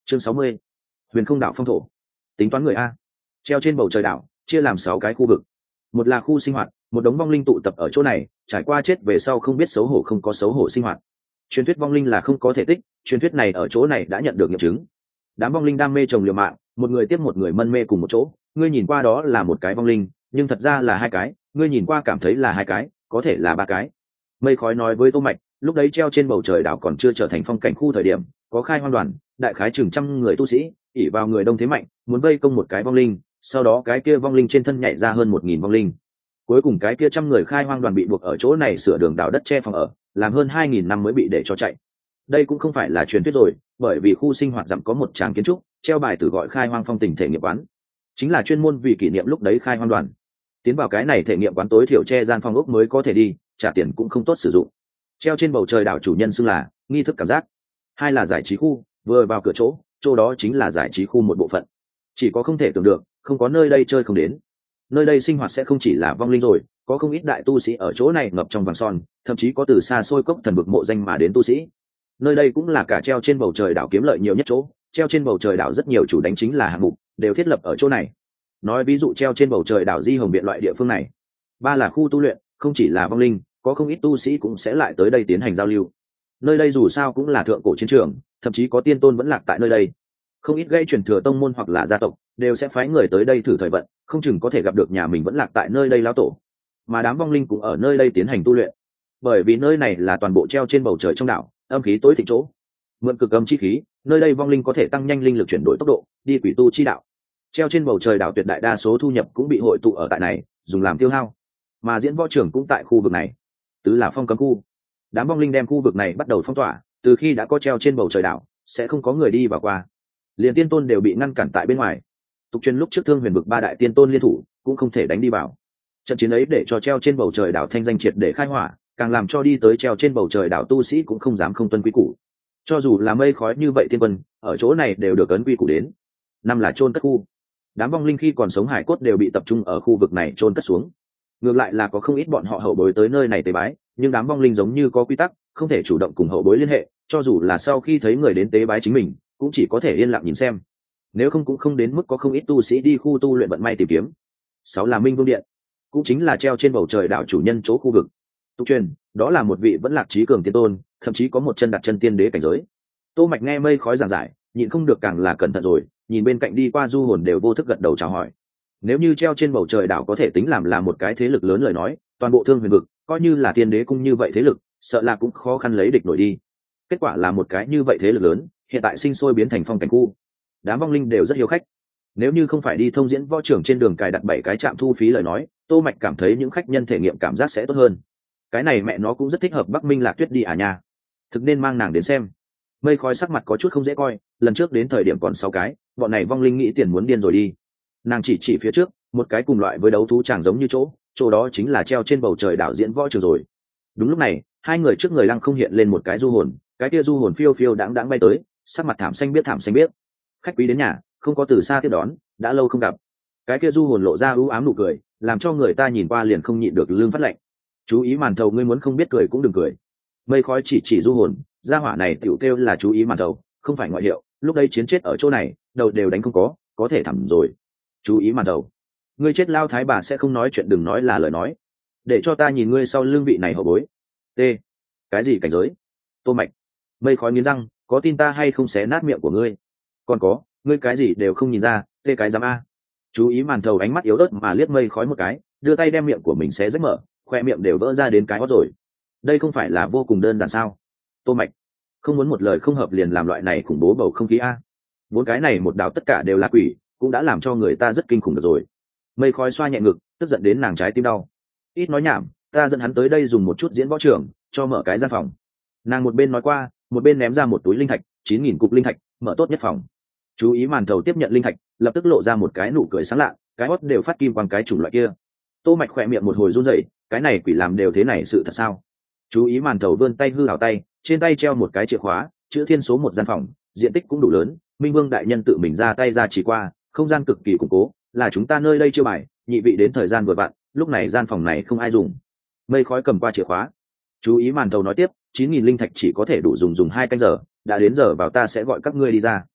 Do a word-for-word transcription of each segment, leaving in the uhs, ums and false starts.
chương sáu mươi, huyền không đảo phong thổ. Tính toán người a. Treo trên bầu trời đảo chia làm sáu cái khu vực. Một là khu sinh hoạt, một đống vong linh tụ tập ở chỗ này, trải qua chết về sau không biết xấu hổ không có xấu hổ sinh hoạt. Truyền thuyết vong linh là không có thể tích, truyền thuyết này ở chỗ này đã nhận được nghiệm chứng. Đám vong linh đam mê trồng liều mạng, một người tiếp một người mân mê cùng một chỗ, ngươi nhìn qua đó là một cái vong linh, nhưng thật ra là hai cái, ngươi nhìn qua cảm thấy là hai cái, có thể là ba cái. Mây khói nói với Tô Mạch, lúc đấy treo trên bầu trời đảo còn chưa trở thành phong cảnh khu thời điểm, có khai hoang đoàn, đại khái chừng trăm người tu sĩ, ỷ vào người đông thế mạnh, muốn vây công một cái vong linh, sau đó cái kia vong linh trên thân nhảy ra hơn một nghìn vong linh. Cuối cùng cái kia trăm người khai hoang đoàn bị buộc ở chỗ này sửa đường đào đất che phòng ở, làm hơn hai nghìn năm mới bị để cho chạy. Đây cũng không phải là truyền thuyết rồi, bởi vì khu sinh hoạt dặm có một tràng kiến trúc, treo bài từ gọi khai hoang phong tình thể nghiệm quán, chính là chuyên môn vì kỷ niệm lúc đấy khai hoang đoàn. Tiến vào cái này thể nghiệm quán tối thiểu che gian phòng ốc mới có thể đi, trả tiền cũng không tốt sử dụng. Treo trên bầu trời đảo chủ nhân xưng là nghi thức cảm giác. Hai là giải trí khu, vừa vào cửa chỗ, chỗ đó chính là giải trí khu một bộ phận. Chỉ có không thể tưởng được, không có nơi đây chơi không đến. Nơi đây sinh hoạt sẽ không chỉ là vong linh rồi, có không ít đại tu sĩ ở chỗ này ngập trong vàng son, thậm chí có từ xa xôi cốc thần vực mộ danh mà đến tu sĩ. Nơi đây cũng là cả treo trên bầu trời đảo kiếm lợi nhiều nhất chỗ, treo trên bầu trời đảo rất nhiều chủ đánh chính là hạng mục đều thiết lập ở chỗ này. Nói ví dụ treo trên bầu trời đảo Di Hồng Biện loại địa phương này. Ba là khu tu luyện, không chỉ là vong linh, có không ít tu sĩ cũng sẽ lại tới đây tiến hành giao lưu. Nơi đây dù sao cũng là thượng cổ chiến trường, thậm chí có tiên tôn vẫn lạc tại nơi đây. Không ít gây truyền thừa tông môn hoặc là gia tộc đều sẽ phái người tới đây thử thời vận, không chừng có thể gặp được nhà mình vẫn lạc tại nơi đây lão tổ. Mà đám vong linh cũng ở nơi đây tiến hành tu luyện, bởi vì nơi này là toàn bộ treo trên bầu trời trong đảo, âm khí tối thịnh chỗ. Mượn cực âm chi khí, nơi đây vong linh có thể tăng nhanh linh lực chuyển đổi tốc độ, đi quỷ tu chi đạo. Treo trên bầu trời đảo tuyệt đại đa số thu nhập cũng bị hội tụ ở tại này, dùng làm tiêu hao. Mà diễn võ trưởng cũng tại khu vực này, tứ là phong cấm khu. Đám vong linh đem khu vực này bắt đầu phong tỏa, từ khi đã có treo trên bầu trời đảo, sẽ không có người đi vào qua. Liên tiên tôn đều bị ngăn cản tại bên ngoài. Tục truyền lúc trước Thương Huyền vực ba đại tiên tôn liên thủ, cũng không thể đánh đi vào. Trận chiến ấy để cho treo trên bầu trời đảo thanh danh triệt để khai hỏa, càng làm cho đi tới treo trên bầu trời đảo tu sĩ cũng không dám không tuân quy củ. Cho dù là mây khói như vậy tiên quân, ở chỗ này đều được ấn quy củ đến. Năm là chôn cất khu. Đám vong linh khi còn sống hải cốt đều bị tập trung ở khu vực này chôn cất xuống. Ngược lại là có không ít bọn họ hậu bối tới nơi này tế bái, nhưng đám vong linh giống như có quy tắc, không thể chủ động cùng hậu bối liên hệ, cho dù là sau khi thấy người đến tế bái chính mình, cũng chỉ có thể yên lặng nhìn xem. Nếu không cũng không đến mức có không ít tu sĩ đi khu tu luyện vận may tìm kiếm. Sáu là Minh Vương Điện, cũng chính là treo trên bầu trời đảo chủ nhân chỗ khu vực. Tục truyền, đó là một vị vẫn lạc trí cường tiên tôn, thậm chí có một chân đặt chân tiên đế cảnh giới. Tô Mạch nghe mây khói giảng giải, nhịn không được càng là cẩn thận rồi, nhìn bên cạnh đi qua du hồn đều vô thức gật đầu chào hỏi. Nếu như treo trên bầu trời đảo có thể tính làm là một cái thế lực lớn lời nói, toàn bộ Thương Huyền vực, coi như là tiên đế cung như vậy thế lực, sợ là cũng khó khăn lấy địch nổi đi. Kết quả là một cái như vậy thế lực lớn, hiện tại sinh sôi biến thành phong cảnh khu. Đám vong linh đều rất hiếu khách. Nếu như không phải đi thông diễn võ trưởng trên đường cài đặt bảy cái trạm thu phí lời nói, Tô Mạch cảm thấy những khách nhân thể nghiệm cảm giác sẽ tốt hơn. Cái này mẹ nó cũng rất thích hợp Bắc Minh Lạc Tuyết đi à nha. Thực nên mang nàng đến xem. Mây khói sắc mặt có chút không dễ coi, lần trước đến thời điểm còn sáu cái, bọn này vong linh nghĩ tiền muốn điên rồi đi. Nàng chỉ chỉ phía trước, một cái cùng loại với đấu thú tràng giống như chỗ, chỗ đó chính là treo trên bầu trời đảo diễn võ trường rồi. Đúng lúc này, hai người trước người lăng không hiện lên một cái du hồn, cái kia du hồn phiêu phiêu đãng đãng bay tới, sắc mặt thảm xanh biết thảm xanh biết. Khách quý đến nhà, không có từ xa tiếp đón, đã lâu không gặp. Cái kia du hồn lộ ra ưu ám nụ cười, làm cho người ta nhìn qua liền không nhịn được lưng phát lạnh. Chú ý màn thầu, ngươi muốn không biết cười cũng đừng cười. Mây khói chỉ chỉ du hồn, gia hỏa này tiểu kêu là chú ý màn thầu, không phải ngoại hiệu, lúc đây chiến chết ở chỗ này, đầu đều đánh không có, có thể thẳm rồi. Chú ý màn đầu, ngươi chết lao thái bà sẽ không nói chuyện, đừng nói là lời nói, để cho ta nhìn ngươi sau lưng vị này hậu bối. T, cái gì cảnh giới? Tô Mạch. Mây khói nghiến răng, có tin ta hay không xé nát miệng của ngươi? Còn có, ngươi cái gì đều không nhìn ra, tê cái dám a. Chú ý màn thầu ánh mắt yếu ớt mà liếc mây khói một cái, đưa tay đem miệng của mình xé rách mở, khoe miệng đều vỡ ra đến cái hót rồi. Đây không phải là vô cùng đơn giản sao? Tô Mạch, không muốn một lời không hợp liền làm loại này khủng bố bầu không khí a. Bốn cái này một đảo tất cả đều là quỷ, cũng đã làm cho người ta rất kinh khủng được rồi. Mây khói xoa nhẹ ngực, tức giận đến nàng trái tim đau. Ít nói nhảm, ta dẫn hắn tới đây dùng một chút diễn võ trưởng, cho mở cái gian phòng. Nàng một bên nói qua, một bên ném ra một túi linh thạch, chín nghìn cục linh thạch, mở tốt nhất phòng. Chú ý màn thầu tiếp nhận linh thạch, lập tức lộ ra một cái nụ cười sáng lạ, cái hót đều phát kim quang cái chủng loại kia. Tô Mạch khỏe miệng một hồi run rẩy, cái này quỷ làm đều thế này sự thật sao? Chú ý màn thầu vươn tay hư hảo tay, trên tay treo một cái chìa khóa, chữ thiên số một gian phòng, diện tích cũng đủ lớn, Minh Vương đại nhân tự mình ra tay ra chỉ qua, không gian cực kỳ củng cố, là chúng ta nơi đây chiêu bài, nhị vị đến thời gian vừa vặn, lúc này gian phòng này không ai dùng. Mây khói cầm qua chìa khóa. Chú ý màn thầu nói tiếp, chín nghìn linh thạch chỉ có thể đủ dùng dùng hai canh giờ, đã đến giờ vào ta sẽ gọi các ngươi đi ra.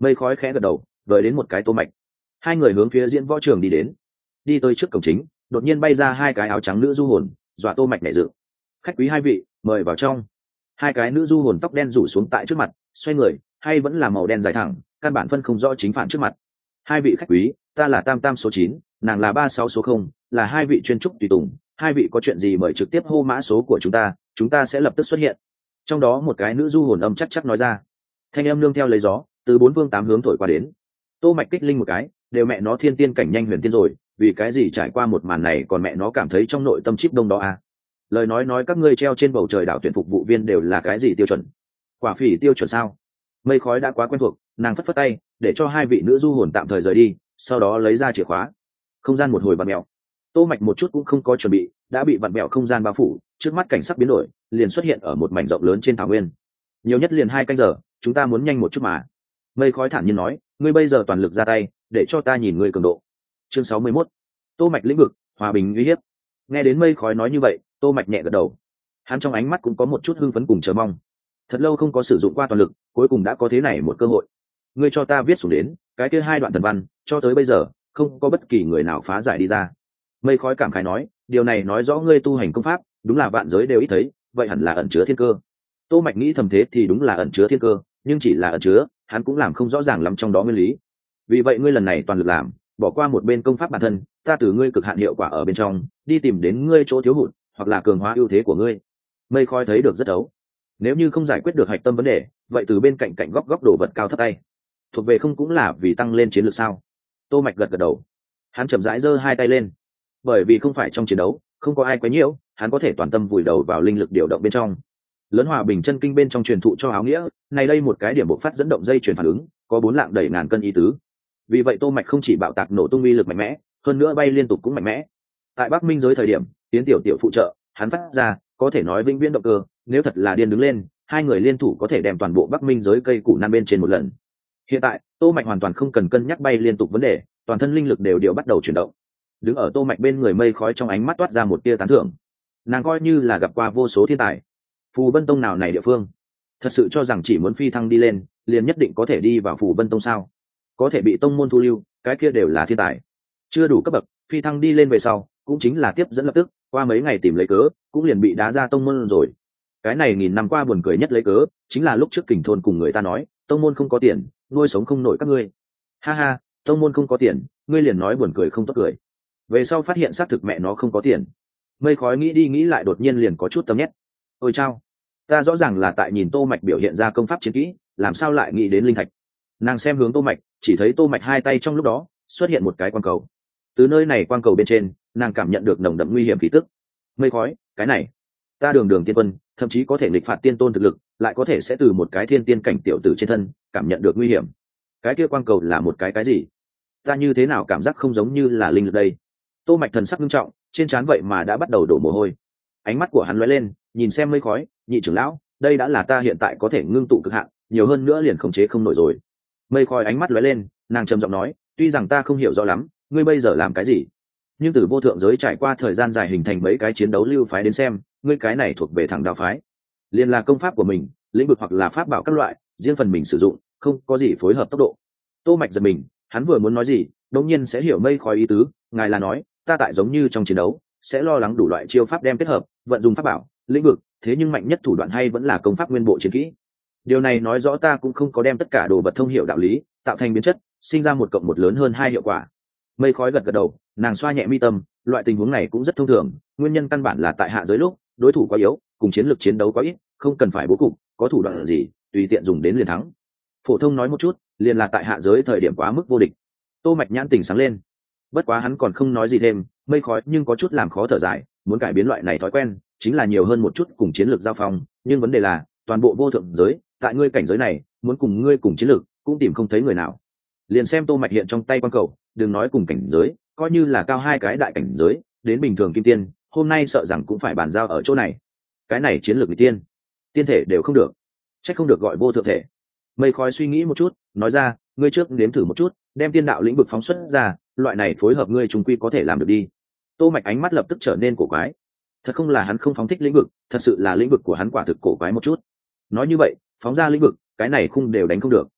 Mây khói khẽ gật đầu, vời đến một cái Tô Mạch. Hai người hướng phía diễn võ trường đi đến. Đi tới trước cổng chính, đột nhiên bay ra hai cái áo trắng nữ du hồn, dọa Tô Mạch nhảy dựng. Khách quý hai vị, mời vào trong. Hai cái nữ du hồn tóc đen rủ xuống tại trước mặt, xoay người, hay vẫn là màu đen dài thẳng, căn bản phân không rõ chính phản trước mặt. Hai vị khách quý, ta là Tam Tam số chín, nàng là ba sáu số không, là hai vị chuyên trúc tùy tùng, hai vị có chuyện gì mời trực tiếp hô mã số của chúng ta, chúng ta sẽ lập tức xuất hiện. Trong đó một cái nữ du hồn âm chắc chắc nói ra. Thanh âm nương theo lấy gió, từ bốn phương tám hướng thổi qua đến. Tô Mạch kích linh một cái, đều mẹ nó thiên tiên cảnh nhanh huyền tiên rồi, vì cái gì trải qua một màn này còn mẹ nó cảm thấy trong nội tâm chip đông đó à? Lời nói nói các ngươi treo trên bầu trời đảo tuyển phục vụ viên đều là cái gì tiêu chuẩn? Quả phỉ tiêu chuẩn sao? Mây khói đã quá quen thuộc, nàng phất phất tay, để cho hai vị nữ du hồn tạm thời rời đi, sau đó lấy ra chìa khóa. Không gian một hồi vặn mèo. Tô Mạch một chút cũng không có chuẩn bị, đã bị vặn mèo không gian bao phủ, trước mắt cảnh sắc biến đổi, liền xuất hiện ở một mảnh rộng lớn trên thảo nguyên. Nhiều nhất liền hai canh giờ, chúng ta muốn nhanh một chút mà. Mây khói thản nhiên nói, ngươi bây giờ toàn lực ra tay, để cho ta nhìn ngươi cường độ. Chương sáu mươi mốt. Tô Mạch lĩnh vực, hòa bình uy hiếp. Nghe đến Mây khói nói như vậy, Tô Mạch nhẹ gật đầu. Hắn trong ánh mắt cũng có một chút hưng phấn cùng chờ mong. Thật lâu không có sử dụng qua toàn lực, cuối cùng đã có thế này một cơ hội. Ngươi cho ta viết xuống đến, cái kia hai đoạn thần văn, cho tới bây giờ, không có bất kỳ người nào phá giải đi ra. Mây khói cảm khái nói, điều này nói rõ ngươi tu hành công pháp, đúng là vạn giới đều ít thấy, vậy hẳn là ẩn chứa thiên cơ. Tô Mạch nghĩ thầm thế thì đúng là ẩn chứa thiên cơ, nhưng chỉ là ẩn chứa, hắn cũng làm không rõ ràng lắm trong đó nguyên lý. Vì vậy ngươi lần này toàn lực làm, bỏ qua một bên công pháp bản thân, ta từ ngươi cực hạn hiệu quả ở bên trong, đi tìm đến ngươi chỗ thiếu hụt, hoặc là cường hóa ưu thế của ngươi. Mây khói thấy được rất ấu. Nếu như không giải quyết được hạch tâm vấn đề, vậy từ bên cạnh cạnh góc góc đồ vật cao thấp tay, thuộc về không cũng là vì tăng lên chiến lược sao? Tô Mạch gật gật đầu. Hắn chậm rãi giơ hai tay lên. Bởi vì không phải trong chiến đấu, không có ai quấy nhiễu, hắn có thể toàn tâm vùi đầu vào linh lực điều động bên trong. Lớn hòa bình chân kinh bên trong truyền thụ cho áo nghĩa, này đây một cái điểm bộc phát dẫn động dây truyền phản ứng, có bốn lạng đẩy ngàn cân ý tứ. Vì vậy Tô Mạch không chỉ bạo tạc nổ tung uy lực mạnh mẽ, hơn nữa bay liên tục cũng mạnh mẽ. Tại Bắc Minh giới thời điểm, tiến tiểu tiểu phụ trợ, hắn phát ra, có thể nói vĩnh viễn động cơ, nếu thật là điên đứng lên, hai người liên thủ có thể đem toàn bộ Bắc Minh giới cây củ nan bên trên một lần. Hiện tại, Tô Mạch hoàn toàn không cần cân nhắc bay liên tục vấn đề, toàn thân linh lực đều đều bắt đầu chuyển động. Đứng ở Tô Mạch bên người Mây khói trong ánh mắt toát ra một tia tán thưởng. Nàng coi như là gặp qua vô số thiên tài. Phù Vân Tông nào này địa phương, thật sự cho rằng chỉ muốn phi thăng đi lên, liền nhất định có thể đi vào Phù Vân Tông sao? Có thể bị tông môn thu lưu, cái kia đều là thiên tài. Chưa đủ cấp bậc, phi thăng đi lên về sau, cũng chính là tiếp dẫn lập tức, qua mấy ngày tìm lấy cớ, cũng liền bị đá ra tông môn rồi. Cái này nghìn năm qua buồn cười nhất lấy cớ, chính là lúc trước Kình thôn cùng người ta nói, tông môn không có tiền, nuôi sống không nổi các ngươi. Ha ha, tông môn không có tiền, ngươi liền nói buồn cười không tốt cười. Về sau phát hiện xác thực mẹ nó không có tiền. Mây khói nghĩ đi nghĩ lại đột nhiên liền có chút tâm nhét. Ôi chao, ta rõ ràng là tại nhìn Tô Mạch biểu hiện ra công pháp chiến kỹ, làm sao lại nghĩ đến linh thạch? Nàng xem hướng Tô Mạch, chỉ thấy Tô Mạch hai tay trong lúc đó xuất hiện một cái quang cầu. Từ nơi này quang cầu bên trên, nàng cảm nhận được nồng đậm nguy hiểm khí tức. Mây khói, cái này, ta đường đường tiên quân, thậm chí có thể nghịch phạt tiên tôn thực lực, lại có thể sẽ từ một cái thiên tiên cảnh tiểu tử trên thân cảm nhận được nguy hiểm. Cái kia quang cầu là một cái cái gì? Ta như thế nào cảm giác không giống như là linh lực đây? Tô Mạch thần sắc nghiêm trọng, trên trán vậy mà đã bắt đầu đổ mồ hôi. Ánh mắt của hắn lóe lên, nhìn xem Mây khói, nhị trưởng lão, đây đã là ta hiện tại có thể ngưng tụ cực hạn, nhiều hơn nữa liền khống chế không nổi rồi. Mây khói ánh mắt lóe lên, nàng trầm giọng nói, tuy rằng ta không hiểu rõ lắm, ngươi bây giờ làm cái gì, nhưng từ vô thượng giới trải qua thời gian dài hình thành mấy cái chiến đấu lưu phái đến xem, ngươi cái này thuộc về thẳng đạo phái, liền là công pháp của mình, lĩnh vực hoặc là pháp bảo các loại, riêng phần mình sử dụng, không có gì phối hợp tốc độ. Tô Mạch giật mình, hắn vừa muốn nói gì, đột nhiên sẽ hiểu Mây khói ý tứ, ngài là nói, ta tại giống như trong chiến đấu, sẽ lo lắng đủ loại chiêu pháp đem kết hợp, vận dụng pháp bảo, lĩnh vực, thế nhưng mạnh nhất thủ đoạn hay vẫn là công pháp nguyên bộ chiến kỹ. Điều này nói rõ ta cũng không có đem tất cả đồ vật thông hiểu đạo lý, tạo thành biến chất, sinh ra một cộng một lớn hơn hai hiệu quả. Mây khói gật gật đầu, nàng xoa nhẹ mi tâm, loại tình huống này cũng rất thông thường, nguyên nhân căn bản là tại hạ giới lúc, đối thủ quá yếu, cùng chiến lược chiến đấu quá ít, không cần phải bố cục, có thủ đoạn gì, tùy tiện dùng đến liền thắng. Phổ thông nói một chút, liền là tại hạ giới thời điểm quá mức vô địch. Tô Mạch nhãn tình sáng lên. Bất quá hắn còn không nói gì thêm, Mây khói nhưng có chút làm khó thở dài, muốn cải biến loại này thói quen, chính là nhiều hơn một chút cùng chiến lược giao phong, nhưng vấn đề là, toàn bộ vô thượng giới, tại ngươi cảnh giới này, muốn cùng ngươi cùng chiến lược, cũng tìm không thấy người nào. Liền xem Tô Mạch hiện trong tay quan cầu, đừng nói cùng cảnh giới, coi như là cao hai cái đại cảnh giới, đến bình thường kim tiên, hôm nay sợ rằng cũng phải bàn giao ở chỗ này. Cái này chiến lược người tiên, tiên thể đều không được, chắc không được gọi vô thượng thể. Mây khói suy nghĩ một chút, nói ra, ngươi trước nếm thử một chút, đem tiên đạo lĩnh vực phóng xuất ra, loại này phối hợp ngươi trùng quy có thể làm được đi. Tô Mạch ánh mắt lập tức trở nên cổ quái. Thật không là hắn không phóng thích lĩnh vực, thật sự là lĩnh vực của hắn quả thực cổ quái một chút. Nói như vậy, phóng ra lĩnh vực, cái này khung đều đánh không được.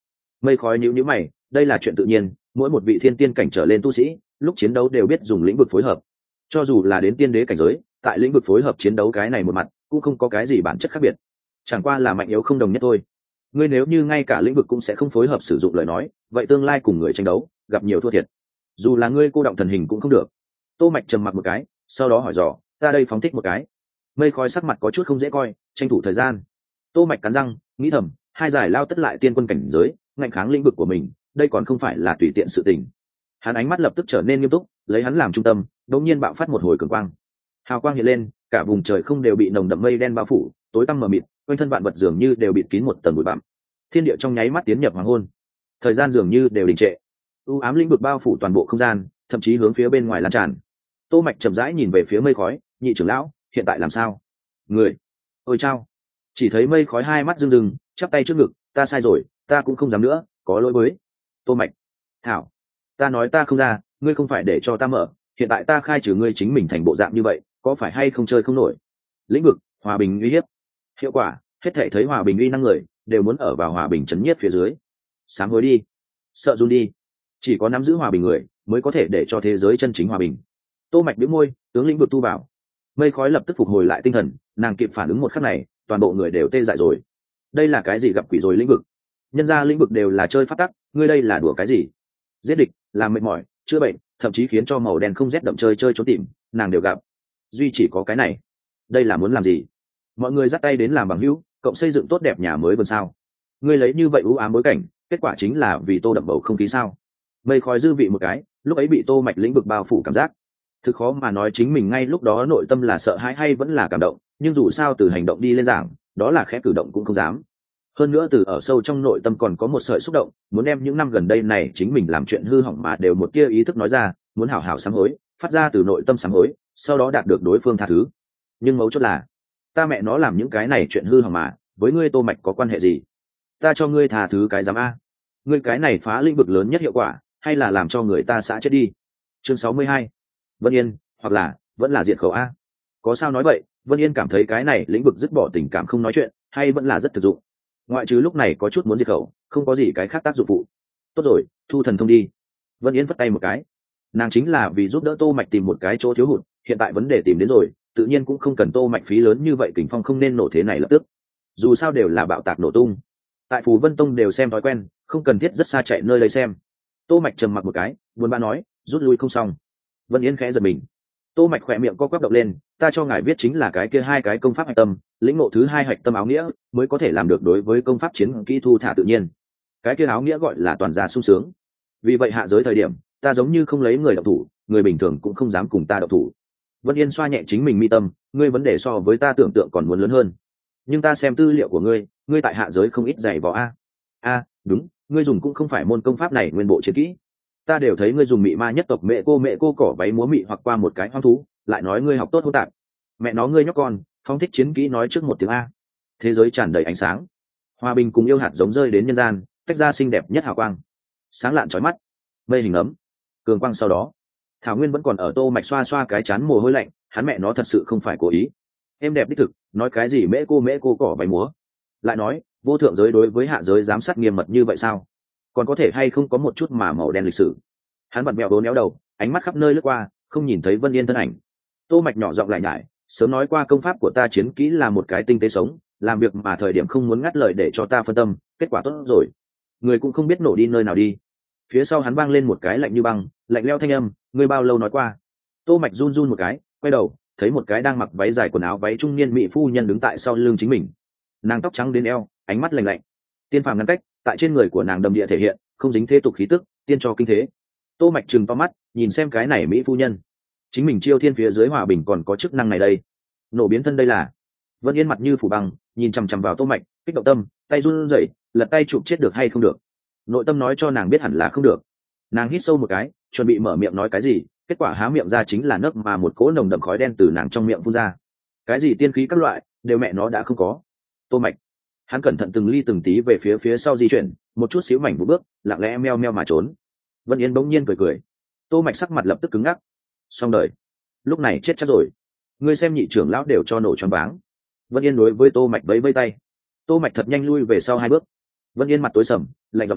Mây khói nhíu nhíu mày, đây là chuyện tự nhiên, mỗi một vị thiên tiên cảnh trở lên tu sĩ lúc chiến đấu đều biết dùng lĩnh vực phối hợp, cho dù là đến tiên đế cảnh giới tại lĩnh vực phối hợp chiến đấu cái này một mặt cũng không có cái gì bản chất khác biệt, chẳng qua là mạnh yếu không đồng nhất thôi. Ngươi nếu như ngay cả lĩnh vực cũng sẽ không phối hợp sử dụng lời nói, vậy tương lai cùng người tranh đấu gặp nhiều thua thiệt, dù là ngươi cô động thần hình cũng không được. Tô Mạch trầm mặc một cái, sau đó hỏi dò, ta đây phóng thích một cái. Mây khói sắc mặt có chút không dễ coi, tranh thủ thời gian. Tô Mạch cắn răng nghĩ thầm, hai giải lao tất lại tiên quân cảnh giới ngạnh kháng lĩnh vực của mình, đây còn không phải là tùy tiện sự tình. Hắn ánh mắt lập tức trở nên nghiêm túc, lấy hắn làm trung tâm đột nhiên bạo phát một hồi cường quang, hào quang hiện lên, cả vùng trời không đều bị nồng đậm mây đen bao phủ, tối tăm mờ mịt, quanh thân vạn vật dường như đều bịt kín một tầng bụi bặm. Thiên địa trong nháy mắt tiến nhập hoàng hôn, thời gian dường như đều đình trệ, u ám lĩnh vực bao phủ toàn bộ không gian, thậm chí hướng phía bên ngoài lan tràn. Tô Mạch chậm rãi nhìn về phía mây khói, nhị trưởng lão hiện tại làm sao? Người, ôi chao! Chỉ thấy mây khói hai mắt rưng rưng, chắp tay trước ngực, ta sai rồi, ta cũng không dám nữa, có lỗi với Tô Mạch. Thảo, ta nói ta không ra, ngươi không phải để cho ta mở, hiện tại ta khai trừ ngươi chính mình thành bộ dạng như vậy, có phải hay không chơi không nổi? Lĩnh vực hòa bình uy hiếp, hiệu quả hết thể thấy hòa bình uy năng người đều muốn ở vào hòa bình chấn nhiếp phía dưới. Sám hối đi, sợ run đi, chỉ có nắm giữ hòa bình người mới có thể để cho thế giới chân chính hòa bình. Tô Mạch bĩu môi, tướng lĩnh vực tu vào. Mây khói lập tức phục hồi lại tinh thần, nàng kịp phản ứng một khắc này, toàn bộ người đều tê dại rồi. Đây là cái gì gặp quỷ rồi lĩnh vực? Nhân ra lĩnh vực đều là chơi phát tắc, ngươi đây là đùa cái gì? Giết địch, làm mệt mỏi, chữa bệnh, thậm chí khiến cho màu đen không rét đậm chơi chơi trốn tìm, nàng đều gặp. Duy chỉ có cái này, đây là muốn làm gì? Mọi người dắt tay đến làm bằng hữu, cộng xây dựng tốt đẹp nhà mới vườn sao? Ngươi lấy như vậy u ám bối cảnh, kết quả chính là vì tô đậm bầu không khí sao? Mây khói dư vị một cái, lúc ấy bị Tô Mạch lĩnh vực bao phủ cảm giác, thực khó mà nói chính mình ngay lúc đó nội tâm là sợ hãi hay vẫn là cảm động, nhưng dù sao từ hành động đi lên giảng, đó là khẽ cử động cũng không dám. Hơn nữa từ ở sâu trong nội tâm còn có một sợi xúc động, muốn đem những năm gần đây này chính mình làm chuyện hư hỏng mà đều một tia ý thức nói ra, muốn hảo hảo sám hối, phát ra từ nội tâm sám hối, sau đó đạt được đối phương tha thứ. Nhưng mấu chốt là, ta mẹ nó làm những cái này chuyện hư hỏng mà, với ngươi Tô Mạch có quan hệ gì? Ta cho ngươi tha thứ cái dám a? Ngươi cái này phá lĩnh vực lớn nhất hiệu quả, hay là làm cho người ta xã chết đi? Chương sáu mươi hai, Vân Yên, hoặc là vẫn là diệt khẩu a? Có sao nói vậy? Vân Yên cảm thấy cái này lĩnh vực dứt bỏ tình cảm không nói chuyện, hay vẫn là rất thực dụng. Ngoại trừ lúc này có chút muốn diệt khẩu, không có gì cái khác tác dụng phụ. Tốt rồi, thu thần thông đi. Vân Yên vất tay một cái. Nàng chính là vì giúp đỡ Tô Mạch tìm một cái chỗ thiếu hụt, hiện tại vấn đề tìm đến rồi, tự nhiên cũng không cần Tô Mạch phí lớn như vậy, kình phong không nên nổ thế này lập tức. Dù sao đều là bạo tạc nổ tung. Tại Phù Vân Tông đều xem thói quen, không cần thiết rất xa chạy nơi đây xem. Tô Mạch trầm mặc một cái, buồn bã nói, rút lui không xong. Vân Yên khẽ giật mình. Tô Mạch khỏe miệng co quắp động lên, ta cho ngài viết chính là cái kia hai cái công pháp hạch tâm, lĩnh ngộ thứ hai hạch tâm áo nghĩa, mới có thể làm được đối với công pháp chiến kỹ thu thả tự nhiên. Cái kia áo nghĩa gọi là toàn gia sung sướng. Vì vậy hạ giới thời điểm, ta giống như không lấy người động thủ, người bình thường cũng không dám cùng ta động thủ. Vân Yên xoa nhẹ chính mình mi tâm, ngươi vấn đề so với ta tưởng tượng còn muốn lớn hơn. Nhưng ta xem tư liệu của ngươi, ngươi tại hạ giới không ít dày vò a. A, đúng, ngươi dùng cũng không phải môn công pháp này nguyên bộ chiến kỹ. Ta đều thấy ngươi dùng mị ma nhất tộc mẹ cô mẹ cô cỏ váy múa mị hoặc qua một cái hoang thú, lại nói ngươi học tốt hô tạp. Mẹ nó ngươi nhóc con, phong thích chiến kỹ nói trước một tiếng a. Thế giới tràn đầy ánh sáng, hòa bình cùng yêu hạt giống rơi đến nhân gian, tách ra xinh đẹp nhất hào quang, sáng lạn chói mắt, mây hình ấm, cường quang. Sau đó Thảo Nguyên vẫn còn ở Tô Mạch xoa xoa cái chán mồ hôi lạnh, hắn mẹ nó thật sự không phải cố ý. Em đẹp đích thực, nói cái gì mẹ cô mẹ cô cỏ váy múa, lại nói vô thượng giới đối với hạ giới giám sát nghiêm mật như vậy sao? Còn có thể hay không có một chút mà màu đen lịch sử? Hắn bật mèo đố néo đầu, ánh mắt khắp nơi lướt qua, không nhìn thấy Vân Yên thân ảnh. Tô Mạch nhỏ giọng lại nhải, sớm nói qua công pháp của ta chiến kỹ là một cái tinh tế sống, làm việc mà thời điểm không muốn ngắt lời để cho ta phân tâm, kết quả tốt rồi, người cũng không biết nổ đi nơi nào đi. Phía sau hắn vang lên một cái lạnh như băng, lạnh lẽo thanh âm, ngươi bao lâu nói qua? Tô Mạch run run một cái, quay đầu, thấy một cái đang mặc váy dài quần áo váy trung niên mỹ phu nhân đứng tại sau lưng chính mình. Nàng tóc trắng đến eo, ánh mắt lạnh lạnh, tiên phàm ngăn cách, tại trên người của nàng đầm địa thể hiện, không dính thế tục khí tức, tiên cho kinh thế. Tô Mạch trừng to mắt, nhìn xem cái này mỹ phu nhân, chính mình chiêu thiên phía dưới hòa bình còn có chức năng này đây. Nổ biến thân đây là? Vân Yên mặt như phủ băng, nhìn chằm chằm vào Tô Mạch, kích động tâm, tay run rẩy, lật tay chụp chết được hay không được. Nội tâm nói cho nàng biết hẳn là không được. Nàng hít sâu một cái, chuẩn bị mở miệng nói cái gì, kết quả há miệng ra chính là nấc mà một cỗ nồng đậm khói đen từ nàng trong miệng phun ra. Cái gì tiên khí các loại, đều mẹ nó đã không có. Tô Mạch, hắn cẩn thận từng ly từng tí về phía phía sau di chuyển, một chút xíu mảnh một bước, lặng lẽ meo meo mà trốn. Vân Yên bỗng nhiên cười cười. Tô Mạch sắc mặt lập tức cứng ngắc. Xong đời, lúc này chết chắc rồi. Ngươi xem nhị trưởng lão đều cho nổ choáng váng. Vân Yên đối với Tô Mạch vẫy vẫy tay. Tô Mạch thật nhanh lui về sau hai bước. Vân Yên mặt tối sầm, lạnh giọng nói,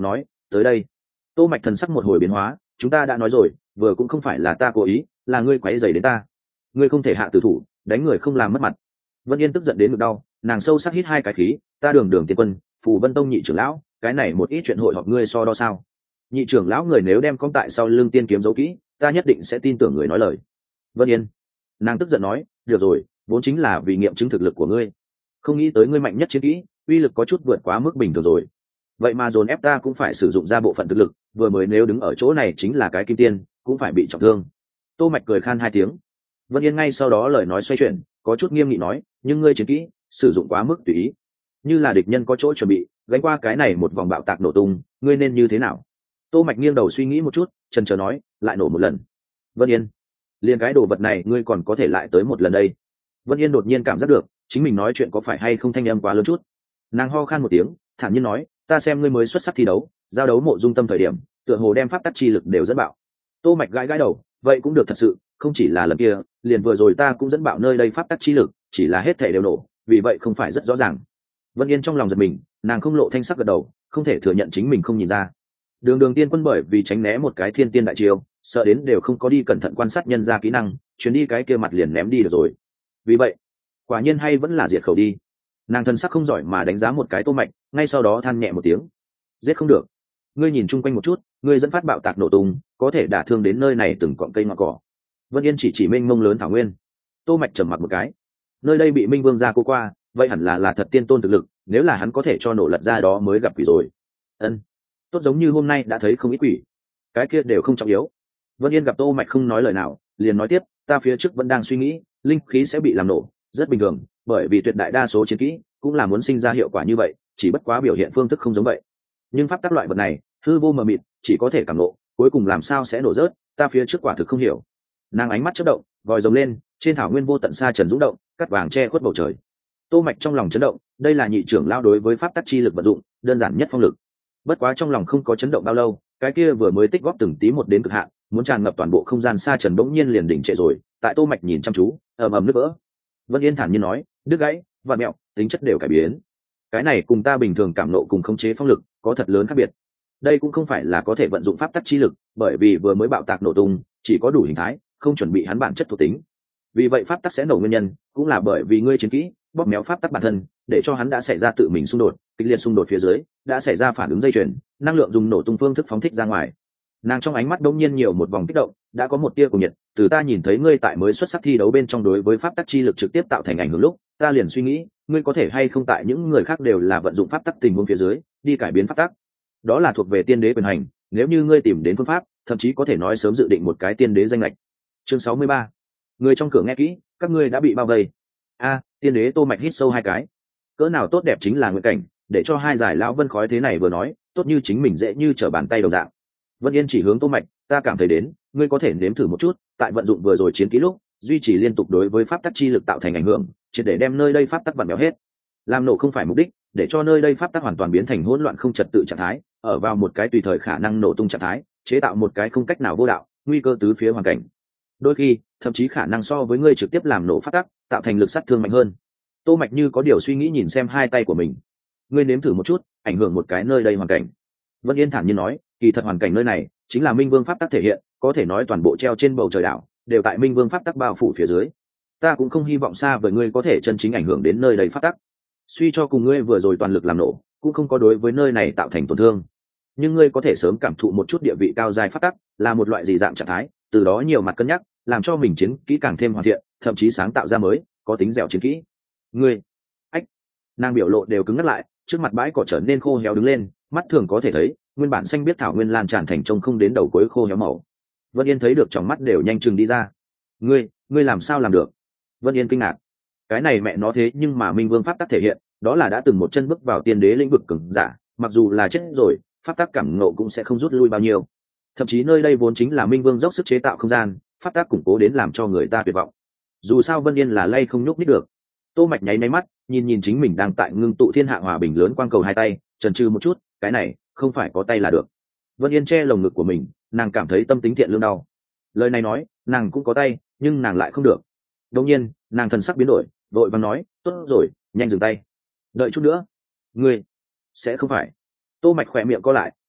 tới đây. Tô Mạch thần sắc một hồi biến hóa, chúng ta đã nói rồi, vừa cũng không phải là ta cố ý, là ngươi quấy rầy đến ta. Ngươi không thể hạ tử thủ, đánh người không làm mất mặt. Vân Yên tức giận đến ngực đau, nàng sâu sắc hít hai cái khí, ta Đường Đường Tiên Quân, Phù Vân Tông nhị trưởng lão, cái này một ít chuyện hội họp ngươi so đo sao? Nhị trưởng lão người nếu đem con tại sau lưng tiên kiếm giấu kỹ, ta nhất định sẽ tin tưởng người nói lời. Vân Yên, nàng tức giận nói, được rồi, vốn chính là vì nghiệm chứng thực lực của ngươi, không nghĩ tới ngươi mạnh nhất chiến kỹ, uy lực có chút vượt quá mức bình thường rồi. Vậy mà dồn ép ta cũng phải sử dụng ra bộ phận thực lực, vừa mới nếu đứng ở chỗ này chính là cái kim tiên, cũng phải bị trọng thương. Tô Mạch cười khan hai tiếng. Vân Yên ngay sau đó lời nói xoay chuyển, có chút nghiêm nghị nói, nhưng ngươi chiến kỹ sử dụng quá mức tùy ý, như là địch nhân có chỗ chuẩn bị gánh qua cái này một vòng bạo tạc nổ tung, ngươi nên như thế nào? Tô Mạch nghiêng đầu suy nghĩ một chút, chần chờ nói, lại nổ một lần. Vân Yên, liền cái đồ vật này ngươi còn có thể lại tới một lần đây? Vân Yên đột nhiên cảm giác được chính mình nói chuyện có phải hay không thanh âm quá lớn chút. Nàng ho khan một tiếng, thản nhiên nói, ta xem ngươi mới xuất sắc thi đấu, giao đấu mộ dung tâm thời điểm tựa hồ đem pháp tắc chi lực đều dẫn bạo. Tô Mạch gãi gãi đầu, vậy cũng được thật sự, không chỉ là lần kia, liền vừa rồi ta cũng dẫn bạo nơi đây pháp tắc chi lực, chỉ là hết thể đều nổ, vì vậy không phải rất rõ ràng. Vân Yên trong lòng giật mình, nàng không lộ thanh sắc gật đầu, không thể thừa nhận chính mình không nhìn ra. Đường Đường Tiên Quân bởi vì tránh né một cái thiên tiên đại chiêu, sợ đến đều không có đi cẩn thận quan sát nhân ra kỹ năng, chuyến đi cái kia mặt liền ném đi được rồi. Vì vậy, quả nhiên hay vẫn là diệt khẩu đi. Nàng thân sắc không giỏi mà đánh giá một cái Tô Mạch, ngay sau đó than nhẹ một tiếng, giết không được. Ngươi nhìn chung quanh một chút, ngươi dẫn phát bạo tạc nổ tung, có thể đả thương đến nơi này từng cọng cây ngọn cỏ. Vân Yên chỉ chỉ mênh mông lớn thảo nguyên. Tô Mạch trầm mặc một cái, nơi đây bị Minh Vương gia cô qua, vậy hẳn là là thật tiên tôn thực lực, nếu là hắn có thể cho nổ lật ra đó mới gặp quỷ rồi. Ân, tốt giống như hôm nay đã thấy không ít quỷ, cái kia đều không trọng yếu. Vân Yên gặp Tô Mạch không nói lời nào, liền nói tiếp, ta phía trước vẫn đang suy nghĩ, linh khí sẽ bị làm nổ, rất bình thường, bởi vì tuyệt đại đa số chiến kỹ cũng là muốn sinh ra hiệu quả như vậy, chỉ bất quá biểu hiện phương thức không giống vậy. Nhưng pháp tắc loại vật này, hư vô mờ mịt, chỉ có thể cảm nộ, cuối cùng làm sao sẽ nổ rớt, ta phía trước quả thực không hiểu. Nàng ánh mắt chớp động, vòi rồng lên, trên thảo nguyên vô tận xa trần rung động, cắt vàng che khuất bầu trời. Tô Mạch trong lòng chấn động, đây là nhị trưởng lão đối với pháp tắc chi lực vận dụng, đơn giản nhất phong lực. Bất quá trong lòng không có chấn động bao lâu, cái kia vừa mới tích góp từng tí một đến cực hạn, muốn tràn ngập toàn bộ không gian xa trần bỗng nhiên liền đỉnh trệ rồi, tại Tô Mạch nhìn chăm chú, ầm ầm nứt vỡ. Vân Yên thản nhiên nói, đứt gãy, và mẹo, tính chất đều cải biến. Cái này cùng ta bình thường cảm nộ cùng khống chế phong lực có thật lớn khác biệt. Đây cũng không phải là có thể vận dụng pháp tắc chi lực, bởi vì vừa mới bạo tạc nổ tung, chỉ có đủ hình thái, không chuẩn bị hắn bản chất thuộc tính. Vì vậy pháp tắc sẽ nổ nguyên nhân, cũng là bởi vì ngươi chiến kỹ bóp méo pháp tắc bản thân, để cho hắn đã xảy ra tự mình xung đột, kịch liệt xung đột phía dưới, đã xảy ra phản ứng dây chuyền, năng lượng dùng nổ tung phương thức phóng thích ra ngoài. Nàng trong ánh mắt đống nhiên nhiều một vòng kích động, đã có một tia cùng nhiệt, từ ta nhìn thấy ngươi tại mới xuất sắc thi đấu bên trong đối với pháp tắc chi lực trực tiếp tạo thành ảnh hưởng lúc, ta liền suy nghĩ, ngươi có thể hay không tại những người khác đều là vận dụng pháp tắc tình huống phía dưới, đi cải biến pháp tắc. Đó là thuộc về tiên đế quyền hành, nếu như ngươi tìm đến phương pháp, thậm chí có thể nói sớm dự định một cái tiên đế danh lệch. Chương sáu mươi ba. Người trong cửa nghe kỹ, các ngươi đã bị bao vây. A, tiên đế Tô Mạch hít sâu hai cái. Cỡ nào tốt đẹp chính là nguyện cảnh, để cho hai giải lão vân khói thế này vừa nói, tốt như chính mình dễ như trở bàn tay đồng dạng. Vân Yên chỉ hướng Tô Mạch, ta cảm thấy đến, ngươi có thể nếm thử một chút, tại vận dụng vừa rồi chiến kỹ lúc, duy trì liên tục đối với pháp tắc chi lực tạo thành ảnh hưởng, triệt để đem nơi đây pháp tắc vặn vẹo hết. Làm nổ không phải mục đích, để cho nơi đây pháp tắc hoàn toàn biến thành hỗn loạn không trật tự trạng thái, ở vào một cái tùy thời khả năng nổ tung trạng thái, chế tạo một cái không cách nào vô đạo, nguy cơ tứ phía hoàn cảnh. Đôi khi, thậm chí khả năng so với ngươi trực tiếp làm nổ pháp tắc, tạo thành lực sát thương mạnh hơn. Tô Mạch như có điều suy nghĩ nhìn xem hai tay của mình. Ngươi nếm thử một chút, ảnh hưởng một cái nơi đây hoàn cảnh. Vân Yên thản nhiên nói, kỳ thật hoàn cảnh nơi này chính là Minh Vương pháp tắc thể hiện, có thể nói toàn bộ treo trên bầu trời đảo đều tại Minh Vương pháp tắc bao phủ phía dưới. Ta cũng không hy vọng xa với ngươi có thể chân chính ảnh hưởng đến nơi đây pháp tắc. Suy cho cùng ngươi vừa rồi toàn lực làm nổ, cũng không có đối với nơi này tạo thành tổn thương. Nhưng ngươi có thể sớm cảm thụ một chút địa vị cao dài pháp tắc, là một loại gì dạng trạng thái, từ đó nhiều mặt cân nhắc, làm cho mình chiến kỹ càng thêm hoàn thiện, thậm chí sáng tạo ra mới, có tính dẻo chiến kỹ. Ngươi, ách, nàng biểu lộ đều cứng ngắt lại, trước mặt bãi cỏ trở nên khô héo đứng lên, mắt thường có thể thấy, nguyên bản xanh biết thảo nguyên lan tràn thành trông không đến đầu cuối khô héo màu. Vân Yên thấy được trong mắt đều nhanh chừng đi ra. Ngươi, ngươi làm sao làm được? Vân Yên kinh ngạc. Cái này mẹ nó thế nhưng mà Minh Vương pháp tắc thể hiện, đó là đã từng một chân bước vào tiên đế lĩnh vực cường giả, mặc dù là chết rồi, pháp tắc cảm ngộ cũng sẽ không rút lui bao nhiêu. Thậm chí nơi đây vốn chính là Minh Vương dốc sức chế tạo không gian, pháp tắc củng cố đến làm cho người ta tuyệt vọng. Dù sao Vân Yên là lay không nhúc nít được. Tô Mạch nháy máy mắt, nhìn nhìn chính mình đang tại ngưng tụ thiên hạ hòa bình lớn quang cầu hai tay, chần chừ một chút, cái này không phải có tay là được. Vân Yên che lồng ngực của mình, nàng cảm thấy tâm tính thiện lương đau. Lời này nói, nàng cũng có tay, nhưng nàng lại không được. Đột nhiên, nàng thần sắc biến đổi, vội vàng nói, tốt rồi, nhanh dừng tay. Đợi chút nữa. Ngươi sẽ không phải. Tô Mạch khỏe miệng co lại,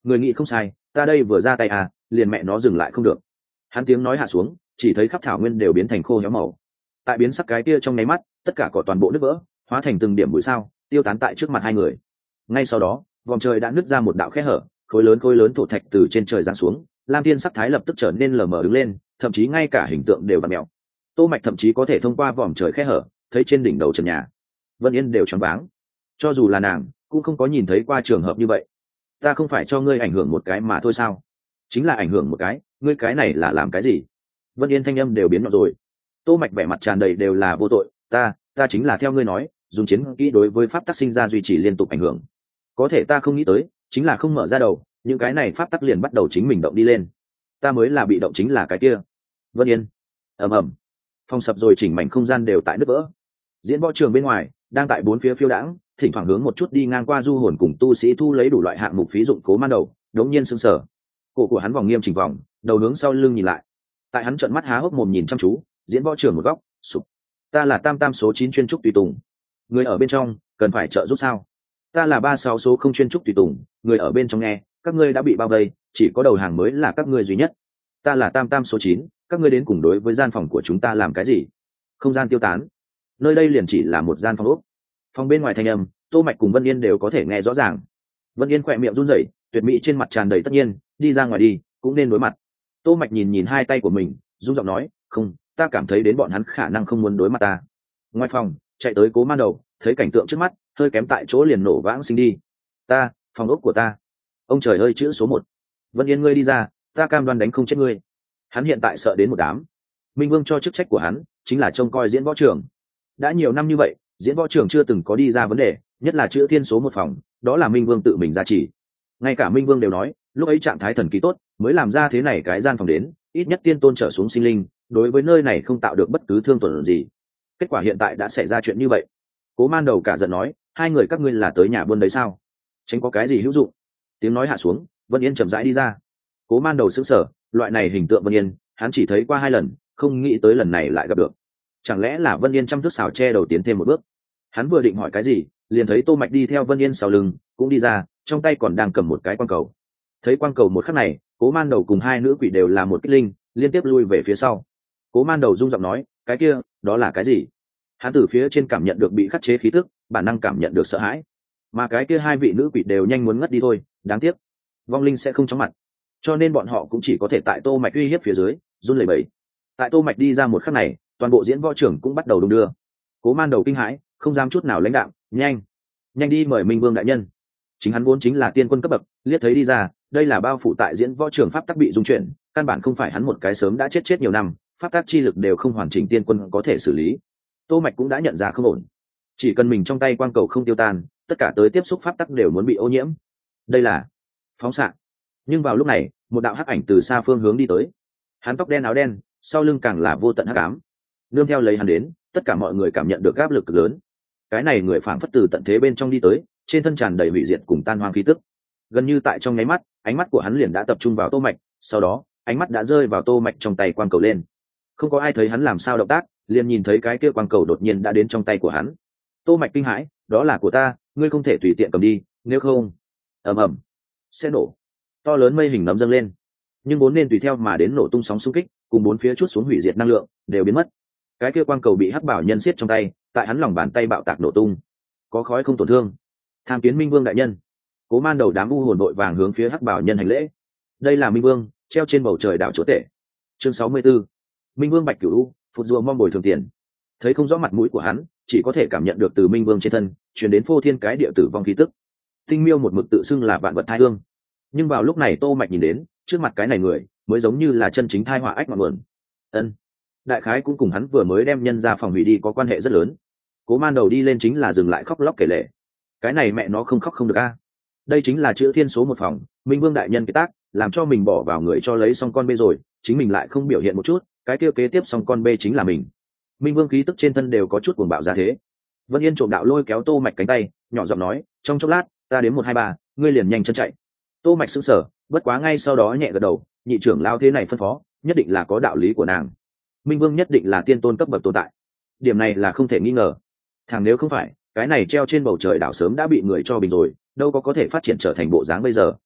người nghĩ không sai, ta đây vừa ra tay à, liền mẹ nó dừng lại không được. Hắn tiếng nói hạ xuống, chỉ thấy khắp thảo nguyên đều biến thành khô héo màu. Tại biến sắc cái kia trong nháy mắt, tất cả cỏ toàn bộ nứt vỡ, hóa thành từng điểm bụi sao, tiêu tán tại trước mặt hai người. Ngay sau đó, vòng trời đã nứt ra một đạo khe hở, khối lớn khối lớn thổ thạch từ trên trời giáng xuống, lam thiên sắc thái lập tức trở nên lờ mờ đứng lên, thậm chí ngay cả hình tượng đều vặn mèo. Tô Mạch thậm chí có thể thông qua vòm trời khe hở, thấy trên đỉnh đầu trần nhà. Vân Yên đều choáng váng, cho dù là nàng cũng không có nhìn thấy qua trường hợp như vậy. Ta không phải cho ngươi ảnh hưởng một cái mà thôi sao? Chính là ảnh hưởng một cái, ngươi cái này là làm cái gì? Vân Yên thanh âm đều biến nhỏ rồi. Tô Mạch vẻ mặt tràn đầy đều là vô tội, ta, ta chính là theo ngươi nói, dùng chiến kỹ đối với pháp tắc sinh ra duy trì liên tục ảnh hưởng. Có thể ta không nghĩ tới, chính là không mở ra đầu, những cái này pháp tắc liền bắt đầu chính mình động đi lên. Ta mới là bị động chính là cái kia. Vân Yên. Ầm ầm. Phong sập rồi, chỉnh mảnh không gian đều tại nứt vỡ. Diễn võ trường bên ngoài đang tại bốn phía phiêu đãng, thỉnh thoảng hướng một chút đi ngang qua du hồn cùng tu sĩ thu lấy đủ loại hạng mục phí dụng Cố Man Đầu đống nhiên sững sờ. Cổ của hắn vòng nghiêm chỉnh vòng, đầu hướng sau lưng nhìn lại. Tại hắn trợn mắt há hốc mồm nhìn chăm chú, diễn võ trường một góc, sụp. Ta là tam tam số chín chuyên trúc tùy tùng, người ở bên trong cần phải trợ giúp sao? Ta là ba sáu số không chuyên trúc tùy tùng, người ở bên trong nghe, các ngươi đã bị bao vây, chỉ có đầu hàng mới là các ngươi duy nhất. Ta là tam tam số chín, các ngươi đến cùng đối với gian phòng của chúng ta làm cái gì? Không gian tiêu tán, nơi đây liền chỉ là một gian phòng ốc. Phòng bên ngoài thanh âm, Tô Mạch cùng Vân Yên đều có thể nghe rõ ràng. Vân Yên khỏe miệng run rẩy, tuyệt mỹ trên mặt tràn đầy tất nhiên, đi ra ngoài đi, cũng nên đối mặt. Tô Mạch nhìn nhìn hai tay của mình, run giọng nói, không, ta cảm thấy đến bọn hắn khả năng không muốn đối mặt ta. Ngoài phòng, chạy tới Cố Man Đầu, thấy cảnh tượng trước mắt, hơi kém tại chỗ liền nổ vãng sinh đi. Ta, phòng ốc của ta. Ông trời ơi, chữ số một. Vân Yên ngươi đi ra, ta cam đoan đánh không chết ngươi. Hắn hiện tại sợ đến một đám. Minh Vương cho chức trách của hắn chính là trông coi diễn võ trường. Đã nhiều năm như vậy, diễn võ trường chưa từng có đi ra vấn đề, nhất là chữ thiên số một phòng, đó là Minh Vương tự mình ra chỉ. Ngay cả Minh Vương đều nói, lúc ấy trạng thái thần kỳ tốt, mới làm ra thế này cái gian phòng đến, ít nhất tiên tôn trở xuống sinh linh, đối với nơi này không tạo được bất cứ thương tổn gì. Kết quả hiện tại đã xảy ra chuyện như vậy. Cố Man Đầu cả giận nói, hai người các ngươi là tới nhà buôn đấy sao? Tránh có cái gì hữu dụng? Tiếng nói hạ xuống, Vân Yên chậm rãi đi ra. Cố Man Đầu sững sờ, loại này hình tượng Vân Yên, hắn chỉ thấy qua hai lần, không nghĩ tới lần này lại gặp được. Chẳng lẽ là Vân Yên trăm thước xảo che đầu tiến thêm một bước? Hắn vừa định hỏi cái gì, liền thấy Tô Mạch đi theo Vân Yên sau lưng, cũng đi ra, trong tay còn đang cầm một cái quang cầu. Thấy quang cầu một khắc này, Cố Man Đầu cùng hai nữ quỷ đều là một kích linh, liên tiếp lui về phía sau. Cố Man Đầu rung giọng nói, cái kia, đó là cái gì? Hắn từ phía trên cảm nhận được bị khắc chế khí tức, bản năng cảm nhận được sợ hãi. Mà cái kia hai vị nữ quỷ đều nhanh muốn ngất đi thôi, đáng tiếc, vong linh sẽ không chóng mặt, cho nên bọn họ cũng chỉ có thể tại Tô Mạch uy hiếp phía dưới, run lẩy bẩy. Tại Tô Mạch đi ra một khắc này, toàn bộ diễn võ trưởng cũng bắt đầu đung đưa. Cố Man Đầu kinh hãi, không dám chút nào lãnh đạm, nhanh, nhanh đi mời Minh Vương đại nhân. Chính hắn vốn chính là tiên quân cấp bậc, liếc thấy đi ra, đây là bao phủ tại diễn võ trường pháp tắc bị dung chuyển, căn bản không phải hắn một cái sớm đã chết chết nhiều năm, pháp tắc chi lực đều không hoàn chỉnh tiên quân có thể xử lý. Tô Mạch cũng đã nhận ra không ổn, chỉ cần mình trong tay quang cầu không tiêu tan, tất cả tới tiếp xúc pháp tắc đều muốn bị ô nhiễm. Đây là phóng xạ. Nhưng vào lúc này, một đạo hắc ảnh từ xa phương hướng đi tới. Hắn tóc đen áo đen, sau lưng càng là vô tận hắc ám. Nương theo lấy hắn đến, tất cả mọi người cảm nhận được áp lực cực lớn. Cái này người phảng phất từ tận thế bên trong đi tới, trên thân tràn đầy hủy diệt cùng tan hoang khí tức. Gần như tại trong nháy mắt, ánh mắt của hắn liền đã tập trung vào Tô Mạch, sau đó, ánh mắt đã rơi vào Tô Mạch trong tay quang cầu lên. Không có ai thấy hắn làm sao động tác, liền nhìn thấy cái kia quang cầu đột nhiên đã đến trong tay của hắn. Tô Mạch kinh hãi, đó là của ta, ngươi không thể tùy tiện cầm đi, nếu không, ầm ầm, sẽ nổ. To lớn mây hình nấm dâng lên, nhưng vốn nên tùy theo mà đến nổ tung sóng xung kích, cùng bốn phía chút xuống hủy diệt năng lượng, đều biến mất. Cái kia quang cầu bị hắc bảo nhân siết trong tay, tại hắn lòng bàn tay bạo tạc nổ tung, có khói không tổn thương. Tham kiến Minh Vương đại nhân. Cố Man Đầu đám u hồn đội vàng hướng phía hắc bảo nhân hành lễ. Đây là Minh Vương, treo trên bầu trời đạo chúa tể. Chương sáu mươi tư. Minh Vương Bạch Cửu U, phụt rùa mong bồi thường tiền. Thấy không rõ mặt mũi của hắn, chỉ có thể cảm nhận được từ Minh Vương trên thân truyền đến phô thiên cái địa tử vong khí tức. Tinh Miêu một mực tự xưng là vạn vật thai hương, nhưng vào lúc này Tô Mạch nhìn đến, trước mặt cái này người, mới giống như là chân chính thai họa ách ngọn nguồn. Ân, đại khái cũng cùng hắn vừa mới đem nhân ra phòng hủy đi có quan hệ rất lớn. Cố Man Đầu đi lên chính là dừng lại khóc lóc kể lể. Cái này mẹ nó không khóc không được a. Đây chính là chữ thiên số một phòng, Minh Vương đại nhân kế tác, làm cho mình bỏ vào người cho lấy xong con bê rồi, chính mình lại không biểu hiện một chút, cái kia kế tiếp xong con bê chính là mình. Minh Vương khí tức trên thân đều có chút cuồng bạo ra thế. Vân Yên trộm đạo lôi kéo Tô Mạch cánh tay, nhỏ giọng nói, trong chốc lát, ta đến một hai ba, ngươi liền nhanh chân chạy. Tô Mạch sững sờ, bất quá ngay sau đó nhẹ gật đầu, nhị trưởng lao thế này phân phó, nhất định là có đạo lý của nàng. Minh Vương nhất định là tiên tôn cấp bậc tồn tại, điểm này là không thể nghi ngờ. Thằng nếu không phải, cái này treo trên bầu trời đảo sớm đã bị người cho bình rồi, đâu có có thể phát triển trở thành bộ dáng bây giờ.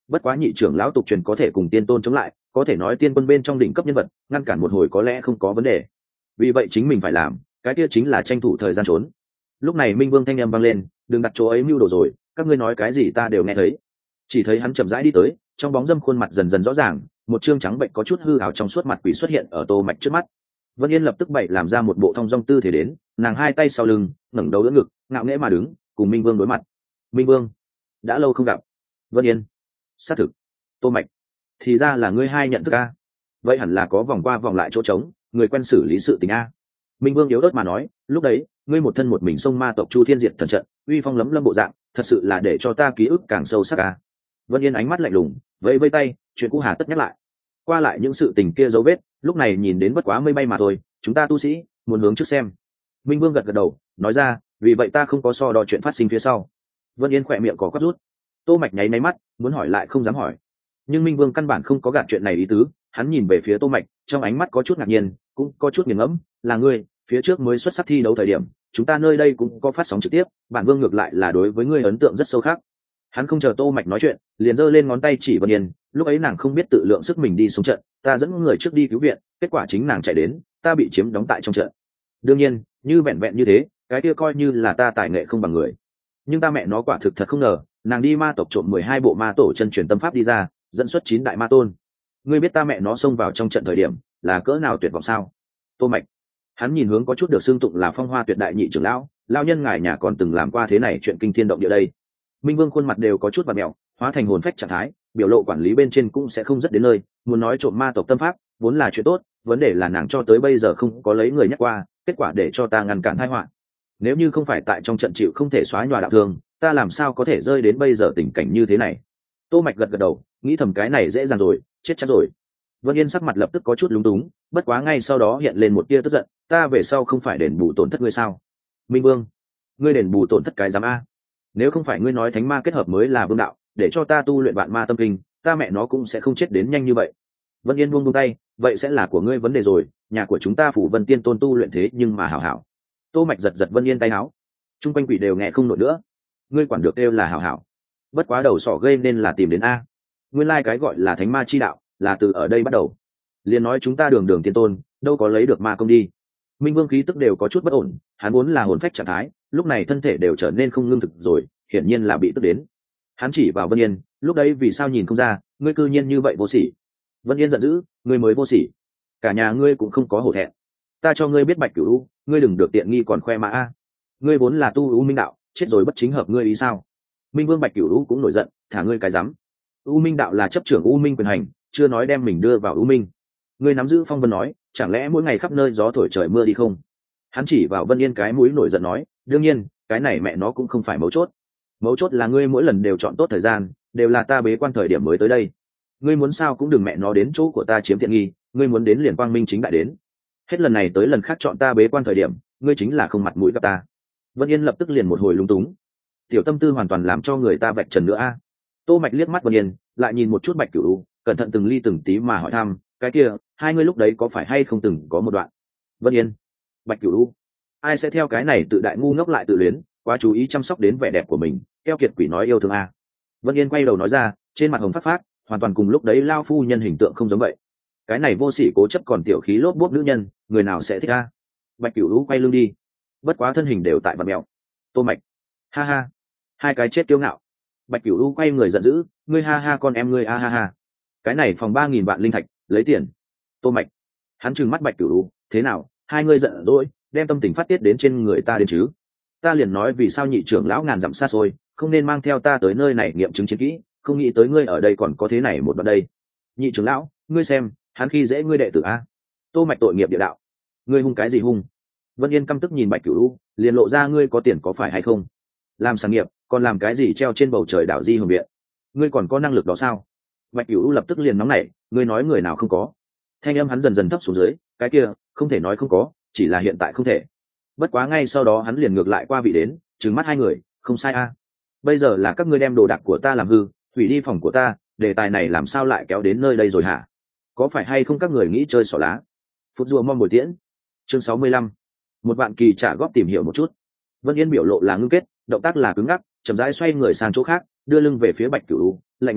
bất quá nhị trưởng lão tục truyền có thể cùng tiên tôn chống lại, có thể nói tiên quân bên trong đỉnh cấp nhân vật, ngăn cản một hồi có lẽ không có vấn đề. Vì vậy chính mình phải làm, cái kia chính là tranh thủ thời gian trốn. Lúc này Minh Vương thanh âm vang lên, đừng đặt chỗ ấy mưu đồ rồi, các ngươi nói cái gì ta đều nghe thấy. Chỉ thấy hắn chậm rãi đi tới, trong bóng dâm khuôn mặt dần dần rõ ràng, một trương trắng bệnh có chút hư ảo trong suốt mặt quỷ xuất hiện ở Tô Mạch trước mắt. Vân Yên lập tức bậy làm ra một bộ thong dong tư thế đến, nàng hai tay sau lưng, ngẩng đầu đỡ ngực, ngạo nghễ mà đứng, cùng Minh Vương đối mặt. Minh Vương, đã lâu không gặp. Vân Yên, xác thực. Tô Mạch, thì ra là ngươi hai nhận thức a. Vậy hẳn là có vòng qua vòng lại chỗ trống, người quen xử lý sự tình a. Minh Vương yếu ớt mà nói, lúc đấy, ngươi một thân một mình xông ma tộc Chu Thiên Diệt thần trận, uy phong lấm lâm bộ dạng, thật sự là để cho ta ký ức càng sâu sắc a. Vân Yên ánh mắt lạnh lùng, vẫy vẫy tay, chuyện cũ hà tất nhắc lại. Qua lại những sự tình kia dấu vết, lúc này nhìn đến bất quá mây bay mà thôi, chúng ta tu sĩ muốn hướng trước xem. Minh Vương gật gật đầu, nói ra, vì vậy ta không có so đo chuyện phát sinh phía sau. Vân Yên khỏe miệng có quắp rút. Tô Mạch nháy máy mắt, muốn hỏi lại không dám hỏi. Nhưng Minh Vương căn bản không có gạt chuyện này ý tứ, hắn nhìn về phía Tô Mạch, trong ánh mắt có chút ngạc nhiên, cũng có chút nghiền ngẫm, là ngươi, phía trước mới xuất sắc thi đấu thời điểm, chúng ta nơi đây cũng có phát sóng trực tiếp, bản Vương ngược lại là đối với ngươi ấn tượng rất sâu khác. Hắn không chờ Tô Mạch nói chuyện, liền giơ lên ngón tay chỉ Vân Yên, lúc ấy nàng không biết tự lượng sức mình đi xuống trận, ta dẫn người trước đi cứu viện, kết quả chính nàng chạy đến, ta bị chiếm đóng tại trong trận. Đương nhiên, như vẹn vẹn như thế, cái kia coi như là ta tài nghệ không bằng người. Nhưng ta mẹ nó quả thực thật không ngờ, nàng đi ma tộc trộm mười hai bộ ma tổ chân truyền tâm pháp đi ra, dẫn xuất chín đại ma tôn. Ngươi biết ta mẹ nó xông vào trong trận thời điểm, là cỡ nào tuyệt vọng sao? Tô Mạch, hắn nhìn hướng có chút được xưng tụng là phong hoa tuyệt đại nhị trưởng lão, lão nhân ngài nhà còn từng làm qua thế này chuyện kinh thiên động địa đây. Minh Vương khuôn mặt đều có chút vặn mèo, hóa thành hồn phách trạng thái, biểu lộ quản lý bên trên cũng sẽ không rất đến nơi, muốn nói trộm ma tộc tâm pháp, vốn là chuyện tốt, vấn đề là nàng cho tới bây giờ không có lấy người nhắc qua, kết quả để cho ta ngăn cản tai họa. Nếu như không phải tại trong trận chịu không thể xóa nhòa đạo thương, ta làm sao có thể rơi đến bây giờ tình cảnh như thế này. Tô Mạch gật gật đầu, nghĩ thầm cái này dễ dàng rồi, chết chắc rồi. Vân Yên sắc mặt lập tức có chút lúng túng, bất quá ngay sau đó hiện lên một tia tức giận, ta về sau không phải đền bù tổn thất ngươi sao? Minh Vương, ngươi đền bù tổn thất cái giám a? Nếu không phải ngươi nói thánh ma kết hợp mới là vương đạo, để cho ta tu luyện vạn ma tâm kinh, ta mẹ nó cũng sẽ không chết đến nhanh như vậy. Vân Yên buông buông tay, vậy sẽ là của ngươi vấn đề rồi, nhà của chúng ta phủ Vân Tiên Tôn tu luyện thế nhưng mà hảo hảo. Tô Mạch giật giật Vân Yên tay áo, trung quanh quỷ đều nghe không nổi nữa. Ngươi quản được đều là hảo hảo, bất quá đầu sỏ gây nên là tìm đến a. Nguyên lai like cái gọi là thánh ma chi đạo, là từ ở đây bắt đầu. Liên nói chúng ta đường đường tiên tôn, đâu có lấy được ma công đi. Minh Vương khí tức đều có chút bất ổn, hắn vốn là hồn phách trạng thái, lúc này thân thể đều trở nên không ngưng thực rồi, hiển nhiên là bị tức đến. Hắn chỉ vào Vân Yên, lúc đấy vì sao nhìn không ra, ngươi cư nhiên như vậy vô sỉ. Vân Yên giận dữ, ngươi mới vô sỉ, cả nhà ngươi cũng không có hổ thẹn. Ta cho ngươi biết Bạch Cửu U, ngươi đừng được tiện nghi còn khoe mã a. Ngươi vốn là tu U Minh đạo, chết rồi bất chính hợp ngươi ý sao? Minh Vương Bạch Cửu U cũng nổi giận, thả ngươi cái rắm. U Minh đạo là chấp trưởng U Minh quyền hành, chưa nói đem mình đưa vào U Minh. Ngươi nắm giữ phong vân nói, chẳng lẽ mỗi ngày khắp nơi gió thổi trời mưa đi không? Hắn chỉ vào Vân Yên cái mũi nổi giận nói, đương nhiên, cái này mẹ nó cũng không phải mấu chốt. Mấu chốt là ngươi mỗi lần đều chọn tốt thời gian, đều là ta bế quan thời điểm mới tới đây. Ngươi muốn sao cũng đừng mẹ nó đến chỗ của ta chiếm tiện nghi, ngươi muốn đến liền quang minh chính đại đến. Hết lần này tới lần khác chọn ta bế quan thời điểm, ngươi chính là không mặt mũi gặp ta. Vân Yên lập tức liền một hồi lúng túng. Tiểu tâm tư hoàn toàn làm cho người ta vạch trần nữa a. Tô Mạch liếc mắt Vân Yên, lại nhìn một chút Bạch Cửu U, cẩn thận từng ly từng tí mà hỏi thăm, cái kia, hai ngươi lúc đấy có phải hay không từng có một đoạn? Vân Yên, Bạch Cửu U, ai sẽ theo cái này tự đại ngu ngốc lại tự luyến, quá chú ý chăm sóc đến vẻ đẹp của mình, keo kiệt quỷ nói yêu thương a. Vân Yên quay đầu nói ra, trên mặt hồng phát phát, hoàn toàn cùng lúc đấy lao phu nhân hình tượng không giống vậy. Cái này vô sỉ cố chấp còn tiểu khí lốp bốp nữ nhân, người nào sẽ thích a? Bạch Cửu U quay lưng đi, bất quá thân hình đều tại mặt mèo. Tô Mạch, ha ha, hai cái chết kiêu ngạo. Bạch Cửu U quay người giận dữ, ngươi ha ha con em ngươi a ha ha. Cái này phòng ba nghìn vạn linh thạch, lấy tiền. Tô Mạch, hắn trừng mắt Bạch Cửu U, thế nào, hai ngươi giận dỗi, đem tâm tình phát tiết đến trên người ta đến chứ? Ta liền nói vì sao nhị trưởng lão ngàn dặm xa xôi, không nên mang theo ta tới nơi này nghiệm chứng chiến kỹ, không nghĩ tới ngươi ở đây còn có thế này một đoạn đây. Nhị trưởng lão, ngươi xem, hắn khi dễ ngươi đệ tử a. Tô Mạch tội nghiệp địa đạo, ngươi hung cái gì hung? Vân Yên căm tức nhìn Bạch Cửu U, liền lộ ra ngươi có tiền có phải hay không? Làm sản nghiệp, còn làm cái gì treo trên bầu trời đảo di hưởng viện? Ngươi còn có năng lực đó sao? Bạch Cửu U lập tức liền nóng nảy, ngươi nói người nào không có? Thanh âm hắn dần dần thấp xuống dưới, cái kia, không thể nói không có, chỉ là hiện tại không thể. Bất quá ngay sau đó hắn liền ngược lại qua vị đến, trừng mắt hai người, không sai a. Bây giờ là các ngươi đem đồ đạc của ta làm hư, hủy đi phòng của ta, đề tài này làm sao lại kéo đến nơi đây rồi hả? Có phải hay không các người nghĩ chơi xỏ lá? Phút rùa mong bồi tiễn. Chương sáu mươi lăm. Một bạn kỳ trả góp tìm hiểu một chút. Vân Yên biểu lộ là ngưng kết, động tác là cứng ngắc, chậm rãi xoay người sang chỗ khác, đưa lưng về phía Bạch Cửu U, lạnh nhạt nói,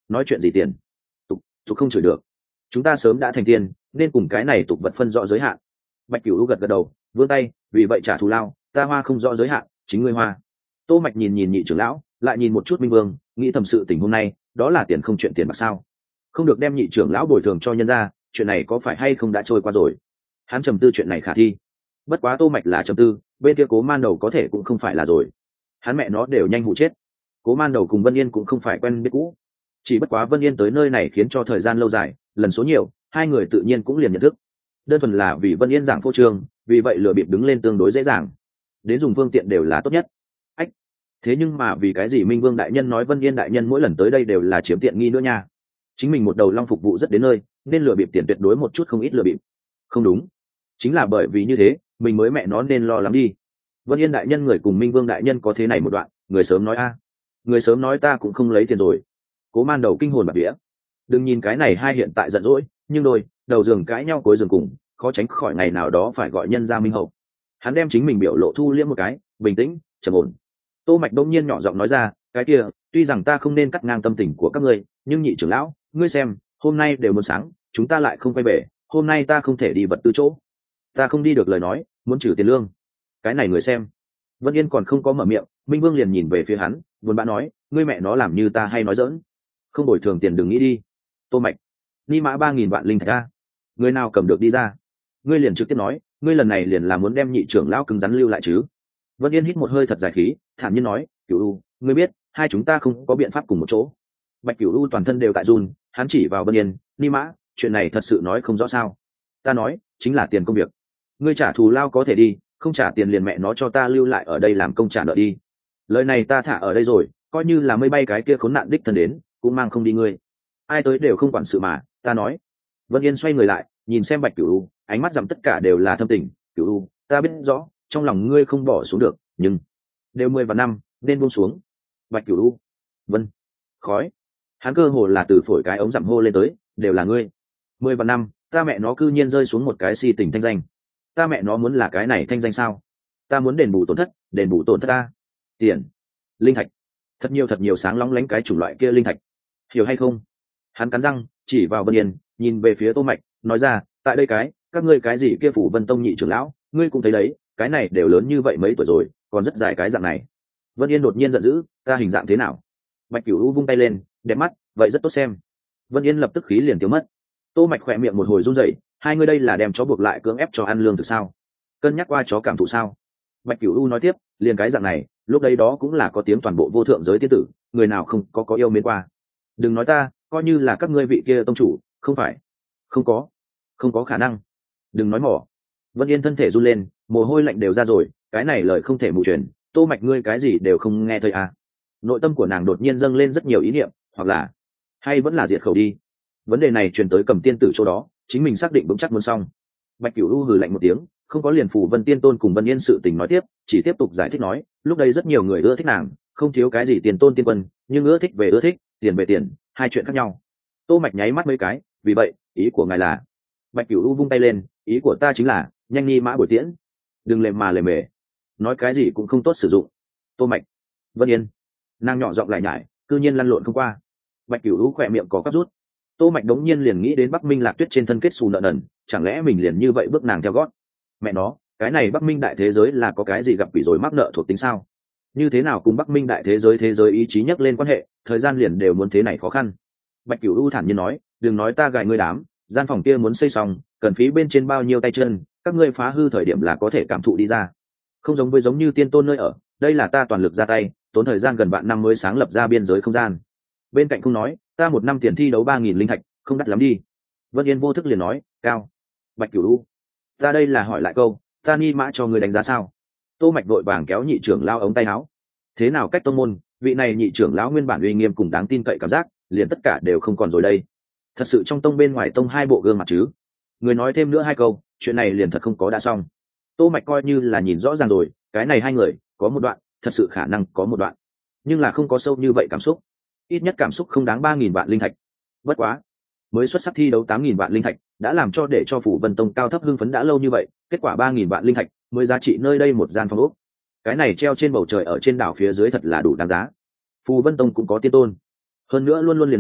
nói chuyện gì tiền? Tục tục không chửi được, chúng ta sớm đã thành tiên, nên cùng cái này tục vật phân rõ giới hạn. Bạch Cửu gật gật đầu, vươn tay, vì vậy trả thù lao, ta hoa không rõ giới hạn, chính ngươi hoa. Tô Mạch nhìn nhìn nhị trưởng lão, lại nhìn một chút Minh Vương, nghĩ thầm sự tình hôm nay, đó là tiền không chuyện tiền bạc sao? Không được đem nhị trưởng lão bồi thường cho nhân gia, chuyện này có phải hay không đã trôi qua rồi? Hắn trầm tư chuyện này khả thi. Bất quá Tô Mạch là trầm tư, bên kia Cố Man Đầu có thể cũng không phải là rồi. Hắn mẹ nó đều nhanh hụ chết. Cố Man Đầu cùng Vân Yên cũng không phải quen biết cũ. Chỉ bất quá Vân Yên tới nơi này khiến cho thời gian lâu dài, lần số nhiều, hai người tự nhiên cũng liền nhận thức. Đơn thuần là vì Vân Yên giảng phô trương, vì vậy lừa bịp đứng lên tương đối dễ dàng. Đến dùng phương tiện đều là tốt nhất. Ách, thế nhưng mà vì cái gì Minh Vương đại nhân nói Vân Yên đại nhân mỗi lần tới đây đều là chiếm tiện nghi nữa nha? Chính mình một đầu long phục vụ rất đến nơi, nên lừa bịp tiền tuyệt đối một chút không ít lừa bịp. Không đúng, chính là bởi vì như thế, mình mới mẹ nó nên lo lắng đi. Vân Yên đại nhân người cùng Minh Vương đại nhân có thế này một đoạn, người sớm nói a, người sớm nói ta cũng không lấy tiền rồi. Cố Man Đầu kinh hồn bạt vía. Đừng nhìn cái này hai hiện tại giận dỗi, nhưng đôi đầu giường cãi nhau cuối giường cùng, khó tránh khỏi ngày nào đó phải gọi nhân ra minh hậu. Hắn đem chính mình biểu lộ thu liễm một cái, bình tĩnh trầm ổn. Tô Mạch đông nhiên nhỏ giọng nói ra, cái kia tuy rằng ta không nên cắt ngang tâm tình của các ngươi, nhưng nhị trưởng lão, ngươi xem, hôm nay đều muốn sáng, chúng ta lại không quay về, hôm nay ta không thể đi vật tư chỗ, ta không đi được lời nói, muốn trừ tiền lương. Cái này người xem. Vân Yên còn không có mở miệng, Minh Vương liền nhìn về phía hắn, buồn bã nói, ngươi mẹ nó làm như ta hay nói giỡn, không bồi thường tiền đừng nghĩ đi. Tô Mạch, ni mã ba nghìn vạn linh thạch a, người nào cầm được đi ra? Ngươi liền trực tiếp nói, ngươi lần này liền là muốn đem nhị trưởng lão cứng rắn lưu lại chứ? Vân Yên hít một hơi thật dài khí, thản nhiên nói, Cửu U, ngươi biết, hai chúng ta không có biện pháp cùng một chỗ. Bạch Cửu U toàn thân đều tại run, hắn chỉ vào Vân Yên, ni mã, chuyện này thật sự nói không rõ sao? Ta nói, chính là tiền công việc. Ngươi trả thù lao có thể đi, không trả tiền liền mẹ nó cho ta lưu lại ở đây làm công trả nợ đi. Lời này ta thả ở đây rồi, coi như là mây bay cái kia khốn nạn đích thân đến, cũng mang không đi ngươi. Ai tới đều không quản sự mà, ta nói. Vân Yên xoay người lại, nhìn xem Bạch Cửu U, ánh mắt dặm tất cả đều là thâm tình. Cửu U, ta biết rõ, trong lòng ngươi không bỏ xuống được, nhưng đều mười và năm, nên buông xuống. Bạch Cửu U, Vân, khói. Hắn cơ hồ là từ phổi cái ống dặm hô lên tới, đều là ngươi. Mười và năm, ta mẹ nó cư nhiên rơi xuống một cái si tình thanh danh. Ta mẹ nó muốn là cái này thanh danh sao? Ta muốn đền bù tổn thất, đền bù tổn thất ta. Tiền, linh thạch, thật nhiều thật nhiều sáng lóng lánh cái chủng loại kia linh thạch, hiểu hay không? Hắn cắn răng, chỉ vào Vân Yên, nhìn về phía Tô Mạch, nói ra, tại đây cái, các ngươi cái gì kia phủ Vân Tông nhị trưởng lão, ngươi cũng thấy đấy, cái này đều lớn như vậy mấy tuổi rồi, còn rất dài cái dạng này. Vân Yên đột nhiên giận dữ, ta hình dạng thế nào? Bạch Cửu U vung tay lên, đẹp mắt, vậy rất tốt xem. Vân Yên lập tức khí liền tiêu mất. Tô Mạch khỏe miệng một hồi run rẩy, hai người đây là đem chó buộc lại cưỡng ép cho ăn lương thực sao? Cân nhắc qua chó cảm thụ sao? Bạch Cửu U nói tiếp, liền cái dạng này, lúc đấy đó cũng là có tiếng toàn bộ vô thượng giới tiên tử, người nào không có có yêu mến qua. Đừng nói ta, coi như là các ngươi vị kia tông chủ, không phải, không có, không có khả năng. Đừng nói mỏ. Vân Yên thân thể run lên, mồ hôi lạnh đều ra rồi, cái này lời không thể mù truyền, Tô Mạch ngươi cái gì đều không nghe thấy à? Nội tâm của nàng đột nhiên dâng lên rất nhiều ý niệm, hoặc là, hay vẫn là diệt khẩu đi. Vấn đề này truyền tới Cầm Tiên tử chỗ đó, chính mình xác định vững chắc muốn xong. Bạch Cửu U hừ lạnh một tiếng, không có liền phủ Vân Tiên Tôn cùng Vân Yên sự tình nói tiếp, chỉ tiếp tục giải thích nói, lúc đây rất nhiều người ưa thích nàng, không thiếu cái gì tiền tôn tiên quân, nhưng ưa thích về ưa thích, tiền về tiền, hai chuyện khác nhau. Tô Mạch nháy mắt mấy cái, vì vậy, ý của ngài là? Bạch Cửu U vung tay lên, ý của ta chính là, nhanh đi mã buổi tiễn, đừng lề mà lề mề, nói cái gì cũng không tốt sử dụng. Tô Mạch, Vân Yên, nàng nhỏ giọng lại nhải, cư nhiên lăn lộn không qua. Bạch Cửu U khỏe miệng có cắp rút. Tô Mạch đống nhiên liền nghĩ đến Bắc Minh Lạc Tuyết trên thân kết xù nợ nần, chẳng lẽ mình liền như vậy bước nàng theo gót? Mẹ nó, cái này Bắc Minh đại thế giới là có cái gì gặp quỷ rồi mắc nợ thuộc tính sao? Như thế nào cùng Bắc Minh đại thế giới thế giới ý chí nhắc lên quan hệ, thời gian liền đều muốn thế này khó khăn. Bạch Cửu U thản nhiên nói, đừng nói ta gài ngươi đám, gian phòng kia muốn xây xong, cần phí bên trên bao nhiêu tay chân, các ngươi phá hư thời điểm là có thể cảm thụ đi ra. Không giống với giống như tiên tôn nơi ở, đây là ta toàn lực ra tay, tốn thời gian gần vạn năm mới sáng lập ra biên giới không gian. Bên cạnh không nói, ta một năm tiền thi đấu ba nghìn linh thạch, không đắt lắm đi. Vân Yên vô thức liền nói, cao. Bạch Cửu U, ta đây là hỏi lại câu, ta ni mã cho người đánh giá sao? Tô Mạch vội vàng kéo nhị trưởng lão ống tay áo. Thế nào cách tông môn, vị này nhị trưởng lão nguyên bản uy nghiêm cùng đáng tin cậy cảm giác, liền tất cả đều không còn rồi đây. Thật sự trong tông bên ngoài tông hai bộ gương mặt chứ? Người nói thêm nữa hai câu, chuyện này liền thật không có đã xong. Tô Mạch coi như là nhìn rõ ràng rồi, cái này hai người, có một đoạn, thật sự khả năng có một đoạn, nhưng là không có sâu như vậy cảm xúc. Ít nhất cảm xúc không đáng ba nghìn vạn linh thạch. Bất quá, mới xuất sắc thi đấu tám nghìn vạn linh thạch, đã làm cho để cho phủ Vân Tông cao thấp hưng phấn đã lâu như vậy, kết quả ba nghìn vạn linh thạch, mới giá trị nơi đây một gian phòng ốc. Cái này treo trên bầu trời ở trên đảo phía dưới thật là đủ đáng giá. Phù Vân Tông cũng có tiên tôn, hơn nữa luôn luôn liền nổ,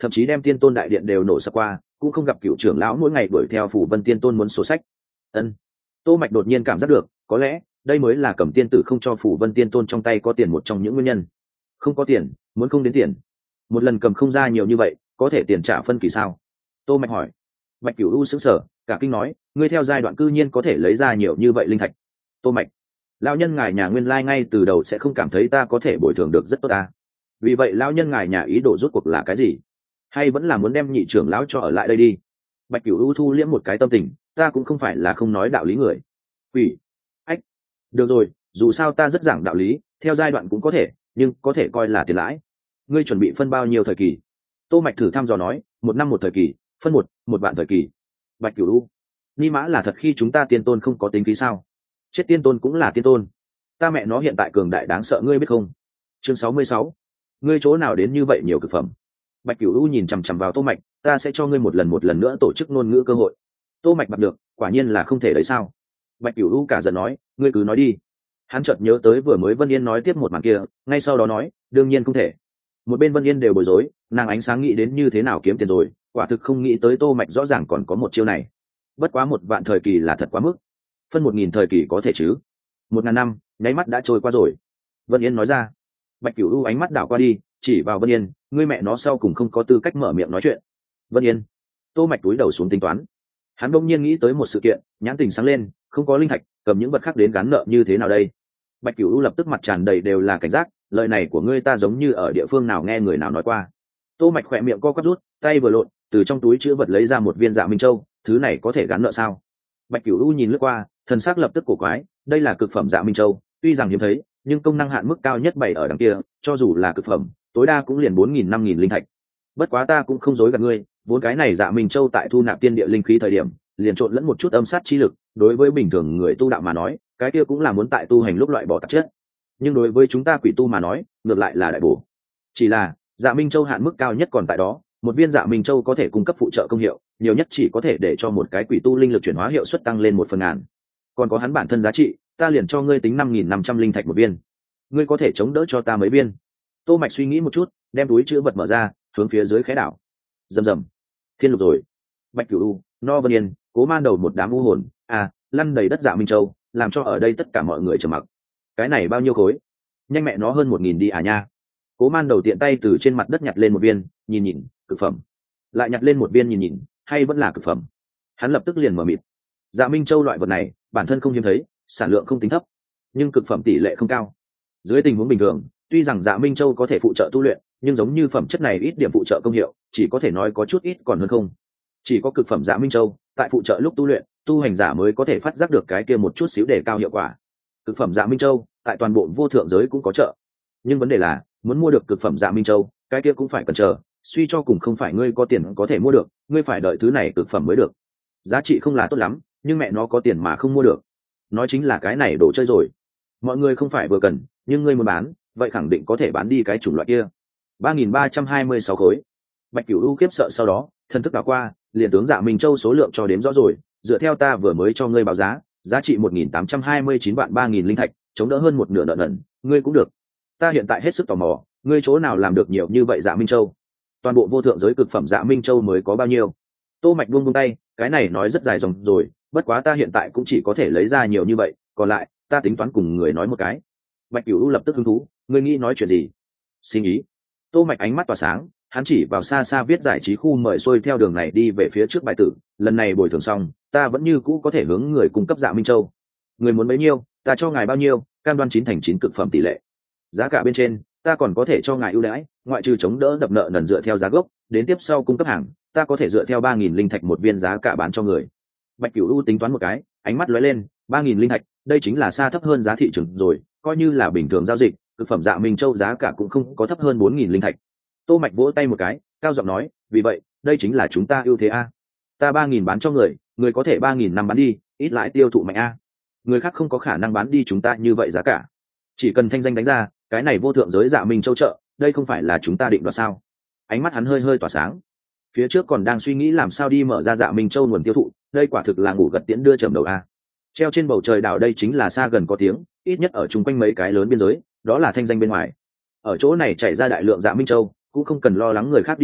thậm chí đem tiên tôn đại điện đều nổ sập qua, cũng không gặp cựu trưởng lão mỗi ngày đuổi theo phủ vân tiên tôn muốn sổ sách. Ân. Tô Mạch đột nhiên cảm giác được, có lẽ đây mới là Cẩm tiên tử không cho phủ vân tiên tôn trong tay có tiền một trong những nguyên nhân. Không có tiền, muốn không đến tiền, một lần cầm không ra nhiều như vậy, có thể tiền trả phân kỳ sao? Tô Mạch hỏi. Bạch Cửu U sững sờ, cả kinh nói, ngươi theo giai đoạn cư nhiên có thể lấy ra nhiều như vậy linh thạch. Tô Mạch, lão nhân ngài nhà nguyên lai ngay từ đầu sẽ không cảm thấy ta có thể bồi thường được rất tốt ta. Vì vậy lão nhân ngài nhà ý đồ rút cuộc là cái gì? Hay vẫn là muốn đem nhị trưởng lão cho ở lại đây đi? Bạch Cửu U thu liễm một cái tâm tình, ta cũng không phải là không nói đạo lý người. Quỷ, ách, được rồi, dù sao ta rất giảng đạo lý, theo giai đoạn cũng có thể, nhưng có thể coi là tiền lãi. Ngươi chuẩn bị phân bao nhiêu thời kỳ? Tô Mạch thử thăm dò nói, một năm một thời kỳ, phân một, một vạn thời kỳ. Bạch Cửu U, ni mã là thật khi chúng ta tiên tôn không có tính khí sao? Chết tiên tôn cũng là tiên tôn, ta mẹ nó hiện tại cường đại đáng sợ ngươi biết không? Chương sáu mươi sáu, ngươi chỗ nào đến như vậy nhiều cực phẩm? Bạch Cửu U nhìn chằm chằm vào Tô Mạch, ta sẽ cho ngươi một lần một lần nữa tổ chức ngôn ngữ cơ hội. Tô Mạch bật được, quả nhiên là không thể đấy sao? Bạch Cửu U cả giận nói, ngươi cứ nói đi. Hắn chợt nhớ tới vừa mới Vân Yên nói tiếp một màn kia, ngay sau đó nói, đương nhiên không thể. Một bên Vân Yên đều bối rối, nàng ánh sáng nghĩ đến như thế nào kiếm tiền rồi, quả thực không nghĩ tới Tô Mạch rõ ràng còn có một chiêu này. Bất quá một vạn thời kỳ là thật quá mức, phân một nghìn thời kỳ có thể chứ? Một ngàn năm, nháy mắt đã trôi qua rồi. Vân Yên nói ra. Bạch Cửu U ánh mắt đảo qua đi, chỉ vào Vân Yên, ngươi mẹ nó sau cùng không có tư cách mở miệng nói chuyện. Vân Yên. Tô Mạch túi đầu xuống tính toán. Hắn bỗng nhiên nghĩ tới một sự kiện, nhãn tình sáng lên, không có linh thạch, cầm những vật khác đến gán nợ như thế nào đây? Bạch Cửu U lập tức mặt tràn đầy đều là cảnh giác, lời này của ngươi ta giống như ở địa phương nào nghe người nào nói qua. Tô Mạch khỏe miệng co quắp rút, tay vừa lộn, từ trong túi chứa vật lấy ra một viên Dạ Minh Châu, thứ này có thể gán nợ sao? Bạch Cửu U nhìn lướt qua, thần sắc lập tức cổ quái, đây là cực phẩm Dạ Minh Châu, tuy rằng hiếm thấy, nhưng công năng hạn mức cao nhất bảy ở đằng kia, cho dù là cực phẩm, tối đa cũng liền bốn nghìn năm nghìn linh thạch. Bất quá ta cũng không dối gạt ngươi, bốn cái này Dạ Minh Châu tại thu nạp tiên địa linh khí thời điểm, liền trộn lẫn một chút âm sát chi lực, đối với bình thường người tu đạo mà nói, cái kia cũng là muốn tại tu hành lúc loại bỏ tạp chất. Nhưng đối với chúng ta quỷ tu mà nói, ngược lại là đại bổ. Chỉ là, Dạ Minh Châu hạn mức cao nhất còn tại đó, một viên Dạ Minh Châu có thể cung cấp phụ trợ công hiệu, nhiều nhất chỉ có thể để cho một cái quỷ tu linh lực chuyển hóa hiệu suất tăng lên một phần ngàn. Còn có hắn bản thân giá trị, ta liền cho ngươi tính năm nghìn năm trăm linh thạch một viên. Ngươi có thể chống đỡ cho ta mấy viên? Tô Mạch suy nghĩ một chút, đem túi chứa vật mở ra, hướng phía dưới khẽ đảo. Rầm rầm. Thiên lục rồi. Bạch Cửu U, No Vân Yên, Cố Man Đầu một đám u hồn, à, lăn đầy đất Dạ Minh Châu, làm cho ở đây tất cả mọi người trầm mặc. Cái này bao nhiêu khối? Nhanh mẹ nó hơn một nghìn đi à nha. Cố Man Đầu tiện tay từ trên mặt đất nhặt lên một viên, nhìn nhìn, cực phẩm. Lại nhặt lên một viên nhìn nhìn, hay vẫn là cực phẩm. Hắn lập tức liền mở mịt. Dạ Minh Châu loại vật này, bản thân không hiếm thấy, sản lượng không tính thấp, nhưng cực phẩm tỷ lệ không cao. Dưới tình huống bình thường, tuy rằng Dạ Minh Châu có thể phụ trợ tu luyện, nhưng giống như phẩm chất này ít điểm phụ trợ công hiệu, chỉ có thể nói có chút ít còn hơn không. Chỉ có cực phẩm Dạ Minh Châu, tại phụ trợ lúc tu luyện, tu hành giả mới có thể phát giác được cái kia một chút xíu để cao hiệu quả. Cực phẩm Dạ Minh Châu, tại toàn bộ vô thượng giới cũng có trợ. Nhưng vấn đề là, muốn mua được cực phẩm Dạ Minh Châu, cái kia cũng phải cần chờ, suy cho cùng không phải ngươi có tiền có thể mua được, ngươi phải đợi thứ này cực phẩm mới được. Giá trị không là tốt lắm, nhưng mẹ nó có tiền mà không mua được. Nói chính là cái này đồ chơi rồi. Mọi người không phải vừa cần, nhưng ngươi muốn bán, vậy khẳng định có thể bán đi cái chủng loại kia. ba nghìn ba trăm hai mươi sáu khối. Bạch Cửu U khiếp sợ sau đó, thần thức đảo qua, liền tướng Dạ Minh Châu số lượng cho đếm rõ rồi, dựa theo ta vừa mới cho ngươi báo giá, giá trị một nghìn tám trăm hai mươi chín vạn ba nghìn linh thạch, chống đỡ hơn một nửa nợ nần, ngươi cũng được. Ta hiện tại hết sức tò mò, ngươi chỗ nào làm được nhiều như vậy Dạ Minh Châu? Toàn bộ vô thượng giới cực phẩm Dạ Minh Châu mới có bao nhiêu? Tô Mạch buông buông tay, cái này nói rất dài dòng rồi, bất quá ta hiện tại cũng chỉ có thể lấy ra nhiều như vậy, còn lại, ta tính toán cùng người nói một cái. Bạch Cửu U lập tức hứng thú, ngươi nghĩ nói chuyện gì? Xin ý. Tô Mạch ánh mắt tỏa sáng, hắn chỉ vào xa xa viết giải trí khu mời xuôi theo đường này đi về phía trước bài tử, lần này bồi thường xong, ta vẫn như cũ có thể hướng người cung cấp Dạ Minh Châu. Người muốn bấy nhiêu, ta cho ngài bao nhiêu, cam đoan chín thành chín cực phẩm tỷ lệ. Giá cả bên trên, ta còn có thể cho ngài ưu đãi, ngoại trừ chống đỡ đập nợ nần dựa theo giá gốc, đến tiếp sau cung cấp hàng, ta có thể dựa theo ba nghìn linh thạch một viên giá cả bán cho người. Bạch Cửu U tính toán một cái, ánh mắt lóe lên, ba nghìn linh thạch, đây chính là xa thấp hơn giá thị trường rồi, coi như là bình thường giao dịch, cực phẩm Dạ Minh Châu giá cả cũng không có thấp hơn bốn nghìn linh thạch. Tô Mạch vỗ tay một cái, cao giọng nói, vì vậy, đây chính là chúng ta ưu thế a. Ta ba nghìn bán cho người, người có thể ba nghìn năm bán đi, ít lãi tiêu thụ mạnh a. Người khác không có khả năng bán đi chúng ta như vậy giá cả. Chỉ cần thanh danh đánh ra, cái này vô thượng giới Dạ Minh Châu trợ, đây không phải là chúng ta định đoạt sao? Ánh mắt hắn hơi hơi tỏa sáng. Phía trước còn đang suy nghĩ làm sao đi mở ra Dạ Minh Châu nguồn tiêu thụ, đây quả thực là ngủ gật tiễn đưa trầm đầu a. Treo trên bầu trời đảo đây chính là xa gần có tiếng, ít nhất ở chung quanh mấy cái lớn biên giới, đó là thanh danh bên ngoài. Ở chỗ này chảy ra đại lượng Dạ Minh Châu, cũng không cần lo lắng người khác đi đoạt,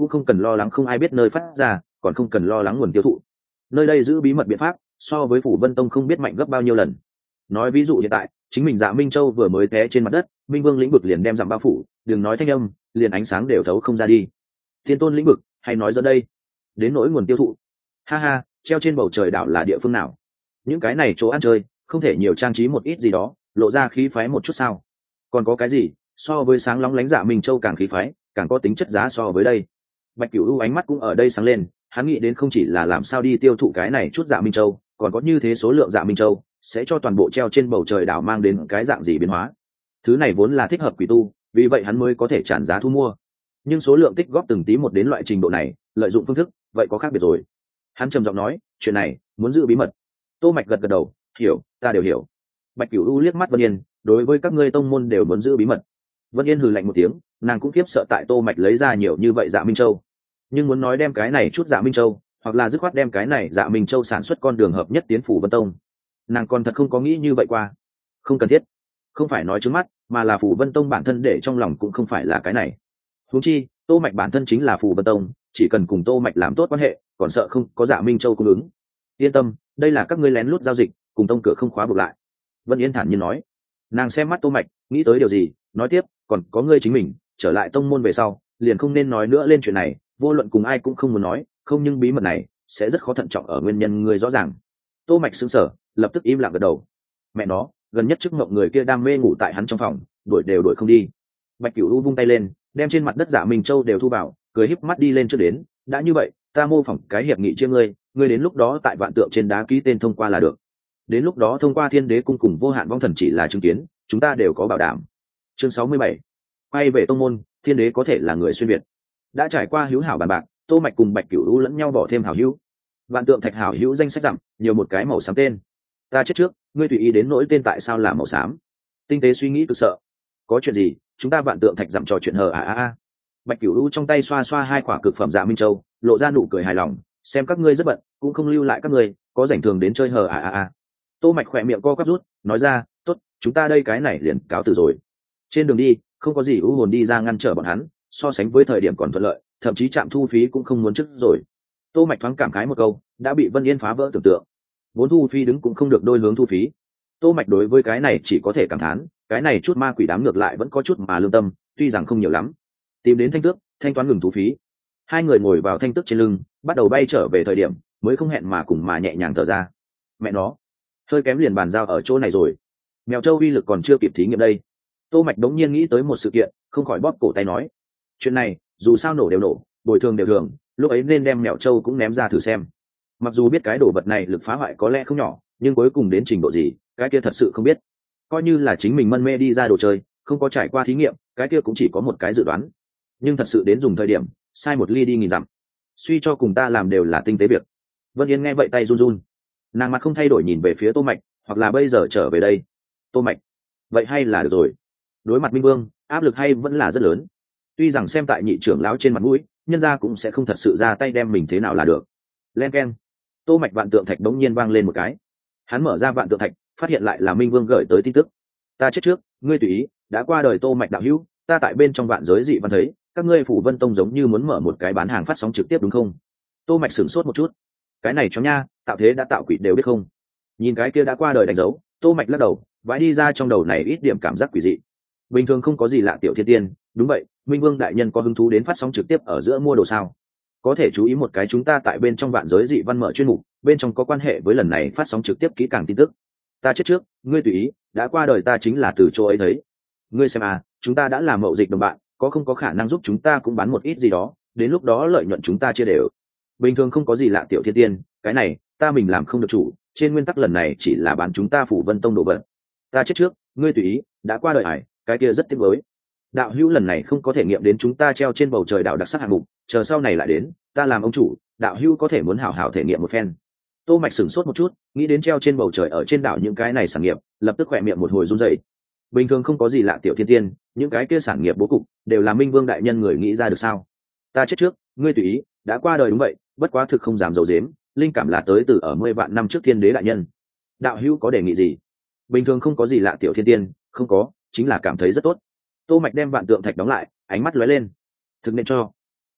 cũng không cần lo lắng không ai biết nơi phát ra, còn không cần lo lắng nguồn tiêu thụ. Nơi đây giữ bí mật biện pháp so với phủ Vân Tông không biết mạnh gấp bao nhiêu lần. Nói ví dụ hiện tại chính mình Dạ Minh Châu vừa mới té trên mặt đất, Minh Vương lĩnh vực liền đem giảm bao phủ, đừng nói thanh âm, liền ánh sáng đều thấu không ra đi. Thiên Tôn lĩnh vực hay nói giờ đây đến nỗi nguồn tiêu thụ, ha ha, treo trên bầu trời đảo là địa phương nào? Những cái này chỗ ăn chơi không thể nhiều trang trí một ít gì đó, lộ ra khí phái một chút sao? Còn có cái gì so với sáng lóng lánh Dạ Minh Châu càng khí phái, càng có tính chất giá so với đây? Bạch Cửu U ánh mắt cũng ở đây sáng lên, hắn nghĩ đến không chỉ là làm sao đi tiêu thụ cái này chút Dạ Minh Châu, còn có như thế số lượng Dạ Minh Châu sẽ cho toàn bộ treo trên bầu trời đảo mang đến cái dạng gì biến hóa. Thứ này vốn là thích hợp quỷ tu, vì vậy hắn mới có thể tràn giá thu mua. Nhưng số lượng tích góp từng tí một đến loại trình độ này, lợi dụng phương thức vậy có khác biệt rồi. Hắn trầm giọng nói, chuyện này muốn giữ bí mật. Tô Mạch gật gật đầu, hiểu, ta đều hiểu. Bạch Cửu U liếc mắt Vân Yên, đối với các ngươi tông môn đều muốn giữ bí mật. Vân Yên hừ lạnh một tiếng, nàng cũng khiếp sợ tại Tô Mạch lấy ra nhiều như vậy Dạ Minh Châu, nhưng muốn nói đem cái này chút Dạ Minh Châu, hoặc là dứt khoát đem cái này Dạ Minh Châu sản xuất con đường hợp nhất tiến phủ Vân Tông, nàng còn thật không có nghĩ như vậy qua. Không cần thiết, không phải nói trước mắt, mà là phủ Vân Tông bản thân để trong lòng cũng không phải là cái này. Huống chi Tô Mạch bản thân chính là phủ Vân Tông, chỉ cần cùng Tô Mạch làm tốt quan hệ, còn sợ không có Dạ Minh Châu cung ứng. Yên tâm, đây là các ngươi lén lút giao dịch, cùng tông cửa không khóa buộc lại. Vân Yên thản nhiên nói. Nàng xem mắt Tô Mạch, nghĩ tới điều gì, nói tiếp, còn có ngươi chính mình, trở lại tông môn về sau, liền không nên nói nữa lên chuyện này, vô luận cùng ai cũng không muốn nói, không, nhưng bí mật này sẽ rất khó thận trọng ở nguyên nhân ngươi rõ ràng. Tô Mạch sững sờ, lập tức im lặng gật đầu. Mẹ nó, gần nhất trước mộng người kia đam mê ngủ tại hắn trong phòng, đuổi đều đuổi không đi. Bạch Cửu U vung tay lên, đem trên mặt đất Dạ Minh Châu đều thu vào, cười híp mắt đi lên trước đến, đã như vậy, ta mô phỏng cái hiệp nghị chia ngươi, ngươi đến lúc đó tại vạn tượng trên đá ký tên thông qua là được. Đến lúc đó thông qua Thiên Đế cung cùng Vô Hạn Vong Thần chỉ là chứng kiến, chúng ta đều có bảo đảm. Chương sáu mươi bảy. Quay về tông môn, Thiên Đế có thể là người xuyên việt. Đã trải qua hữu hảo bàn bạc, Tô Mạch cùng Bạch Cửu U lẫn nhau bỏ thêm hảo hữu. Vạn tượng thạch hảo hữu danh sách giảm, nhiều một cái màu xám tên. Ta chết trước, ngươi tùy ý đến nỗi tên tại sao là màu xám. Tinh tế suy nghĩ cực sợ. Có chuyện gì, chúng ta vạn tượng thạch giảm trò chuyện hờ à à à. Bạch Cửu U trong tay xoa xoa hai quả cực phẩm Dạ Minh Châu, lộ ra nụ cười hài lòng, xem các ngươi rất bận, cũng không lưu lại các ngươi, có rảnh thường đến chơi hờ à à à. Tô Mạch khỏe miệng co quắp rút, nói ra, tốt, chúng ta đây cái này liền cáo từ rồi. Trên đường đi, không có gì u hồn đi ra ngăn trở bọn hắn, so sánh với thời điểm còn thuận lợi, thậm chí trạm thu phí cũng không muốn trước rồi. Tô Mạch thoáng cảm khái một câu, đã bị Vân Yên phá vỡ tưởng tượng. Vốn thu phí đứng cũng không được đôi hướng thu phí. Tô Mạch đối với cái này chỉ có thể cảm thán, cái này chút ma quỷ đám ngược lại vẫn có chút mà lương tâm, tuy rằng không nhiều lắm. Tìm đến Thanh Tước, thanh toán ngừng thu phí. Hai người ngồi vào Thanh Tước trên lưng, bắt đầu bay trở về thời điểm, mới không hẹn mà cùng mà nhẹ nhàng thở ra. Mẹ nó, hơi kém liền bàn giao ở chỗ này rồi. Mèo Châu uy lực còn chưa kịp thí nghiệm đây. Tô Mạch đống nhiên nghĩ tới một sự kiện, không khỏi bóp cổ tay nói, chuyện này dù sao nổ đều nổ, bồi thường đều thường, lúc ấy nên đem Mèo Châu cũng ném ra thử xem. Mặc dù biết cái đồ vật này lực phá hoại có lẽ không nhỏ, nhưng cuối cùng đến trình độ gì, cái kia thật sự không biết. Coi như là chính mình mân mê đi ra đồ chơi, không có trải qua thí nghiệm, cái kia cũng chỉ có một cái dự đoán. Nhưng thật sự đến dùng thời điểm, sai một ly đi nghìn dặm. Suy cho cùng ta làm đều là tinh tế việc. Vân Yên nghe vậy tay run run, nàng mặt không thay đổi nhìn về phía Tô Mạch, hoặc là bây giờ trở về đây. Tô Mạch, vậy hay là được rồi. Đối mặt Minh Vương, áp lực hay vẫn là rất lớn. Tuy rằng xem tại nhị trưởng lão trên mặt mũi, nhân gia cũng sẽ không thật sự ra tay đem mình thế nào là được. Len keng. Tô Mạch vạn tượng thạch bỗng nhiên vang lên một cái. Hắn mở ra vạn tượng thạch, phát hiện lại là Minh Vương gửi tới tin tức. Ta chết trước, ngươi tùy ý, đã qua đời Tô Mạch đạo hữu, ta tại bên trong vạn giới dị văn thấy, các ngươi phủ Vân Tông giống như muốn mở một cái bán hàng phát sóng trực tiếp đúng không? Tô Mạch sửng sốt một chút. Cái này cho nha, tạo thế đã tạo quỷ đều biết không? Nhìn cái kia đã qua đời đánh dấu, Tô Mạch lắc đầu, vãi đi ra trong đầu này ít điểm cảm giác quỷ dị. Bình thường không có gì lạ tiểu thiên tiên, đúng vậy, Minh Vương đại nhân có hứng thú đến phát sóng trực tiếp ở giữa mua đồ sao? Có thể chú ý một cái, chúng ta tại bên trong vạn giới dị văn mở chuyên mục, bên trong có quan hệ với lần này phát sóng trực tiếp kỹ càng tin tức. Ta chết trước, ngươi tùy ý, đã qua đời ta chính là từ chỗ ấy thấy. Ngươi xem à, chúng ta đã làm mậu dịch đồng bạn, có không có khả năng giúp chúng ta cũng bán một ít gì đó, đến lúc đó lợi nhuận chúng ta chia đều. Bình thường không có gì lạ tiểu thiên tiên, cái này ta mình làm không được chủ, trên nguyên tắc lần này chỉ là bán chúng ta phủ Vân Tông đồ vật. Ta chết trước, ngươi tùy ý, đã qua đời ải, cái kia rất tiếc nuối. Đạo hữu lần này không có thể nghiệm đến chúng ta treo trên bầu trời đạo đặc sắc hạng mục, chờ sau này lại đến, ta làm ông chủ, đạo hữu có thể muốn hảo hảo thể nghiệm một phen. Tô Mạch sửng sốt một chút, nghĩ đến treo trên bầu trời ở trên đảo những cái này sản nghiệp, lập tức khỏe miệng một hồi run rẩy. Bình thường không có gì lạ tiểu thiên tiên, những cái kia sản nghiệp bố cục đều là Minh Vương đại nhân người nghĩ ra được sao? Ta chết trước, ngươi tùy ý, đã qua đời đúng vậy, bất quá thực không dám giấu giếm, linh cảm là tới từ ở mười vạn năm trước Thiên Đế đại nhân. Đạo hữu có đề nghị gì? Bình thường không có gì lạ tiểu thiên tiên, không có, chính là cảm thấy rất tốt. Tô Mạch đem vạn tượng thạch đóng lại, ánh mắt lóe lên. Thực nên cho.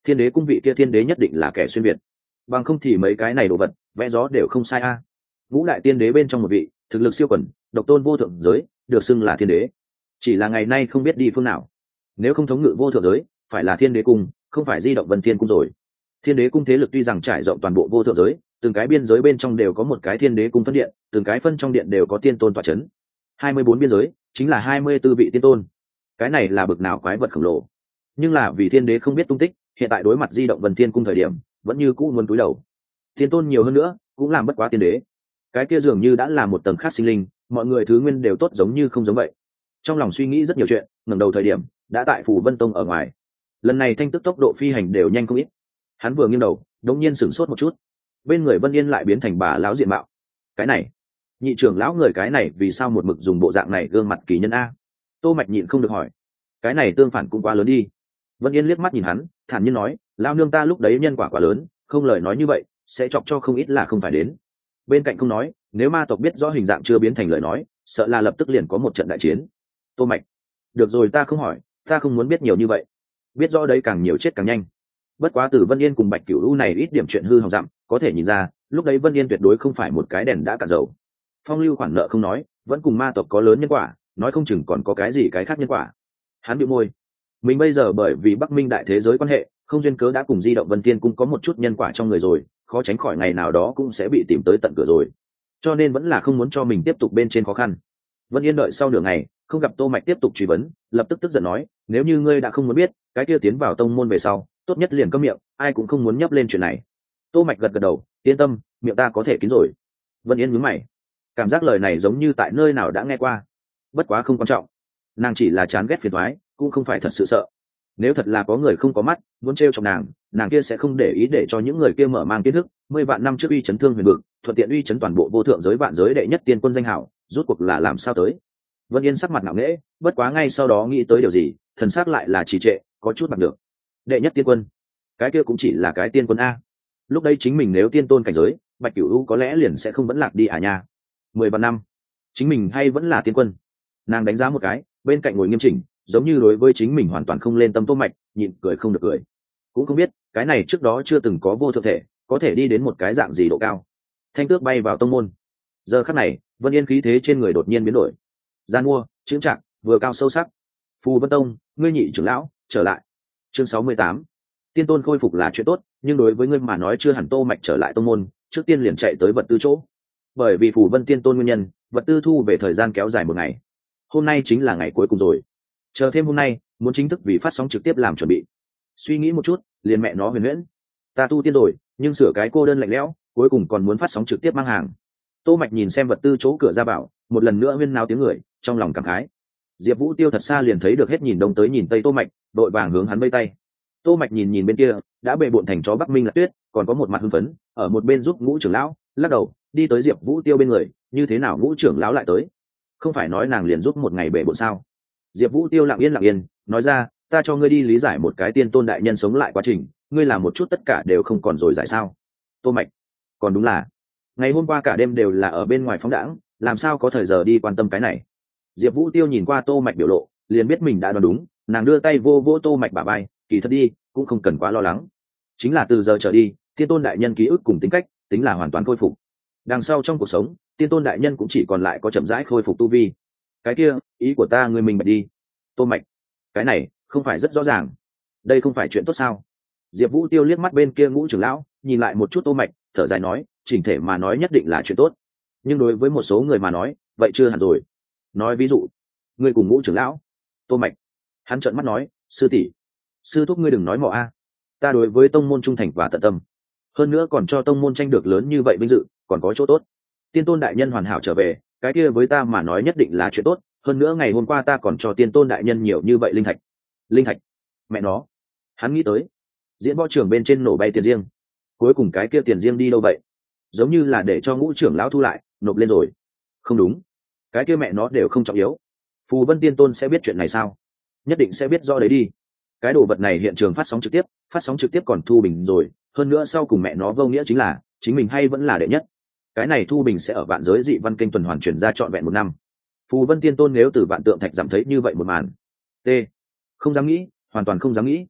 Thiên đế cung vị kia thiên đế nhất định là kẻ xuyên việt, bằng không thì mấy cái này đồ vật vẽ gió đều không sai a. Ngũ đại tiên đế bên trong một vị, thực lực siêu quần, độc tôn vô thượng giới, được xưng là thiên đế, chỉ là ngày nay không biết đi phương nào. Nếu không thống ngự vô thượng giới, phải là thiên đế cung, không phải di động vân thiên cung rồi. Thiên đế cung thế lực tuy rằng trải rộng toàn bộ vô thượng giới, từng cái biên giới bên trong đều có một cái thiên đế cung phân điện, từng cái phân trong điện đều có tiên tôn tọa chấn. hai mươi bốn biên giới chính là hai mươi tư vị tiên tôn, cái này là bực nào quái vật khổng lồ. Nhưng là vì thiên đế không biết tung tích, hiện tại đối mặt di động vân thiên cung thời điểm vẫn như cũ muốn cúi đầu. Tiên tôn nhiều hơn nữa cũng làm bất quá tiên đế, cái kia dường như đã là một tầng khác sinh linh, mọi người thứ nguyên đều tốt giống như không giống vậy. Trong lòng suy nghĩ rất nhiều chuyện, ngẩng đầu thời điểm đã tại phủ Vân Tông ở ngoài. Lần này thanh tức tốc độ phi hành đều nhanh không ít. Hắn vừa nghiêng đầu đống nhiên sửng sốt một chút, bên người Vân Yên lại biến thành bà lão diện mạo. Cái này nhị trưởng lão người cái này vì sao một mực dùng bộ dạng này gương mặt kỳ nhân a? Tô Mạch nhịn không được hỏi. Cái này tương phản cũng quá lớn đi. Vân Yên liếc mắt nhìn hắn, thản nhiên nói, lão nương ta lúc đấy nhân quả quá lớn, không lời nói như vậy sẽ chọc cho không ít là không phải đến. Bên cạnh không nói, nếu ma tộc biết rõ hình dạng chưa biến thành lời nói, sợ là lập tức liền có một trận đại chiến. Tô Mạch, được rồi, ta không hỏi, ta không muốn biết nhiều như vậy, biết rõ đấy càng nhiều chết càng nhanh. Bất quá từ Vân Yên cùng Bạch Cửu U này ít điểm chuyện hư hỏng dặm, có thể nhìn ra lúc đấy Vân Yên tuyệt đối không phải một cái đèn đã cạn dầu. Phong lưu khoản nợ không nói, vẫn cùng ma tộc có lớn nhân quả, nói không chừng còn có cái gì cái khác nhân quả. Hắn bĩu môi, mình bây giờ bởi vì Bắc Minh đại thế giới quan hệ, không duyên cớ đã cùng di động Vân Tiên cung có một chút nhân quả trong người rồi, khó tránh khỏi ngày nào đó cũng sẽ bị tìm tới tận cửa rồi, cho nên vẫn là không muốn cho mình tiếp tục bên trên khó khăn. Vân Yên đợi sau nửa ngày không gặp Tô Mạch tiếp tục truy vấn, lập tức tức giận nói, nếu như ngươi đã không muốn biết, cái kia tiến vào tông môn về sau tốt nhất liền câm miệng, ai cũng không muốn nhấp lên chuyện này. Tô Mạch gật gật đầu, yên tâm, miệng ta có thể kín rồi. Vân Yên nhướng mày, cảm giác lời này giống như tại nơi nào đã nghe qua, bất quá không quan trọng, nàng chỉ là chán ghét phiền toái, cũng không phải thật sự sợ. Nếu thật là có người không có mắt muốn trêu chọc nàng, nàng kia sẽ không để ý để cho những người kia mở mang kiến thức. Mười vạn năm trước uy chấn thương huyền vực, thuận tiện uy chấn toàn bộ vô thượng giới vạn giới đệ nhất tiên quân danh hảo, rút cuộc là làm sao tới? Vân Yên sắc mặt ngạo nghễ, bất quá ngay sau đó nghĩ tới điều gì, thần sắc lại là trì trệ, có chút bạc được. Đệ nhất tiên quân, cái kia cũng chỉ là cái tiên quân a. Lúc đây chính mình nếu tiên tôn cảnh giới, Bạch Cửu U có lẽ liền sẽ không vẫn lạc đi à nha. Mười vạn năm, chính mình hay vẫn là tiên quân? Nàng đánh giá một cái, bên cạnh ngồi nghiêm chỉnh, giống như đối với chính mình hoàn toàn không lên tâm Tô Mạch, nhịn cười không được cười. Cũng không biết cái này trước đó chưa từng có vô thượng thể, có thể đi đến một cái dạng gì độ cao. Thanh tước bay vào tông môn. Giờ khắc này, Vân Yên khí thế trên người đột nhiên biến đổi. Gian mua, chững chạc, vừa cao sâu sắc. Phù Vân Tông, ngươi nhị trưởng lão, trở lại. Chương sáu mươi tám. Tiên tôn khôi phục là chuyện tốt, nhưng đối với ngươi mà nói chưa hẳn Tô Mạch trở lại tông môn, trước tiên liền chạy tới vật tư chỗ. Bởi vì Phù Vân Tiên tôn nguyên nhân, vật tư thu về thời gian kéo dài một ngày. Hôm nay chính là ngày cuối cùng rồi. Chờ thêm hôm nay, muốn chính thức vì phát sóng trực tiếp làm chuẩn bị. Suy nghĩ một chút, liền mẹ nó huyền huyễn. Ta tu tiên rồi, nhưng sửa cái cô đơn lạnh lẽo, cuối cùng còn muốn phát sóng trực tiếp mang hàng. Tô Mạch nhìn xem vật tư chỗ cửa ra bảo, một lần nữa huyên náo tiếng người, trong lòng cảm khái. Diệp Vũ Tiêu thật xa liền thấy được hết nhìn đông tới nhìn tây Tô Mạch, đội vàng hướng hắn vây tay. Tô Mạch nhìn nhìn bên kia, đã bệ bội thành chó Bắc Minh Lạc Tuyết, còn có một mặt hưng phấn, ở một bên giúp Ngũ trưởng lão, lắc đầu, đi tới Diệp Vũ Tiêu bên người, như thế nào Ngũ trưởng lão lại tới? Không phải nói nàng liền giúp một ngày bệ bội sao? Diệp Vũ Tiêu lặng yên lặng yên, nói ra, ta cho ngươi đi lý giải một cái tiên tôn đại nhân sống lại quá trình, ngươi làm một chút tất cả đều không còn rồi giải sao? Tô Mạch, còn đúng là, ngày hôm qua cả đêm đều là ở bên ngoài phóng đãng, làm sao có thời giờ đi quan tâm cái này? Diệp Vũ Tiêu nhìn qua Tô Mạch biểu lộ, liền biết mình đã đoán đúng, nàng đưa tay vô vô Tô Mạch bả vai, kỳ thật đi, cũng không cần quá lo lắng. Chính là từ giờ trở đi, tiên tôn đại nhân ký ức cùng tính cách, tính là hoàn toàn khôi phục. Đằng sau trong cuộc sống, tiên tôn đại nhân cũng chỉ còn lại có chậm rãi khôi phục tu vi. Cái kia, ý của ta ngươi mình bạch đi. Tô Mạch, cái này không phải rất rõ ràng, đây không phải chuyện tốt sao? Diệp Vũ Tiêu liếc mắt bên kia Ngũ trưởng lão, nhìn lại một chút Tô Mạch, thở dài nói, chỉnh thể mà nói nhất định là chuyện tốt, nhưng đối với một số người mà nói, vậy chưa hẳn rồi. Nói ví dụ, ngươi cùng Ngũ trưởng lão. Tô Mạch, hắn trợn mắt nói, sư tỷ, sư thúc ngươi đừng nói mọ a, ta đối với tông môn trung thành và tận tâm, hơn nữa còn cho tông môn tranh được lớn như vậy vinh dự, còn có chỗ tốt. Tiên tôn đại nhân hoàn hảo trở về, cái kia với ta mà nói nhất định là chuyện tốt, hơn nữa ngày hôm qua ta còn cho tiên tôn đại nhân nhiều như vậy linh thạch. Linh thạch? Mẹ nó. Hắn nghĩ tới, diễn võ trường bên trên nổ bay tiền riêng, cuối cùng cái kia tiền riêng đi đâu vậy? Giống như là để cho Ngũ trưởng lão thu lại, nộp lên rồi. Không đúng, cái kia mẹ nó đều không trọng yếu. Phù Vân Tiên tôn sẽ biết chuyện này sao? Nhất định sẽ biết rõ đấy đi. Cái đồ vật này hiện trường phát sóng trực tiếp, phát sóng trực tiếp còn thu bình rồi, hơn nữa sau cùng mẹ nó vô nghĩa chính là chính mình hay vẫn là đệ nhất. Cái này thu bình sẽ ở vạn giới dị văn kênh tuần hoàn chuyển ra trọn vẹn một năm. Phù Vân Tiên tôn nếu từ vạn tượng thạch giảm thấy như vậy một màn, t không dám nghĩ, hoàn toàn không dám nghĩ.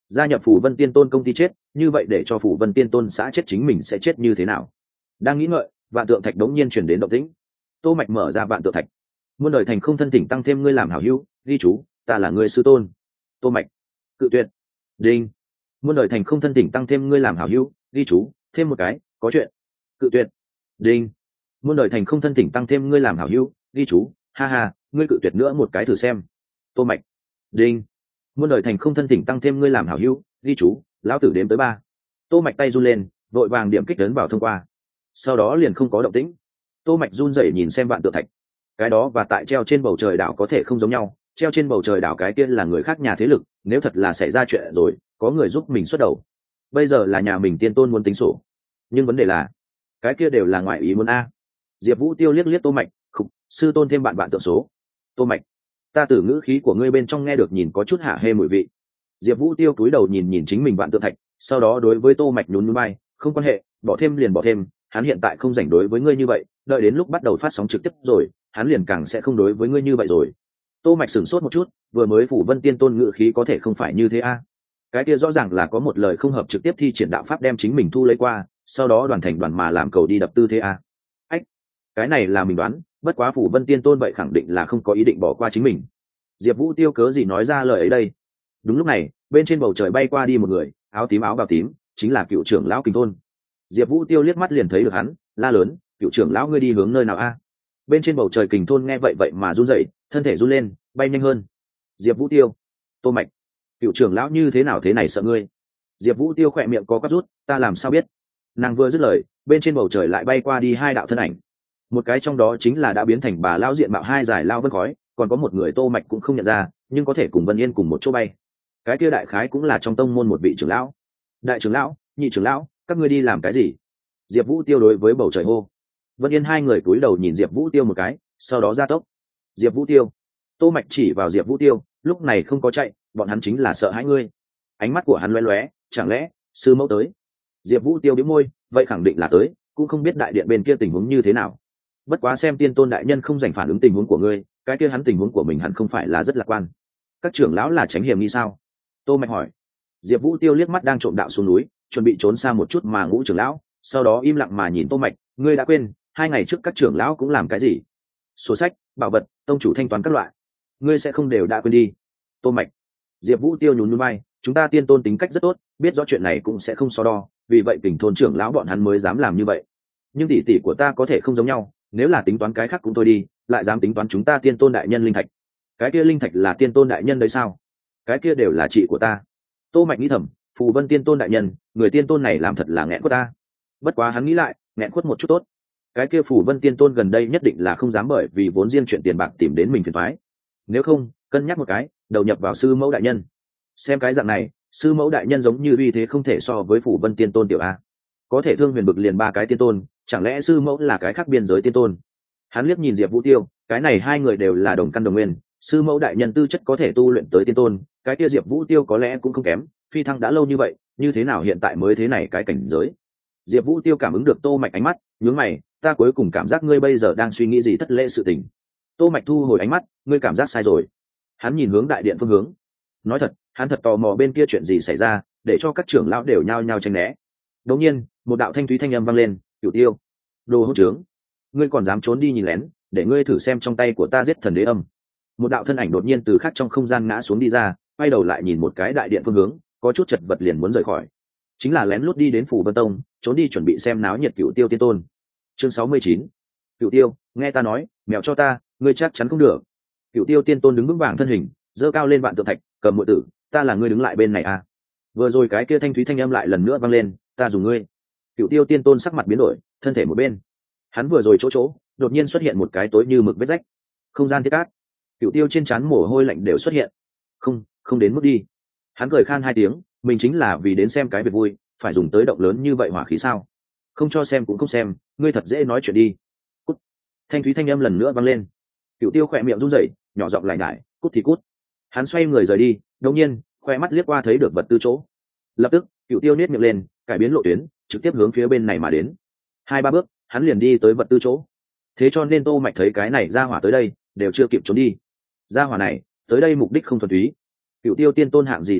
gia nhập phủ vân tiên tôn công ty chết, như vậy để cho phủ vân tiên tôn xã chết chính mình sẽ chết như thế nào? Đang nghĩ ngợi, vạn tượng thạch đống nhiên chuyển đến động tĩnh. Tô Mạch mở ra vạn tượng thạch. Muôn đời thành không thân thỉnh tăng thêm ngươi làm hảo hữu, ghi chú, ta là ngươi sư tôn. Tô Mạch. Cự tuyệt. Đinh. Muôn đời thành không thân thỉnh tăng thêm ngươi làm hảo hữu, ghi chú, thêm một cái, có chuyện. Cự tuyệt. Đinh. Muôn đời thành không thân thỉnh tăng thêm ngươi làm hảo hữu, ghi chú, ha ha, ngươi cự tuyệt nữa một cái thử xem. Tô Mạch. Đinh. Muôn đời thành không thân thỉnh tăng thêm ngươi làm hảo hữu, ghi chú, lão tử đếm tới ba. Tô Mạch tay run lên, vội vàng điểm kích ấn vào thông qua. Sau đó liền không có động tĩnh. Tô Mạch run rẩy nhìn xem vạn tượng thạch. Cái đó và tại treo trên bầu trời đảo có thể không giống nhau, treo trên bầu trời đảo cái kia là người khác nhà thế lực, nếu thật là xảy ra chuyện rồi, có người giúp mình xuất đầu. Bây giờ là nhà mình tiên tôn muốn tính sổ. Nhưng vấn đề là, cái kia đều là ngoại ý muốn a. Diệp Vũ Tiêu liếc liếc Tô Mạch, khục, sư tôn thêm bạn bạn tượng số. Tô Mạch, ta từ ngữ khí của ngươi bên trong nghe được nhìn có chút hạ hê mùi vị. Diệp Vũ Tiêu cúi đầu nhìn nhìn chính mình vạn tượng thạch, sau đó đối với Tô Mạch nhún nhún vai, không quan hệ, bỏ thêm liền bỏ thêm, hắn hiện tại không rảnh đối với ngươi như vậy, đợi đến lúc bắt đầu phát sóng trực tiếp rồi, hắn liền càng sẽ không đối với ngươi như vậy rồi. Tô Mạch sửng sốt một chút, vừa mới phủ vân tiên tôn ngữ khí có thể không phải như thế a. Cái kia rõ ràng là có một lời không hợp trực tiếp thi triển đạo pháp đem chính mình thu lấy qua, sau đó đoàn thành đoàn mà làm cầu đi đập tư thế a. Ách, cái này là mình đoán, bất quá phủ vân tiên tôn vậy khẳng định là không có ý định bỏ qua chính mình. Diệp Vũ Tiêu cớ gì nói ra lời ấy đây? Đúng lúc này, bên trên bầu trời bay qua đi một người, áo tím áo bào tím, chính là cựu trưởng lão Kình Tôn. Diệp Vũ Tiêu liếc mắt liền thấy được hắn, la lớn, "Cựu trưởng lão ngươi đi hướng nơi nào a?" Bên trên bầu trời Kình Tôn nghe vậy vậy mà run rẩy, thân thể run lên, bay nhanh hơn. Diệp Vũ Tiêu, Tô Mạch, cựu trưởng lão như thế nào thế này sợ ngươi? Diệp Vũ Tiêu khẽ miệng có quắp rút, ta làm sao biết? Nàng vừa dứt lời, bên trên bầu trời lại bay qua đi hai đạo thân ảnh. Một cái trong đó chính là đã biến thành bà lão diện mạo hai giải lao vân khói, còn có một người Tô Mạch cũng không nhận ra, nhưng có thể cùng Vân Yên cùng một chỗ bay. Cái kia đại khái cũng là trong tông môn một vị trưởng lão. Đại trưởng lão, nhị trưởng lão, các ngươi đi làm cái gì? Diệp Vũ Tiêu đối với bầu trời hô. Vân Yên hai người cúi đầu nhìn Diệp Vũ Tiêu một cái, sau đó ra tốc. Diệp Vũ Tiêu. Tô Mạch chỉ vào Diệp Vũ Tiêu, lúc này không có chạy, bọn hắn chính là sợ hãi ngươi. Ánh mắt của hắn lóe lóe, chẳng lẽ sư mẫu tới? Diệp Vũ Tiêu bĩu môi, vậy khẳng định là tới, cũng không biết đại điện bên kia tình huống như thế nào. Bất quá xem tiên tôn đại nhân không dành phản ứng tình huống của ngươi, cái kia hắn tình huống của mình hẳn không phải là rất lạc quan. Các trưởng lão là tránh hiểm nghi sao? Tô Mạch hỏi. Diệp Vũ Tiêu liếc mắt đang trộm đạo xuống núi, chuẩn bị trốn xa một chút mà Ngũ trưởng lão, sau đó im lặng mà nhìn Tô Mạch, ngươi đã quên, hai ngày trước các trưởng lão cũng làm cái gì? Sổ sách, bảo vật, tông chủ thanh toán các loại. Ngươi sẽ không đều đã quên đi. Tô Mạch. Diệp Vũ Tiêu nhún nhún vai, chúng ta tiên tôn tính cách rất tốt, biết rõ chuyện này cũng sẽ không so đo, vì vậy Kình thôn trưởng lão bọn hắn mới dám làm như vậy. Nhưng tỷ tỷ của ta có thể không giống nhau, nếu là tính toán cái khác cũng thôi đi, lại dám tính toán chúng ta tiên tôn đại nhân linh thạch. Cái kia linh thạch là tiên tôn đại nhân đấy sao? Cái kia đều là chị của ta. Tô Mạch nghĩ thầm, phù vân tiên tôn đại nhân, người tiên tôn này làm thật là nghẹn quất ta. Bất quá hắn nghĩ lại, nghẹn quất một chút tốt. Cái kia phù vân tiên tôn gần đây nhất định là không dám bởi vì vốn riêng chuyện tiền bạc tìm đến mình phiền toái. Nếu không, cân nhắc một cái, đầu nhập vào sư mẫu đại nhân. Xem cái dạng này, sư mẫu đại nhân giống như uy thế không thể so với phù vân tiên tôn tiểu a. Có thể thương huyền bực liền ba cái tiên tôn, chẳng lẽ sư mẫu là cái khác biên giới tiên tôn? Hắn liếc nhìn Diệp Vũ Tiêu, cái này hai người đều là đồng căn đồng nguyên, sư mẫu đại nhân tư chất có thể tu luyện tới tiên tôn, cái kia Diệp Vũ Tiêu có lẽ cũng không kém, phi thăng đã lâu như vậy, như thế nào hiện tại mới thế này cái cảnh giới? Diệp Vũ Tiêu cảm ứng được Tô Mạch ánh mắt, nhướng mày, ta cuối cùng cảm giác ngươi bây giờ đang suy nghĩ gì thất lễ sự tình. Tô Mạch thu hồi ánh mắt, ngươi cảm giác sai rồi. Hắn nhìn hướng đại điện phương hướng. Nói thật, hắn thật tò mò bên kia chuyện gì xảy ra, để cho các trưởng lão đều nhao nhao tránh né. Đột nhiên, một đạo thanh thúy thanh âm vang lên, "Cửu Tiêu, đồ hỗn trướng, ngươi còn dám trốn đi nhìn lén, để ngươi thử xem trong tay của ta giết thần đế âm." Một đạo thân ảnh đột nhiên từ khác trong không gian ngã xuống đi ra, quay đầu lại nhìn một cái đại điện phương hướng, có chút chật vật liền muốn rời khỏi. Chính là lén lút đi đến phủ Vân Tông, trốn đi chuẩn bị xem náo nhiệt Cửu Tiêu tiên tôn. Chương sáu mươi chín. Cửu Tiêu, nghe ta nói, mèo cho ta, ngươi chắc chắn không được. Cửu Tiêu tiên tôn đứng vững vàng thân hình, giơ cao lên vạn tượng thạch, cầm muội tử, ta là ngươi đứng lại bên này à? Vừa rồi cái kia thanh thúy thanh âm lại lần nữa vang lên, ta dùng ngươi. Cửu Tiêu tiên tôn sắc mặt biến đổi, thân thể một bên. Hắn vừa rồi chỗ chỗ, đột nhiên xuất hiện một cái tối như mực vết rách. Không gian thiết cát. Cửu Tiêu trên trán mồ hôi lạnh đều xuất hiện. Không, không đến mức đi. Hắn cười khan hai tiếng, mình chính là vì đến xem cái việc vui, phải dùng tới động lớn như vậy hỏa khí sao? Không cho xem cũng không xem, ngươi thật dễ nói chuyện đi. Cút. Thanh thúy thanh âm lần nữa vang lên. Cửu Tiêu khỏe miệng run rẩy, nhỏ giọng lại nhải, cút thì cút. Hắn xoay người rời đi, đột nhiên, khoe mắt liếc qua thấy được vật tư chỗ. Lập tức, Cửu Tiêu nhếch miệng lên, cải biến lộ tuyến, trực tiếp hướng phía bên này mà đến. Hai ba bước, hắn liền đi tới vật tư chỗ. Thế cho nên Tô Mạch thấy cái này ra hỏa tới đây, đều chưa kịp trốn đi. Ra hỏa này, tới đây mục đích không thuần túy. Cửu Tiêu tiên tôn hạng gì thân phận,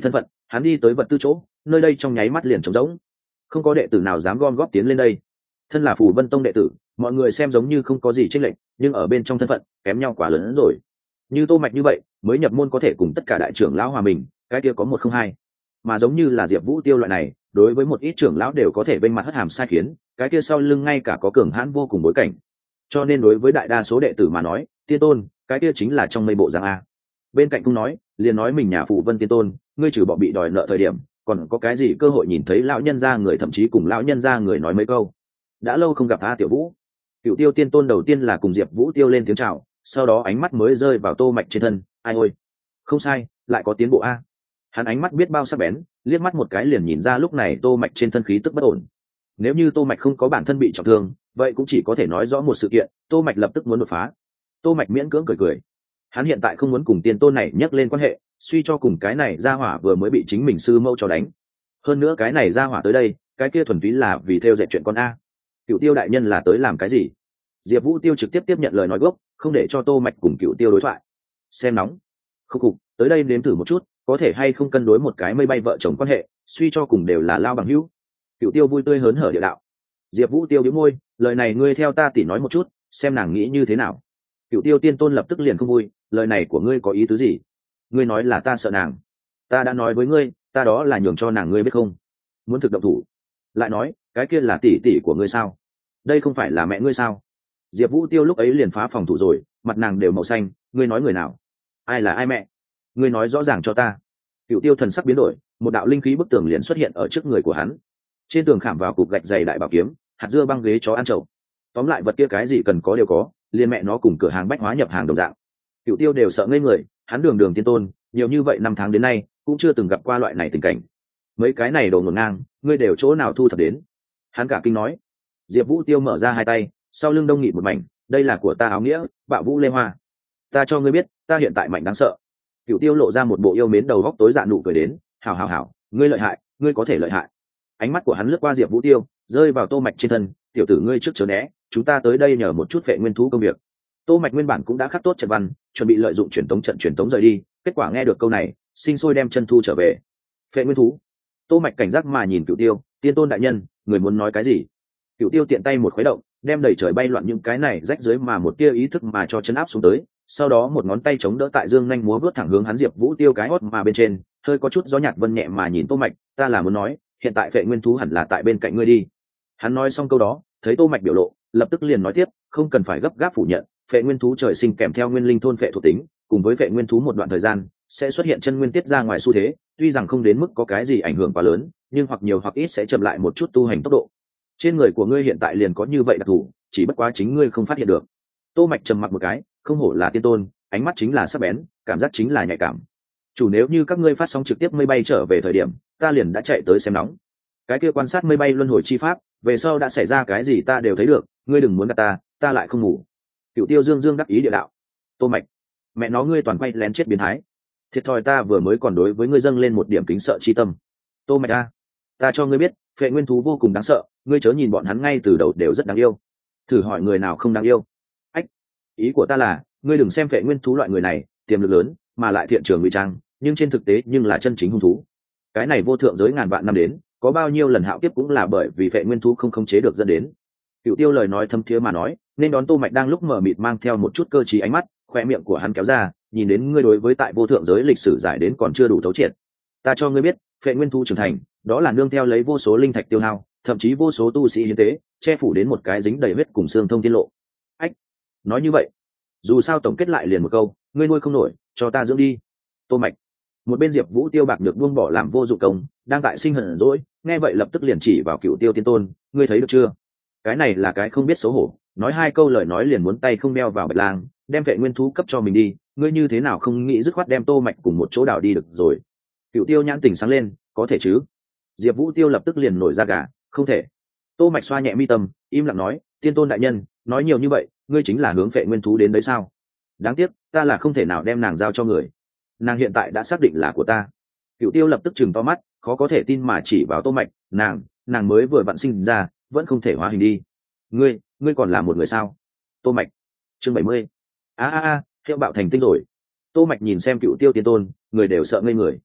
hắn đi tới vật tư chỗ, nơi đây trong nháy mắt liền trống rỗng, không có đệ tử nào dám gom góp tiến lên đây. Thân là Phù Vân Tông đệ tử, mọi người xem giống như không có gì chênh lệch, nhưng ở bên trong thân phận kém nhau quá lớn hơn rồi. Như Tô Mạch như vậy mới nhập môn có thể cùng tất cả đại trưởng lão hòa mình, cái kia có một không hai. Mà giống như là Diệp Vũ Tiêu loại này, đối với một ít trưởng lão đều có thể vênh mặt hất hàm sai khiến, cái kia sau lưng ngay cả có cường hãn vô cùng bối cảnh. Cho nên đối với đại đa số đệ tử mà nói, Tiên Tôn, cái kia chính là trong mây bộ dạng a. Bên cạnh cũng nói, liền nói mình nhà Phù Vân Tiên Tôn, ngươi trừ bỏ bị đòi nợ thời điểm, còn có cái gì cơ hội nhìn thấy lão nhân gia người, thậm chí cùng lão nhân gia người nói mấy câu. Đã lâu không gặp a Tiểu Vũ. Cựu Tiêu Tiên Tôn đầu tiên là cùng Diệp Vũ Tiêu lên tiếng chào, sau đó ánh mắt mới rơi vào Tô Mạch trên thân, ai ôi, không sai, lại có tiến bộ a. Hắn ánh mắt biết bao sắc bén, liếc mắt một cái liền nhìn ra lúc này Tô Mạch trên thân khí tức bất ổn. Nếu như Tô Mạch không có bản thân bị trọng thương, vậy cũng chỉ có thể nói rõ một sự kiện, Tô Mạch lập tức muốn đột phá. Tô Mạch miễn cưỡng cười cười. Hắn hiện tại không muốn cùng Tiên Tôn này nhắc lên quan hệ, suy cho cùng cái này gia hỏa vừa mới bị chính mình sư mẫu cho đánh. Hơn nữa cái này gia hỏa tới đây, cái kia thuần túy là vì theo dệt chuyện con a. Cựu Tiêu đại nhân là tới làm cái gì? Diệp Vũ Tiêu trực tiếp tiếp nhận lời nói gốc, không để cho Tô Mạch cùng Cựu Tiêu đối thoại. Xem nóng. Không cục, tới đây nếm thử một chút, có thể hay không cân đối một cái mây bay vợ chồng quan hệ, suy cho cùng đều là lao bằng hữu. Cựu Tiêu vui tươi hớn hở địa đạo. Diệp Vũ Tiêu nhếch môi, lời này ngươi theo ta tỉ nói một chút, xem nàng nghĩ như thế nào. Cựu Tiêu Tiên Tôn lập tức liền không vui, lời này của ngươi có ý tứ gì? Ngươi nói là ta sợ nàng? Ta đã nói với ngươi, ta đó là nhường cho nàng ngươi biết không? Muốn thực động thủ? Lại nói, cái kia là tỷ tỷ của ngươi sao? Đây không phải là mẹ ngươi sao? Diệp Vũ Tiêu lúc ấy liền phá phòng thủ rồi, mặt nàng đều màu xanh, ngươi nói người nào? Ai là ai mẹ? Ngươi nói rõ ràng cho ta. Cựu Tiêu thần sắc biến đổi, một đạo linh khí bức tường liền xuất hiện ở trước người của hắn. Trên tường khảm vào cục gạch dày đại bảo kiếm, hạt dưa băng ghế chó ăn trầu. Tóm lại vật kia cái gì cần có đều có, liền mẹ nó cùng cửa hàng bách hóa nhập hàng đồng dạng. Cựu Tiêu đều sợ ngây người, hắn đường đường tiên tôn, nhiều như vậy năm tháng đến nay, cũng chưa từng gặp qua loại này tình cảnh. Mấy cái này đồ ngổn ngang, ngươi đều chỗ nào thu thập đến? Hắn cả kinh nói. Diệp Vũ Tiêu mở ra hai tay, sau lưng đông nghị một mảnh, đây là của ta áo nghĩa, Bạo Vũ Lê Hoa. Ta cho ngươi biết, ta hiện tại mạnh đáng sợ. Cựu Tiêu lộ ra một bộ yêu mến đầu góc tối dạ nụ cười đến, hảo hảo hảo, ngươi lợi hại, ngươi có thể lợi hại. Ánh mắt của hắn lướt qua Diệp Vũ Tiêu, rơi vào Tô Mạch trên thân, tiểu tử ngươi trước chớ né, chúng ta tới đây nhờ một chút vệ nguyên thú công việc. Tô Mạch nguyên bản cũng đã khắc tốt trận văn, chuẩn bị lợi dụng truyền tống trận truyền tống rời đi, kết quả nghe được câu này, sinh sôi đem chân thu trở về. Vệ nguyên thú. Tô Mạch cảnh giác mà nhìn Cựu Tiêu, Tiên Tôn đại nhân, người muốn nói cái gì? Cựu Tiêu tiện tay một khuấy động, đem đầy trời bay loạn những cái này rách dưới mà một tia ý thức mà cho chân áp xuống tới, sau đó một ngón tay chống đỡ tại dương nhanh múa vút thẳng hướng hắn Diệp Vũ Tiêu cái hót mà bên trên, hơi có chút gió nhạt vân nhẹ mà nhìn Tô Mạch, ta là muốn nói, hiện tại vệ nguyên thú hẳn là tại bên cạnh ngươi đi. Hắn nói xong câu đó, thấy Tô Mạch biểu lộ, lập tức liền nói tiếp, không cần phải gấp gáp phủ nhận, vệ nguyên thú trời sinh kèm theo nguyên linh thôn vệ thuộc tính, cùng với vệ nguyên thú một đoạn thời gian sẽ xuất hiện chân nguyên tiết ra ngoài xu thế, tuy rằng không đến mức có cái gì ảnh hưởng quá lớn, nhưng hoặc nhiều hoặc ít sẽ chậm lại một chút tu hành tốc độ. Trên người của ngươi hiện tại liền có như vậy đặc thù, chỉ bất quá chính ngươi không phát hiện được. Tô Mạch trầm mặc một cái, không hổ là tiên tôn, ánh mắt chính là sắc bén, cảm giác chính là nhạy cảm. Chủ nếu như các ngươi phát sóng trực tiếp mây bay trở về thời điểm, ta liền đã chạy tới xem nóng. Cái kia quan sát mây bay luân hồi chi pháp, về sau đã xảy ra cái gì ta đều thấy được, ngươi đừng muốn gạt ta, ta lại không ngủ. Cựu Tiêu dương dương đắc ý địa đạo. Tô Mạch, mẹ nó ngươi toàn quay lén chết biến thái. Thiệt thòi ta vừa mới còn đối với ngươi dâng lên một điểm kính sợ chi tâm. Tô Mạch a, ta cho ngươi biết, phệ nguyên thú vô cùng đáng sợ, ngươi chớ nhìn bọn hắn ngay từ đầu đều rất đáng yêu. Thử hỏi người nào không đáng yêu? Ách, ý của ta là, ngươi đừng xem phệ nguyên thú loại người này, tiềm lực lớn, mà lại thiện trường ngụy trang, nhưng trên thực tế nhưng là chân chính hung thú. Cái này vô thượng giới ngàn vạn năm đến, có bao nhiêu lần hạo kiếp cũng là bởi vì phệ nguyên thú không khống chế được dẫn đến. Cựu Tiêu lời nói thâm thiế mà nói, nên đón Tô Mạch đang lúc mở mịt mang theo một chút cơ trí ánh mắt, khoe miệng của hắn kéo ra, nhìn đến ngươi đối với tại vô thượng giới lịch sử giải đến còn chưa đủ thấu triệt. Ta cho ngươi biết, phệ nguyên thú trưởng thành, đó là nương theo lấy vô số linh thạch tiêu hao, thậm chí vô số tu sĩ hiến tế, che phủ đến một cái dính đầy huyết cùng xương thông thiên lộ. Ách, nói như vậy, dù sao tổng kết lại liền một câu, ngươi nuôi không nổi, cho ta dưỡng đi. Tô Mạch. Một bên Diệp Vũ Tiêu bạc được buông bỏ làm vô dụng công, đang tại sinh hận dỗi, nghe vậy lập tức liền chỉ vào Cựu Tiêu tiên tôn, ngươi thấy được chưa? Cái này là cái không biết xấu hổ, nói hai câu lời nói liền muốn tay không đeo vào bạch lang, đem vệ nguyên thú cấp cho mình đi, ngươi như thế nào không nghĩ dứt khoát đem Tô Mạch cùng một chỗ đảo đi được rồi. Cựu Tiêu nhãn tỉnh sáng lên, có thể chứ? Diệp Vũ Tiêu lập tức liền nổi da gà, không thể. Tô Mạch xoa nhẹ mi tâm, im lặng nói, tiên tôn đại nhân, nói nhiều như vậy, ngươi chính là hướng vệ nguyên thú đến đấy sao? Đáng tiếc, ta là không thể nào đem nàng giao cho người. Nàng hiện tại đã xác định là của ta. Cựu Tiêu lập tức trừng to mắt, khó có thể tin mà chỉ vào Tô Mạch, nàng, nàng mới vừa vặn sinh ra, vẫn không thể hóa hình đi. Ngươi, ngươi còn là một người sao? Tô Mạch. Chương bảy mươi. A a a, hiệu bạo thành tinh rồi. Tô Mạch nhìn xem Cựu Tiêu tiên tôn, người đều sợ ngây người.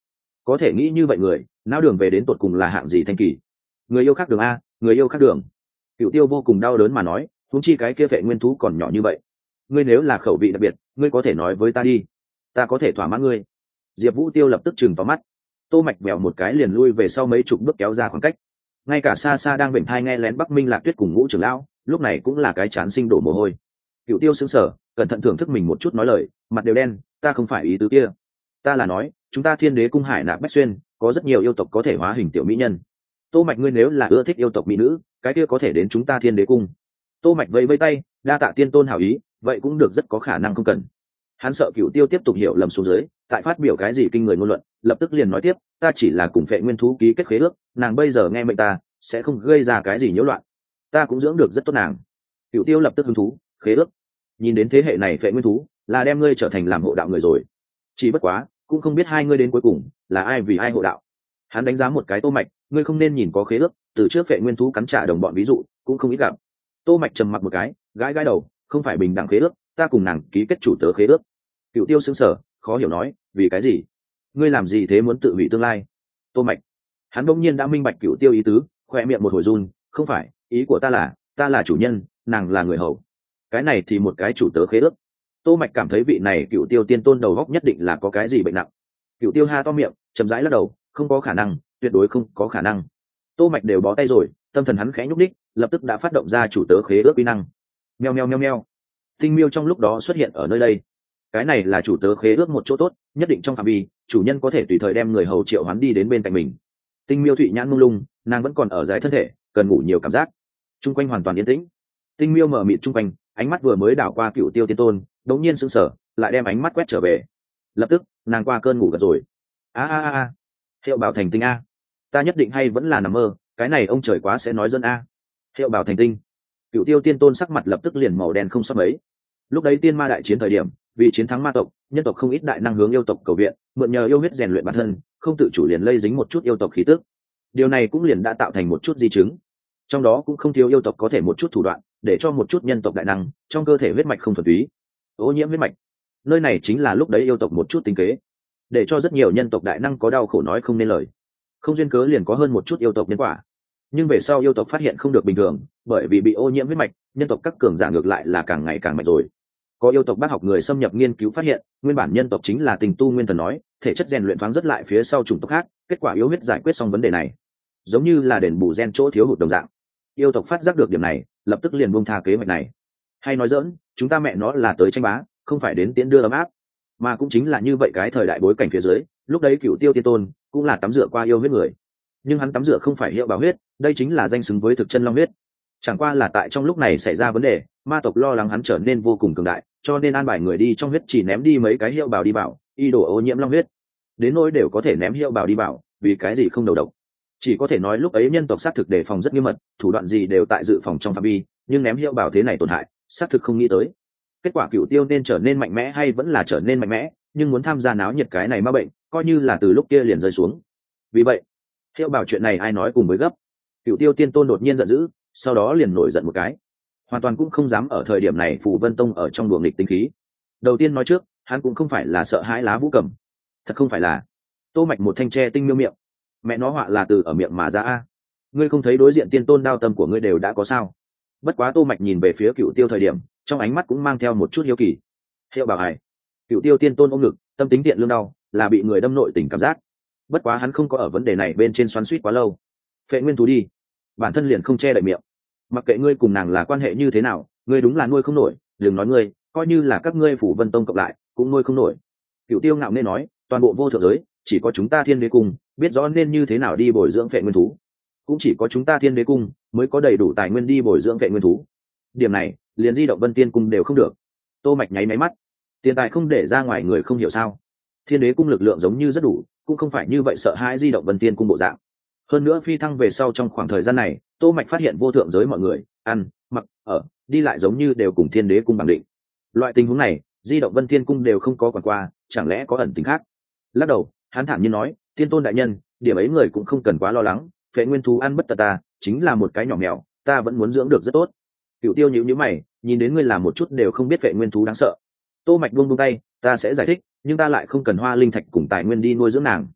có thể nghĩ như vậy người não đường về đến tột cùng là hạng gì thanh kỳ. Người yêu khác đường a, người yêu khác đường. Cựu Tiêu vô cùng đau đớn mà nói, huống chi cái kia vệ nguyên thú còn nhỏ như vậy. Ngươi nếu là khẩu vị đặc biệt, ngươi có thể nói với ta đi, ta có thể thỏa mãn ngươi. Diệp Vũ Tiêu lập tức chừng vào mắt. Tô Mạch vèo một cái liền lui về sau mấy chục bước kéo ra khoảng cách. Ngay cả xa xa đang vểnh thai nghe lén Bắc Minh Lạc Tuyết cùng Ngũ trưởng lão, lúc này cũng là cái chán sinh đổ mồ hôi. Cựu Tiêu sững sờ, cẩn thận thưởng thức mình một chút nói lời, mặt đều đen, ta không phải ý tứ kia. Ta là nói, chúng ta Thiên Đế cung Hải Nạp Bách Xuyên, có rất nhiều yêu tộc có thể hóa hình tiểu mỹ nhân. Tô Mạch ngươi nếu là ưa thích yêu tộc mỹ nữ, cái kia có thể đến chúng ta Thiên Đế cung. Tô Mạch vẫy vẫy tay, đa tạ tiên tôn hảo ý, vậy cũng được, rất có khả năng không cần. Hắn sợ Cựu Tiêu tiếp tục hiểu lầm xuống dưới, tại phát biểu cái gì kinh người ngôn luận, lập tức liền nói tiếp, ta chỉ là cùng Phệ Nguyên thú ký kết khế ước, nàng bây giờ nghe mệnh ta, sẽ không gây ra cái gì nhiễu loạn. Ta cũng dưỡng được rất tốt nàng. Cựu Tiêu lập tức hứng thú, khế ước. Nhìn đến thế hệ này Phệ Nguyên thú, là đem ngươi trở thành làm hộ đạo người rồi. Chỉ bất quá, cũng không biết hai ngươi đến cuối cùng là ai vì ai hộ đạo. Hắn đánh giá một cái Tô Mạch, ngươi không nên nhìn có khế ước, từ trước Phệ Nguyên thú cắn trả đồng bọn ví dụ, cũng không ít gặp. Tô Mạch trầm mặc một cái, gãi gãi đầu, không phải bình đẳng khế ước, ta cùng nàng ký kết chủ tớ khế ước. Cựu Tiêu sững sờ, khó hiểu nói, vì cái gì? Ngươi làm gì thế, muốn tự hủy tương lai? Tô Mạch, hắn bỗng nhiên đã minh bạch Cựu Tiêu ý tứ, khoe miệng một hồi run, không phải, ý của ta là, ta là chủ nhân, nàng là người hầu. Cái này thì một cái chủ tớ khế ước. Tô Mạch cảm thấy vị này Cựu Tiêu tiên tôn đầu óc nhất định là có cái gì bệnh nặng. Cựu Tiêu ha to miệng, chậm rãi lắc đầu, không có khả năng, tuyệt đối không có khả năng. Tô Mạch đều bó tay rồi, tâm thần hắn khẽ nhúc đích, lập tức đã phát động ra chủ tớ khế ước uy năng. Meo meo meo meo. Tinh miêu trong lúc đó xuất hiện ở nơi đây. Cái này là chủ tớ khế ước một chỗ tốt, nhất định trong phạm vi, chủ nhân có thể tùy thời đem người hầu triệu hoán đi đến bên cạnh mình. Tinh miêu thụy nhãn mông lung, nàng vẫn còn ở dưới thân thể, cần ngủ nhiều cảm giác. Trung quanh hoàn toàn yên tĩnh. Tinh miêu mở mịt trung quanh, ánh mắt vừa mới đảo qua Cựu Tiêu tiên tôn, đống nhiên sững sờ, lại đem ánh mắt quét trở về. Lập tức, nàng qua cơn ngủ gật rồi. A a a, Hiệu Bảo thành tinh a. Ta nhất định hay vẫn là nằm mơ, cái này ông trời quá sẽ nói dân a. Hiệu Bảo thành tinh. Cựu Tiêu tiên tôn sắc mặt lập tức liền màu đen không sót mấy. Lúc đấy tiên ma đại chiến thời điểm, vì chiến thắng ma tộc, nhân tộc không ít đại năng hướng yêu tộc cầu viện, mượn nhờ yêu huyết rèn luyện bản thân, không tự chủ liền lây dính một chút yêu tộc khí tức. Điều này cũng liền đã tạo thành một chút di chứng. Trong đó cũng không thiếu yêu tộc có thể một chút thủ đoạn, để cho một chút nhân tộc đại năng trong cơ thể huyết mạch không thuần túy, ô nhiễm huyết mạch. Nơi này chính là lúc đấy yêu tộc một chút tính kế, để cho rất nhiều nhân tộc đại năng có đau khổ nói không nên lời. Không duyên cớ liền có hơn một chút yêu tộc nhân quả. Nhưng về sau yêu tộc phát hiện không được bình thường, bởi vì bị ô nhiễm huyết mạch, nhân tộc các cường giả ngược lại là càng ngày càng mạnh rồi. Có yêu tộc bác học người xâm nhập nghiên cứu phát hiện, nguyên bản nhân tộc chính là tình tu nguyên thần nói, thể chất rèn luyện thoáng rất lại phía sau chủng tộc khác, kết quả yếu huyết giải quyết xong vấn đề này, giống như là đền bù gen chỗ thiếu hụt đồng dạng. Yêu tộc phát giác được điểm này, lập tức liền buông tha kế hoạch này. Hay nói dỡn, chúng ta mẹ nó là tới tranh bá, không phải đến tiễn đưa ấm áp. Mà cũng chính là như vậy cái thời đại bối cảnh phía dưới, lúc đấy Cựu Tiêu tiên tôn cũng là tắm rửa qua yêu huyết người. Nhưng hắn tắm rửa không phải Hiệu Bảo huyết, đây chính là danh xứng với thực chân long huyết. Chẳng qua là tại trong lúc này xảy ra vấn đề, ma tộc lo lắng hắn trở nên vô cùng cường đại, cho nên an bài người đi trong huyết chỉ ném đi mấy cái Hiệu Bảo đi bảo, y đổ ô nhiễm long huyết. Đến nỗi đều có thể ném Hiệu Bảo đi bảo, vì cái gì không đầu độc. Chỉ có thể nói lúc ấy nhân tộc xác thực đề phòng rất nghiêm mật, thủ đoạn gì đều tại dự phòng trong phạm vi, nhưng ném Hiệu Bảo thế này tổn hại, xác thực không nghĩ tới. Kết quả Cựu Tiêu nên trở nên mạnh mẽ hay vẫn là trở nên mạnh mẽ, nhưng muốn tham gia náo nhiệt cái này ma bệnh, coi như là từ lúc kia liền rơi xuống. Vì vậy, Hiệu Bảo chuyện này ai nói cùng với gấp. Cựu Tiêu tiên tôn đột nhiên giận dữ, sau đó liền nổi giận một cái, hoàn toàn cũng không dám ở thời điểm này Phù Vân Tông ở trong đùa nghịch tinh khí. Đầu tiên nói trước, hắn cũng không phải là sợ hãi lá vũ cầm, thật không phải là. Tô Mạch một thanh tre tinh miêu miệng, mẹ nó họa là từ ở miệng mà ra a. Ngươi không thấy đối diện tiên tôn đao tâm của ngươi đều đã có sao? Bất quá Tô Mạch nhìn về phía Cựu Tiêu thời điểm, trong ánh mắt cũng mang theo một chút hiếu kỳ. Hiệu Bảo hài. Cựu Tiêu tiên tôn ôm ngực, tâm tính tiện lương đau, là bị người đâm nội tình cảm giác. Bất quá hắn không có ở vấn đề này bên trên xoắn xuýt quá lâu. Phệ nguyên thú đi, bản thân liền không che đậy miệng. Mặc kệ ngươi cùng nàng là quan hệ như thế nào, ngươi đúng là nuôi không nổi, đừng nói ngươi, coi như là các ngươi Phủ Vân Tông cộng lại, cũng nuôi không nổi. Cựu Tiêu ngạo nên nói, toàn bộ vô thượng giới, chỉ có chúng ta Thiên Đế cung biết rõ nên như thế nào đi bồi dưỡng phệ nguyên thú, cũng chỉ có chúng ta Thiên Đế cung mới có đầy đủ tài nguyên đi bồi dưỡng phệ nguyên thú. Điểm này, liền Di Động Vân Tiên cung đều không được. Tô Mạch nháy máy mắt, tiền tài không để ra ngoài người không hiểu sao. Thiên Đế cung lực lượng giống như rất đủ, cũng không phải như vậy sợ hãi Di Động Vân Tiên cung bộ dạng. Hơn nữa phi thăng về sau trong khoảng thời gian này, Tô Mạch phát hiện vô thượng giới mọi người ăn, mặc, ở, đi lại giống như đều cùng Thiên Đế cung bằng định. Loại tình huống này, Di Động Vân Tiên cung đều không có quản qua, chẳng lẽ có ẩn tình khác? Lắc đầu, hắn thản nhiên nói, Tiên tôn đại nhân, điểm ấy người cũng không cần quá lo lắng, phệ nguyên thú ăn bất tật ta, chính là một cái nhỏ mèo, ta vẫn muốn dưỡng được rất tốt. Cựu Tiêu nhíu nhíu mày, nhìn đến ngươi làm một chút đều không biết phệ nguyên thú đáng sợ. Tô Mạch buông buông tay, ta sẽ giải thích, nhưng ta lại không cần hoa linh thạch cùng tài nguyên đi nuôi dưỡng nàng.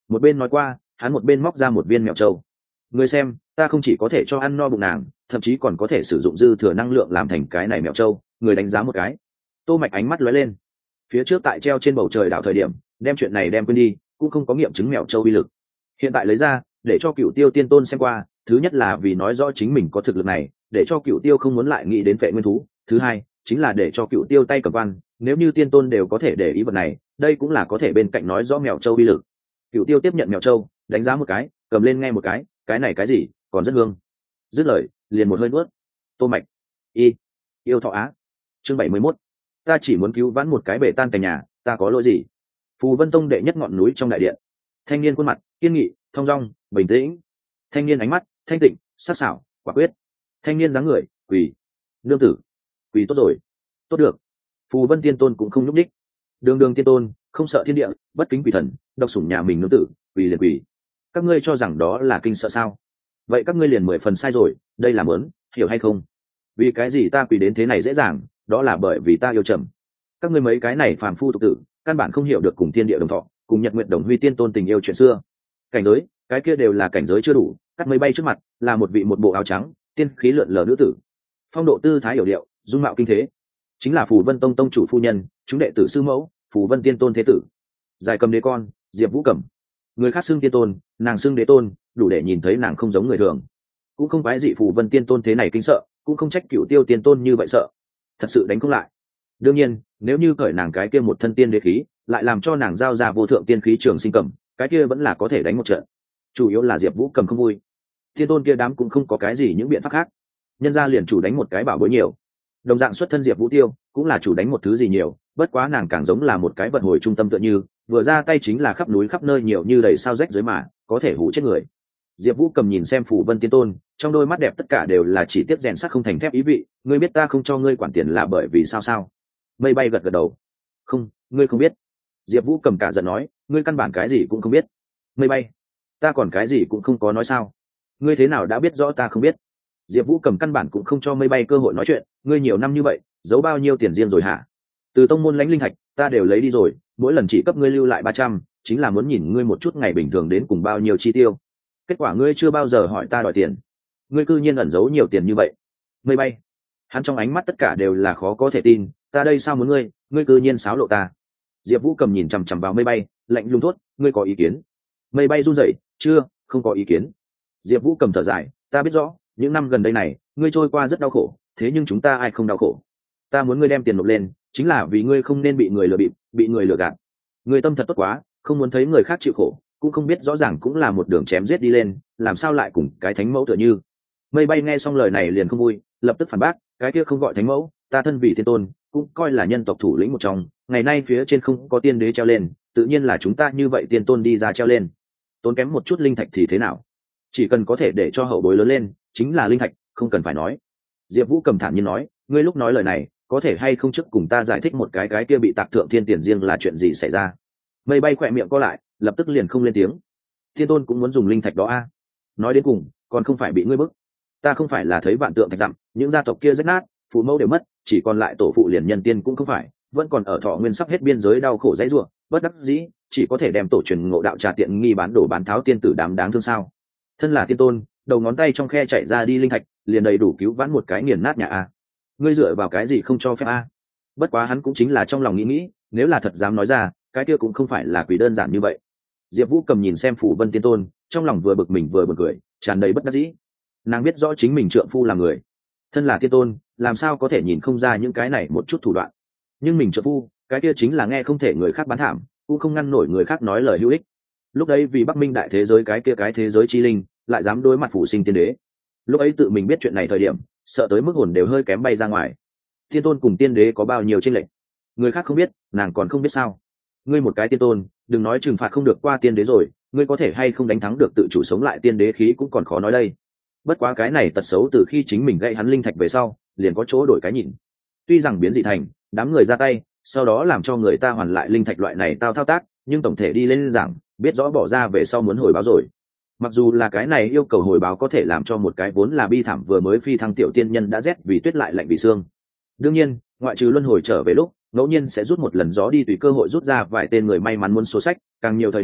Một bên nói qua, hắn một bên móc ra một viên mèo trâu. Người xem, ta không chỉ có thể cho ăn no bụng nàng, thậm chí còn có thể sử dụng dư thừa năng lượng làm thành cái này mèo trâu. Người đánh giá một cái. Tô Mạch ánh mắt lóe lên. Phía trước tại treo trên bầu trời đảo thời điểm, đem chuyện này đem quên đi, cũng không có nghiệm chứng mèo trâu uy lực. Hiện tại lấy ra, để cho Cửu Tiêu Tiên Tôn xem qua, thứ nhất là vì nói rõ chính mình có thực lực này, để cho Cửu Tiêu không muốn lại nghĩ đến vệ nguyên thú. Thứ hai, chính là để cho Cửu Tiêu tay cầm quan, nếu như Tiên Tôn đều có thể để ý vật này, đây cũng là có thể bên cạnh nói rõ mèo trâu uy lực. Cửu Tiêu tiếp nhận mèo trâu, đánh giá một cái, cầm lên nghe một cái, cái này cái gì, còn rất hương. Dứt lời, liền một hơi nuốt. Tô Mạch, y, yêu thọ á. Chương bảy mươi mốt. Ta chỉ muốn cứu vãn một cái bể tan cảnh nhà, ta có lỗi gì? Phù Vân Tông đệ nhất ngọn núi trong đại điện. Thanh niên khuôn mặt kiên nghị, thong dong, bình tĩnh. Thanh niên ánh mắt thanh tịnh, sắc sảo, quả quyết. Thanh niên dáng người, quỳ. Nương tử, quỳ tốt rồi. Tốt được. Phù Vân Tiên Tôn cũng không nhúc nhích. Đường Đường Tiên Tôn, không sợ thiên địa, bất kính quỷ thần, độc sủng nhà mình nương tử, quỳ liền quỳ. Các ngươi cho rằng đó là kinh sợ sao? Vậy các ngươi liền mười phần sai rồi, đây là mớn, hiểu hay không? Vì cái gì ta quỳ đến thế này dễ dàng, đó là bởi vì ta yêu trầm. Các ngươi mấy cái này phàm phu tục tử, căn bản không hiểu được cùng thiên địa đồng thọ, cùng Nhật Nguyệt Đồng Huy Tiên Tôn tình yêu chuyện xưa. Cảnh giới, cái kia đều là cảnh giới chưa đủ, cắt mây bay trước mặt, là một vị một bộ áo trắng, tiên khí lượn lờ nữ tử. Phong độ tư thái hiểu điệu, dung mạo kinh thế, chính là Phù Vân Tông tông chủ phu nhân, chúng đệ tử sư mẫu, Phù Vân Tiên Tôn thế tử. Dài cầm đế con, Diệp Vũ Cẩm. Người khác xưng tiên tôn, nàng xưng đế tôn, đủ để nhìn thấy nàng không giống người thường. Cũng không phải dị Phù Vân Tiên Tôn thế này kinh sợ, cũng không trách Cửu Tiêu Tiên Tôn như vậy sợ. Thật sự đánh không lại. Đương nhiên, nếu như cởi nàng cái kia một thân tiên đế khí, lại làm cho nàng giao ra vô thượng tiên khí trường sinh cầm, cái kia vẫn là có thể đánh một trận. Chủ yếu là Diệp Vũ Cầm không vui. Tiên Tôn kia đám cũng không có cái gì những biện pháp khác. Nhân ra liền chủ đánh một cái bảo bối nhiều. Đồng dạng xuất thân Diệp Vũ Tiêu, cũng là chủ đánh một thứ gì nhiều, bất quá nàng càng giống là một cái vận hồi trung tâm tựa như, vừa ra tay chính là khắp núi khắp nơi nhiều như đầy sao rách dưới mà, có thể hủ chết người. Diệp Vũ Cầm nhìn xem Phù Vân Tiên Tôn, trong đôi mắt đẹp tất cả đều là chỉ tiếc rèn sắt không thành thép ý vị, ngươi biết ta không cho ngươi quản tiền là bởi vì sao sao? Mây bay gật gật đầu. Không, ngươi không biết. Diệp Vũ Cầm cả giận nói, ngươi căn bản cái gì cũng không biết. Mây bay, ta còn cái gì cũng không có nói sao? Ngươi thế nào đã biết rõ ta không biết? Diệp Vũ Cầm căn bản cũng không cho Mây bay cơ hội nói chuyện, ngươi nhiều năm như vậy, giấu bao nhiêu tiền riêng rồi hả? Từ tông môn lãnh linh thạch, ta đều lấy đi rồi, mỗi lần chỉ cấp ngươi lưu lại ba trăm, chính là muốn nhìn ngươi một chút ngày bình thường đến cùng bao nhiêu chi tiêu. Kết quả ngươi chưa bao giờ hỏi ta đòi tiền. Ngươi cư nhiên ẩn giấu nhiều tiền như vậy. Mây bay, hắn trong ánh mắt tất cả đều là khó có thể tin, ta đây sao muốn ngươi, ngươi cư nhiên xáo lộ ta. Diệp Vũ Cầm nhìn chằm chằm vào Mây bay, lạnh lùng thốt, ngươi có ý kiến? Mây bay run rẩy, chưa, không có ý kiến. Diệp Vũ Cầm thở dài, ta biết rõ, những năm gần đây này, ngươi trôi qua rất đau khổ, thế nhưng chúng ta ai không đau khổ? Ta muốn ngươi đem tiền nộp lên, chính là vì ngươi không nên bị người lừa bịp, bị người lừa gạt. Ngươi tâm thật tốt quá, không muốn thấy người khác chịu khổ, cũng không biết rõ ràng cũng là một đường chém giết đi lên, làm sao lại cùng cái thánh mẫu tựa như. Mây bay nghe xong lời này liền không vui, lập tức phản bác, cái kia không gọi thánh mẫu, ta thân vì tiên tôn, cũng coi là nhân tộc thủ lĩnh một trong, ngày nay phía trên không có tiên đế treo lên, tự nhiên là chúng ta như vậy tiên tôn đi ra treo lên. Tốn kém một chút linh thạch thì thế nào? Chỉ cần có thể để cho hậu bối lớn lên, chính là linh thạch, không cần phải nói. Diệp Vũ Cầm thản nhiên nói, ngươi lúc nói lời này, có thể hay không trước cùng ta giải thích một cái cái kia bị tạc thượng thiên tiền riêng là chuyện gì xảy ra? Mây bay khỏe miệng co lại, lập tức liền không lên tiếng. Thiên tôn cũng muốn dùng linh thạch đó a? Nói đến cùng, còn không phải bị ngươi bức. Ta không phải là thấy vạn tượng thạch dặm, những gia tộc kia rách nát, phụ mẫu đều mất, chỉ còn lại tổ phụ liền nhân tiên cũng không phải, vẫn còn ở thọ nguyên sắp hết biên giới đau khổ dãy rủa, bất đắc dĩ, chỉ có thể đem tổ truyền ngộ đạo trà tiện nghi bán đổ bán tháo tiên tử đám đáng thương sao? Thân là tiên tôn, đầu ngón tay trong khe chạy ra đi linh thạch, liền đầy đủ cứu vãn một cái nghiền nát nhà a. Ngươi dựa vào cái gì không cho phép a? Bất quá hắn cũng chính là trong lòng nghĩ nghĩ, nếu là thật dám nói ra, cái kia cũng không phải là quỷ đơn giản như vậy. Diệp Vũ Cầm nhìn xem Phù Vân Tiên Tôn, trong lòng vừa bực mình vừa buồn cười, tràn đầy bất đắc dĩ. Nàng biết rõ chính mình trượng phu là người, thân là tiên tôn, làm sao có thể nhìn không ra những cái này một chút thủ đoạn. Nhưng mình trượng phu, cái kia chính là nghe không thể người khác bán thảm, cũng không ngăn nổi người khác nói lời hữu ích. Lúc đấy vì Bắc Minh đại thế giới cái kia cái thế giới chi linh, lại dám đối mặt phụ sinh tiên đế. Lúc ấy tự mình biết chuyện này thời điểm, sợ tới mức hồn đều hơi kém bay ra ngoài. Tiên tôn cùng tiên đế có bao nhiêu chênh lệch, người khác không biết, nàng còn không biết sao? Ngươi một cái tiên tôn, đừng nói trừng phạt không được qua tiên đế rồi, ngươi có thể hay không đánh thắng được tự chủ sống lại tiên đế khí cũng còn khó nói đây. Bất quá cái này tật xấu từ khi chính mình gãy hắn linh thạch về sau, liền có chỗ đổi cái nhìn. Tuy rằng biến dị thành, đám người ra tay, sau đó làm cho người ta hoàn lại linh thạch loại này tao thao tác, nhưng tổng thể đi lên giảng, biết rõ bỏ ra về sau muốn hồi báo rồi. Mặc dù là cái này yêu cầu hồi báo có thể làm cho một cái vốn là bi thảm vừa mới phi thăng tiểu tiên nhân đã rét vì tuyết lại lạnh vì xương. Đương nhiên, ngoại trừ luân hồi trở về lúc ngẫu nhiên sẽ rút một lần gió đi tùy cơ hội rút ra vài tên người may mắn muốn số sách, càng nhiều thời điểm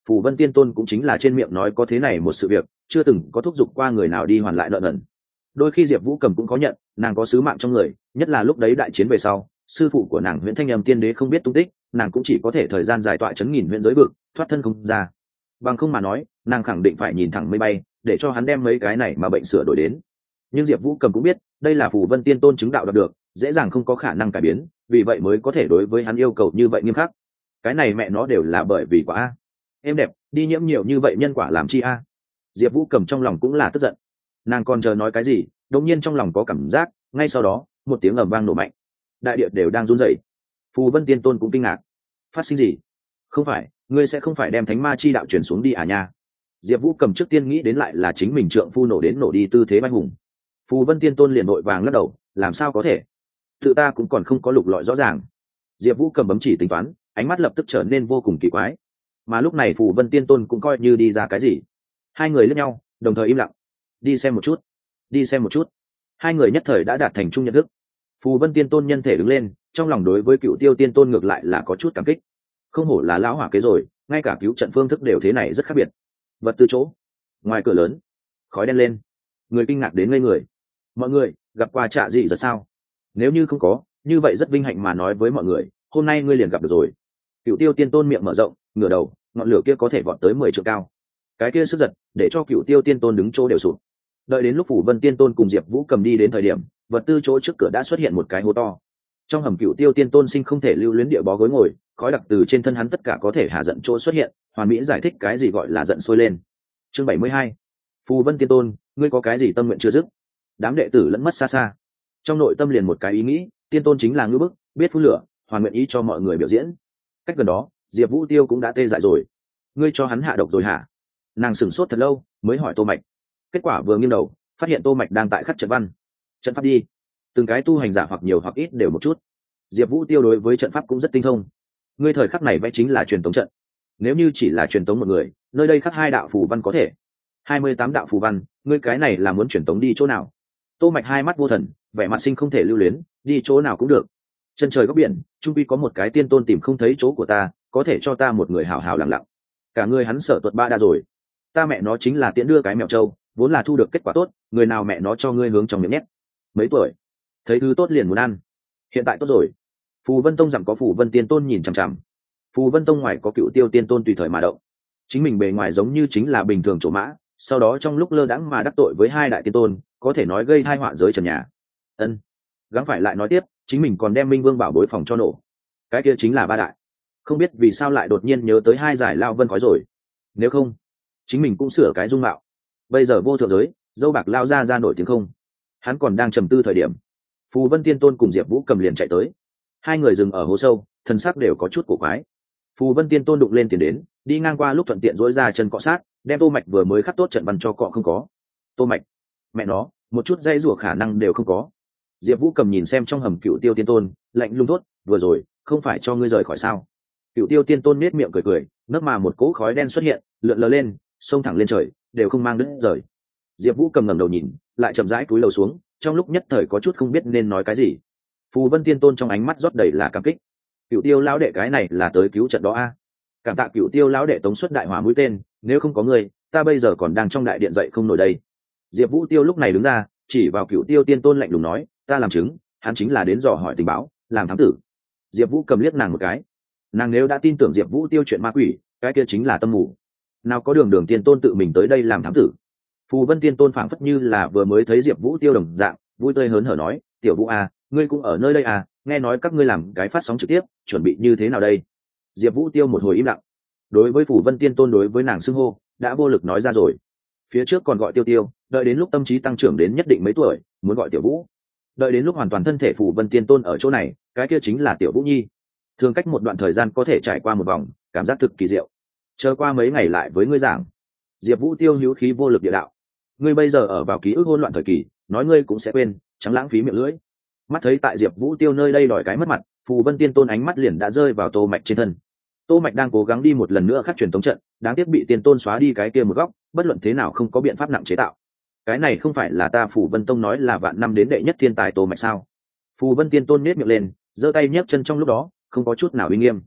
Phù Vân Tiên Tôn cũng chính là trên miệng nói có thế này một sự việc, chưa từng có thúc giục qua người nào đi hoàn lại nợ nần. Đôi khi Diệp Vũ Cầm cũng có nhận, nàng có sứ mạng trong người, nhất là lúc đấy đại chiến về sau, sư phụ của nàng Huyền Thanh Âm Tiên Đế không biết tung tích, nàng cũng chỉ có thể thời gian dài tọa chấn nghìn huyện giới vực, thoát thân không ra. Bằng không mà nói, nàng khẳng định phải nhìn thẳng mây bay, để cho hắn đem mấy cái này mà bệnh sửa đổi đến. Nhưng Diệp Vũ Cầm cũng biết, đây là Phù Vân Tiên Tôn chứng đạo đạt được, dễ dàng không có khả năng cải biến, vì vậy mới có thể đối với hắn yêu cầu như vậy nghiêm khắc. Cái này mẹ nó đều là bởi vì quả a. Em đẹp, đi nhiễm nhiều như vậy nhân quả làm chi a? Diệp Vũ Cầm trong lòng cũng là tức giận. Nàng còn chờ nói cái gì, đột nhiên trong lòng có cảm giác, ngay sau đó, một tiếng ầm vang nổ mạnh. Đại địa đều đang run rẩy. Phù Vân Tiên Tôn cũng kinh ngạc. Phát sinh gì? Không phải, ngươi sẽ không phải đem Thánh Ma chi đạo truyền xuống đi à nha? Diệp Vũ Cầm trước tiên nghĩ đến lại là chính mình trượng phu nổ đến nổ đi tư thế bách hùng. Phù Vân Tiên Tôn liền vội vàng lắc đầu, làm sao có thể? Tự ta cũng còn không có lục lọi rõ ràng. Diệp Vũ Cầm bấm chỉ tính toán, ánh mắt lập tức trở nên vô cùng kỳ quái. Mà lúc này Phù Vân Tiên Tôn cũng coi như đi ra cái gì. Hai người liếc nhau, đồng thời im lặng. Đi xem một chút, đi xem một chút. Hai người nhất thời đã đạt thành chung nhận thức. Phù Vân Tiên Tôn nhân thể đứng lên, trong lòng đối với Cựu Tiêu Tiên Tôn ngược lại là có chút cảm kích. Không hổ là lão hỏa kế rồi, ngay cả cứu trận phương thức đều thế này rất khác biệt. Vật tư chỗ, ngoài cửa lớn, khói đen lên, người kinh ngạc đến ngây người. Mọi người gặp qua Trạ Dị Giật sao? Nếu như không có, như vậy rất vinh hạnh mà nói với mọi người, hôm nay ngươi liền gặp được rồi. Cựu Tiêu Tiên Tôn miệng mở rộng, ngửa đầu, ngọn lửa kia có thể vọt tới mười trượng cao. Cái kia sức giật, để cho Cựu Tiêu Tiên Tôn đứng chỗ đều sụp. Đợi đến lúc Phù Vân Tiên Tôn cùng Diệp Vũ Cầm đi đến thời điểm, vật tư chỗ trước cửa đã xuất hiện một cái hố to. Trong hầm Cựu Tiêu Tiên Tôn sinh không thể lưu luyến địa bó gối ngồi, khói đặc từ trên thân hắn tất cả có thể hạ giận chỗ xuất hiện, hoàn mỹ giải thích cái gì gọi là giận sôi lên. Chương bảy mươi hai. Phù Vân Tiên Tôn, ngươi có cái gì tâm nguyện chưa dứt? Đám đệ tử lẫn mất xa xa. Trong nội tâm liền một cái ý nghĩ, Tiên Tôn chính là ngư bức, biết phun lửa, hoàn nguyện ý cho mọi người biểu diễn. Cách gần đó, Diệp Vũ Tiêu cũng đã tê dại rồi. Ngươi cho hắn hạ độc rồi hả? Nàng sửng sốt thật lâu, mới hỏi Tô Mạch. Kết quả vừa nghiêng đầu, phát hiện Tô Mạch đang tại khắc trận văn. Trận pháp đi. Từng cái tu hành giả hoặc nhiều hoặc ít đều một chút. Diệp Vũ Tiêu đối với trận pháp cũng rất tinh thông. Ngươi thời khắc này vẽ chính là truyền tống trận. Nếu như chỉ là truyền tống một người, nơi đây khắc hai đạo phù văn có thể. hai mươi tám đạo phù văn, ngươi cái này là muốn truyền tống đi chỗ nào? Tô Mạch hai mắt vô thần, vẻ mặt sinh không thể lưu luyến, đi chỗ nào cũng được. Chân trời góc biển, trung quy có một cái tiên tôn tìm không thấy chỗ của ta, có thể cho ta một người hảo hảo lặng lặng. Cả người hắn sợ tuột ba đa rồi. Ta mẹ nó chính là tiễn đưa cái mèo trâu, vốn là thu được kết quả tốt, người nào mẹ nó cho ngươi hướng trong miệng nhét. Mấy tuổi, thấy thứ tốt liền muốn ăn. Hiện tại tốt rồi. Phù Vân Tông rằng có Phù Vân Tiên Tôn nhìn chằm chằm. Phù Vân Tông ngoài có Cựu Tiêu Tiên Tôn tùy thời mà động. Chính mình bề ngoài giống như chính là bình thường chỗ mã, sau đó trong lúc lơ đãng mà đắc tội với hai đại tiên tôn, có thể nói gây tai họa giới trần nhà. Ân, gắng phải lại nói tiếp, chính mình còn đem Minh Vương bảo bối phòng cho nổ. Cái kia chính là ba đại. Không biết vì sao lại đột nhiên nhớ tới hai giải lao vân khói rồi. Nếu không, chính mình cũng sửa cái dung mạo. Bây giờ vô thượng giới, dâu bạc lao ra ra nổi tiếng không. Hắn còn đang trầm tư thời điểm, Phù Vân Tiên Tôn cùng Diệp Vũ Cầm liền chạy tới. Hai người dừng ở hố sâu, thân xác đều có chút cổ quái. Phù Vân Tiên Tôn đụng lên tiền đến, đi ngang qua lúc thuận tiện duỗi ra chân cọ sát, đem Tô Mạch vừa mới khắc tốt trận văn cho cọ không có. Tô Mạch, mẹ nó, một chút dây rủa khả năng đều không có. Diệp Vũ Cầm nhìn xem trong hầm Cựu Tiêu Tiên Tôn, lạnh lùng thốt, vừa rồi, không phải cho ngươi rời khỏi sao? Cựu Tiêu Tiên Tôn nhếch miệng cười cười, nấc mà một cỗ khói đen xuất hiện, lượn lờ lên, xông thẳng lên trời, đều không mang đứt rời. Diệp Vũ Cầm ngẩng đầu nhìn, lại chậm rãi cúi đầu xuống, trong lúc nhất thời có chút không biết nên nói cái gì. Phù Vân Tiên Tôn trong ánh mắt rót đầy là cảm kích. Cựu Tiêu lão đệ cái này là tới cứu trận đó a. Cảm tạ Cựu Tiêu lão đệ tống xuất đại hỏa mũi tên, nếu không có ngươi, ta bây giờ còn đang trong đại điện dậy không nổi đây. Diệp Vũ Tiêu lúc này đứng ra, chỉ vào Cựu Tiêu Tiên Tôn lạnh lùng nói, ta làm chứng, hắn chính là đến dò hỏi tình báo, làm thám tử. Diệp Vũ Cầm liếc nàng một cái. Nàng nếu đã tin tưởng Diệp Vũ Tiêu chuyện ma quỷ, cái kia chính là tâm mù. Nào có đường đường tiên tôn tự mình tới đây làm thám tử. Phù Vân Tiên Tôn phảng phất như là vừa mới thấy Diệp Vũ Tiêu đồng dạng, vui tươi hớn hở nói, "Tiểu Vũ à, ngươi cũng ở nơi đây à, nghe nói các ngươi làm cái phát sóng trực tiếp, chuẩn bị như thế nào đây?" Diệp Vũ Tiêu một hồi im lặng. Đối với Phù Vân Tiên Tôn đối với nàng xưng hô, đã vô lực nói ra rồi. Phía trước còn gọi Tiêu Tiêu, đợi đến lúc tâm trí tăng trưởng đến nhất định mấy tuổi, muốn gọi Tiểu Vũ. Đợi đến lúc hoàn toàn thân thể Phù Vân Tiên Tôn ở chỗ này, cái kia chính là Tiểu Vũ Nhi. Thường cách một đoạn thời gian có thể trải qua một vòng, cảm giác thực kỳ diệu. Chờ qua mấy ngày lại với ngươi giảng. Diệp Vũ Tiêu hữu khí vô lực địa đạo. Ngươi bây giờ ở vào ký ức hỗn loạn thời kỳ, nói ngươi cũng sẽ quên, chẳng lãng phí miệng lưỡi. Mắt thấy tại Diệp Vũ Tiêu nơi đây đòi cái mất mặt, Phù Vân Tiên Tôn ánh mắt liền đã rơi vào Tô Mạch trên thân. Tô Mạch đang cố gắng đi một lần nữa khắc truyền tống trận, đáng tiếc bị Tiên Tôn xóa đi cái kia một góc, bất luận thế nào không có biện pháp nặng chế tạo. Cái này không phải là ta Phù Vân Tông nói là vạn năm đến đệ nhất thiên tài Tô Mạch sao? Phù Vân Tiên Tôn nhếch miệng lên, giơ tay nhấc chân trong lúc đó, không có chút nào uy nghiêm.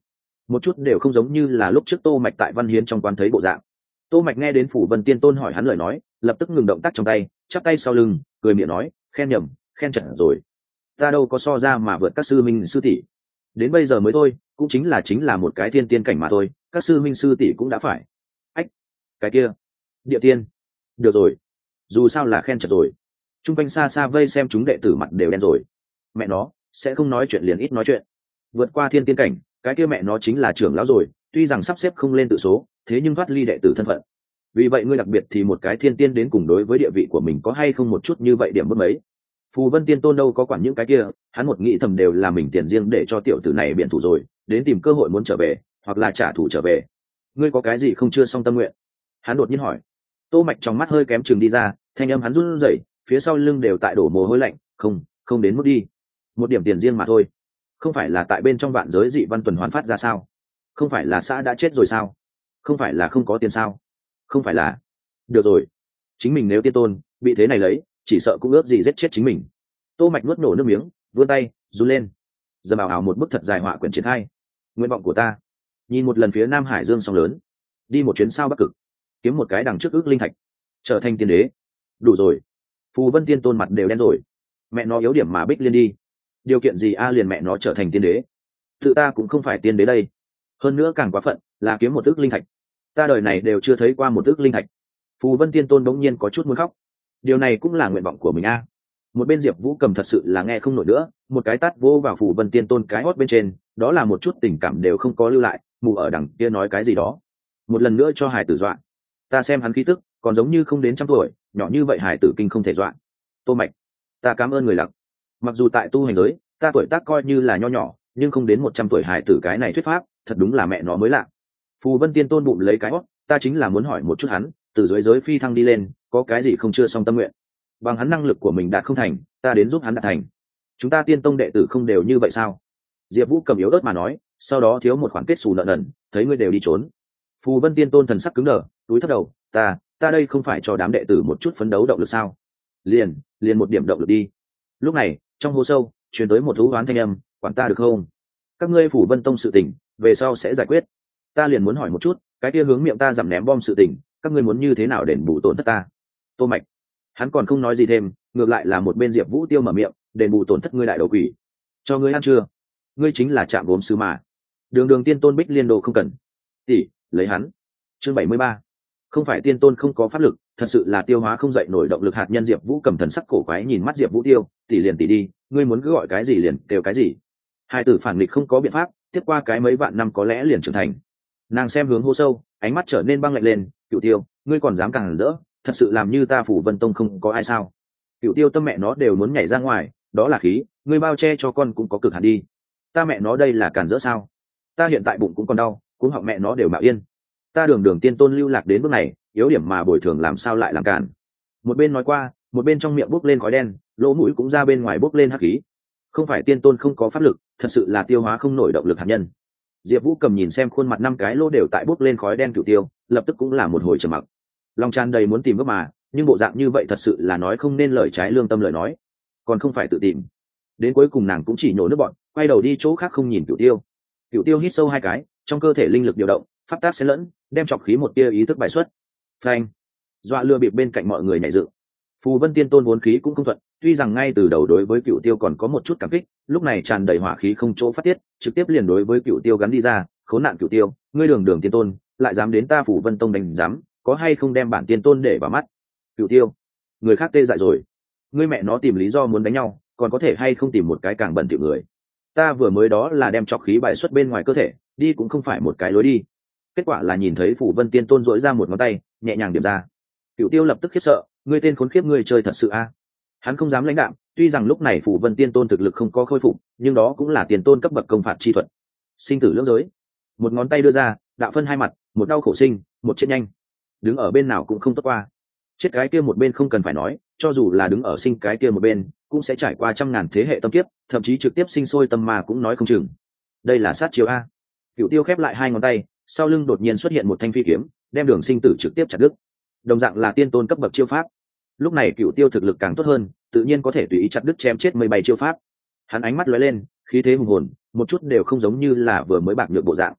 một chút đều không giống như là lúc trước Tô Mạch tại Văn Hiến trong quán thấy bộ dạng. Tô Mạch nghe đến Phủ Vân Tiên Tôn hỏi hắn lời nói, lập tức ngừng động tác trong tay, chắp tay sau lưng, cười miệng nói, khen nhầm, khen chật rồi. Ta đâu có so ra mà vượt các sư minh sư tỷ. Đến bây giờ mới thôi, cũng chính là chính là một cái thiên tiên cảnh mà thôi, các sư minh sư tỷ cũng đã phải. Ách, cái kia, địa tiên. Được rồi, dù sao là khen chật rồi. Trung quanh xa xa vây xem chúng đệ tử mặt đều đen rồi. Mẹ nó, sẽ không nói chuyện liền ít nói chuyện. Vượt qua thiên tiên cảnh, cái kia mẹ nó chính là trưởng lão rồi, tuy rằng sắp xếp không lên tự số, thế nhưng thoát ly đệ tử thân phận. Vì vậy ngươi đặc biệt thì một cái thiên tiên đến cùng đối với địa vị của mình có hay không một chút như vậy điểm bước mấy. Phù Vân Tiên Tôn đâu có quản những cái kia, hắn một nghĩ thầm đều là mình tiền riêng để cho tiểu tử này biện thủ rồi, đến tìm cơ hội muốn trở về, hoặc là trả thù trở về. Ngươi có cái gì không chưa xong tâm nguyện? Hắn đột nhiên hỏi. Tô Mạch trong mắt hơi kém chừng đi ra, thanh âm hắn run rẩy, phía sau lưng đều tại đổ mồ hôi lạnh, không, không đến mức đi. Một điểm tiền riêng mà thôi. Không phải là tại bên trong vạn giới dị văn tuần hoàn phát ra sao? Không phải là xã đã chết rồi sao? Không phải là không có tiền sao? Không phải là... Được rồi. Chính mình nếu tiên tôn, bị thế này lấy, chỉ sợ cũng ước gì giết chết chính mình. Tô Mạch nuốt nổ nước miếng, vươn tay, run lên. Dầm ảo ảo một bức thật dài họa quyển triển khai. Nguyện vọng của ta, nhìn một lần phía Nam Hải Dương sóng lớn, đi một chuyến sao Bắc Cực, kiếm một cái đằng trước ước linh thạch, trở thành tiên đế. Đủ rồi. Phù Vân Tiên Tôn mặt đều đen rồi. Mẹ nó yếu điểm mà Bích Liên đi. Điều kiện gì a liền mẹ nó trở thành tiên đế? Tự ta cũng không phải tiên đế đây. Hơn nữa càng quá phận, là kiếm một ước linh thạch. Ta đời này đều chưa thấy qua một ước linh thạch. Phù Vân Tiên Tôn đống nhiên có chút muốn khóc. Điều này cũng là nguyện vọng của mình a. Một bên Diệp Vũ Cầm thật sự là nghe không nổi nữa, một cái tát vô vào Phù Vân Tiên Tôn cái hót bên trên, đó là một chút tình cảm đều không có lưu lại, mù ở đằng kia nói cái gì đó. Một lần nữa cho Hải Tử dọa. Ta xem hắn khí tức, còn giống như không đến trăm tuổi, nhỏ như vậy Hải Tử kinh không thể dọa. Tô Mạch, ta cảm ơn người lặc. Mặc dù tại tu hành giới, ta tuổi tác coi như là nho nhỏ, nhưng không đến một trăm tuổi Hải Tử cái này thuyết pháp, thật đúng là mẹ nó mới lạ. Phù Vân Tiên Tôn bụng lấy cái hót, ta chính là muốn hỏi một chút hắn, từ dưới giới phi thăng đi lên, có cái gì không chưa xong tâm nguyện. Bằng hắn năng lực của mình đạt không thành, ta đến giúp hắn đạt thành. Chúng ta Tiên Tông đệ tử không đều như vậy sao? Diệp Vũ Cầm yếu ớt mà nói, sau đó thiếu một khoản kết xù nợ nần, thấy ngươi đều đi trốn. Phù Vân Tiên Tôn thần sắc cứng đờ, túi thấp đầu, ta, ta đây không phải cho đám đệ tử một chút phấn đấu động lực sao? Liền, liền một điểm động lực đi. Lúc này, trong hố sâu, truyền tới một thú oán thanh âm, quản ta được không? Các ngươi Phù Vân Tông sự tình, về sau sẽ giải quyết. Ta liền muốn hỏi một chút, cái kia hướng miệng ta giảm ném bom sự tình, các ngươi muốn như thế nào đền bù tổn thất ta? Tô Mạch, hắn còn không nói gì thêm, ngược lại là một bên Diệp Vũ Tiêu mở miệng, đền bù tổn thất ngươi đại đầu quỷ. Cho ngươi ăn chưa? Ngươi chính là chạm gốm sư mà. Đường Đường Tiên Tôn Bích Liên Đồ không cần. Tỷ, lấy hắn. Chương bảy mươi ba. Không phải Tiên Tôn không có pháp lực, thật sự là tiêu hóa không dậy nổi động lực hạt nhân. Diệp Vũ Cầm thần sắc cổ quái nhìn mắt Diệp Vũ Tiêu, tỷ liền tỷ đi, ngươi muốn cứ gọi cái gì liền kêu cái gì. Hai tử phản nghịch không có biện pháp, tiếp qua cái mấy vạn năm có lẽ liền trưởng thành. Nàng xem hướng hô sâu, ánh mắt trở nên băng lạnh lên, Cửu Tiêu, ngươi còn dám càng rỡ, thật sự làm như ta Phủ Vân Tông không có ai sao? Cửu Tiêu tâm mẹ nó đều muốn nhảy ra ngoài, đó là khí, ngươi bao che cho con cũng có cực hạn đi. Ta mẹ nó đây là cản rỡ sao? Ta hiện tại bụng cũng còn đau, cũng họng mẹ nó đều mạo yên. Ta Đường Đường Tiên Tôn lưu lạc đến bước này, yếu điểm mà bồi thường làm sao lại làm cản. Một bên nói qua, một bên trong miệng bốc lên khói đen, lỗ mũi cũng ra bên ngoài bốc lên hắc khí. Không phải Tiên Tôn không có pháp lực, thật sự là tiêu hóa không nổi động lực hạt nhân. Diệp Vũ Cầm nhìn xem khuôn mặt năm cái lỗ đều tại bốc lên khói đen Cửu Tiêu, lập tức cũng là một hồi trầm mặc. Lòng tràn đầy muốn tìm gấp mà, nhưng bộ dạng như vậy thật sự là nói không nên lời trái lương tâm lời nói, còn không phải tự tìm. Đến cuối cùng nàng cũng chỉ nhổ nước bọn, quay đầu đi chỗ khác không nhìn Cửu Tiêu. Cửu Tiêu hít sâu hai cái, trong cơ thể linh lực điều động, pháp tác xen lẫn, đem trọc khí một tia ý thức bài xuất. Phanh! Dọa lừa bịp bên cạnh mọi người nhảy dựng. Phù Vân Tiên Tôn vốn khí cũng không thuận, tuy rằng ngay từ đầu đối với Cửu Tiêu còn có một chút cảm kích, lúc này tràn đầy hỏa khí không chỗ phát tiết, trực tiếp liền đối với Cửu Tiêu gắn đi ra, khốn nạn Cửu Tiêu, ngươi Đường Đường Tiên Tôn, lại dám đến ta Phù Vân Tông đánh dám, có hay không đem bản Tiên Tôn để vào mắt? Cửu Tiêu, người khác tê dại rồi, ngươi mẹ nó tìm lý do muốn đánh nhau, còn có thể hay không tìm một cái càng bẩn thỉu người? Ta vừa mới đó là đem trọc khí bài xuất bên ngoài cơ thể, đi cũng không phải một cái lối đi. Kết quả là nhìn thấy Phù Vân Tiên Tôn duỗi ra một ngón tay, nhẹ nhàng điểm ra. Cửu Tiêu lập tức khiếp sợ, ngươi tên khốn kiếp ngươi chơi thật sự a? Hắn không dám lãnh đạm, tuy rằng lúc này Phù Vân Tiên Tôn thực lực không có khôi phục, nhưng đó cũng là tiền tôn cấp bậc công phạt chi thuật. Sinh tử lưỡng giới. Một ngón tay đưa ra, đạo phân hai mặt, một đau khổ sinh, một chết nhanh. Đứng ở bên nào cũng không tốt qua. Chết cái kia một bên không cần phải nói, cho dù là đứng ở sinh cái kia một bên, cũng sẽ trải qua trăm ngàn thế hệ tâm kiếp, thậm chí trực tiếp sinh sôi tâm ma cũng nói không chừng. Đây là sát chiêu a. Cửu Tiêu khép lại hai ngón tay, sau lưng đột nhiên xuất hiện một thanh phi kiếm, đem đường sinh tử trực tiếp chặt đứt. Đồng dạng là tiên tôn cấp bậc chiêu pháp. Lúc này Cửu Tiêu thực lực càng tốt hơn, tự nhiên có thể tùy ý chặt đứt chém chết mười bảy chiêu pháp. Hắn ánh mắt lóe lên, khí thế hùng hồn, một chút đều không giống như là vừa mới bạc nhược bộ dạng.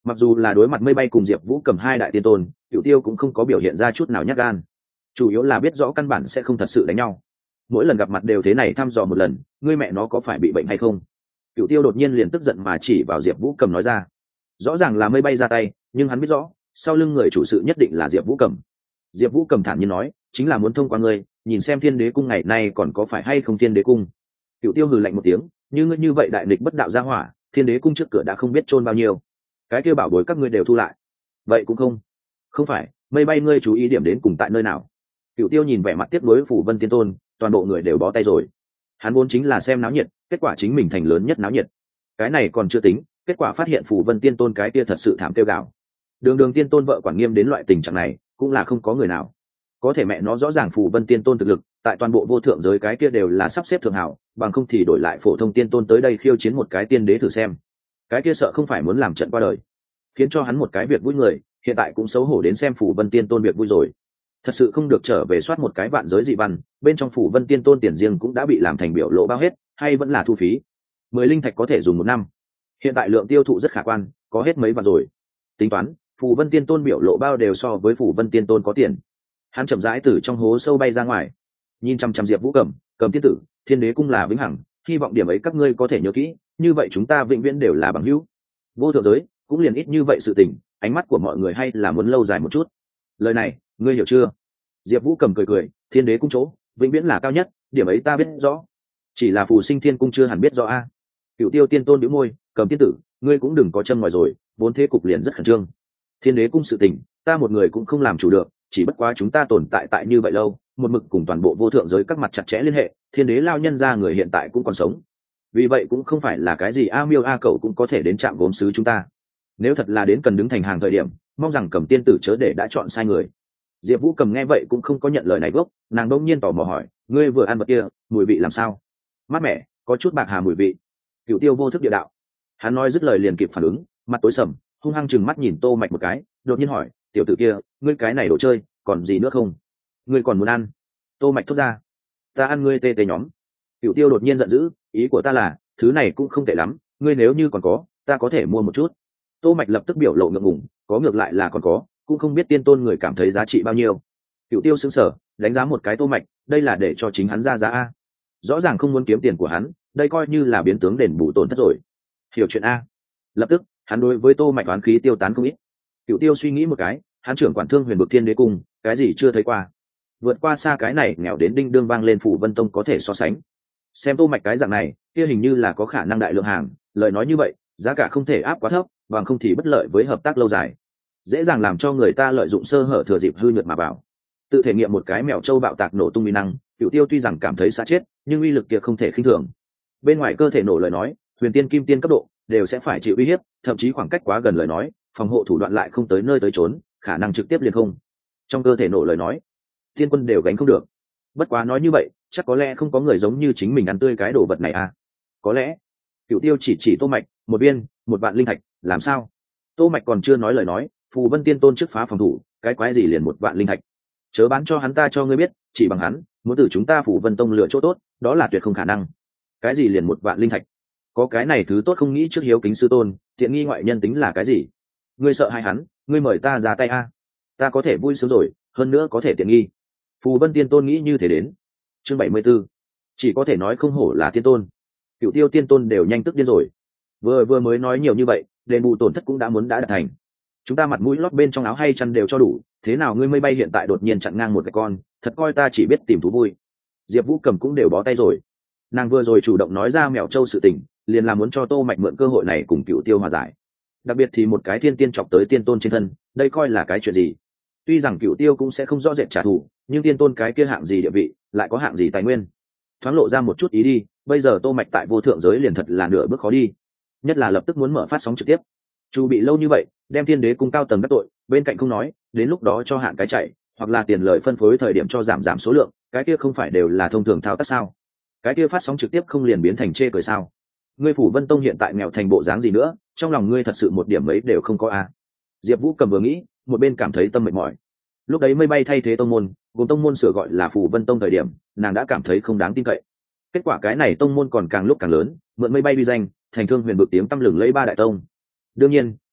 Mặc dù là đối mặt mây bay cùng diệp vũ cầm hai đại tiên tôn, cựu tiêu cũng không có biểu hiện ra chút nào nhát gan, chủ yếu là biết rõ căn bản sẽ không thật sự đánh nhau. Mỗi lần gặp mặt đều thế này thăm dò một lần, ngươi mẹ nó có phải bị bệnh hay không? Cựu tiêu đột nhiên liền tức giận mà chỉ vào diệp vũ cầm nói ra. Rõ ràng là mây bay ra tay, nhưng hắn biết rõ sau lưng người chủ sự nhất định là diệp vũ cầm. Diệp vũ cầm thản nhiên nói, chính là muốn thông qua ngươi, nhìn xem thiên đế cung ngày nay còn có phải hay không thiên đế cung. Cựu tiêu hừ lạnh một tiếng, như ngươi như vậy đại nghịch bất đạo gia hỏa, thiên đế cung trước cửa đã không biết chôn bao nhiêu, cái kia bảo bối các ngươi đều thu lại. Vậy cũng không không phải, mây bay ngươi chú ý điểm đến cùng tại nơi nào? Cựu tiêu nhìn vẻ mặt tiếc nuối phủ vân tiên tôn, toàn bộ người đều bó tay rồi. Hắn vốn chính là xem náo nhiệt, kết quả chính mình thành lớn nhất náo nhiệt. Cái này còn chưa tính, kết quả phát hiện phủ vân tiên tôn cái kia thật sự thảm kêu gào. Đường đường tiên tôn vợ quản nghiêm đến loại tình trạng này, cũng là không có người nào có thể mẹ nó rõ ràng phủ vân tiên tôn thực lực tại toàn bộ vô thượng giới cái kia đều là sắp xếp thượng hảo, bằng không thì đổi lại phổ thông tiên tôn tới đây khiêu chiến một cái tiên đế thử xem, cái kia sợ không phải muốn làm trận qua đời, khiến cho hắn một cái việc vui người, hiện tại cũng xấu hổ đến xem phủ vân tiên tôn việc vui rồi. Thật sự không được trở về soát một cái vạn giới dị văn, bên trong phủ vân tiên tôn tiền riêng cũng đã bị làm thành biểu lộ bao hết, hay vẫn là thu phí. Mười linh thạch có thể dùng một năm, hiện tại lượng tiêu thụ rất khả quan, có hết mấy vạn rồi. Tính toán phủ vân tiên tôn biểu lộ bao đều so với phủ vân tiên tôn có tiền. Hắn chậm rãi từ trong hố sâu bay ra ngoài, nhìn chăm chăm diệp vũ cầm, cầm tiên tử, thiên đế cung là vĩnh hằng, hy vọng điểm ấy các ngươi có thể nhớ kỹ, như vậy chúng ta vĩnh viễn đều là bằng hữu. Vô thượng giới cũng liền ít như vậy sự tình, ánh mắt của mọi người hay là muốn lâu dài một chút. Lời này ngươi hiểu chưa? Diệp vũ cầm cười cười, thiên đế cung chỗ vĩnh viễn là cao nhất, điểm ấy ta biết rõ, chỉ là phù sinh thiên cung chưa hẳn biết rõ a. Cựu tiêu tiên tôn bĩu môi, cầm tiên tử, ngươi cũng đừng có châm ngoài rồi, vốn thế cục liền rất khẩn trương. Thiên đế cung sự tình ta một người cũng không làm chủ được, chỉ bất quá chúng ta tồn tại tại như vậy lâu, một mực cùng toàn bộ vô thượng giới các mặt chặt chẽ liên hệ, thiên đế lao nhân ra người hiện tại cũng còn sống, vì vậy cũng không phải là cái gì a miêu a cậu cũng có thể đến trạm gốm sứ chúng ta. Nếu thật là đến cần đứng thành hàng thời điểm, mong rằng cầm tiên tử chớ để đã chọn sai người. Diệp vũ cầm nghe vậy cũng không có nhận lời này gốc, nàng đông nhiên tò mò hỏi, ngươi vừa ăn vật kia mùi vị làm sao? Mát mẻ, có chút bạc hà mùi vị. Cựu tiêu vô thức địa đạo. Hắn nói dứt lời liền kịp phản ứng, mặt tối sầm, hung hăng chừng mắt nhìn tô mạch một cái, đột nhiên hỏi, tiểu tử kia, ngươi cái này đồ chơi còn gì nữa không? Ngươi còn muốn ăn? Tô mạch thốt ra. Ta ăn ngươi tê tê nhóm. Cựu tiêu đột nhiên giận dữ, ý của ta là thứ này cũng không tệ lắm, ngươi nếu như còn có, ta có thể mua một chút. Tô mạch lập tức biểu lộ ngượng ngùng, có ngược lại là còn có, cũng không biết tiên tôn người cảm thấy giá trị bao nhiêu. Cựu tiêu sững sờ, đánh giá một cái tô mạch, đây là để cho chính hắn ra giá a. Rõ ràng không muốn kiếm tiền của hắn, đây coi như là biến tướng đền bù tổn thất rồi. Hiểu chuyện a. Lập tức hắn đối với tô mạch oán khí tiêu tán không ít. Cựu tiêu suy nghĩ một cái, hắn trưởng quản thương huyền vực thiên đế cung, cái gì chưa thấy qua, vượt qua xa cái này nghèo đến đinh đương vang lên phủ vân tông có thể so sánh. Xem tô mạch cái dạng này, kia hình như là có khả năng đại lượng hàng, lời nói như vậy giá cả không thể áp quá thấp, bằng không thì bất lợi với hợp tác lâu dài, dễ dàng làm cho người ta lợi dụng sơ hở thừa dịp hư nhuận mà vào. Tự thể nghiệm một cái mèo châu bạo tạc nổ tung uy năng, Cựu tiêu tuy rằng cảm thấy xa chết, nhưng uy lực kia không thể khinh thường. Bên ngoài cơ thể nổ lời nói, huyền tiên kim tiên cấp độ đều sẽ phải chịu uy hiếp, thậm chí khoảng cách quá gần lời nói, phòng hộ thủ đoạn lại không tới nơi tới trốn, khả năng trực tiếp liền không. Trong cơ thể nổ lời nói, thiên quân đều gánh không được. Bất quá nói như vậy, chắc có lẽ không có người giống như chính mình ăn tươi cái đồ vật này à? Có lẽ. Cựu tiêu chỉ chỉ tô mạch, một viên, một vạn linh thạch, làm sao? Tô mạch còn chưa nói lời nói, phù vân tiên tôn trước phá phòng thủ, cái quái gì liền một vạn linh thạch? Chớ bán cho hắn, ta cho ngươi biết, chỉ bằng hắn muốn từ chúng ta phù vân tông lựa chỗ tốt, đó là tuyệt không khả năng. Cái gì liền một vạn linh thạch? Có cái này thứ tốt không nghĩ trước hiếu kính sư tôn, tiện nghi ngoại nhân tính là cái gì? Ngươi sợ hai hắn, ngươi mời ta ra tay a, ta có thể vui sướng rồi, hơn nữa có thể tiện nghi. Phù vân tiên tôn nghĩ như thế đến. Chương bảy mươi 74. Chỉ có thể nói không hổ là tiên tôn. Cựu tiêu tiên tôn đều nhanh tức điên rồi. Vừa vừa mới nói nhiều như vậy, đền bù tổn thất cũng đã muốn đã đạt thành. Chúng ta mặt mũi lót bên trong áo hay chăn đều cho đủ, thế nào ngươi mây bay hiện tại đột nhiên chặn ngang một cái con, thật coi ta chỉ biết tìm thú vui. Diệp vũ cầm cũng đều bó tay rồi. Nàng vừa rồi chủ động nói ra mèo châu sự tình, liền là muốn cho tô mạch mượn cơ hội này cùng cựu tiêu hòa giải. Đặc biệt thì một cái thiên tiên chọc tới tiên tôn trên thân, đây coi là cái chuyện gì? Tuy rằng cựu tiêu cũng sẽ không rõ rệt trả thù, nhưng tiên tôn cái kia hạng gì địa vị, lại có hạng gì tài nguyên, thoáng lộ ra một chút ý đi. Bây giờ tô mạch tại vô thượng giới liền thật là nửa bước khó đi, nhất là lập tức muốn mở phát sóng trực tiếp. Chu bị lâu như vậy, đem thiên đế cung cao tầng đắc tội, bên cạnh không nói, đến lúc đó cho hạn cái chạy, hoặc là tiền lời phân phối thời điểm cho giảm giảm số lượng, cái kia không phải đều là thông thường thao tác sao? Cái kia phát sóng trực tiếp không liền biến thành chê cười sao? Ngươi phủ vân tông hiện tại nghèo thành bộ dáng gì nữa, trong lòng ngươi thật sự một điểm mấy đều không có a. Diệp vũ cầm vừa nghĩ, một bên cảm thấy tâm mệt mỏi. Lúc đấy mây bay thay thế tông môn, gồm tông môn sửa gọi là phủ vân tông thời điểm, nàng đã cảm thấy không đáng tin cậy. Kết quả cái này tông môn còn càng lúc càng lớn, mượn mây bay uy danh, thành thương huyền bực tiếng tăm lừng lấy ba đại tông. Đương nhiên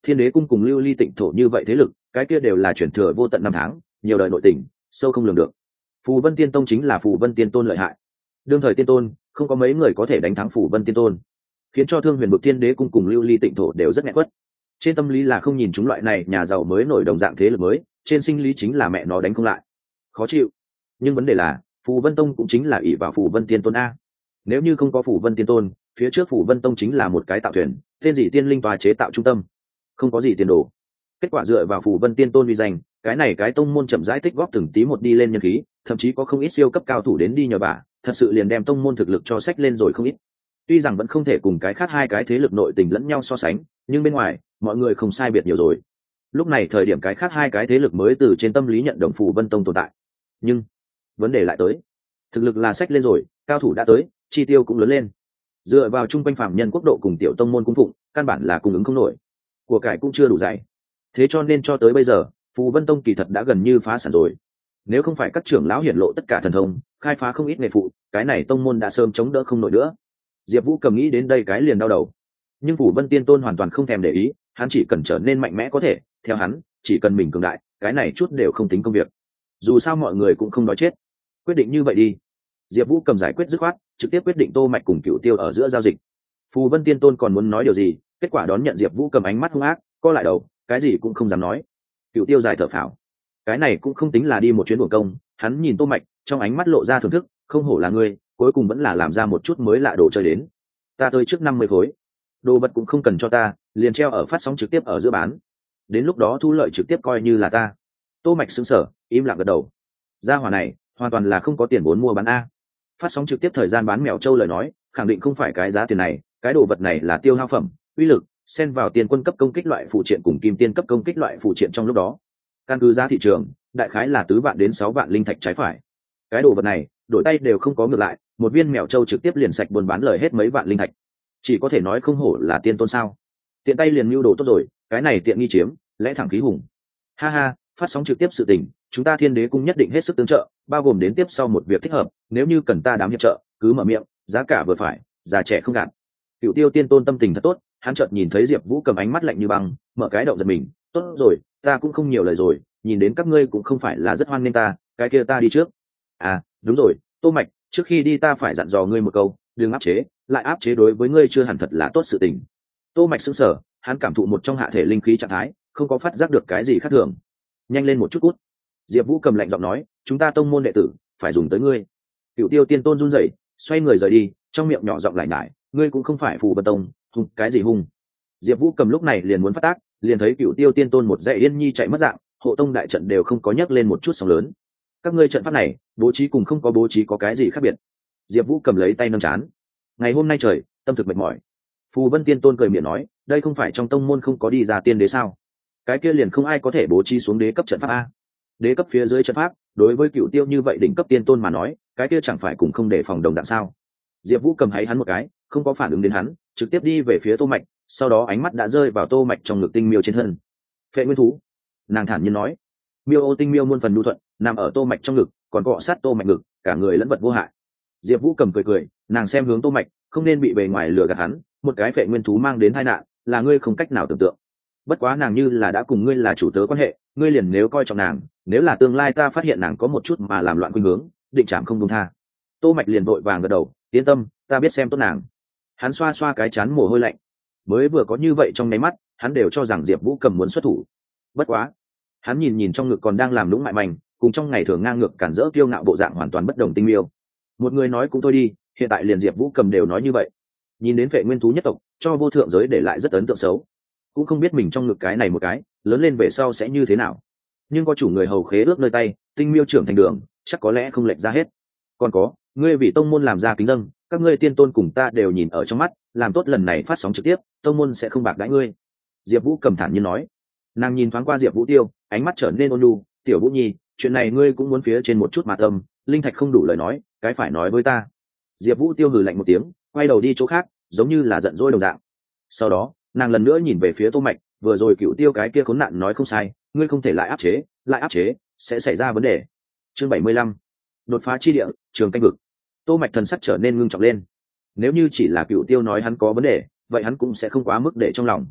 Thiên Đế cung cùng Lưu Ly Tịnh thổ như vậy thế lực, cái kia đều là chuyển thừa vô tận năm tháng, nhiều đời nội tình, sâu không lường được. Phù Vân Tiên Tông chính là Phù Vân Tiên Tôn lợi hại. Đương thời Tiên Tôn, không có mấy người có thể đánh thắng Phù Vân Tiên Tôn, khiến cho Thương Huyền Vực Thiên Đế cung cùng Lưu Ly Tịnh thổ đều rất nghẹn quất. Trên tâm lý là không nhìn chúng loại này nhà giàu mới nổi đồng dạng thế lực mới, trên sinh lý chính là mẹ nó đánh không lại, khó chịu. Nhưng vấn đề là, Phù Vân Tông cũng chính là ỷ vào Phù Vân Tiên Tôn a. Nếu như không có Phù Vân Tiên Tôn, phía trước Phù Vân Tông chính là một cái tạo thuyền, tên gì tiên linh tòa chế tạo trung tâm, không có gì tiền đồ. Kết quả dựa vào Phù Vân Tiên Tôn uy danh, cái này cái tông môn chậm rãi tích góp từng tí một đi lên nhân khí, thậm chí có không ít siêu cấp cao thủ đến đi nhờ vả, thật sự liền đem tông môn thực lực cho sách lên rồi không ít. Tuy rằng vẫn không thể cùng cái khác hai cái thế lực nội tình lẫn nhau so sánh, nhưng bên ngoài mọi người không sai biệt nhiều rồi. Lúc này thời điểm cái khác hai cái thế lực mới từ trên tâm lý nhận đồng Phù Vân Tông tồn tại. Nhưng vấn đề lại tới, thực lực là sách lên rồi, cao thủ đã tới, chi tiêu cũng lớn lên. Dựa vào trung quanh phạm nhân quốc độ cùng tiểu tông môn cung phụng, căn bản là cung ứng không nổi, của cải cũng chưa đủ dày. Thế cho nên cho tới bây giờ, Phù Vân Tông kỳ thật đã gần như phá sản rồi. Nếu không phải các trưởng lão hiển lộ tất cả thần thông, khai phá không ít nghề phụ, cái này tông môn đã sớm chống đỡ không nổi nữa. Diệp Vũ cầm nghĩ đến đây cái liền đau đầu. Nhưng Phù Vân Tiên Tôn hoàn toàn không thèm để ý, hắn chỉ cần trở nên mạnh mẽ có thể, theo hắn, chỉ cần mình cường đại, cái này chút đều không tính công việc. Dù sao mọi người cũng không đói chết. Quyết định như vậy đi. Diệp Vũ cầm giải quyết dứt khoát, trực tiếp quyết định Tô Mạch cùng Cửu Tiêu ở giữa giao dịch. Phù Vân Tiên Tôn còn muốn nói điều gì, kết quả đón nhận Diệp Vũ cầm ánh mắt hung ác, co lại đầu, cái gì cũng không dám nói. Cửu Tiêu dài thở phào. Cái này cũng không tính là đi một chuyến uổng công, hắn nhìn Tô Mạch, trong ánh mắt lộ ra thưởng thức, không hổ là ngươi, cuối cùng vẫn là làm ra một chút mới lạ đồ chơi đến. Ta tới trước năm mươi khối. Đồ vật cũng không cần cho ta, liền treo ở phát sóng trực tiếp ở giữa bán. Đến lúc đó thu lợi trực tiếp coi như là ta. Tô Mạch sững sờ, im lặng gật đầu. Gia hỏa này, hoàn toàn là không có tiền vốn mua bán a. Phát sóng trực tiếp thời gian bán mèo châu lời nói, khẳng định không phải cái giá tiền này, cái đồ vật này là tiêu hao phẩm, uy lực, xen vào tiền quân cấp công kích loại phụ triện cùng kim tiên cấp công kích loại phụ triện trong lúc đó. Căn cứ giá thị trường, đại khái là tứ vạn đến sáu vạn linh thạch trái phải. Cái đồ vật này, đổi tay đều không có ngược lại, một viên mèo châu trực tiếp liền sạch buôn bán lời hết mấy vạn linh thạch. Chỉ có thể nói không hổ là tiên tôn sao? Tiện tay liền mưu đồ tốt rồi, cái này tiện nghi chiếm, lẽ thẳng khí hùng. Ha ha, phát sóng trực tiếp sự tình, chúng ta Thiên Đế cung nhất định hết sức tương trợ, bao gồm đến tiếp sau một việc thích hợp, nếu như cần ta đám hiệp trợ, cứ mở miệng, giá cả vừa phải, già trẻ không gạt. Cửu Tiêu Tiên Tôn tâm tình thật tốt, hắn chợt nhìn thấy Diệp Vũ cầm ánh mắt lạnh như băng, mở cái động giật mình, tốt rồi, ta cũng không nhiều lời rồi, nhìn đến các ngươi cũng không phải là rất hoan nghênh ta, cái kia ta đi trước. À, đúng rồi, Tô Mạch, trước khi đi ta phải dặn dò ngươi một câu, đừng áp chế, lại áp chế đối với ngươi chưa hẳn thật là tốt sự tình. Tô Mạch sững sờ, hắn cảm thụ một trong hạ thể linh khí trạng thái, không có phát giác được cái gì khác thường. Nhanh lên một chút cút. Diệp Vũ cầm lạnh giọng nói, chúng ta tông môn đệ tử, phải dùng tới ngươi. Cửu Tiêu Tiên Tôn run rẩy, xoay người rời đi, trong miệng nhỏ giọng lại nhải, ngươi cũng không phải Phù Vân Tông, hung cái gì hung. Diệp Vũ cầm lúc này liền muốn phát tác, liền thấy Cửu Tiêu Tiên Tôn một dãy yên nhi chạy mất dạng, hộ tông đại trận đều không có nhấc lên một chút sóng lớn. Các ngươi trận pháp này, bố trí cùng không có bố trí có cái gì khác biệt? Diệp Vũ cầm lấy tay nâng chán. Ngày hôm nay trời, tâm thực mệt mỏi. Phù Vân Tiên Tôn cười miệng nói, đây không phải trong tông môn không có đi ra tiên đế sao? Cái kia liền không ai có thể bố trí xuống đế cấp trận pháp a. Đế cấp phía dưới trận pháp, đối với Cửu Tiêu như vậy đỉnh cấp tiên tôn mà nói, cái kia chẳng phải cùng không để phòng đồng dạng sao? Diệp Vũ cầm háy hắn một cái, không có phản ứng đến hắn, trực tiếp đi về phía Tô Mạch, sau đó ánh mắt đã rơi vào Tô Mạch trong ngực tinh miêu trên thân. Phệ nguyên thú, nàng thản nhiên nói. Miêu ô tinh miêu muôn phần nhu thuận, nằm ở Tô Mạch trong ngực, còn cọ sát Tô Mạch ngực, cả người lẫn vật vô hại. Diệp Vũ cầm cười cười, nàng xem hướng Tô Mạch, không nên bị bề ngoài lừa gạt hắn, một cái phệ nguyên thú mang đến tai nạn, là ngươi không cách nào tưởng tượng. Bất quá nàng như là đã cùng ngươi là chủ tớ quan hệ, ngươi liền nếu coi trọng nàng, nếu là tương lai ta phát hiện nàng có một chút mà làm loạn khuynh hướng, định trảm không buông tha. Tô Mạch liền vội vàng gật đầu, yên tâm, ta biết xem tốt nàng. Hắn xoa xoa cái trán mồ hôi lạnh. Mới vừa có như vậy trong nháy mắt, hắn đều cho rằng Diệp Vũ cầm muốn xuất thủ. Bất quá, hắn nhìn nhìn trong ngực còn đang làm lũng mại manh, cùng trong ngày thường ngang ngược cản rỡ kiêu ngạo bộ dạng hoàn toàn bất đồng tinh miêu. Một người nói cũng thôi đi, hiện tại liền Diệp Vũ cầm đều nói như vậy. Nhìn đến phệ nguyên thú nhất tộc, cho vô thượng giới để lại rất ấn tượng xấu. Cũng không biết mình trong ngực cái này một cái, lớn lên về sau sẽ như thế nào. Nhưng có chủ người hầu khế ước nơi tay, tinh miêu trưởng thành đường, chắc có lẽ không lệch ra hết. Còn có, ngươi vì tông môn làm ra kính dâng, các ngươi tiên tôn cùng ta đều nhìn ở trong mắt, làm tốt lần này phát sóng trực tiếp, tông môn sẽ không bạc đãi ngươi. Diệp Vũ cầm thản nhiên nói. Nàng nhìn thoáng qua Diệp Vũ Tiêu, ánh mắt trở nên ôn nhu, "Tiểu Vũ Nhi, chuyện này ngươi cũng muốn phía trên một chút mà tâm, linh thạch không đủ lời nói, cái phải nói với ta." Diệp Vũ Tiêu hừ lạnh một tiếng, quay đầu đi chỗ khác, giống như là giận dỗi đồng dạng. Sau đó, nàng lần nữa nhìn về phía Tô Mạch, vừa rồi Cửu Tiêu cái kia khốn nạn nói không sai, ngươi không thể lại áp chế, lại áp chế sẽ xảy ra vấn đề. Chương bảy mươi lăm, đột phá chi địa, trường canh vực. Tô Mạch thần sắc trở nên ngưng trọng lên. Nếu như chỉ là Cửu Tiêu nói hắn có vấn đề, vậy hắn cũng sẽ không quá mức để trong lòng.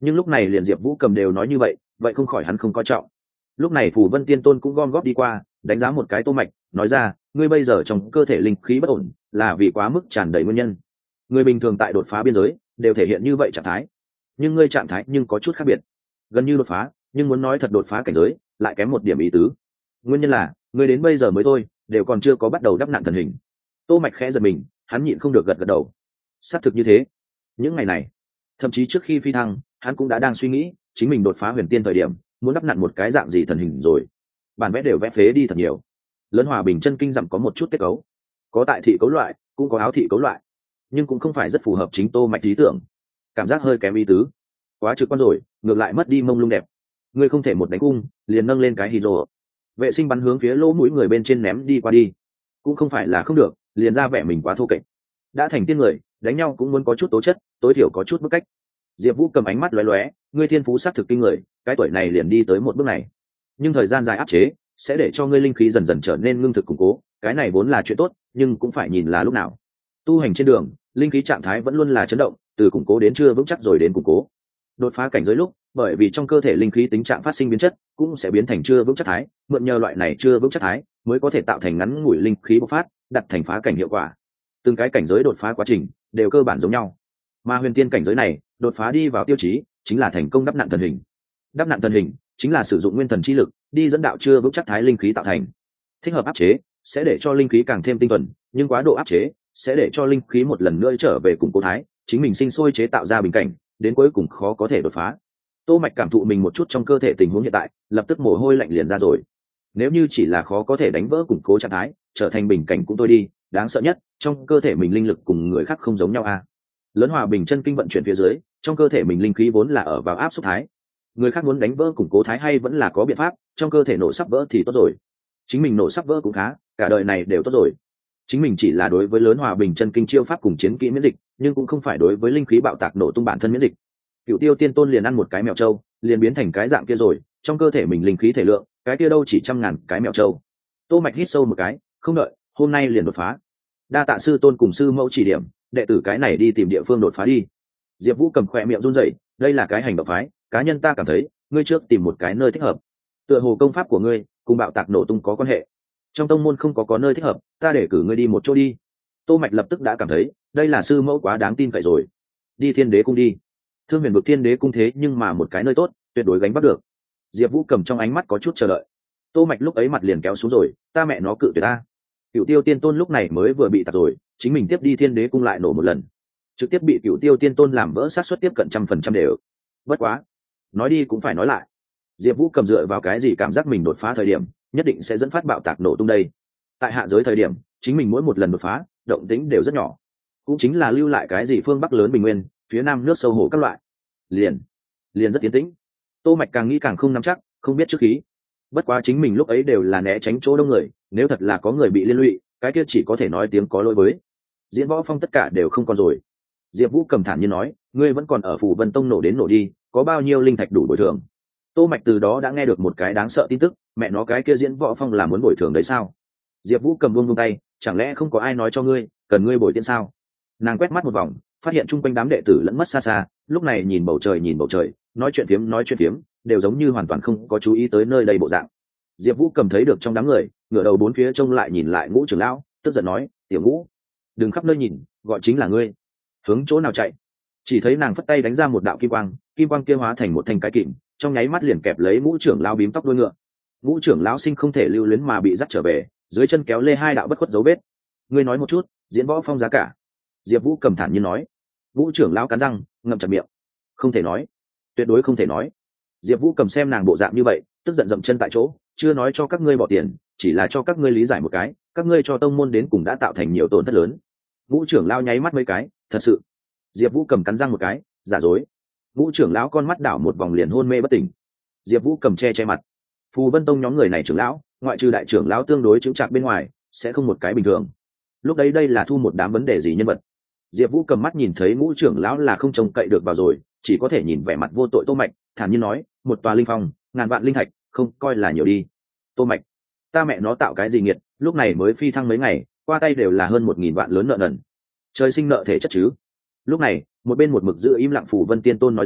Nhưng lúc này liền Diệp Vũ Cầm đều nói như vậy, vậy không khỏi hắn không coi trọng. Lúc này Phù Vân Tiên Tôn cũng gom góp đi qua, đánh giá một cái Tô Mạch, nói ra, ngươi bây giờ trong cơ thể linh khí bất ổn, là vì quá mức tràn đầy nguyên nhân. Người bình thường tại đột phá biên giới đều thể hiện như vậy trạng thái, nhưng ngươi trạng thái nhưng có chút khác biệt, gần như đột phá, nhưng muốn nói thật đột phá cảnh giới, lại kém một điểm ý tứ. Nguyên nhân là, ngươi đến bây giờ mới thôi, đều còn chưa có bắt đầu đắp nặn thần hình. Tô Mạch khẽ giật mình, hắn nhịn không được gật gật đầu. Xác thực như thế. Những ngày này, thậm chí trước khi phi thăng, hắn cũng đã đang suy nghĩ, chính mình đột phá huyền tiên thời điểm, muốn đắp nặn một cái dạng gì thần hình rồi. Bản vẽ đều vẽ phế đi thật nhiều. Lớn Hòa Bình chân kinh dặm có một chút kết cấu, có tại thị cấu loại, cũng có áo thị cấu loại, nhưng cũng không phải rất phù hợp chính Tô Mạch lý tưởng. Cảm giác hơi kém ý tứ. Quá trực quan rồi, ngược lại mất đi mông lung đẹp. Ngươi không thể một đánh cung, liền nâng lên cái hydro. Vệ sinh bắn hướng phía lỗ mũi người bên trên ném đi qua đi. Cũng không phải là không được, liền ra vẻ mình quá thô kệch. Đã thành tiên người, đánh nhau cũng muốn có chút tố chất, tối thiểu có chút bức cách. Diệp Vũ cầm ánh mắt lóe lóe, ngươi thiên phú sát thực kinh người, cái tuổi này liền đi tới một bước này. Nhưng thời gian dài áp chế, sẽ để cho ngươi linh khí dần dần trở nên ngưng thực củng cố, cái này vốn là chuyện tốt, nhưng cũng phải nhìn là lúc nào. Tu hành trên đường, linh khí trạng thái vẫn luôn là chấn động, từ củng cố đến chưa vững chắc rồi đến củng cố. Đột phá cảnh giới lúc, bởi vì trong cơ thể linh khí tính trạng phát sinh biến chất, cũng sẽ biến thành chưa vững chắc thái, mượn nhờ loại này chưa vững chắc thái, mới có thể tạo thành ngắn ngủi linh khí bộc phát, đặt thành phá cảnh hiệu quả. Từng cái cảnh giới đột phá quá trình đều cơ bản giống nhau. Mà huyền tiên cảnh giới này, đột phá đi vào tiêu chí, chính là thành công đắp nặn thần hình. Đắp nặn thần hình chính là sử dụng nguyên thần chi lực, đi dẫn đạo chưa vững chắc thái linh khí tạo thành. Thích hợp áp chế, sẽ để cho linh khí càng thêm tinh thuần, nhưng quá độ áp chế sẽ để cho linh khí một lần nữa trở về củng cố thái, chính mình sinh sôi chế tạo ra bình cảnh, đến cuối cùng khó có thể đột phá. Tô Mạch cảm thụ mình một chút trong cơ thể tình huống hiện tại, lập tức mồ hôi lạnh liền ra rồi. Nếu như chỉ là khó có thể đánh vỡ củng cố trạng thái, trở thành bình cảnh cũng thôi đi, đáng sợ nhất, trong cơ thể mình linh lực cùng người khác không giống nhau a. À. Lớn Hòa Bình chân kinh vận chuyển phía dưới, trong cơ thể mình linh khí vốn là ở vào áp suất thái. Người khác muốn đánh vỡ củng cố thái hay vẫn là có biện pháp, trong cơ thể nổ sắp vỡ thì tốt rồi. Chính mình nổ sắp vỡ cũng khá, cả đời này đều tốt rồi. Chính mình chỉ là đối với Lớn Hòa Bình chân kinh chiêu pháp cùng chiến kỹ miễn dịch, nhưng cũng không phải đối với linh khí bạo tạc nổ tung bản thân miễn dịch. Cựu Tiêu Tiên Tôn liền ăn một cái mèo trâu, liền biến thành cái dạng kia rồi, trong cơ thể mình linh khí thể lượng, cái kia đâu chỉ trăm ngàn cái mèo trâu. Tô Mạch hít sâu một cái, không đợi, hôm nay liền đột phá. Đa tạ sư tôn cùng sư mẫu chỉ điểm, đệ tử cái này đi tìm địa phương đột phá đi. Diệp Vũ cầm khỏe miệng run rẩy, đây là cái hành động phái, cá nhân ta cảm thấy, ngươi trước tìm một cái nơi thích hợp. Tựa hồ công pháp của ngươi cùng bạo tạc nổ tung có quan hệ. Trong tông môn không có có nơi thích hợp, ta để cử ngươi đi một chỗ đi. Tô Mạch lập tức đã cảm thấy, đây là sư mẫu quá đáng tin cậy rồi. Đi Thiên Đế cung đi. Thương Huyền vực Thiên Đế cung thế nhưng mà một cái nơi tốt, tuyệt đối gánh bắt được. Diệp Vũ cầm trong ánh mắt có chút chờ đợi. Tô Mạch lúc ấy mặt liền kéo xuống rồi, ta mẹ nó cự tuyệt ta. Cửu Tiêu Tiên Tôn lúc này mới vừa bị tạc rồi, chính mình tiếp đi Thiên Đế cung lại nổ một lần, trực tiếp bị Cửu Tiêu Tiên Tôn làm vỡ xác suất tiếp cận trăm phần trăm đều. Bất quá, nói đi cũng phải nói lại. Diệp Vũ cầm dựa vào cái gì cảm giác mình đột phá thời điểm, nhất định sẽ dẫn phát bạo tạc nổ tung đây. Tại hạ giới thời điểm, chính mình mỗi một lần đột phá, động tĩnh đều rất nhỏ. Cũng chính là lưu lại cái gì phương Bắc lớn bình nguyên, phía Nam nước sâu hồ các loại. Liền, liền rất tiến tĩnh. Tô Mạch càng nghĩ càng không nắm chắc, không biết trước khí. Bất quá chính mình lúc ấy đều là né tránh chỗ đông người, nếu thật là có người bị liên lụy, cái kia chỉ có thể nói tiếng có lỗi với. Diễn Võ Phong tất cả đều không còn rồi. Diệp Vũ cầm thản nhiên nói, ngươi vẫn còn ở Phủ Vân Tông nổ đến nổ đi, có bao nhiêu linh thạch đủ bồi thường. Tô Mạch từ đó đã nghe được một cái đáng sợ tin tức, mẹ nó cái kia Diễn Võ Phong là muốn bồi thường đấy sao? Diệp Vũ cầm buông buông tay, chẳng lẽ không có ai nói cho ngươi, cần ngươi bồi tiền sao? Nàng quét mắt một vòng, phát hiện chung quanh đám đệ tử lẫn mất xa xa, lúc này nhìn bầu trời nhìn bầu trời, nói chuyện phiếm nói chuyện phiếm, đều giống như hoàn toàn không có chú ý tới nơi đây bộ dạng. Diệp Vũ cầm thấy được trong đám người, ngửa đầu bốn phía trông lại nhìn lại Ngũ trưởng lão, tức giận nói, "Tiểu Ngũ, đừng khắp nơi nhìn, gọi chính là ngươi. Hướng chỗ nào chạy?" Chỉ thấy nàng phất tay đánh ra một đạo kim quang, kim quang kia hóa thành một thanh cái kìm, trong nháy mắt liền kẹp lấy Ngũ trưởng lão bím tóc đuôi ngựa. Ngũ trưởng lão sinh không thể lưu luyến mà bị dắt trở về, dưới chân kéo lê hai đạo bất khuất dấu vết. "Ngươi nói một chút, Diễn Võ Phong giá cả?" Diệp Vũ cầm thản nhiên nói. Ngũ trưởng lão cắn răng, ngậm chặt miệng. "Không thể nói, tuyệt đối không thể nói." Diệp Vũ cầm xem nàng bộ dạng như vậy, tức giận dậm chân tại chỗ, chưa nói cho các ngươi bỏ tiền, chỉ là cho các ngươi lý giải một cái, các ngươi cho tông môn đến cùng đã tạo thành nhiều tổn thất lớn. Ngũ trưởng lão nháy mắt mấy cái, thật sự. Diệp Vũ cầm cắn răng một cái, giả dối. Ngũ trưởng lão con mắt đảo một vòng liền hôn mê bất tỉnh. Diệp Vũ cầm che che mặt. Phù Vân Tông nhóm người này trưởng lão, ngoại trừ đại trưởng lão tương đối chững chạc bên ngoài, sẽ không một cái bình thường. Lúc đấy đây là thu một đám vấn đề gì nhân vật. Diệp Vũ cầm mắt nhìn thấy Ngũ trưởng lão là không trông cậy được vào rồi, chỉ có thể nhìn vẻ mặt vô tội Tô Mạch, thản nhiên nói, một tòa linh phong, ngàn vạn linh thạch, không coi là nhiều đi. Tô Mạch, ta mẹ nó tạo cái gì nghiệt, lúc này mới phi thăng mấy ngày, qua tay đều là hơn một nghìn vạn lớn nợ nần. Trời sinh nợ thể chất chứ. Lúc này, một bên một mực giữ im lặng Phủ Vân Tiên Tôn nói ra,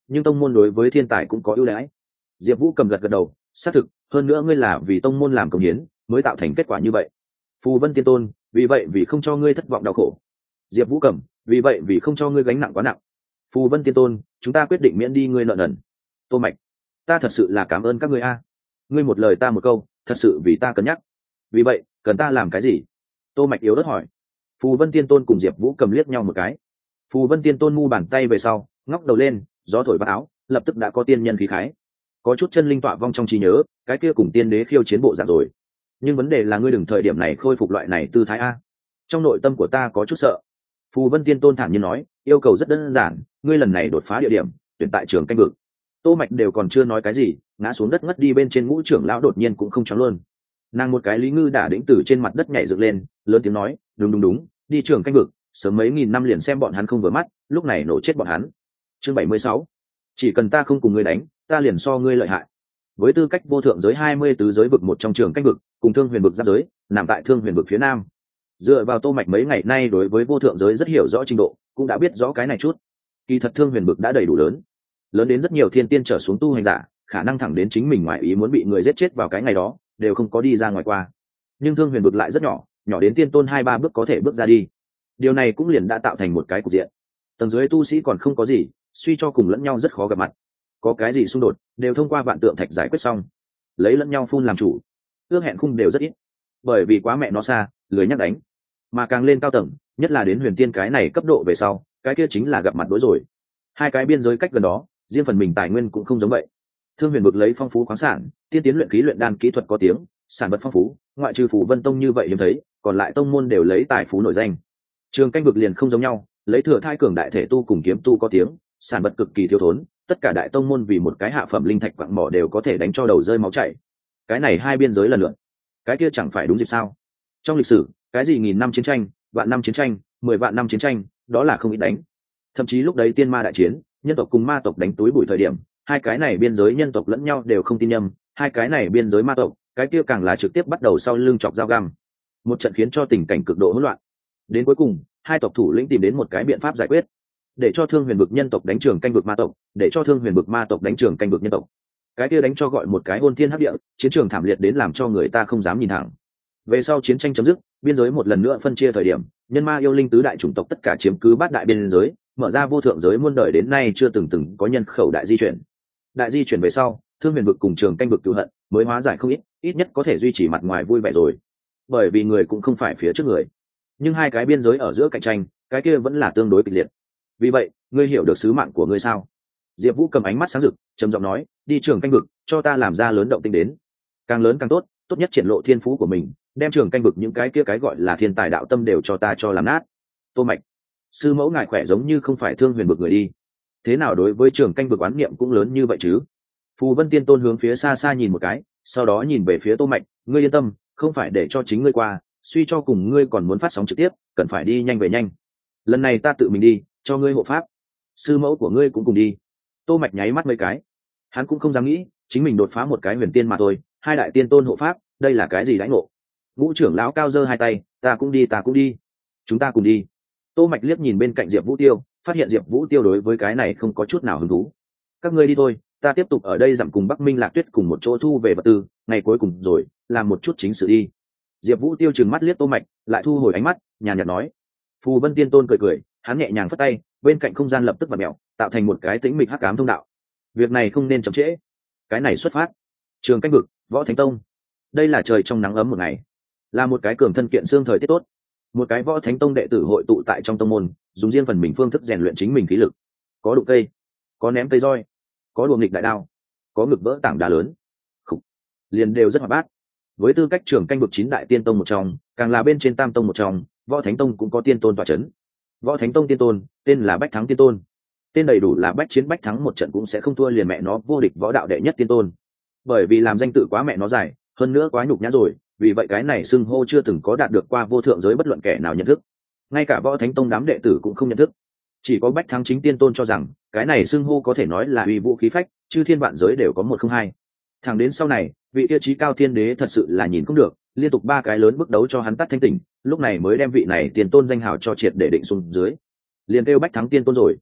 nhưng tông môn đối với thiên tài cũng có ưu đãi. Diệp Vũ cầm gật gật đầu, xác thực, hơn nữa ngươi là vì tông môn làm công hiến mới tạo thành kết quả như vậy. Phù Vân Tiên Tôn, vì vậy vì không cho ngươi thất vọng đau khổ. Diệp Vũ cầm, vì vậy vì không cho ngươi gánh nặng quá nặng. Phù Vân Tiên Tôn, chúng ta quyết định miễn đi ngươi nợ nần. Tô Mạch, ta thật sự là cảm ơn các ngươi a. Ngươi một lời ta một câu, thật sự vì ta cân nhắc. Vì vậy, cần ta làm cái gì? Tô Mạch yếu ớt hỏi. Phù Vân Tiên Tôn cùng Diệp Vũ cầm liếc nhau một cái. Phù Vân Tiên Tôn mu bàn tay về sau, ngóc đầu lên, gió thổi vào áo, lập tức đã có tiên nhân khí khái. Có chút chân linh tọa vong trong trí nhớ, cái kia cùng tiên đế khiêu chiến bộ dạng rồi. Nhưng vấn đề là ngươi đừng thời điểm này khôi phục loại này tư thái a. Trong nội tâm của ta có chút sợ. Phù Vân Tiên Tôn thản nhiên nói, yêu cầu rất đơn giản, ngươi lần này đột phá địa điểm, tuyển tại trường canh vực. Tô Mạch đều còn chưa nói cái gì, ngã xuống đất ngất đi bên trên ngũ trưởng lão đột nhiên cũng không choáng luôn. Nàng một cái Lý Ngư đã đĩnh từ trên mặt đất nhảy dựng lên, lớn tiếng nói, đúng đúng đúng, đi trường canh vực, sớm mấy nghìn năm liền xem bọn hắn không vừa mắt, lúc này nổ chết bọn hắn. Chương bảy mươi sáu, chỉ cần ta không cùng ngươi đánh, ta liền so ngươi lợi hại. Với tư cách vô thượng giới hai mươi tứ giới vực một trong trường canh vực, cùng Thương Huyền vực giáp giới, nằm tại Thương Huyền vực phía nam. Dựa vào Tô Mạch mấy ngày nay đối với vô thượng giới rất hiểu rõ trình độ, cũng đã biết rõ cái này chút. Kỳ thật Thương Huyền vực đã đầy đủ lớn, lớn đến rất nhiều thiên tiên trở xuống tu hành giả, khả năng thẳng đến chính mình ngoại ý muốn bị người giết chết vào cái ngày đó, đều không có đi ra ngoài qua. Nhưng Thương Huyền vực lại rất nhỏ, nhỏ đến tiên tôn hai ba bước có thể bước ra đi. Điều này cũng liền đã tạo thành một cái cục diện. Tầng dưới tu sĩ còn không có gì, suy cho cùng lẫn nhau rất khó gặp mặt. Có cái gì xung đột, đều thông qua vạn tượng thạch giải quyết xong. Lấy lẫn nhau phun làm chủ, ước hẹn khung đều rất ít. Bởi vì quá mẹ nó xa, lười nhắc đánh. Mà càng lên cao tầng, nhất là đến huyền tiên cái này cấp độ về sau, cái kia chính là gặp mặt đối rồi. Hai cái biên giới cách gần đó, riêng phần mình tài nguyên cũng không giống vậy. Thương Huyền vực lấy phong phú khoáng sản, tiên tiến luyện khí luyện đan kỹ thuật có tiếng, sản vật phong phú, ngoại trừ Phù Vân Tông như vậy hiếm thấy, còn lại tông môn đều lấy tài phú nổi danh. Trường canh vực liền không giống nhau, lấy thừa thai cường đại thể tu cùng kiếm tu có tiếng, sản vật cực kỳ thiếu thốn, tất cả đại tông môn vì một cái hạ phẩm linh thạch quặng mỏ đều có thể đánh cho đầu rơi máu chảy. Cái này hai biên giới lần lượt, cái kia chẳng phải đúng dịp sao? Trong lịch sử, cái gì nghìn năm chiến tranh, vạn năm chiến tranh, mười vạn năm chiến tranh, đó là không ít đánh. Thậm chí lúc đấy tiên ma đại chiến, nhân tộc cùng ma tộc đánh túi bụi thời điểm, hai cái này biên giới nhân tộc lẫn nhau đều không tin nhầm, hai cái này biên giới ma tộc, cái kia càng là trực tiếp bắt đầu sau lưng chọc dao găm. Một trận khiến cho tình cảnh cực độ hỗn loạn. Đến cuối cùng, hai tộc thủ lĩnh tìm đến một cái biện pháp giải quyết, để cho Thương Huyền vực nhân tộc đánh trường canh vực ma tộc, để cho Thương Huyền vực ma tộc đánh trường canh vực nhân tộc. Cái kia đánh cho gọi một cái hôn thiên hấp địa, chiến trường thảm liệt đến làm cho người ta không dám nhìn thẳng. Về sau chiến tranh chấm dứt, biên giới một lần nữa phân chia thời điểm, nhân ma yêu linh tứ đại chủng tộc tất cả chiếm cứ bát đại biên giới, mở ra vô thượng giới muôn đời đến nay chưa từng từng có nhân khẩu đại di chuyển. Đại di chuyển về sau, Thương Huyền vực cùng trường canh vực cựu hận mới hóa giải không ít, ít nhất có thể duy trì mặt ngoài vui vẻ rồi. Bởi vì người cũng không phải phía trước người, nhưng hai cái biên giới ở giữa cạnh tranh, cái kia vẫn là tương đối kịch liệt. Vì vậy, ngươi hiểu được sứ mạng của ngươi sao? Diệp Vũ cầm ánh mắt sáng rực, trầm giọng nói, đi trường canh vực, cho ta làm ra lớn động tĩnh đến, càng lớn càng tốt, tốt nhất triển lộ thiên phú của mình, đem trường canh vực những cái kia cái gọi là thiên tài đạo tâm đều cho ta cho làm nát. Tô Mạch, sư mẫu ngài khỏe giống như không phải Thương Huyền vực người đi, thế nào đối với trường canh vực oán niệm cũng lớn như vậy chứ? Phù Vân Tiên Tôn hướng phía xa xa nhìn một cái, sau đó nhìn về phía Tô Mạch, ngươi yên tâm, không phải để cho chính ngươi qua, suy cho cùng ngươi còn muốn phát sóng trực tiếp, cần phải đi nhanh về nhanh. Lần này ta tự mình đi, cho ngươi hộ pháp, sư mẫu của ngươi cũng cùng đi. Tô Mạch nháy mắt mấy cái, hắn cũng không dám nghĩ, chính mình đột phá một cái huyền tiên mà thôi, hai đại tiên tôn hộ pháp, đây là cái gì đãi ngộ? Ngũ trưởng lão cao giơ hai tay, ta cũng đi, ta cũng đi, chúng ta cùng đi. Tô Mạch liếc nhìn bên cạnh Diệp Vũ Tiêu, phát hiện Diệp Vũ Tiêu đối với cái này không có chút nào hứng thú. Các ngươi đi thôi, ta tiếp tục ở đây dặm cùng Bắc Minh Lạc Tuyết cùng một chỗ thu về vật tư, ngày cuối cùng rồi, làm một chút chính sự đi. Diệp Vũ Tiêu trừng mắt liếc Tô Mạch, lại thu hồi ánh mắt, nhàn nhạt nói. Phù Vân Tiên Tôn cười cười, hắn nhẹ nhàng phất tay, bên cạnh không gian lập tức vặn mèo, tạo thành một cái tĩnh mịch hắc ám thông đạo. Việc này không nên chậm trễ. Cái này xuất phát. Trường canh vực, Võ Thánh Tông. Đây là trời trong nắng ấm một ngày, là một cái cường thân kiện xương thời tiết tốt. Một cái Võ Thánh Tông đệ tử hội tụ tại trong tông môn, dùng riêng phần mình phương thức rèn luyện chính mình khí lực. Có đụng cây, có ném cây roi, có đùa nghịch đại đao, có ngực vỡ tảng đá lớn. Khủ. Liền đều rất hoạt bát. Với tư cách trưởng canh vực chín đại tiên tông một trong, càng là bên trên tam tông một trong, Võ Thánh Tông cũng có tiên tôn tọa chấn. Võ Thánh Tông tiên tôn, tên là Bách Thắng Tiên Tôn. Tên đầy đủ là Bách Chiến Bách Thắng, một trận cũng sẽ không thua liền mẹ nó vô địch võ đạo đệ nhất tiên tôn. Bởi vì làm danh tự quá mẹ nó dài, hơn nữa quá nhục nhã rồi, vì vậy cái này xưng hô chưa từng có đạt được qua vô thượng giới bất luận kẻ nào nhận thức. Ngay cả Võ Thánh Tông đám đệ tử cũng không nhận thức. Chỉ có Bách Thắng chính tiên tôn cho rằng, cái này xưng hô có thể nói là uy vũ khí phách, chư thiên vạn giới đều có một không hai. Thẳng đến sau này, vị tiêu chí cao thiên đế thật sự là nhìn không được, liên tục ba cái lớn bước đấu cho hắn tắt thanh tỉnh, lúc này mới đem vị này tiền tôn danh hào cho triệt để định xuống dưới, liền kêu Bách Thắng Tiên Tôn rồi.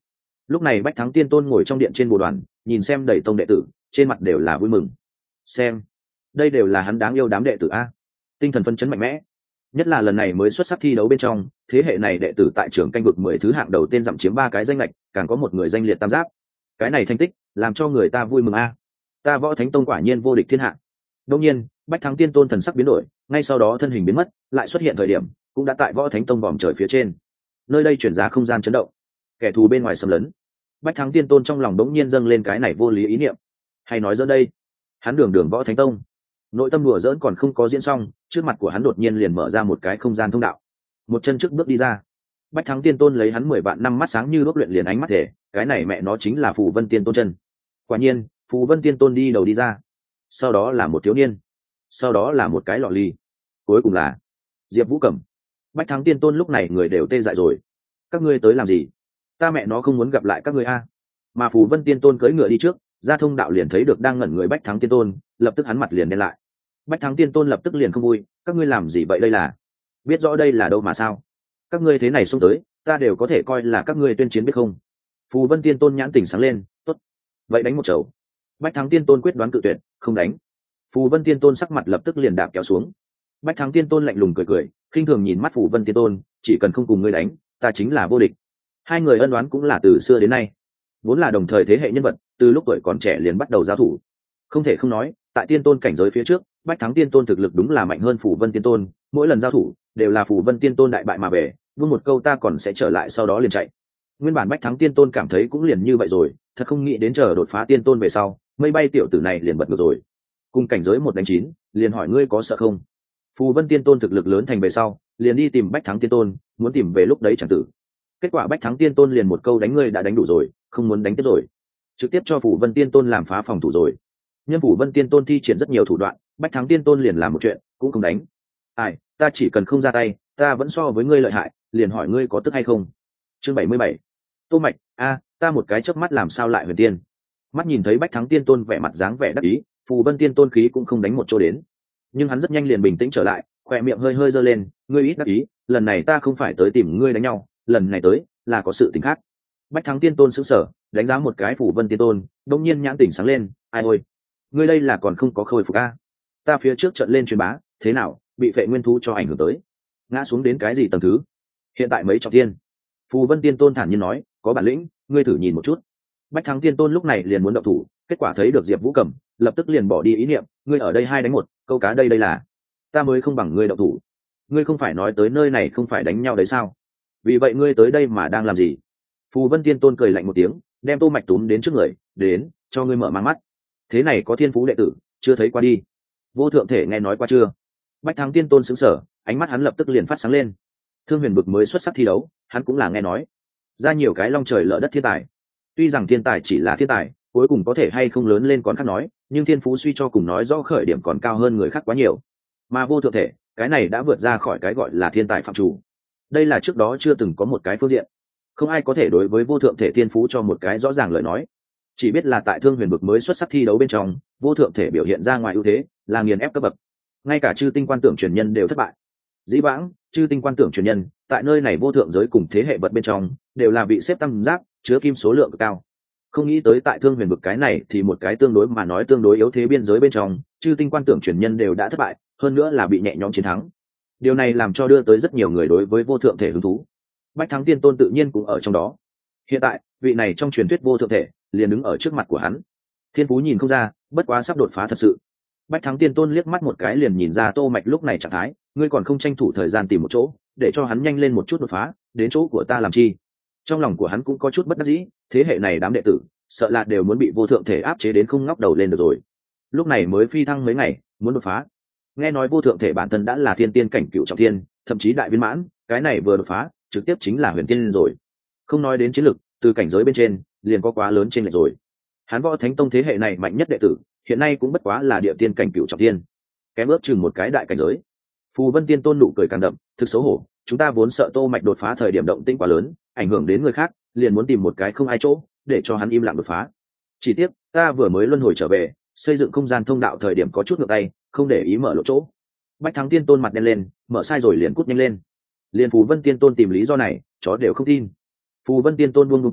Lúc này Bách Thắng Tiên Tôn ngồi trong điện trên bồ đoàn, nhìn xem đầy tông đệ tử, trên mặt đều là vui mừng. Xem, đây đều là hắn đáng yêu đám đệ tử a. Tinh thần phấn chấn mạnh mẽ. Nhất là lần này mới xuất sắc thi đấu bên trong, thế hệ này đệ tử tại trường canh vực mười thứ hạng đầu tiên dặm chiếm ba cái danh lệch, càng có một người danh liệt tam giáp. Cái này thành tích, làm cho người ta vui mừng a. Ta Võ Thánh Tông quả nhiên vô địch thiên hạ. Đương nhiên, Bách Thắng Tiên Tôn thần sắc biến đổi, ngay sau đó thân hình biến mất, lại xuất hiện thời điểm, cũng đã tại Võ Thánh Tông vòm trời phía trên. Nơi đây chuyển giá không gian chấn động, kẻ thù bên ngoài xâm lấn. Bách Thắng Tiên Tôn trong lòng đống nhiên dâng lên cái này vô lý ý niệm. Hay nói giữa đây, hắn đường đường Võ Thánh Tông, nội tâm đùa dỡn còn không có diễn xong, trước mặt của hắn đột nhiên liền mở ra một cái không gian thông đạo, một chân trước bước đi ra. Bách Thắng Tiên Tôn lấy hắn mười vạn năm mắt sáng như đốt luyện liền ánh mắt thể, cái này mẹ nó chính là Phù Vân Tiên Tôn chân. Quả nhiên, Phù Vân Tiên Tôn đi đầu đi ra, sau đó là một thiếu niên, sau đó là một cái lọ ly, cuối cùng là Diệp Vũ Cẩm. Bách Thắng Tiên Tôn lúc này người đều tê dại rồi. Các ngươi tới làm gì? Ta mẹ nó không muốn gặp lại các ngươi a. Mà Phù Vân Tiên Tôn cưỡi ngựa đi trước, ra thông đạo liền thấy được đang ngẩn người Bách Thắng Tiên Tôn, lập tức hắn mặt liền đen lại. Bách Thắng Tiên Tôn lập tức liền không vui, các ngươi làm gì vậy, đây là biết rõ đây là đâu mà sao? Các ngươi thế này xông tới, ta đều có thể coi là các ngươi tuyên chiến biết không? Phù Vân Tiên Tôn nhãn tỉnh sáng lên, tốt, vậy đánh một chầu. Bách Thắng Tiên Tôn quyết đoán cự tuyệt, không đánh. Phù Vân Tiên Tôn sắc mặt lập tức liền đạp kéo xuống. Bách Thắng Tiên Tôn lạnh lùng cười cười, khinh thường nhìn mắt Phù Vân Tiên Tôn, chỉ cần không cùng ngươi đánh, ta chính là vô địch. Hai người ân oán cũng là từ xưa đến nay, vốn là đồng thời thế hệ nhân vật, từ lúc tuổi còn trẻ liền bắt đầu giao thủ. Không thể không nói, tại Tiên Tôn cảnh giới phía trước, Bách Thắng Tiên Tôn thực lực đúng là mạnh hơn Phù Vân Tiên Tôn, mỗi lần giao thủ đều là Phù Vân Tiên Tôn đại bại mà về, vương một câu ta còn sẽ trở lại sau đó liền chạy. Nguyên bản Bách Thắng Tiên Tôn cảm thấy cũng liền như vậy rồi, thật không nghĩ đến chờ đột phá Tiên Tôn về sau, mây bay tiểu tử này liền bật ngược rồi. Cùng cảnh giới một đánh chín, liền hỏi ngươi có sợ không? Phù Vân Tiên Tôn thực lực lớn thành về sau, liền đi tìm Bách Thắng Tiên Tôn, muốn tìm về lúc đấy chẳng tử. Kết quả Bách Thắng Tiên Tôn liền một câu đánh ngươi đã đánh đủ rồi, không muốn đánh tiếp rồi, trực tiếp cho Phù Vân Tiên Tôn làm phá phòng thủ rồi. Nhưng Phù Vân Tiên Tôn thi triển rất nhiều thủ đoạn, Bách Thắng Tiên Tôn liền làm một chuyện, cũng không đánh. Ai, ta chỉ cần không ra tay, ta vẫn so với ngươi lợi hại, liền hỏi ngươi có tức hay không? Chương bảy mươi bảy. Tô Mạch, a, ta một cái chớp mắt làm sao lại huyền tiên? Mắt nhìn thấy Bách Thắng Tiên Tôn vẻ mặt dáng vẻ đắc ý, Phù Vân Tiên Tôn khí cũng không đánh một chỗ đến, nhưng hắn rất nhanh liền bình tĩnh trở lại, khỏe miệng hơi hơi giơ lên, ngươi ít đắc ý, lần này ta không phải tới tìm ngươi đánh nhau, lần này tới là có sự tình khác. Bách Thắng Tiên Tôn sững sờ, đánh giá một cái Phù Vân Tiên Tôn, đột nhiên nhãn tỉnh sáng lên, ai ơi, ngươi đây là còn không có khôi phục a? Ta phía trước trận lên truyền bá, thế nào, bị phệ nguyên thú cho ảnh hưởng tới, ngã xuống đến cái gì tầng thứ? Hiện tại mấy trọng thiên. Phù Vân Tiên Tôn thản nhiên nói, có bản lĩnh, ngươi thử nhìn một chút. Bách Thắng Tiên Tôn lúc này liền muốn động thủ, kết quả thấy được Diệp Vũ Cẩm, lập tức liền bỏ đi ý niệm, ngươi ở đây hai đánh một, câu cá đây đây là, ta mới không bằng ngươi động thủ. Ngươi không phải nói tới nơi này không phải đánh nhau đấy sao? Vì vậy ngươi tới đây mà đang làm gì? Phù Vân Tiên Tôn cười lạnh một tiếng, đem Tô Mạch túm đến trước người, đến, cho ngươi mở mang mắt. Thế này có thiên phú đệ tử, chưa thấy qua đi. Vô thượng thể nghe nói qua chưa? Bách Thắng Tiên Tôn sững sờ, ánh mắt hắn lập tức liền phát sáng lên. Thương Huyền Bực mới xuất sắc thi đấu, hắn cũng là nghe nói ra nhiều cái long trời lở đất thiên tài. Tuy rằng thiên tài chỉ là thiên tài, cuối cùng có thể hay không lớn lên còn khác nói, nhưng thiên phú suy cho cùng nói rõ khởi điểm còn cao hơn người khác quá nhiều. Mà vô thượng thể, cái này đã vượt ra khỏi cái gọi là thiên tài phạm chủ. Đây là trước đó chưa từng có một cái phương diện, không ai có thể đối với vô thượng thể thiên phú cho một cái rõ ràng lời nói. Chỉ biết là tại Thương Huyền Bực mới xuất sắc thi đấu bên trong, vô thượng thể biểu hiện ra ngoài ưu thế, là nghiền ép cấp bậc. Ngay cả chư tinh quan tưởng truyền nhân đều thất bại. Dĩ vãng, chư tinh quan tưởng truyền nhân, tại nơi này vô thượng giới cùng thế hệ vật bên trong, đều là bị xếp tam giác, chứa kim số lượng cực cao. Không nghĩ tới tại Thương Huyền Bực cái này thì một cái tương đối mà nói tương đối yếu thế biên giới bên trong, chư tinh quan tưởng truyền nhân đều đã thất bại, hơn nữa là bị nhẹ nhõm chiến thắng. Điều này làm cho đưa tới rất nhiều người đối với vô thượng thể hứng thú. Bách Thắng Tiên Tôn tự nhiên cũng ở trong đó. Hiện tại, vị này trong truyền thuyết vô thượng thể, liền đứng ở trước mặt của hắn. Thiên phú nhìn không ra, bất quá sắp đột phá thật sự. Bách Thắng Tiên Tôn liếc mắt một cái liền nhìn ra Tô Mạch lúc này trạng thái, ngươi còn không tranh thủ thời gian tìm một chỗ, để cho hắn nhanh lên một chút đột phá, đến chỗ của ta làm chi? Trong lòng của hắn cũng có chút bất đắc dĩ, thế hệ này đám đệ tử, sợ là đều muốn bị vô thượng thể áp chế đến không ngóc đầu lên được rồi. Lúc này mới phi thăng mấy ngày, muốn đột phá. Nghe nói vô thượng thể bản thân đã là thiên tiên cảnh cựu trọng thiên, thậm chí đại viên mãn, cái này vừa đột phá, trực tiếp chính là huyền tiên rồi. Không nói đến chiến lực, từ cảnh giới bên trên, liền có quá lớn trên lệch rồi. Hắn Võ Thánh Tông thế hệ này mạnh nhất đệ tử, hiện nay cũng bất quá là địa tiên cảnh cựu trọng thiên, kém ước chừng một cái đại cảnh giới. Phù Vân Tiên Tôn nụ cười càng đậm, thực xấu hổ, chúng ta vốn sợ Tô Mạch đột phá thời điểm động tĩnh quá lớn, ảnh hưởng đến người khác, liền muốn tìm một cái không ai chỗ, để cho hắn im lặng đột phá. Chỉ tiếc, ta vừa mới luân hồi trở về, xây dựng không gian thông đạo thời điểm có chút ngược tay, không để ý mở lộ chỗ. Bách Thắng Tiên Tôn mặt đen lên, mở sai rồi liền cút nhanh lên. Liền Phù Vân Tiên Tôn tìm lý do này, chó đều không tin. Phù Vân Tiên Tôn buông buông tay,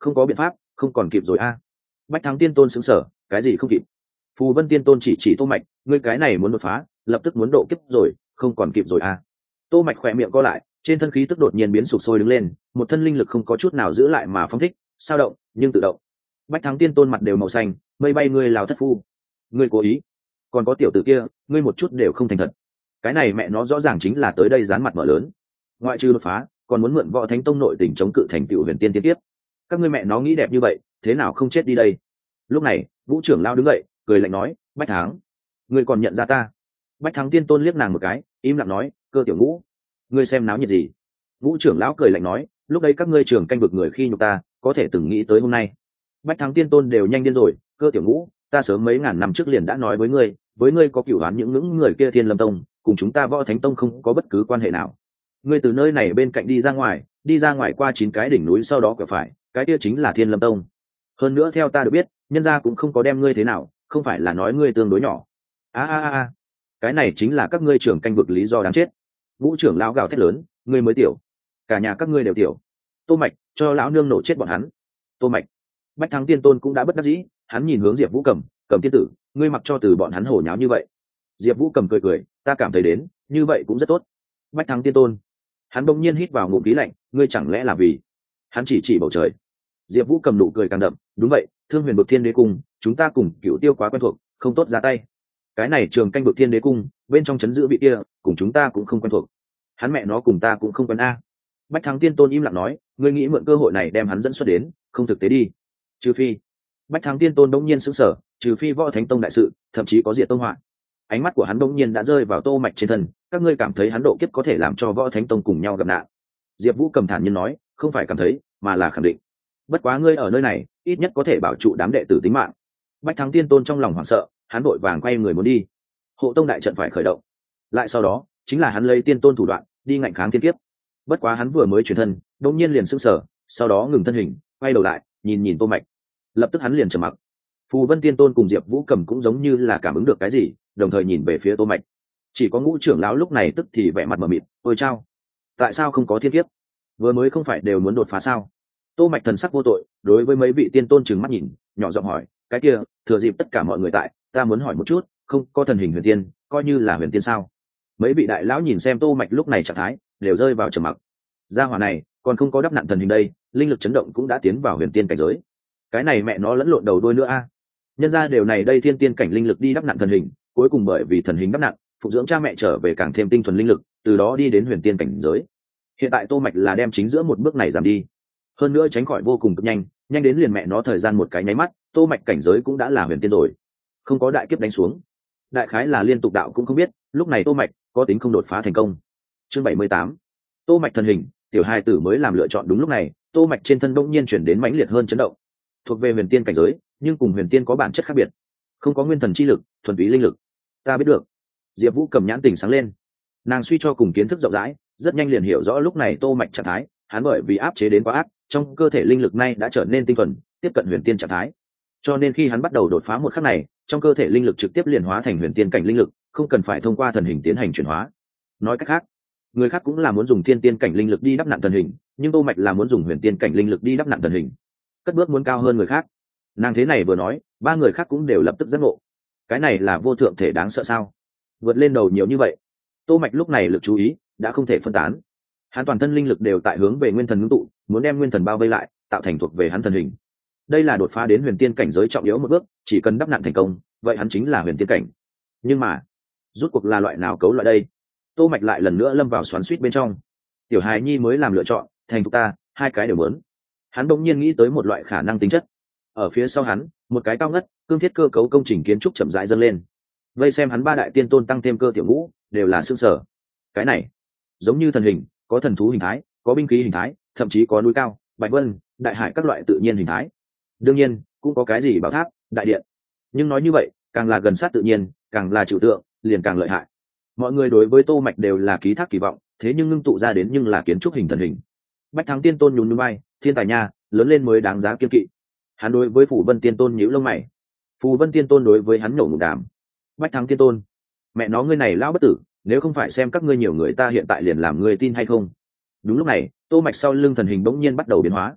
không có biện pháp, không còn kịp rồi a. Bách Thắng Tiên Tôn sững sờ, cái gì không kịp? Phù Vân Tiên Tôn chỉ chỉ Tô Mạch, ngươi cái này muốn đột phá, lập tức muốn độ kiếp rồi, không còn kịp rồi a. Tô Mạch khỏe miệng co lại, trên thân khí tức đột nhiên biến sụp sôi đứng lên, một thân linh lực không có chút nào giữ lại mà phóng thích, sao động, nhưng tự động. Bách Thắng Tiên Tôn mặt đều màu xanh, mây bay ngươi lào thất phu, ngươi cố ý. Còn có tiểu tử kia, ngươi một chút đều không thành thật. Cái này mẹ nó rõ ràng chính là tới đây dán mặt mở lớn. Ngoại trừ đột phá, còn muốn mượn Võ Thánh Tông nội tình chống cự thành tựu huyền tiên tiên tiếp. Các ngươi mẹ nó nghĩ đẹp như vậy, thế nào không chết đi đây? Lúc này, Vũ trưởng lão đứng dậy, cười lạnh nói, Bách Thắng, ngươi còn nhận ra ta? Bách Thắng Tiên Tôn liếc nàng một cái, im lặng nói, Cơ tiểu Ngũ, ngươi xem náo nhiệt gì? Vũ trưởng lão cười lạnh nói, lúc đây các ngươi trưởng canh vực người khi nhục ta, có thể từng nghĩ tới hôm nay. Bách Thắng Tiên Tôn đều nhanh điên rồi, Cơ tiểu Ngũ, ta sớm mấy ngàn năm trước liền đã nói với ngươi, với ngươi có cửu oán những những người kia Thiên Lâm Tông, cùng chúng ta Võ Thánh Tông không có bất cứ quan hệ nào. Ngươi từ nơi này bên cạnh đi ra ngoài, đi ra ngoài qua chín cái đỉnh núi sau đó quẹo phải, cái kia chính là Thiên Lâm Tông. Hơn nữa theo ta được biết, nhân gia cũng không có đem ngươi thế nào, không phải là nói ngươi tương đối nhỏ. A a a, cái này chính là các ngươi trưởng canh vực lý do đáng chết. Vũ trưởng lão gào thét lớn, ngươi mới tiểu, cả nhà các ngươi đều tiểu. Tô Mạch, cho lão nương nổ chết bọn hắn. Tô Mạch. Bách Thắng Tiên Tôn cũng đã bất đắc dĩ, hắn nhìn hướng Diệp Vũ Cầm, Cầm tiên tử, ngươi mặc cho từ bọn hắn hồ nháo như vậy. Diệp Vũ Cầm cười cười, ta cảm thấy đến, như vậy cũng rất tốt. Bách Thắng Tiên Tôn, hắn bỗng nhiên hít vào ngụm khí lạnh, ngươi chẳng lẽ là vì? Hắn chỉ chỉ bầu trời. Diệp Vũ Cầm nụ cười càng đậm, đúng vậy, Thương Huyền Vực Thiên Đế Cung, chúng ta cùng Cửu Tiêu quá quen thuộc, không tốt ra tay. Cái này trường canh vực Thiên Đế Cung, bên trong trấn giữ vị kia, cùng chúng ta cũng không quen thuộc. Hắn mẹ nó cùng ta cũng không quen a. Bách Thắng Tiên Tôn im lặng nói, ngươi nghĩ mượn cơ hội này đem hắn dẫn xuất đến, không thực tế đi. Trừ phi. Bách Thắng Tiên Tôn đống nhiên sững sờ, trừ phi Võ Thánh Tông đại sự, thậm chí có diệt tông họa. Ánh mắt của hắn đống nhiên đã rơi vào Tô Mạch trên thân, các ngươi cảm thấy hắn độ kiếp có thể làm cho Võ Thánh Tông cùng nhau gặp nạn? Diệp Vũ Cầm thản nhiên nói, không phải cảm thấy, mà là khẳng định. Bất quá ngươi ở nơi này, ít nhất có thể bảo trụ đám đệ tử tính mạng. Bách Thắng Tiên Tôn trong lòng hoảng sợ, hắn vội vàng quay người muốn đi. Hộ tông đại trận phải khởi động. Lại sau đó, chính là hắn lấy tiên tôn thủ đoạn, đi ngạnh kháng thiên kiếp. Bất quá hắn vừa mới chuyển thân, đột nhiên liền sững sờ, sau đó ngừng thân hình, quay đầu lại, nhìn nhìn Tô Mạch. Lập tức hắn liền trầm mặc. Phù Vân Tiên Tôn cùng Diệp Vũ Cầm cũng giống như là cảm ứng được cái gì, đồng thời nhìn về phía Tô Mạch. Chỉ có Ngũ trưởng lão lúc này tức thì vẻ mặt mờ mịt, "Ôi chao, tại sao không có thiên kiếp? Vừa mới không phải đều muốn đột phá sao?" Tô Mạch thần sắc vô tội, đối với mấy vị tiên tôn trừng mắt nhìn, nhỏ giọng hỏi, "Cái kia, thừa dịp tất cả mọi người tại, ta muốn hỏi một chút, không có thần hình huyền tiên, coi như là huyền tiên sao?" Mấy vị đại lão nhìn xem Tô Mạch lúc này trạng thái, đều rơi vào trầm mặc. Gia hỏa này, còn không có đắp nặn thần hình đây, linh lực chấn động cũng đã tiến vào huyền tiên cảnh giới. Cái này mẹ nó lẫn lộn đầu đuôi nữa a. Nhân ra đều này đây thiên tiên cảnh linh lực đi đắp nặn thần hình, cuối cùng bởi vì thần hình đắp nặn, phụ dưỡng cha mẹ trở về càng thêm tinh thuần linh lực, từ đó đi đến huyền tiên cảnh giới. Hiện tại Tô Mạch là đem chính giữa một bước này giảm đi. Hơn nữa tránh khỏi vô cùng cực nhanh, nhanh đến liền mẹ nó thời gian một cái nháy mắt, Tô Mạch cảnh giới cũng đã là huyền tiên rồi. Không có đại kiếp đánh xuống. Đại khái là liên tục đạo cũng không biết, lúc này Tô Mạch có tính không đột phá thành công. Chương bảy mươi tám. Tô Mạch thần hình, tiểu hai tử mới làm lựa chọn đúng lúc này, Tô Mạch trên thân bỗng nhiên chuyển đến mãnh liệt hơn chấn động. Thuộc về huyền tiên cảnh giới, nhưng cùng huyền tiên có bản chất khác biệt. Không có nguyên thần chi lực, thuần túy linh lực. Ta biết được. Diệp Vũ cầm nhãn tỉnh sáng lên. Nàng suy cho cùng kiến thức rộng rãi, rất nhanh liền hiểu rõ lúc này Tô Mạch trạng thái, hắn bởi vì áp chế đến quá ác, trong cơ thể linh lực nay đã trở nên tinh thuần, tiếp cận huyền tiên trạng thái. Cho nên khi hắn bắt đầu đột phá một khắc này, trong cơ thể linh lực trực tiếp liền hóa thành huyền tiên cảnh linh lực, không cần phải thông qua thần hình tiến hành chuyển hóa. Nói cách khác, người khác cũng là muốn dùng thiên tiên cảnh linh lực đi đắp nặn thần hình, nhưng Tô Mạch là muốn dùng huyền tiên cảnh linh lực đi đắp nặn thần hình, cất bước muốn cao hơn người khác. Nàng thế này vừa nói, ba người khác cũng đều lập tức giác ngộ. Cái này là vô thượng thể đáng sợ sao? Vượt lên đầu nhiều như vậy. Tô Mạch lúc này lực chú ý đã không thể phân tán, hắn toàn thân linh lực đều tại hướng về nguyên thần ngưng tụ, muốn đem nguyên thần bao vây lại, tạo thành thuộc về hắn thần hình. Đây là đột phá đến huyền tiên cảnh giới trọng yếu một bước, chỉ cần đắp nặn thành công, vậy hắn chính là huyền tiên cảnh. Nhưng mà, rút cuộc là loại nào cấu loại đây? Tô Mạch lại lần nữa lâm vào xoắn xuýt bên trong. Tiểu hài nhi mới làm lựa chọn, thành thục ta, hai cái đều muốn. Hắn đột nhiên nghĩ tới một loại khả năng tính chất. Ở phía sau hắn, một cái cao ngất, cương thiết cơ cấu công trình kiến trúc chậm rãi dâng lên. Vây xem hắn ba đại tiên tôn tăng thêm cơ tiểu ngũ, đều là sương sở. Cái này, giống như thần hình, có thần thú hình thái, có binh khí hình thái, thậm chí có núi cao, bạch vân, đại hải các loại tự nhiên hình thái. Đương nhiên, cũng có cái gì bảo tháp, đại điện. Nhưng nói như vậy, càng là gần sát tự nhiên, càng là trừu tượng, liền càng lợi hại. Mọi người đối với Tô Mạch đều là ký thác kỳ vọng, thế nhưng ngưng tụ ra đến nhưng là kiến trúc hình thần hình. Bách Thắng Tiên Tôn nhún nhún vai, thiên tài nha, lớn lên mới đáng giá kiêng kỵ. Hắn đối với Phù Vân Tiên Tôn nhíu lông mày. Phù Vân Tiên Tôn đối với hắn nổ ngụm đàm. Bách Thắng Tiên Tôn, mẹ nó ngươi này lão bất tử, nếu không phải xem các ngươi nhiều người ta hiện tại liền làm ngươi tin hay không? Đúng lúc này, Tô Mạch sau lưng thần hình bỗng nhiên bắt đầu biến hóa.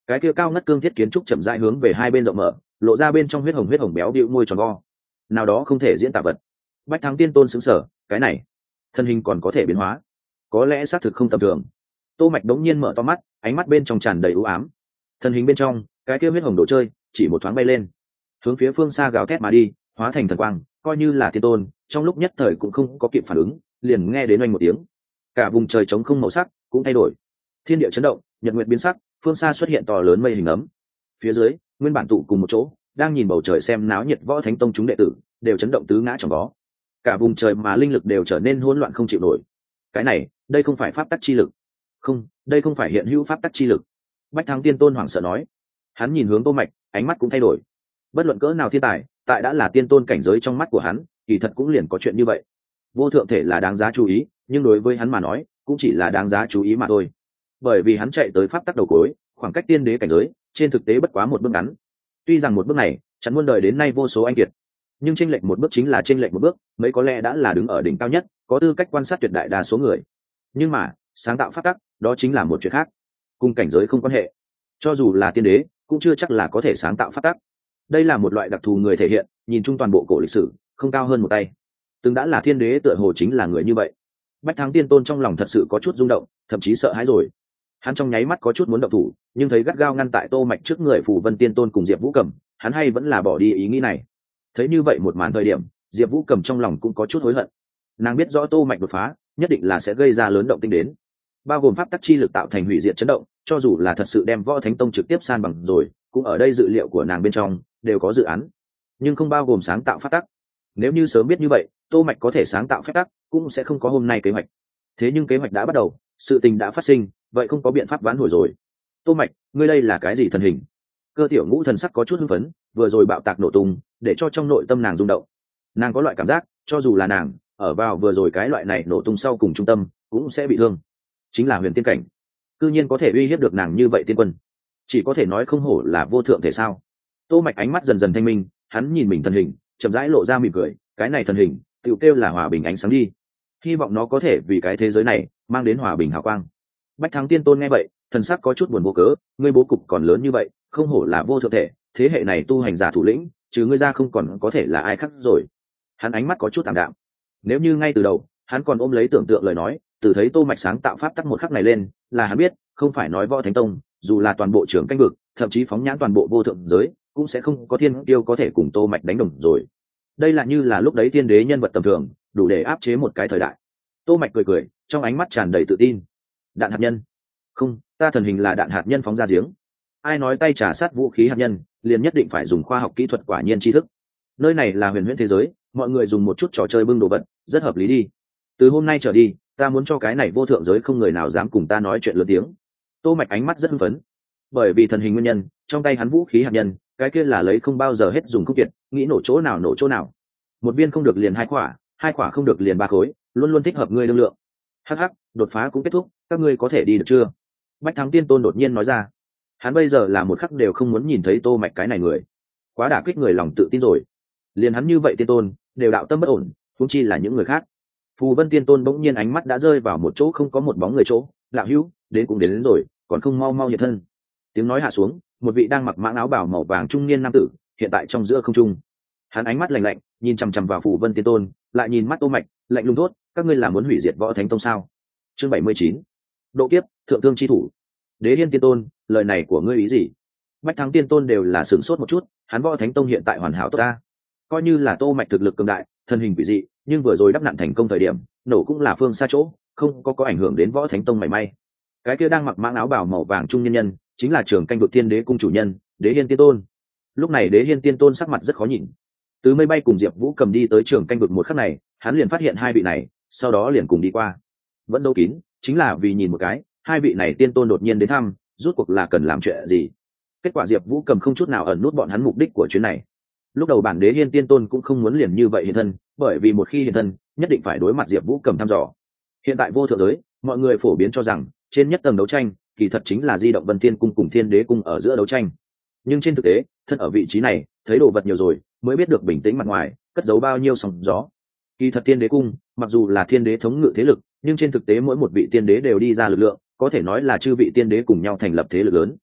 cái kia cao ngất cương thiết kiến trúc chậm rãi hướng về hai bên rộng mở, lộ ra bên trong huyết hồng huyết hồng béo bịu môi tròn vo, nào đó không thể diễn tả vật. Bách Thắng Tiên Tôn sững sờ, cái này thân hình còn có thể biến hóa, có lẽ xác thực không tầm thường. Tô Mạch đống nhiên mở to mắt, ánh mắt bên trong tràn đầy u ám. Thân hình bên trong, cái kia huyết hồng đồ chơi chỉ một thoáng bay lên, hướng phía phương xa gào thét mà đi, hóa thành thần quang, coi như là tiên tôn, trong lúc nhất thời cũng không có kịp phản ứng, liền nghe đến oanh một tiếng, cả vùng trời trống không màu sắc cũng thay đổi, thiên địa chấn động, nhật nguyệt biến sắc, phương xa xuất hiện to lớn mây hình ấm. Phía dưới, nguyên bản tụ cùng một chỗ, đang nhìn bầu trời xem náo nhiệt Võ Thánh Tông chúng đệ tử, đều chấn động tứ ngã trong đó. Cả vùng trời mà linh lực đều trở nên hỗn loạn không chịu nổi. Cái này, đây không phải pháp tắc chi lực. Không, đây không phải hiện hữu pháp tắc chi lực. Bách Thắng Tiên Tôn hoảng sợ nói. Hắn nhìn hướng Tô Mạch, ánh mắt cũng thay đổi. Bất luận cỡ nào thiên tài, tại đã là tiên tôn cảnh giới trong mắt của hắn, kỳ thật cũng liền có chuyện như vậy. Vô thượng thể là đáng giá chú ý, nhưng đối với hắn mà nói, cũng chỉ là đáng giá chú ý mà thôi. Bởi vì hắn chạy tới pháp tắc đầu cuối, khoảng cách tiên đế cảnh giới, trên thực tế bất quá một bước ngắn. Tuy rằng một bước này, chẳng muôn đời đến nay vô số anh kiệt, nhưng chênh lệch một bước chính là chênh lệch một bước, mấy có lẽ đã là đứng ở đỉnh cao nhất, có tư cách quan sát tuyệt đại đa số người. Nhưng mà, sáng tạo pháp tắc, đó chính là một chuyện khác, cùng cảnh giới không quan hệ. Cho dù là tiên đế, cũng chưa chắc là có thể sáng tạo pháp tắc. Đây là một loại đặc thù người thể hiện, nhìn chung toàn bộ cổ lịch sử, không cao hơn một tay. Từng đã là thiên đế tựa hồ chính là người như vậy. Bách Thắng Tiên Tôn trong lòng thật sự có chút rung động, thậm chí sợ hãi rồi. Hắn trong nháy mắt có chút muốn động thủ, nhưng thấy gắt gao ngăn tại Tô Mạch trước người Phù Vân Tiên Tôn cùng Diệp Vũ Cầm, hắn hay vẫn là bỏ đi ý nghĩ này. Thấy như vậy một màn thời điểm, Diệp Vũ Cầm trong lòng cũng có chút hối hận. Nàng biết rõ Tô Mạch đột phá, nhất định là sẽ gây ra lớn động tinh đến, bao gồm pháp tắc chi lực tạo thành hủy diệt chấn động, cho dù là thật sự đem Võ Thánh Tông trực tiếp san bằng rồi, cũng ở đây dự liệu của nàng bên trong đều có dự án, nhưng không bao gồm sáng tạo pháp tắc. Nếu như sớm biết như vậy, Tô Mạch có thể sáng tạo phép tắc, cũng sẽ không có hôm nay kế hoạch. Thế nhưng kế hoạch đã bắt đầu, sự tình đã phát sinh, vậy không có biện pháp vãn hồi rồi. Tô Mạch, ngươi đây là cái gì thần hình? Cơ Tiểu Ngũ thần sắc có chút hưng phấn, vừa rồi bạo tạc nổ tung, để cho trong nội tâm nàng rung động. Nàng có loại cảm giác, cho dù là nàng, ở vào vừa rồi cái loại này nổ tung sau cùng trung tâm, cũng sẽ bị thương. Chính là huyền tiên cảnh, cư nhiên có thể uy hiếp được nàng như vậy tiên quân, chỉ có thể nói không hổ là vô thượng thể sao. Tô Mạch ánh mắt dần dần thanh minh, hắn nhìn mình thần hình, chậm rãi lộ ra mỉm cười, cái này thần hình, tựu kêu là hòa bình ánh sáng đi. Hy vọng nó có thể vì cái thế giới này mang đến hòa bình hào quang. Bách Thắng Tiên Tôn nghe vậy, thần sắc có chút buồn vô cớ, ngươi bố cục còn lớn như vậy, không hổ là vô thượng thể, thế hệ này tu hành giả thủ lĩnh, trừ ngươi ra không còn có thể là ai khác rồi. Hắn ánh mắt có chút ảm đạm. Nếu như ngay từ đầu, hắn còn ôm lấy tưởng tượng lời nói, từ thấy Tô Mạch sáng tạo pháp tắc một khắc này lên, là hắn biết, không phải nói Võ Thánh Tông, dù là toàn bộ trưởng canh vực, thậm chí phóng nhãn toàn bộ vô thượng giới, cũng sẽ không có thiên tiêu có thể cùng Tô Mạch đánh đồng rồi. Đây là như là lúc đấy tiên đế nhân vật tầm thường, đủ để áp chế một cái thời đại. Tô Mạch cười cười, trong ánh mắt tràn đầy tự tin. Đạn hạt nhân? Không, ta thần hình là đạn hạt nhân phóng ra giếng. Ai nói tay trả sát vũ khí hạt nhân, liền nhất định phải dùng khoa học kỹ thuật quả nhiên tri thức. Nơi này là huyền huyễn thế giới, mọi người dùng một chút trò chơi bưng đồ vật, rất hợp lý đi. Từ hôm nay trở đi, ta muốn cho cái này vô thượng giới không người nào dám cùng ta nói chuyện lớn tiếng. Tô Mạch ánh mắt rất hưng phấn, bởi vì thần hình nguyên nhân, trong tay hắn vũ khí hạt nhân, cái kia là lấy không bao giờ hết dùng không kiệt, nghĩ nổ chỗ nào nổ chỗ nào. Một viên không được liền hai quả, hai quả không được liền ba khối, luôn luôn thích hợp ngươi đương lượng. Hắc hắc, đột phá cũng kết thúc, các ngươi có thể đi được chưa? Bách Thắng Tiên Tôn đột nhiên nói ra. Hắn bây giờ là một khắc đều không muốn nhìn thấy Tô Mạch cái này người, quá đả kích người lòng tự tin rồi. Liền hắn như vậy tiên tôn, đều đạo tâm bất ổn, huống chi là những người khác. Phù Vân Tiên Tôn bỗng nhiên ánh mắt đã rơi vào một chỗ không có một bóng người chỗ, lão hữu, đến cũng đến, đến rồi, còn không mau mau hiện thân. Tiếng nói hạ xuống, một vị đang mặc mãng áo bào màu vàng trung niên nam tử hiện tại trong giữa không trung. Hắn ánh mắt lạnh lạnh, nhìn chằm chằm vào Phù Vân Tiên Tôn, lại nhìn mắt Tô Mạch, lạnh lùng thốt, các ngươi là muốn hủy diệt Võ Thánh Tông sao? Chương bảy mươi chín, độ kiếp, thượng thương chi thủ. Đế Hiên Tiên Tôn, lời này của ngươi ý gì? Bách Thắng Tiên Tôn đều là sửng sốt một chút, hắn Võ Thánh Tông hiện tại hoàn hảo tốt ta, coi như là Tô Mạch thực lực cường đại, thân hình quỷ dị, nhưng vừa rồi đắp nặn thành công thời điểm, nổ cũng là phương xa chỗ, không có có ảnh hưởng đến Võ Thánh Tông mảy may. Cái kia đang mặc mãng áo bào màu vàng trung nhân nhân, chính là trưởng canh vực Thiên Đế cung chủ nhân, Đế Hiên Tiên Tôn. Lúc này Đế Hiên Tiên Tôn sắc mặt rất khó nhìn. Từ mây bay cùng Diệp Vũ Cầm đi tới trưởng canh vực một khắc này, hắn liền phát hiện hai vị này, sau đó liền cùng đi qua. Vẫn giấu kín, chính là vì nhìn một cái, hai vị này tiên tôn đột nhiên đến thăm, rốt cuộc là cần làm chuyện gì. Kết quả Diệp Vũ Cầm không chút nào ẩn nút bọn hắn mục đích của chuyến này. Lúc đầu bản Đế Hiên Tiên Tôn cũng không muốn liền như vậy hiện thân, bởi vì một khi hiện thân, nhất định phải đối mặt Diệp Vũ Cầm thăm dò. Hiện tại vô thượng giới, mọi người phổ biến cho rằng, trên nhất tầng đấu tranh, kỳ thật chính là Di động Vân Thiên cung cùng Thiên Đế cung ở giữa đấu tranh. Nhưng trên thực tế, thân ở vị trí này, thấy đồ vật nhiều rồi, mới biết được bình tĩnh mặt ngoài, cất giấu bao nhiêu sóng gió. Kỳ thật Thiên Đế cung, mặc dù là thiên đế thống ngự thế lực, nhưng trên thực tế mỗi một vị tiên đế đều đi ra lực lượng, có thể nói là chư vị tiên đế cùng nhau thành lập thế lực lớn.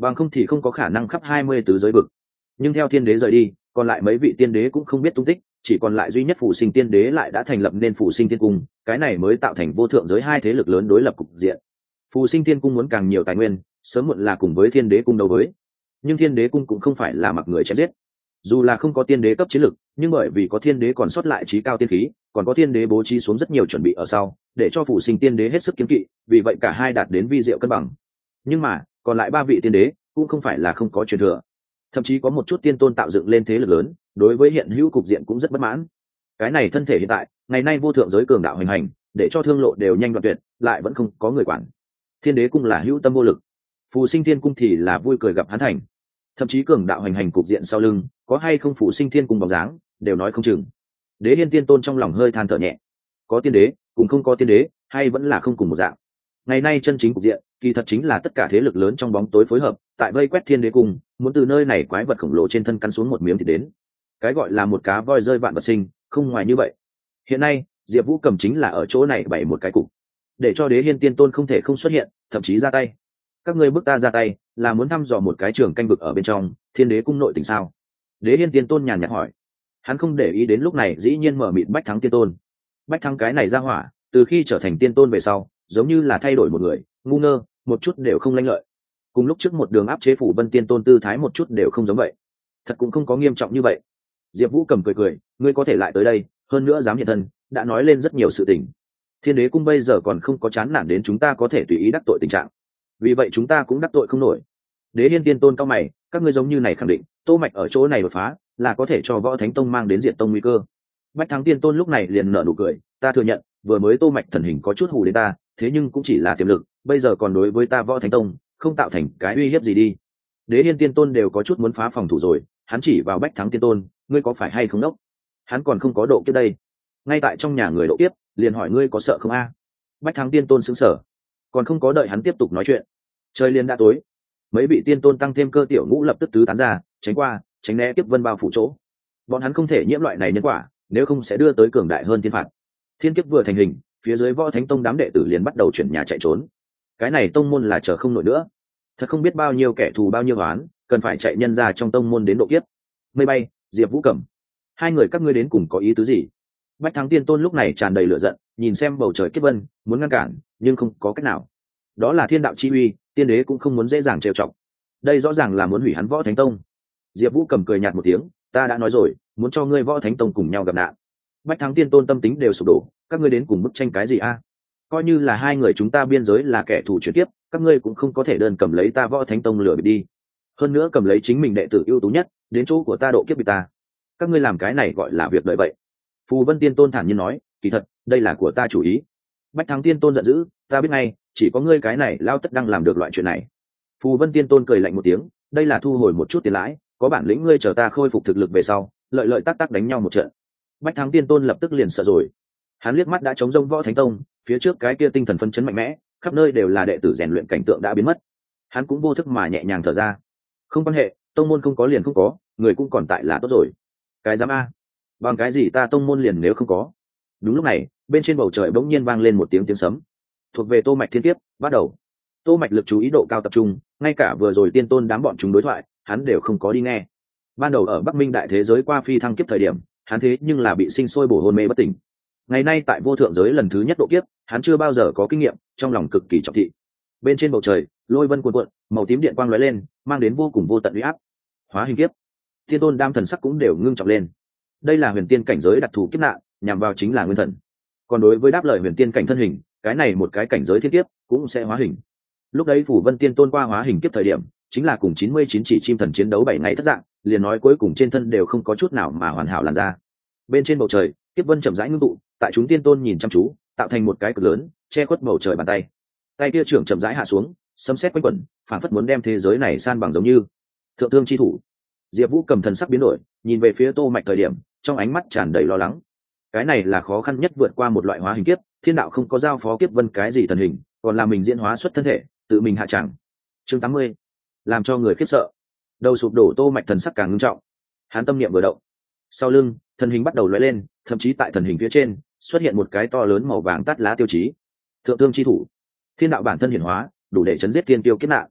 bằng không thì không có khả năng khắp hai mươi tứ giới vực. Nhưng theo thiên đế rời đi, còn lại mấy vị tiên đế cũng không biết tung tích, chỉ còn lại duy nhất Phù Sinh tiên đế lại đã thành lập nên Phù Sinh Tiên Cung, cái này mới tạo thành vô thượng giới hai thế lực lớn đối lập cục diện. Phù Sinh Tiên Cung muốn càng nhiều tài nguyên, sớm muộn là cùng với thiên đế cung đấu với. Nhưng thiên đế cung cũng không phải là mặc người chém giết. Dù là không có tiên đế cấp chiến lực, nhưng bởi vì có thiên đế còn sót lại trí cao tiên khí, còn có thiên đế bố trí xuống rất nhiều chuẩn bị ở sau, để cho Phù Sinh tiên đế hết sức kiêng kỵ, vì vậy cả hai đạt đến vi diệu cân bằng. Nhưng mà, còn lại ba vị tiên đế cũng không phải là không có truyền thừa, thậm chí có một chút tiên tôn tạo dựng lên thế lực lớn, đối với hiện hữu cục diện cũng rất bất mãn. Cái này thân thể hiện tại, ngày nay vô thượng giới cường đạo hành hành, để cho thương lộ đều nhanh đoạn tuyệt, lại vẫn không có người quản. Thiên đế cung là hữu tâm vô lực, Phù Sinh Thiên cung thì là vui cười gặp hắn thành. Thậm chí cường đạo hành hành cục diện sau lưng, có hay không Phù Sinh Thiên cung bóng dáng, đều nói không chừng. Đế Hiên tiên tôn trong lòng hơi than thở nhẹ, có tiên đế cũng không có tiên đế, hay vẫn là không cùng một dạng. Ngày nay chân chính cục diện, kỳ thật chính là tất cả thế lực lớn trong bóng tối phối hợp, tại vây quét thiên đế cung, muốn từ nơi này quái vật khổng lồ trên thân cắn xuống một miếng thì đến. Cái gọi là một cá voi rơi vạn vật sinh, không ngoài như vậy. Hiện nay, Diệp Vũ cầm chính là ở chỗ này bày một cái cục, để cho Đế Hiên tiên tôn không thể không xuất hiện, thậm chí ra tay. Các ngươi bước ta ra tay, là muốn thăm dò một cái trường canh vực ở bên trong thiên đế cung nội tình sao? Đế Hiên tiên tôn nhàn nhạt hỏi. Hắn không để ý đến lúc này dĩ nhiên mở mịt Bách Thắng tiên tôn. Bách Thắng cái này ra hỏa, từ khi trở thành tiên tôn về sau, giống như là thay đổi một người, ngu ngơ, một chút đều không lanh lợi. Cùng lúc trước một đường áp chế Phủ Vân tiên tôn tư thái một chút đều không giống vậy. Thật cũng không có nghiêm trọng như vậy. Diệp Vũ cầm cười cười, ngươi có thể lại tới đây, hơn nữa dám hiện thân, đã nói lên rất nhiều sự tình. Thiên đế cung bây giờ còn không có chán nản đến chúng ta có thể tùy ý đắc tội tình trạng. Vì vậy chúng ta cũng đắc tội không nổi. Đế Hiên tiên tôn cao mày, các ngươi giống như này khẳng định, Tô Mạch ở chỗ này đột phá, là có thể cho Võ Thánh Tông mang đến diệt tông nguy cơ. Bách Thắng tiên tôn lúc này liền nở nụ cười, ta thừa nhận, vừa mới Tô Mạch thần hình có chút hù đến ta, thế nhưng cũng chỉ là tiềm lực, bây giờ còn đối với ta Võ Thánh Tông, không tạo thành cái uy hiếp gì đi. Đế Hiên tiên tôn đều có chút muốn phá phòng thủ rồi, hắn chỉ vào Bách Thắng tiên tôn, ngươi có phải hay không đốc? Hắn còn không có độ kiếp đây. Ngay tại trong nhà người độ kiếp, liền hỏi ngươi có sợ không a? Bách Thắng tiên tôn sững sờ, còn không có đợi hắn tiếp tục nói chuyện, trời liền đã tối. Mấy vị tiên tôn tăng thêm cơ tiểu ngũ lập tức tứ tán ra, tránh qua, tránh né kiếp vân bao phủ chỗ. Bọn hắn không thể nhiễm loại này nhân quả, nếu không sẽ đưa tới cường đại hơn thiên phạt. Thiên kiếp vừa thành hình, phía dưới Võ Thánh Tông đám đệ tử liền bắt đầu chuyển nhà chạy trốn. Cái này tông môn là chờ không nổi nữa. Thật không biết bao nhiêu kẻ thù bao nhiêu oán, cần phải chạy nhân ra trong tông môn đến độ kiếp. Mây bay, Diệp Vũ Cẩm, hai người các ngươi đến cùng có ý tứ gì? Bách Thắng tiên tôn lúc này tràn đầy lửa giận, nhìn xem bầu trời kiếp vân, muốn ngăn cản, nhưng không có cách nào. Đó là thiên đạo chi uy, tiên đế cũng không muốn dễ dàng trêu chọc. Đây rõ ràng là muốn hủy hắn Võ Thánh Tông. Diệp Vũ cầm cười nhạt một tiếng, ta đã nói rồi, muốn cho ngươi Võ Thánh Tông cùng nhau gặp nạn. Bách Thắng tiên tôn tâm tính đều sụp đổ, các ngươi đến cùng bức tranh cái gì a? Coi như là hai người chúng ta biên giới là kẻ thù chuyển tiếp, các ngươi cũng không có thể đơn cầm lấy ta Võ Thánh Tông lừa bịp đi. Hơn nữa cầm lấy chính mình đệ tử ưu tú nhất, đến chỗ của ta độ kiếp bị ta. Các ngươi làm cái này gọi là việc lợi vậy. Phù Vân tiên tôn thản nhiên nói, kỳ thật, đây là của ta chủ ý. Bách Thắng tiên tôn giận dữ, ta biết ngay, chỉ có ngươi cái này lao tất đang làm được loại chuyện này. Phù Vân tiên tôn cười lạnh một tiếng, đây là thu hồi một chút tiền lãi, có bản lĩnh ngươi chờ ta khôi phục thực lực về sau, lợi lợi tắc tắc đánh nhau một trận. Bách Thắng tiên tôn lập tức liền sợ rồi. Hắn liếc mắt đã chống rông Võ Thánh Tông, phía trước cái kia tinh thần phân chấn mạnh mẽ, khắp nơi đều là đệ tử rèn luyện cảnh tượng đã biến mất. Hắn cũng vô thức mà nhẹ nhàng thở ra. Không quan hệ, tông môn không có liền không có, người cũng còn tại là tốt rồi. Cái dám a? Bằng cái gì ta tông môn liền nếu không có? Đúng lúc này, bên trên bầu trời bỗng nhiên vang lên một tiếng tiếng sấm. Thuộc về Tô Mạch thiên kiếp, bắt đầu. Tô Mạch lực chú ý độ cao tập trung, ngay cả vừa rồi tiên tôn đám bọn chúng đối thoại, hắn đều không có đi nghe. Ban đầu ở Bắc Minh đại thế giới qua phi thăng kiếp thời điểm, hắn thế nhưng là bị sinh sôi bổ hôn mê bất tỉnh. Ngày nay tại vô thượng giới lần thứ nhất độ kiếp, hắn chưa bao giờ có kinh nghiệm, trong lòng cực kỳ trọng thị. Bên trên bầu trời, lôi vân cuồn cuộn, màu tím điện quang lóe lên, mang đến vô cùng vô tận uy áp. Hóa hình kiếp, thiên tôn đam thần sắc cũng đều ngưng trọng lên. Đây là huyền tiên cảnh giới đặc thù kiếp nạn, nhằm vào chính là nguyên thần. Còn đối với đáp lời huyền tiên cảnh thân hình, cái này một cái cảnh giới thiên kiếp cũng sẽ hóa hình. Lúc đấy Phủ Vân tiên tôn qua hóa hình kiếp thời điểm, chính là cùng chín mươi chín chỉ chim thần chiến đấu bảy ngày thất dạng, liền nói cuối cùng trên thân đều không có chút nào mà hoàn hảo làn ra. Bên trên bầu trời, kiếp vân chậm rãi ngưng tụ, tại chúng tiên tôn nhìn chăm chú, tạo thành một cái cực lớn, che khuất bầu trời bàn tay. Tay kia trưởng chậm rãi hạ xuống, sấm sét quanh quẩn, phản phất muốn đem thế giới này san bằng giống như thượng thương chi thủ. Diệp Vũ cầm thần sắc biến đổi, nhìn về phía Tô Mạch thời điểm, trong ánh mắt tràn đầy lo lắng. Cái này là khó khăn nhất vượt qua một loại hóa hình kiếp, thiên đạo không có giao phó kiếp vân cái gì thần hình, còn là mình diễn hóa xuất thân thể, tự mình hạ chẳng. Chương tám mươi, làm cho người khiếp sợ. Đầu sụp đổ Tô Mạch thần sắc càng nghiêm trọng. Hắn tâm niệm vừa động, sau lưng, thần hình bắt đầu lóe lên, thậm chí tại thần hình phía trên xuất hiện một cái to lớn màu vàng tát lá tiêu chí. Thượng thương chi thủ. Thiên đạo bản thân hiển hóa, đủ để chấn giết tiên tiêu kiếp nạn.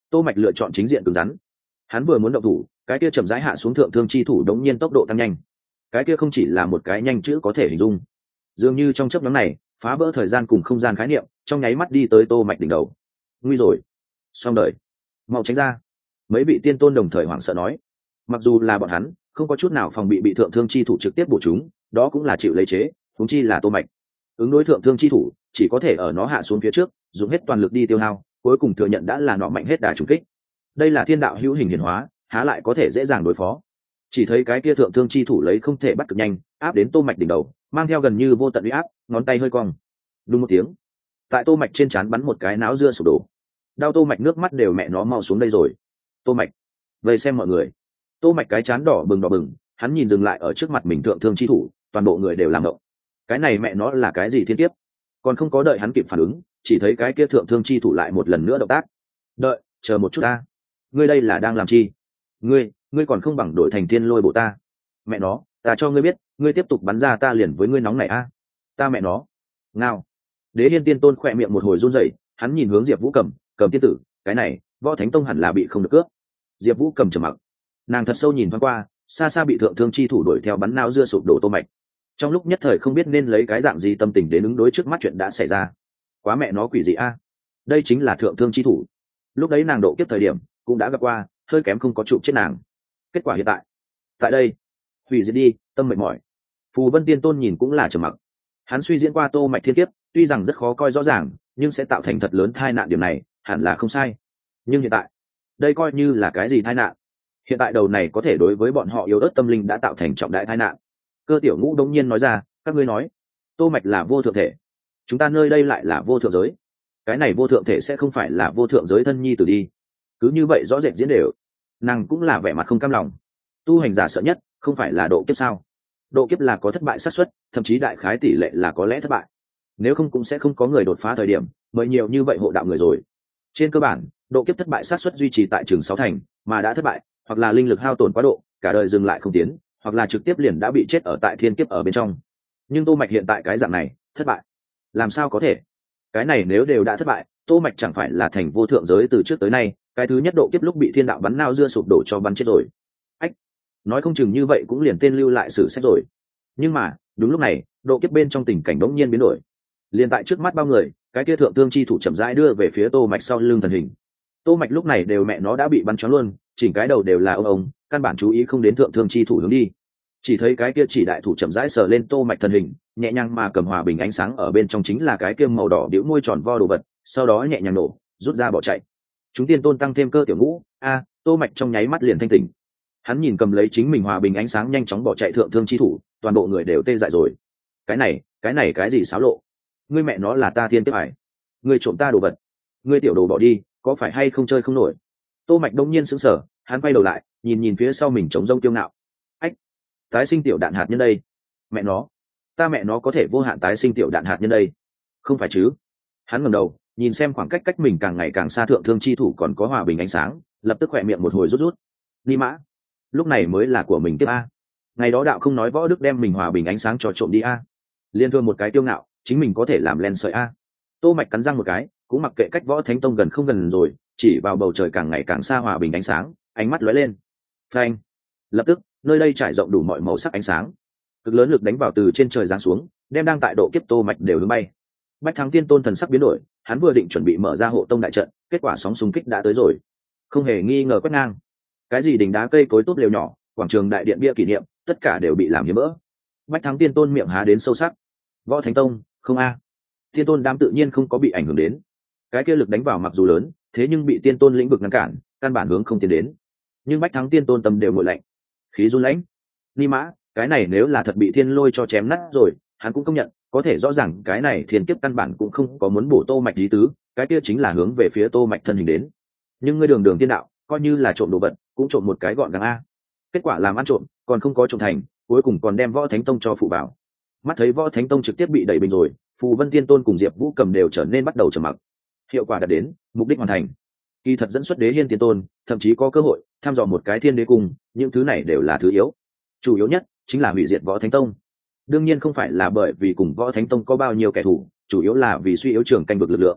Tô Mạch lựa chọn chính diện cứng rắn. Hắn vừa muốn động thủ, cái kia chậm rãi hạ xuống thượng thương chi thủ đống nhiên tốc độ tăng nhanh. Cái kia không chỉ là một cái nhanh chữ có thể hình dung, dường như trong chớp nhoáng này phá vỡ thời gian cùng không gian khái niệm, trong nháy mắt đi tới Tô Mạch đỉnh đầu. Nguy rồi, xong đời, mau tránh ra! Mấy vị tiên tôn đồng thời hoảng sợ nói. Mặc dù là bọn hắn không có chút nào phòng bị bị thượng thương chi thủ trực tiếp bổ chúng, đó cũng là chịu lấy chế, huống chi là Tô Mạch. Ứng đối thượng thương chi thủ, chỉ có thể ở nó hạ xuống phía trước, dùng hết toàn lực đi tiêu hao, cuối cùng thừa nhận đã là nọ mạnh hết đà trùng kích. Đây là thiên đạo hữu hình hiển hóa, há lại có thể dễ dàng đối phó. Chỉ thấy cái kia thượng thương chi thủ lấy không thể bắt cực nhanh, áp đến Tô Mạch đỉnh đầu, mang theo gần như vô tận uy áp, ngón tay hơi cong. Đùng một tiếng, tại Tô Mạch trên trán bắn một cái náo dưa sụp đổ. Đau Tô Mạch nước mắt đều mẹ nó mau xuống đây rồi. Tô Mạch, vậy xem mọi người. Tô Mạch cái trán đỏ bừng đỏ bừng, hắn nhìn dừng lại ở trước mặt mình thượng thương chi thủ, toàn bộ người đều làm động. Cái này mẹ nó là cái gì thiên kiếp? Còn không có đợi hắn kịp phản ứng, chỉ thấy cái kia thượng thương chi thủ lại một lần nữa động tác. Đợi, chờ một chút ta. Ngươi đây là đang làm chi? Ngươi, ngươi còn không bằng đổi thành thiên lôi bộ ta. Mẹ nó, ta cho ngươi biết, ngươi tiếp tục bắn ra ta liền với ngươi nóng này a. Ta mẹ nó. Ngao. Đế Hiên Tiên Tôn khỏe miệng một hồi run rẩy, hắn nhìn hướng Diệp Vũ Cầm, Cầm tiên tử, cái này, Võ Thánh Tông hẳn là bị không được cướp. Diệp Vũ Cầm trầm mặc. Nàng thật sâu nhìn thoáng qua, xa xa bị thượng thương chi thủ đuổi theo bắn não dưa sụp đổ Tô Mạch. Trong lúc nhất thời không biết nên lấy cái dạng gì tâm tình đến ứng đối trước mắt chuyện đã xảy ra. Quá mẹ nó quỷ dị a. Đây chính là thượng thương chi thủ. Lúc đấy nàng độ kiếp thời điểm cũng đã gặp qua, hơi kém không có chụp chết nàng. Kết quả hiện tại, tại đây, hủy diệt đi, tâm mệt mỏi. Phù Vân Tiên Tôn nhìn cũng là trầm mặc. Hắn suy diễn qua Tô Mạch thiên kiếp, tuy rằng rất khó coi rõ ràng, nhưng sẽ tạo thành thật lớn tai nạn điểm này, hẳn là không sai. Nhưng hiện tại, đây coi như là cái gì tai nạn? Hiện tại đầu này có thể đối với bọn họ yếu ớt tâm linh đã tạo thành trọng đại tai nạn. Cơ Tiểu Ngũ đống nhiên nói ra, các ngươi nói, Tô Mạch là vô thượng thể, chúng ta nơi đây lại là vô thượng giới. Cái này vô thượng thể sẽ không phải là vô thượng giới thân nhi tử đi? Cứ như vậy rõ rệt diễn đều. Nàng cũng là vẻ mặt không cam lòng. Tu hành giả sợ nhất không phải là độ kiếp sao? Độ kiếp là có thất bại xác suất, thậm chí đại khái tỷ lệ là có lẽ thất bại. Nếu không cũng sẽ không có người đột phá thời điểm mới nhiều như vậy hộ đạo người rồi. Trên cơ bản, độ kiếp thất bại xác suất duy trì tại trường sáu thành, mà đã thất bại, hoặc là linh lực hao tổn quá độ, cả đời dừng lại không tiến, hoặc là trực tiếp liền đã bị chết ở tại thiên kiếp ở bên trong. Nhưng Tô Mạch hiện tại cái dạng này, thất bại. Làm sao có thể? Cái này nếu đều đã thất bại, Tô Mạch chẳng phải là thành vô thượng giới từ trước tới nay, cái thứ nhất độ kiếp lúc bị thiên đạo bắn nao dưa sụp đổ cho bắn chết rồi. Ách, nói không chừng như vậy cũng liền tên lưu lại sử sách rồi. Nhưng mà, đúng lúc này, độ kiếp bên trong tình cảnh đống nhiên biến đổi. Liên tại trước mắt bao người, cái kia thượng thương chi thủ chậm rãi đưa về phía Tô Mạch sau lưng thần hình. Tô Mạch lúc này đều mẹ nó đã bị bắn choáng luôn, chỉnh cái đầu đều là ông ông, căn bản chú ý không đến thượng thương chi thủ hướng đi. Chỉ thấy cái kia chỉ đại thủ chậm rãi sờ lên Tô Mạch thần hình, nhẹ nhàng mà cầm hòa bình ánh sáng ở bên trong chính là cái kia màu đỏ bĩu môi tròn vo đồ vật, sau đó nhẹ nhàng nổ, rút ra bỏ chạy. Chúng tiên tôn tăng thêm Cơ Tiểu Ngũ, a, Tô Mạch trong nháy mắt liền thanh tỉnh. Hắn nhìn cầm lấy chính mình hòa bình ánh sáng nhanh chóng bỏ chạy thượng thương chi thủ, toàn bộ người đều tê dại rồi. Cái này, cái này cái gì xáo lộ? Ngươi mẹ nó là ta thiên kiếp hải? Ngươi trộm ta đồ vật? Ngươi tiểu đồ bỏ đi, có phải hay không chơi không nổi? Tô Mạch đông nhiên sững sờ, hắn quay đầu lại, nhìn nhìn phía sau mình trống rông kiêu ngạo. Ách, tái sinh tiểu đạn hạt nhân đây. Mẹ nó, ta mẹ nó có thể vô hạn tái sinh tiểu đạn hạt nhân đây? Không phải chứ? Hắn ngẩng đầu, nhìn xem khoảng cách cách mình càng ngày càng xa thượng thương chi thủ còn có hòa bình ánh sáng, lập tức khỏe miệng một hồi rút rút. Ni mã, lúc này mới là của mình tiếp a. Ngày đó đạo không nói võ đức đem mình hòa bình ánh sáng cho trộm đi a. Liên thương một cái tiêu ngạo, chính mình có thể làm len sợi a. Tô Mạch cắn răng một cái, cũng mặc kệ cách Võ Thánh Tông gần không gần rồi, chỉ vào bầu trời càng ngày càng xa hòa bình ánh sáng, ánh mắt lóe lên. Phanh! Lập tức, nơi đây trải rộng đủ mọi màu sắc ánh sáng. Cực lớn lực đánh vào từ trên trời giáng xuống, đem đang tại độ kiếp Tô Mạch đều hướng bay. Bách Thắng Tiên Tôn thần sắc biến đổi, hắn vừa định chuẩn bị mở ra hộ tông đại trận, kết quả sóng xung kích đã tới rồi. Không hề nghi ngờ quét ngang. Cái gì đỉnh đá cây cối tốt lều nhỏ, quảng trường đại điện bia kỷ niệm, tất cả đều bị làm hiếm vỡ. Bách Thắng Tiên Tôn miệng há đến sâu sắc. Võ Thánh Tông, không a. Tiên Tôn đám tự nhiên không có bị ảnh hưởng đến. Cái kia lực đánh vào mặc dù lớn, thế nhưng bị Tiên Tôn lĩnh vực ngăn cản, căn bản hướng không tiến đến. Nhưng Bách Thắng Tiên Tôn tâm đều nguội lạnh, khí run lãnh. Ni mã, cái này nếu là thật bị thiên lôi cho chém nát rồi, hắn cũng công nhận, có thể rõ ràng cái này thiên kiếp căn bản cũng không có muốn bổ Tô Mạch lý tứ, cái kia chính là hướng về phía Tô Mạch thân hình đến. Nhưng ngươi đường đường tiên đạo, coi như là trộm đồ vật, cũng trộm một cái gọn gàng a. Kết quả làm ăn trộm, còn không có trộm thành, cuối cùng còn đem Võ Thánh Tông cho phụ bảo. Mắt thấy Võ Thánh Tông trực tiếp bị đẩy bình rồi, Phù Vân Tiên Tôn cùng Diệp Vũ Cầm đều trở nên bắt đầu trầm mặc. Hiệu quả đạt đến, mục đích hoàn thành. Kỳ thật dẫn xuất Đế Hiên Tiên Tôn, thậm chí có cơ hội thăm dò một cái Thiên Đế cung, những thứ này đều là thứ yếu. Chủ yếu nhất chính là hủy diệt Võ Thánh Tông. Đương nhiên không phải là bởi vì cùng Võ Thánh Tông có bao nhiêu kẻ thù, chủ yếu là vì suy yếu trường canh vực lực lượng.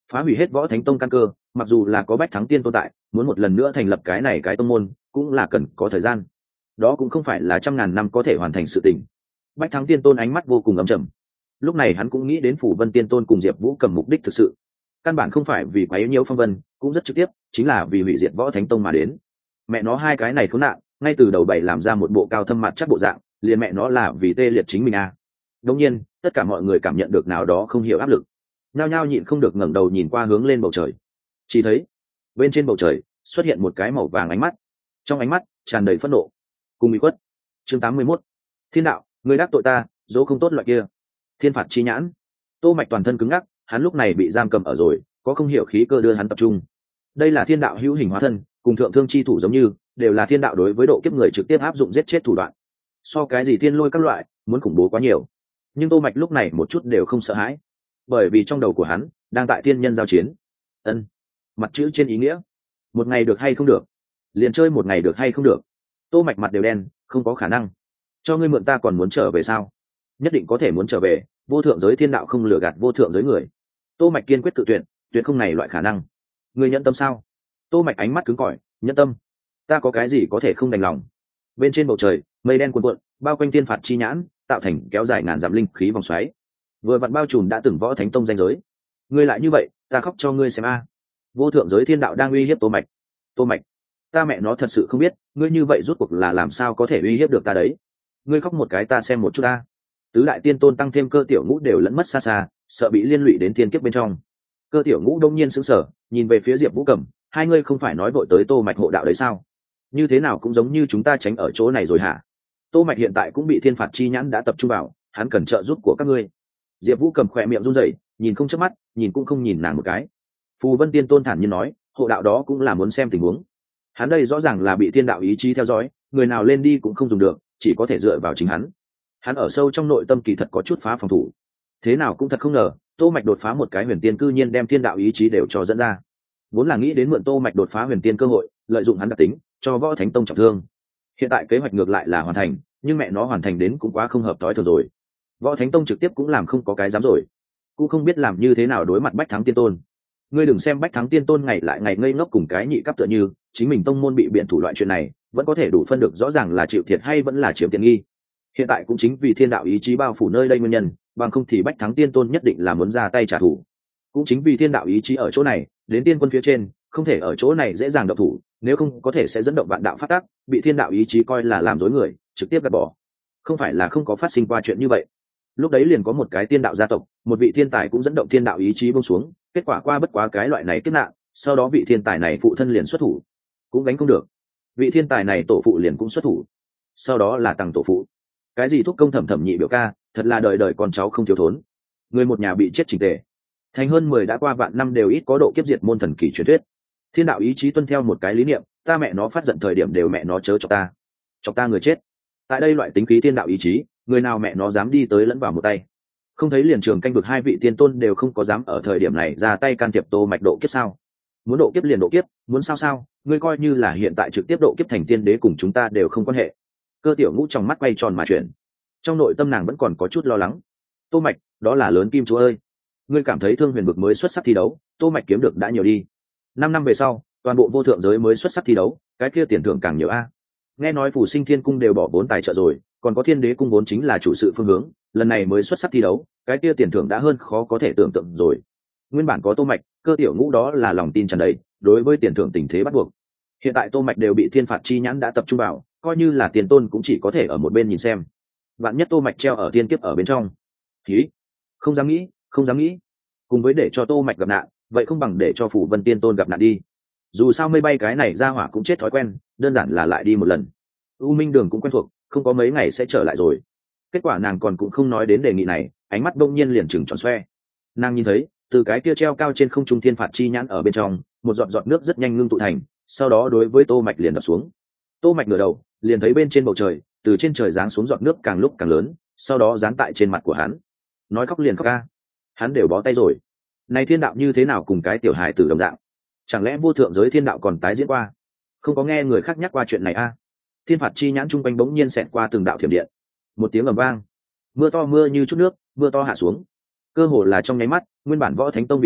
phá hủy hết võ thánh tông căn cơ, mặc dù là có bách thắng tiên tồn tại, muốn một lần nữa thành lập cái này cái tông môn cũng là cần có thời gian, đó cũng không phải là trăm ngàn năm có thể hoàn thành sự tình. Bách thắng tiên tôn ánh mắt vô cùng ấm trầm, lúc này hắn cũng nghĩ đến phủ vân tiên tôn cùng diệp vũ cầm mục đích thực sự, căn bản không phải vì quá yếu nhiễu phong vân, cũng rất trực tiếp, chính là vì hủy diệt võ thánh tông mà đến. Mẹ nó hai cái này khốn nạn, ngay từ đầu bày làm ra một bộ cao thâm mặt chắc bộ dạng, liền mẹ nó là vì tê liệt chính mình à. Đương nhiên tất cả mọi người cảm nhận được nào đó không hiểu áp lực, nhao nhao nhịn không được ngẩng đầu nhìn qua hướng lên bầu trời. Chỉ thấy bên trên bầu trời xuất hiện một cái màu vàng ánh mắt, trong ánh mắt tràn đầy phẫn nộ cùng bị khuất. Chương tám mươi mốt, thiên đạo, người đắc tội ta, dỗ không tốt loại kia. Thiên phạt chi nhãn. Tô Mạch toàn thân cứng ngắc, hắn lúc này bị giam cầm ở rồi, có không hiểu khí cơ đưa hắn tập trung. Đây là thiên đạo hữu hình hóa thân, cùng thượng thương chi thủ giống như, đều là thiên đạo đối với độ kiếp người trực tiếp áp dụng giết chết thủ đoạn. So cái gì thiên lôi các loại, muốn khủng bố quá nhiều. Nhưng Tô Mạch lúc này một chút đều không sợ hãi, bởi vì trong đầu của hắn đang tại thiên nhân giao chiến. Ân, mặt chữ trên ý nghĩa, một ngày được hay không được, liền chơi một ngày được hay không được. Tô Mạch mặt đều đen, không có khả năng. Cho ngươi mượn ta còn muốn trở về sao? Nhất định có thể muốn trở về, vô thượng giới thiên đạo không lừa gạt vô thượng giới người. Tô Mạch kiên quyết tự tuyệt, tuyệt không này loại khả năng. Ngươi nhẫn tâm sao? Tô Mạch ánh mắt cứng cỏi, nhẫn tâm? Ta có cái gì có thể không đành lòng? Bên trên bầu trời, mây đen cuồn cuộn, bao quanh thiên phạt chi nhãn, tạo thành kéo dài ngàn dặm linh khí vòng xoáy. Vừa vặn bao trùm đã từng võ thánh tông danh giới. Ngươi lại như vậy, ta khóc cho ngươi xem a. Vô thượng giới thiên đạo đang uy hiếp Tô Mạch. Tô Mạch, ta mẹ nó thật sự không biết, ngươi như vậy rút cuộc là làm sao có thể uy hiếp được ta đấy? Ngươi khóc một cái ta xem một chút ta. Tứ đại tiên tôn tăng thêm cơ tiểu ngũ đều lẫn mất xa xa, sợ bị liên lụy đến thiên kiếp bên trong. Cơ tiểu ngũ đông nhiên sững sờ, nhìn về phía Diệp Vũ Cầm, hai ngươi không phải nói vội tới Tô Mạch hộ đạo đấy sao? Như thế nào cũng giống như chúng ta tránh ở chỗ này rồi hả? Tô Mạch hiện tại cũng bị thiên phạt chi nhãn đã tập trung vào, hắn cần trợ giúp của các ngươi. Diệp Vũ Cầm khỏe miệng run rẩy, nhìn không chớp mắt, nhìn cũng không nhìn nàng một cái. Phù Vân Tiên Tôn thản nhiên nói, hộ đạo đó cũng là muốn xem tình huống. Hắn đây rõ ràng là bị thiên đạo ý chí theo dõi, người nào lên đi cũng không dùng được, chỉ có thể dựa vào chính hắn. Hắn ở sâu trong nội tâm kỳ thật có chút phá phòng thủ. Thế nào cũng thật không ngờ, Tô Mạch đột phá một cái huyền tiên cư nhiên đem thiên đạo ý chí đều cho dẫn ra. Vốn là nghĩ đến mượn Tô Mạch đột phá huyền tiên cơ hội, lợi dụng hắn đặc tính, cho Võ Thánh Tông trọng thương. Hiện tại kế hoạch ngược lại là hoàn thành, nhưng mẹ nó hoàn thành đến cũng quá không hợp tối thường rồi. Võ Thánh Tông trực tiếp cũng làm không có cái dám rồi, cũng không biết làm như thế nào đối mặt Bách Thắng Tiên Tôn. Ngươi đừng xem Bách Thắng Tiên Tôn ngày lại ngày ngây ngốc cùng cái nhị cấp tựa như, chính mình tông môn bị biện thủ loại chuyện này, vẫn có thể đủ phân được rõ ràng là chịu thiệt hay vẫn là chiếm tiện nghi. Hiện tại cũng chính vì thiên đạo ý chí bao phủ nơi đây nguyên nhân, bằng không thì Bách Thắng Tiên Tôn nhất định là muốn ra tay trả thù. Cũng chính vì thiên đạo ý chí ở chỗ này, đến tiên quân phía trên, không thể ở chỗ này dễ dàng động thủ, nếu không có thể sẽ dẫn động vạn đạo phát tác, bị thiên đạo ý chí coi là làm dối người, trực tiếp gạt bỏ. Không phải là không có phát sinh qua chuyện như vậy. Lúc đấy liền có một cái tiên đạo gia tộc, một vị thiên tài cũng dẫn động thiên đạo ý chí buông xuống, kết quả qua bất quá cái loại này kết nạn, sau đó vị thiên tài này phụ thân liền xuất thủ, cũng gánh không được. Vị thiên tài này tổ phụ liền cũng xuất thủ, sau đó là tăng tổ phụ. Cái gì thúc công thẩm thẩm nhị biểu ca, thật là đời đời con cháu không thiếu thốn. Người một nhà bị chết chỉnh tề. Thành hơn mười đã qua vạn năm đều ít có độ kiếp diệt môn thần kỳ truyền thuyết. Thiên đạo ý chí tuân theo một cái lý niệm, ta mẹ nó phát giận thời điểm đều mẹ nó chớ cho ta. Chọc ta người chết. Tại đây loại tính khí thiên đạo ý chí, người nào mẹ nó dám đi tới lẫn vào một tay. Không thấy liền trường canh vực hai vị tiên tôn đều không có dám ở thời điểm này ra tay can thiệp Tô Mạch độ kiếp sao? Muốn độ kiếp liền độ kiếp, muốn sao sao, ngươi coi như là hiện tại trực tiếp độ kiếp thành tiên đế cùng chúng ta đều không quan hệ. Cơ tiểu ngũ trong mắt quay tròn mà chuyển, trong nội tâm nàng vẫn còn có chút lo lắng. Tô Mạch, đó là lớn kim chúa ơi, ngươi cảm thấy thương huyền vực mới xuất sắc thi đấu, Tô Mạch kiếm được đã nhiều đi. Năm năm về sau, toàn bộ vô thượng giới mới xuất sắc thi đấu, cái kia tiền thưởng càng nhiều a. Nghe nói Phù Sinh Thiên Cung đều bỏ vốn tài trợ rồi, còn có Thiên Đế Cung vốn chính là chủ sự phương hướng, lần này mới xuất sắc thi đấu, cái kia tiền thưởng đã hơn khó có thể tưởng tượng rồi. Nguyên bản có Tô Mạch, cơ tiểu ngũ đó là lòng tin tràn đầy, đối với tiền thưởng tình thế bắt buộc. Hiện tại Tô Mạch đều bị thiên phạt chi nhãn đã tập trung vào, coi như là tiền tôn cũng chỉ có thể ở một bên nhìn xem. Vạn nhất Tô Mạch treo ở tiên kiếp ở bên trong, khí, không dám nghĩ, không dám nghĩ. Cùng với để cho Tô Mạch gặp nạn, vậy không bằng để cho Phủ Vân Tiên Tôn gặp nạn đi. Dù sao mây bay cái này ra hỏa cũng chết thói quen, đơn giản là lại đi một lần. U Minh Đường cũng quen thuộc, không có mấy ngày sẽ trở lại rồi. Kết quả nàng còn cũng không nói đến đề nghị này, ánh mắt bỗng nhiên liền trừng tròn xoe. Nàng nhìn thấy, từ cái kia treo cao trên không trung thiên phạt chi nhãn ở bên trong, một giọt giọt nước rất nhanh ngưng tụ thành, sau đó đối với Tô Mạch liền đập xuống. Tô Mạch ngửa đầu, liền thấy bên trên bầu trời, từ trên trời giáng xuống giọt nước càng lúc càng lớn, sau đó dán tại trên mặt của hắn. Nói khóc liền khóc ca, hắn đều bó tay rồi. Này thiên đạo như thế nào cùng cái tiểu hài tử đồng dạng? Chẳng lẽ vô thượng giới thiên đạo còn tái diễn qua? Không có nghe người khác nhắc qua chuyện này a? À? Thiên phạt chi nhãn trung quanh bỗng nhiên xẹt qua từng đạo thiểm điện, một tiếng ầm vang, mưa to mưa như chút nước, mưa to hạ xuống. Cơ hồ là trong nháy mắt, nguyên bản võ thánh tông vị trí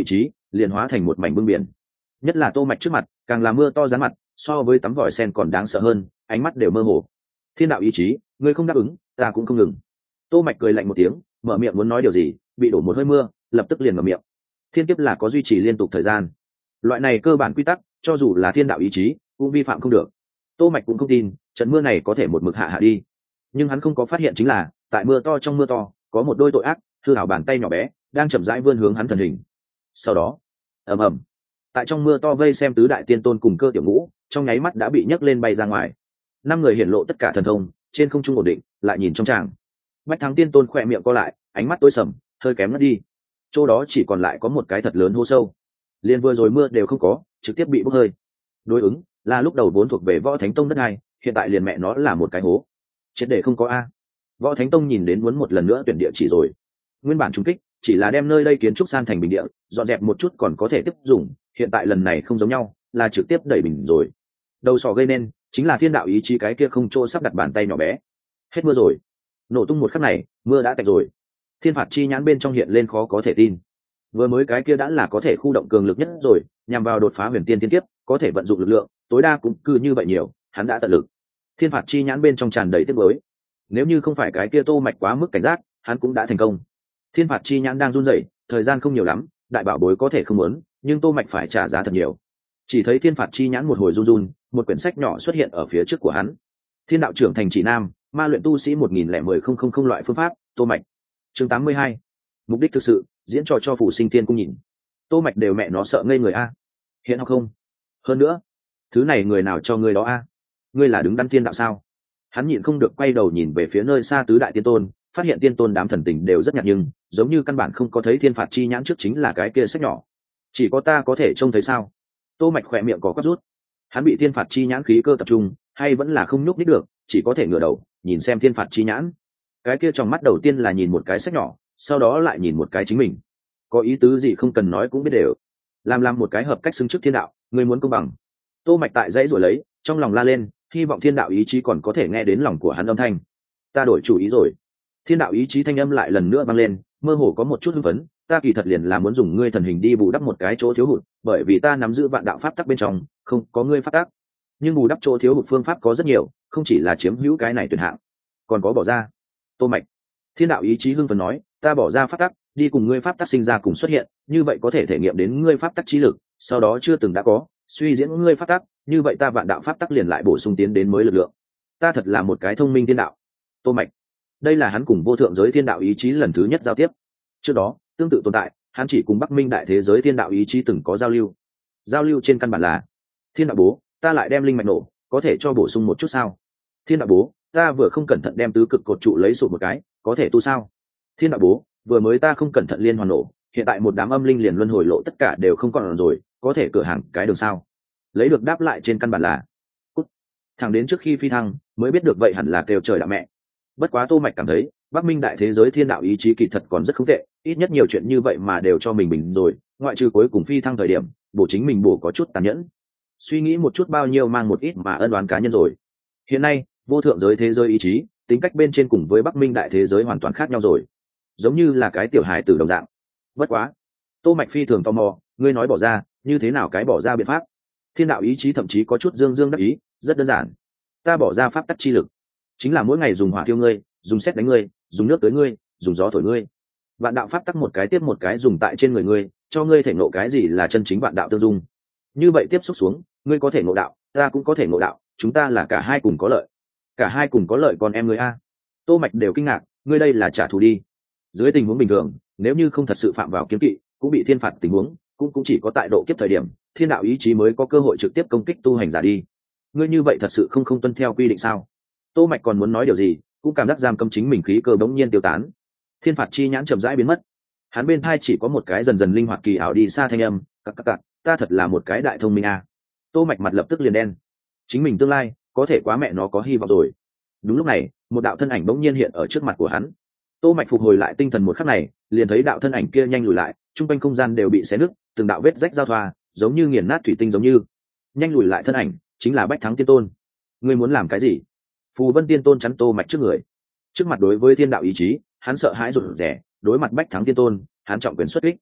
liền hóa thành một mảnh bưng biển. Nhất là Tô Mạch trước mặt càng là mưa to giáng mặt, so với tắm vòi sen còn đáng sợ hơn, ánh mắt đều mơ hồ. Thiên đạo ý chí, ngươi không đáp ứng ta cũng không ngừng. Tô Mạch cười lạnh một tiếng, mở miệng muốn nói điều gì, bị đổ một hơi mưa, lập tức liền mở miệng. Thiên kiếp là có duy trì liên tục thời gian, loại này cơ bản quy tắc cho dù là thiên đạo ý chí cũng vi phạm không được. Tô Mạch cũng không tin trận mưa này có thể một mực hạ hạ đi, nhưng hắn không có phát hiện chính là tại mưa to trong mưa to có một đôi tội ác hư hảo bàn tay nhỏ bé đang chậm rãi vươn hướng hắn thần hình. Sau đó ầm ầm, tại trong mưa to vây xem tứ đại tiên tôn cùng Cơ Tiểu Ngũ trong nháy mắt đã bị nhấc lên bay ra ngoài. Năm người hiển lộ tất cả thần thông, trên không trung ổn định, lại nhìn trong tràng. Bách Thắng Tiên Tôn khỏe miệng co lại, ánh mắt tối sầm, hơi kém ngất đi. Chỗ đó chỉ còn lại có một cái thật lớn hố sâu, liền vừa rồi mưa đều không có, trực tiếp bị bốc hơi. Đối ứng là lúc đầu vốn thuộc về Võ Thánh Tông đất này, hiện tại liền mẹ nó là một cái hố, triệt để không có a. Võ Thánh Tông nhìn đến muốn một lần nữa tuyển địa chỉ rồi. Nguyên bản trùng kích chỉ là đem nơi đây kiến trúc san thành bình địa, dọn dẹp một chút còn có thể tiếp dùng, hiện tại lần này không giống nhau, là trực tiếp đẩy bình rồi. Đầu sỏ gây nên chính là thiên đạo ý chí cái kia không chỗ sắp đặt bàn tay nhỏ bé. Hết mưa rồi, nổ tung một khắc này mưa đã tạnh rồi. Thiên phạt chi nhãn bên trong hiện lên khó có thể tin, vừa mới cái kia đã là có thể khu động cường lực nhất rồi, nhằm vào đột phá huyền tiên tiên kiếp có thể vận dụng lực lượng tối đa cũng cứ như vậy nhiều, hắn đã tận lực. Thiên phạt chi nhãn bên trong tràn đầy tiếc nuối, nếu như không phải cái kia Tô Mạch quá mức cảnh giác, hắn cũng đã thành công. Thiên phạt chi nhãn đang run rẩy, thời gian không nhiều lắm, đại bảo bối có thể không muốn, nhưng Tô Mạch phải trả giá thật nhiều. Chỉ thấy thiên phạt chi nhãn một hồi run run, một quyển sách nhỏ xuất hiện ở phía trước của hắn. Thiên đạo trưởng thành chỉ nam, ma luyện tu sĩ một nghìn lẻ mười không không không loại phương pháp, Tô Mạch. Chương tám mươi hai. Mục đích thực sự, diễn trò cho phủ sinh tiên cung nhìn. Tô Mạch đều mẹ nó sợ ngây người a. Hiện học không? Hơn nữa, thứ này người nào cho ngươi đó a? Ngươi là đứng đắn tiên đạo sao? Hắn nhịn không được quay đầu nhìn về phía nơi xa tứ đại tiên tôn, phát hiện tiên tôn đám thần tình đều rất nhạt nhưng giống như căn bản không có thấy thiên phạt chi nhãn trước chính là cái kia sách nhỏ. Chỉ có ta có thể trông thấy sao? Tô Mạch khỏe miệng có quắp rút, hắn bị thiên phạt chi nhãn khí cơ tập trung, hay vẫn là không nhúc nhích được, chỉ có thể ngửa đầu nhìn xem thiên phạt chi nhãn. Cái kia trong mắt đầu tiên là nhìn một cái sách nhỏ, sau đó lại nhìn một cái chính mình. Có ý tứ gì không cần nói cũng biết đều. Làm làm một cái hợp cách xứng trước thiên đạo, người muốn công bằng. Tô Mạch tại dãy rồi lấy, trong lòng la lên, hy vọng thiên đạo ý chí còn có thể nghe đến lòng của hắn âm thanh. Ta đổi chủ ý rồi. Thiên đạo ý chí thanh âm lại lần nữa vang lên, mơ hồ có một chút hưng phấn. Ta kỳ thật liền là muốn dùng ngươi thần hình đi bù đắp một cái chỗ thiếu hụt, bởi vì ta nắm giữ vạn đạo pháp tắc bên trong, không có ngươi pháp tắc. Nhưng bù đắp chỗ thiếu hụt phương pháp có rất nhiều, không chỉ là chiếm hữu cái này tuyệt hạng, còn có bỏ ra. Tô Mạch. Thiên đạo ý chí hưng phấn nói, ta bỏ ra pháp tắc, đi cùng ngươi pháp tắc sinh ra cùng xuất hiện, như vậy có thể thể nghiệm đến ngươi pháp tắc trí lực, sau đó chưa từng đã có, suy diễn ngươi pháp tắc, như vậy ta vạn đạo pháp tắc liền lại bổ sung tiến đến mới lực lượng. Ta thật là một cái thông minh thiên đạo. Tô Mạch. Đây là hắn cùng vô thượng giới thiên đạo ý chí lần thứ nhất giao tiếp. Trước đó, tương tự tồn tại, hắn chỉ cùng Bắc Minh đại thế giới thiên đạo ý chí từng có giao lưu. Giao lưu trên căn bản là: Thiên đạo bố, ta lại đem linh mạch nổ, có thể cho bổ sung một chút sao? Thiên đạo bố, ta vừa không cẩn thận đem tứ cực cột trụ lấy sụp một cái, có thể tu sao? Thiên đạo bố, vừa mới ta không cẩn thận liên hoàn nổ, hiện tại một đám âm linh liền luân hồi lộ tất cả đều không còn rồi, có thể cửa hàng cái đường sao? Lấy được đáp lại trên căn bản là: Cút. Thẳng đến trước khi phi thăng mới biết được vậy hẳn là kêu trời đạo mẹ. Bất quá Tô Mạch cảm thấy Bắc Minh đại thế giới thiên đạo ý chí kỳ thật còn rất không tệ, ít nhất nhiều chuyện như vậy mà đều cho mình bình rồi, ngoại trừ cuối cùng phi thăng thời điểm bổ chính mình bổ có chút tàn nhẫn, suy nghĩ một chút bao nhiêu mang một ít mà ân oán cá nhân rồi. Hiện nay vô thượng giới thế giới ý chí tính cách bên trên cùng với Bắc Minh đại thế giới hoàn toàn khác nhau rồi, giống như là cái tiểu hài tử đồng dạng. Bất quá Tô Mạch phi thường tò mò, ngươi nói bỏ ra, như thế nào cái bỏ ra biện pháp? Thiên đạo ý chí thậm chí có chút dương dương đắc ý, rất đơn giản, ta bỏ ra pháp tắc chi lực, chính là mỗi ngày dùng hỏa thiêu ngươi, dùng sét đánh ngươi, dùng nước tới ngươi, dùng gió thổi ngươi, vạn đạo pháp tắc một cái tiếp một cái dùng tại trên người ngươi, cho ngươi thể ngộ cái gì là chân chính vạn đạo tương dung. Như vậy tiếp xúc xuống, ngươi có thể ngộ đạo, ta cũng có thể ngộ đạo, chúng ta là cả hai cùng có lợi. Cả hai cùng có lợi còn em ngươi a? Tô Mạch đều kinh ngạc, ngươi đây là trả thù đi. Dưới tình huống bình thường, nếu như không thật sự phạm vào kiếm kỵ, cũng bị thiên phạt tình huống, cũng cũng chỉ có tại độ kiếp thời điểm, thiên đạo ý chí mới có cơ hội trực tiếp công kích tu hành giả đi. Ngươi như vậy thật sự không không tuân theo quy định sao? Tô Mạch còn muốn nói điều gì, cũng cảm giác giam cầm chính mình khí cơ bỗng nhiên tiêu tán. Thiên phạt chi nhãn chậm rãi biến mất, hắn bên thai chỉ có một cái dần dần linh hoạt kỳ ảo đi xa thanh âm, cặc cặc cặc, ta thật là một cái đại thông minh à. Tô Mạch mặt lập tức liền đen, chính mình tương lai có thể quá mẹ nó có hy vọng rồi. Đúng lúc này, một đạo thân ảnh bỗng nhiên hiện ở trước mặt của hắn. Tô Mạch phục hồi lại tinh thần một khắc này, liền thấy đạo thân ảnh kia nhanh lùi lại, trung quanh không gian đều bị xé nứt, từng đạo vết rách giao thoa, giống như nghiền nát thủy tinh giống như. Nhanh lùi lại thân ảnh, chính là Bách Thắng Tiên Tôn. Ngươi muốn làm cái gì? Phù Vân Tiên Tôn chắn Tô Mạch trước người. Trước mặt đối với thiên đạo ý chí, hắn sợ hãi rụt rè, đối mặt Bách Thắng Tiên Tôn, hắn trọng quyền xuất kích.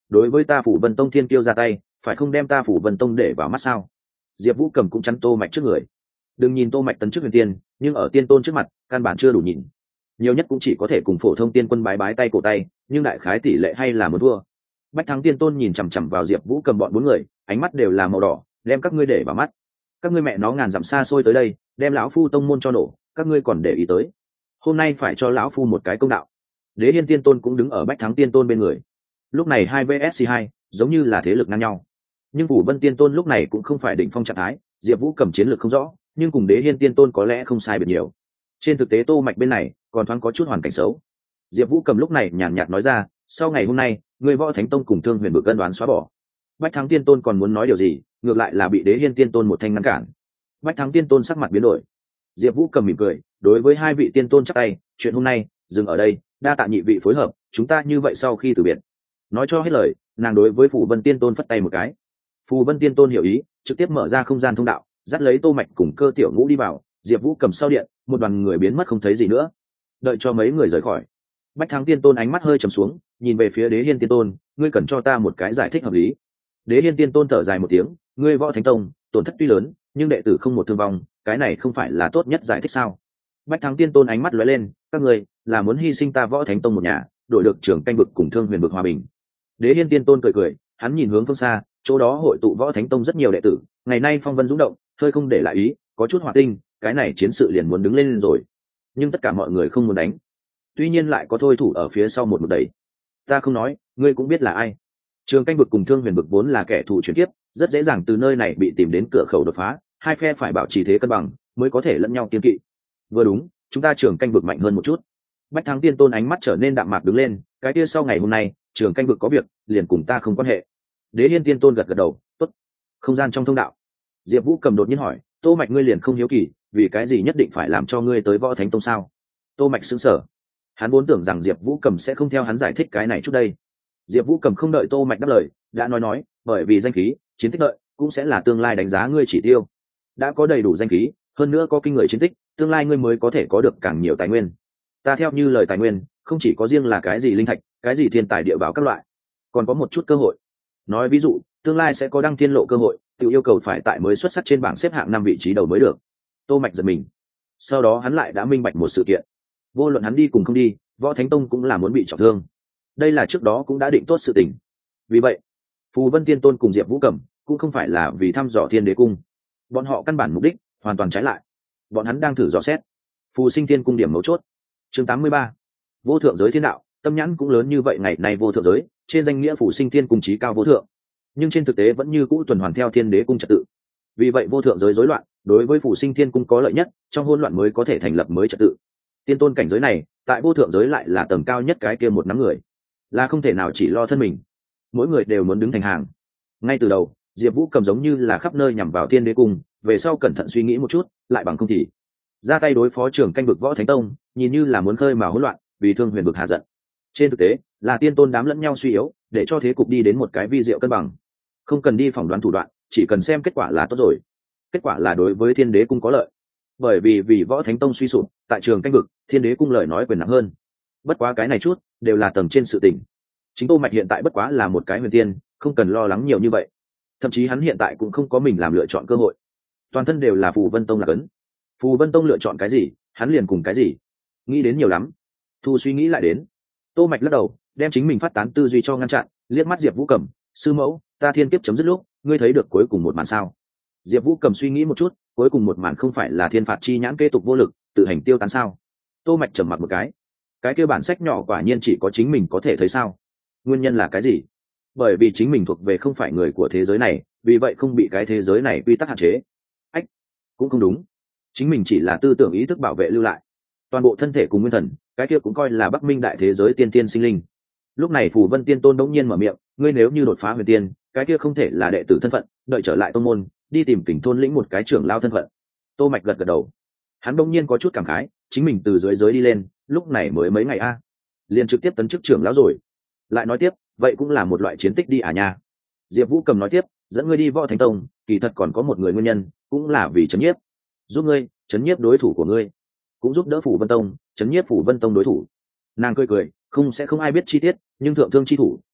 đối với ta phủ vân tông thiên kiêu ra tay phải không đem ta phủ vân tông để vào mắt sao? Diệp Vũ cầm cũng chắn Tô Mạch trước người. Đừng nhìn Tô Mạch tấn chức huyền tiên, nhưng ở tiên tôn trước mặt căn bản chưa đủ nhìn, nhiều nhất cũng chỉ có thể cùng phổ thông tiên quân bái bái tay cổ tay, nhưng đại khái tỷ lệ hay là một thua. Bách Thắng tiên tôn nhìn chằm chằm vào Diệp Vũ cầm bọn bốn người, ánh mắt đều là màu đỏ, đem các ngươi để vào mắt. Các ngươi mẹ nó ngàn dặm xa xôi tới đây, đem lão phu tông môn cho nổ, các ngươi còn để ý tới? Hôm nay phải cho lão phu một cái công đạo. Đế Hiên tiên tôn cũng đứng ở Bách Thắng tiên tôn bên người. Lúc này hai vs hai, giống như là thế lực ngang nhau. Nhưng Vũ Vân tiên tôn lúc này cũng không phải đỉnh phong trạng thái, Diệp Vũ cầm chiến lược không rõ, nhưng cùng Đế Hiên tiên tôn có lẽ không sai biệt nhiều. Trên thực tế Tô Mạch bên này còn thoáng có chút hoàn cảnh xấu. Diệp Vũ cầm lúc này nhàn nhạt nói ra, sau ngày hôm nay, người Võ Thánh Tông cùng Thương Huyền Vực cân đoán xóa bỏ. Bách Thắng tiên tôn còn muốn nói điều gì, ngược lại là bị Đế Hiên tiên tôn một thanh ngăn cản. Bách Thắng tiên tôn sắc mặt biến đổi. Diệp Vũ cầm mỉm cười, đối với hai vị tiên tôn chắp tay, chuyện hôm nay dừng ở đây, đa tạ nhị vị phối hợp, chúng ta như vậy sau khi từ biệt. Nói cho hết lời, nàng đối với Phù Vân tiên tôn phất tay một cái. Phù Vân tiên tôn hiểu ý, trực tiếp mở ra không gian thông đạo, dắt lấy Tô Mạch cùng Cơ Tiểu Ngũ đi vào. Diệp Vũ cầm sau điện, một đoàn người biến mất không thấy gì nữa. Đợi cho mấy người rời khỏi, Bách Thắng tiên tôn ánh mắt hơi trầm xuống, nhìn về phía Đế Hiên tiên tôn, ngươi cần cho ta một cái giải thích hợp lý. Đế Hiên tiên tôn thở dài một tiếng, ngươi Võ Thánh Tông tổn thất tuy lớn, nhưng đệ tử không một thương vong, cái này không phải là tốt nhất giải thích sao? Bách Thắng tiên tôn ánh mắt lóe lên, các ngươi là muốn hy sinh ta Võ Thánh Tông một nhà, đổi được trưởng canh vực cùng Thương Huyền vực hòa bình. Đế Hiên tiên tôn cười cười, hắn nhìn hướng phương xa, chỗ đó hội tụ Võ Thánh Tông rất nhiều đệ tử, ngày nay phong vân dũng động, hơi không để lại ý, có chút hỏa tinh, cái này chiến sự liền muốn đứng lên rồi. Nhưng tất cả mọi người không muốn đánh, tuy nhiên lại có thôi thủ ở phía sau một mực đẩy. Ta không nói, ngươi cũng biết là ai. Trường canh vực cùng Thương Huyền vực vốn là kẻ thù chuyển kiếp, rất dễ dàng từ nơi này bị tìm đến cửa khẩu đột phá, hai phe phải bảo trì thế cân bằng, mới có thể lẫn nhau kiên kỵ. Vừa đúng, chúng ta trường canh vực mạnh hơn một chút. Bách Thắng tiên tôn ánh mắt trở nên đạm mạc đứng lên, cái kia sau ngày hôm nay, trường canh vực có việc, liền cùng ta không quan hệ. Đế Hiên tiên tôn gật gật đầu, tốt. Không gian trong thông đạo, Diệp Vũ cầm đột nhiên hỏi, Tô Mạch ngươi liền không hiếu kỳ, vì cái gì nhất định phải làm cho ngươi tới Võ Thánh Tông sao? Tô Mạch sững sờ. Hắn vốn tưởng rằng Diệp Vũ cầm sẽ không theo hắn giải thích cái này chút đây. Diệp Vũ cầm không đợi Tô Mạch đáp lời, đã nói nói, bởi vì danh khí, chiến tích đợi, cũng sẽ là tương lai đánh giá ngươi chỉ tiêu. Đã có đầy đủ danh khí, hơn nữa có kinh người chiến tích, tương lai ngươi mới có thể có được càng nhiều tài nguyên. Ta theo như lời tài nguyên, không chỉ có riêng là cái gì linh thạch, cái gì thiên tài địa bảo các loại, còn có một chút cơ hội. Nói ví dụ, tương lai sẽ có đăng thiên lộ cơ hội, tự yêu cầu phải tại mới xuất sắc trên bảng xếp hạng năm vị trí đầu mới được. Tô Mạch giật mình. Sau đó hắn lại đã minh bạch một sự kiện. Vô luận hắn đi cùng không đi, Võ Thánh Tông cũng là muốn bị trọng thương. Đây là trước đó cũng đã định tốt sự tình. Vì vậy, Phù Vân Tiên Tôn cùng Diệp Vũ Cẩm cũng không phải là vì thăm dò Thiên Đế cung. Bọn họ căn bản mục đích hoàn toàn trái lại. Bọn hắn đang thử dò xét Phù Sinh Thiên cung điểm mấu chốt. Chương tám mươi ba. Vô thượng giới thiên đạo, tâm nhãn cũng lớn như vậy, ngày nay vô thượng giới, trên danh nghĩa Phù Sinh Thiên cung chí cao vô thượng, nhưng trên thực tế vẫn như cũ tuần hoàn theo Thiên Đế cung trật tự. Vì vậy vô thượng giới rối loạn, đối với Phù Sinh Thiên cung có lợi nhất, trong hỗn loạn mới có thể thành lập mới trật tự. Tiên tôn cảnh giới này, tại vô thượng giới lại là tầng cao nhất, cái kia một nắm người, là không thể nào chỉ lo thân mình, mỗi người đều muốn đứng thành hàng. Ngay từ đầu, Diệp Vũ cầm giống như là khắp nơi nhằm vào Thiên Đế cung, về sau cẩn thận suy nghĩ một chút, lại bằng không thì ra tay đối phó trưởng canh vực Võ Thánh Tông, nhìn như là muốn khơi mà hỗn loạn, vì Thương Huyền vực hạ giận. Trên thực tế, là tiên tôn đám lẫn nhau suy yếu, để cho thế cục đi đến một cái vi diệu cân bằng. Không cần đi phỏng đoán thủ đoạn, chỉ cần xem kết quả là tốt rồi. Kết quả là đối với Thiên Đế cung có lợi, bởi vì vì Võ Thánh Tông suy sụp, tại trường canh vực, Thiên Đế cung lời nói quyền nặng hơn. Bất quá cái này chút đều là tầng trên sự tình. Chính Tô Mạch hiện tại bất quá là một cái huyền tiên, không cần lo lắng nhiều như vậy. Thậm chí hắn hiện tại cũng không có mình làm lựa chọn cơ hội. Toàn thân đều là Phù Vân Tông là cấn. Phù Vân Tông lựa chọn cái gì, hắn liền cùng cái gì. Nghĩ đến nhiều lắm, thu suy nghĩ lại đến. Tô Mạch lắc đầu, đem chính mình phát tán tư duy cho ngăn chặn, liếc mắt Diệp Vũ Cẩm, sư mẫu, ta thiên kiếp chấm dứt lúc, ngươi thấy được cuối cùng một màn sao? Diệp Vũ Cẩm suy nghĩ một chút, cuối cùng một màn không phải là thiên phạt chi nhãn kế tục vô lực, tự hành tiêu tán sao? Tô Mạch trầm mặc một cái. Cái kia bản sách nhỏ quả nhiên chỉ có chính mình có thể thấy sao? Nguyên nhân là cái gì? Bởi vì chính mình thuộc về không phải người của thế giới này, vì vậy không bị cái thế giới này quy tắc hạn chế. Ách, cũng không đúng. Chính mình chỉ là tư tưởng ý thức bảo vệ lưu lại. Toàn bộ thân thể cùng nguyên thần, cái kia cũng coi là Bắc Minh đại thế giới tiên tiên sinh linh. Lúc này Phù Vân Tiên Tôn đống nhiên mở miệng, ngươi nếu như đột phá huyền tiên, cái kia không thể là đệ tử thân phận, đợi trở lại tông môn, đi tìm Kình thôn lĩnh một cái trưởng lao thân phận. Tô Mạch gật gật đầu. Hắn đống nhiên có chút cảm khái, chính mình từ dưới giới đi lên, lúc này mới mấy ngày a, à. liền trực tiếp tấn chức trưởng lão rồi. Lại nói tiếp, vậy cũng là một loại chiến tích đi à nha. Diệp Vũ cầm nói tiếp, dẫn ngươi đi Võ Thánh Tông, kỳ thật còn có một người nguyên nhân, cũng là vì trấn nhiếp, giúp ngươi trấn nhiếp đối thủ của ngươi, cũng giúp đỡ Phù Vân Tông trấn nhiếp Phù Vân Tông đối thủ. Nàng cười cười, không sẽ không ai biết chi tiết, nhưng thượng thương chi thủ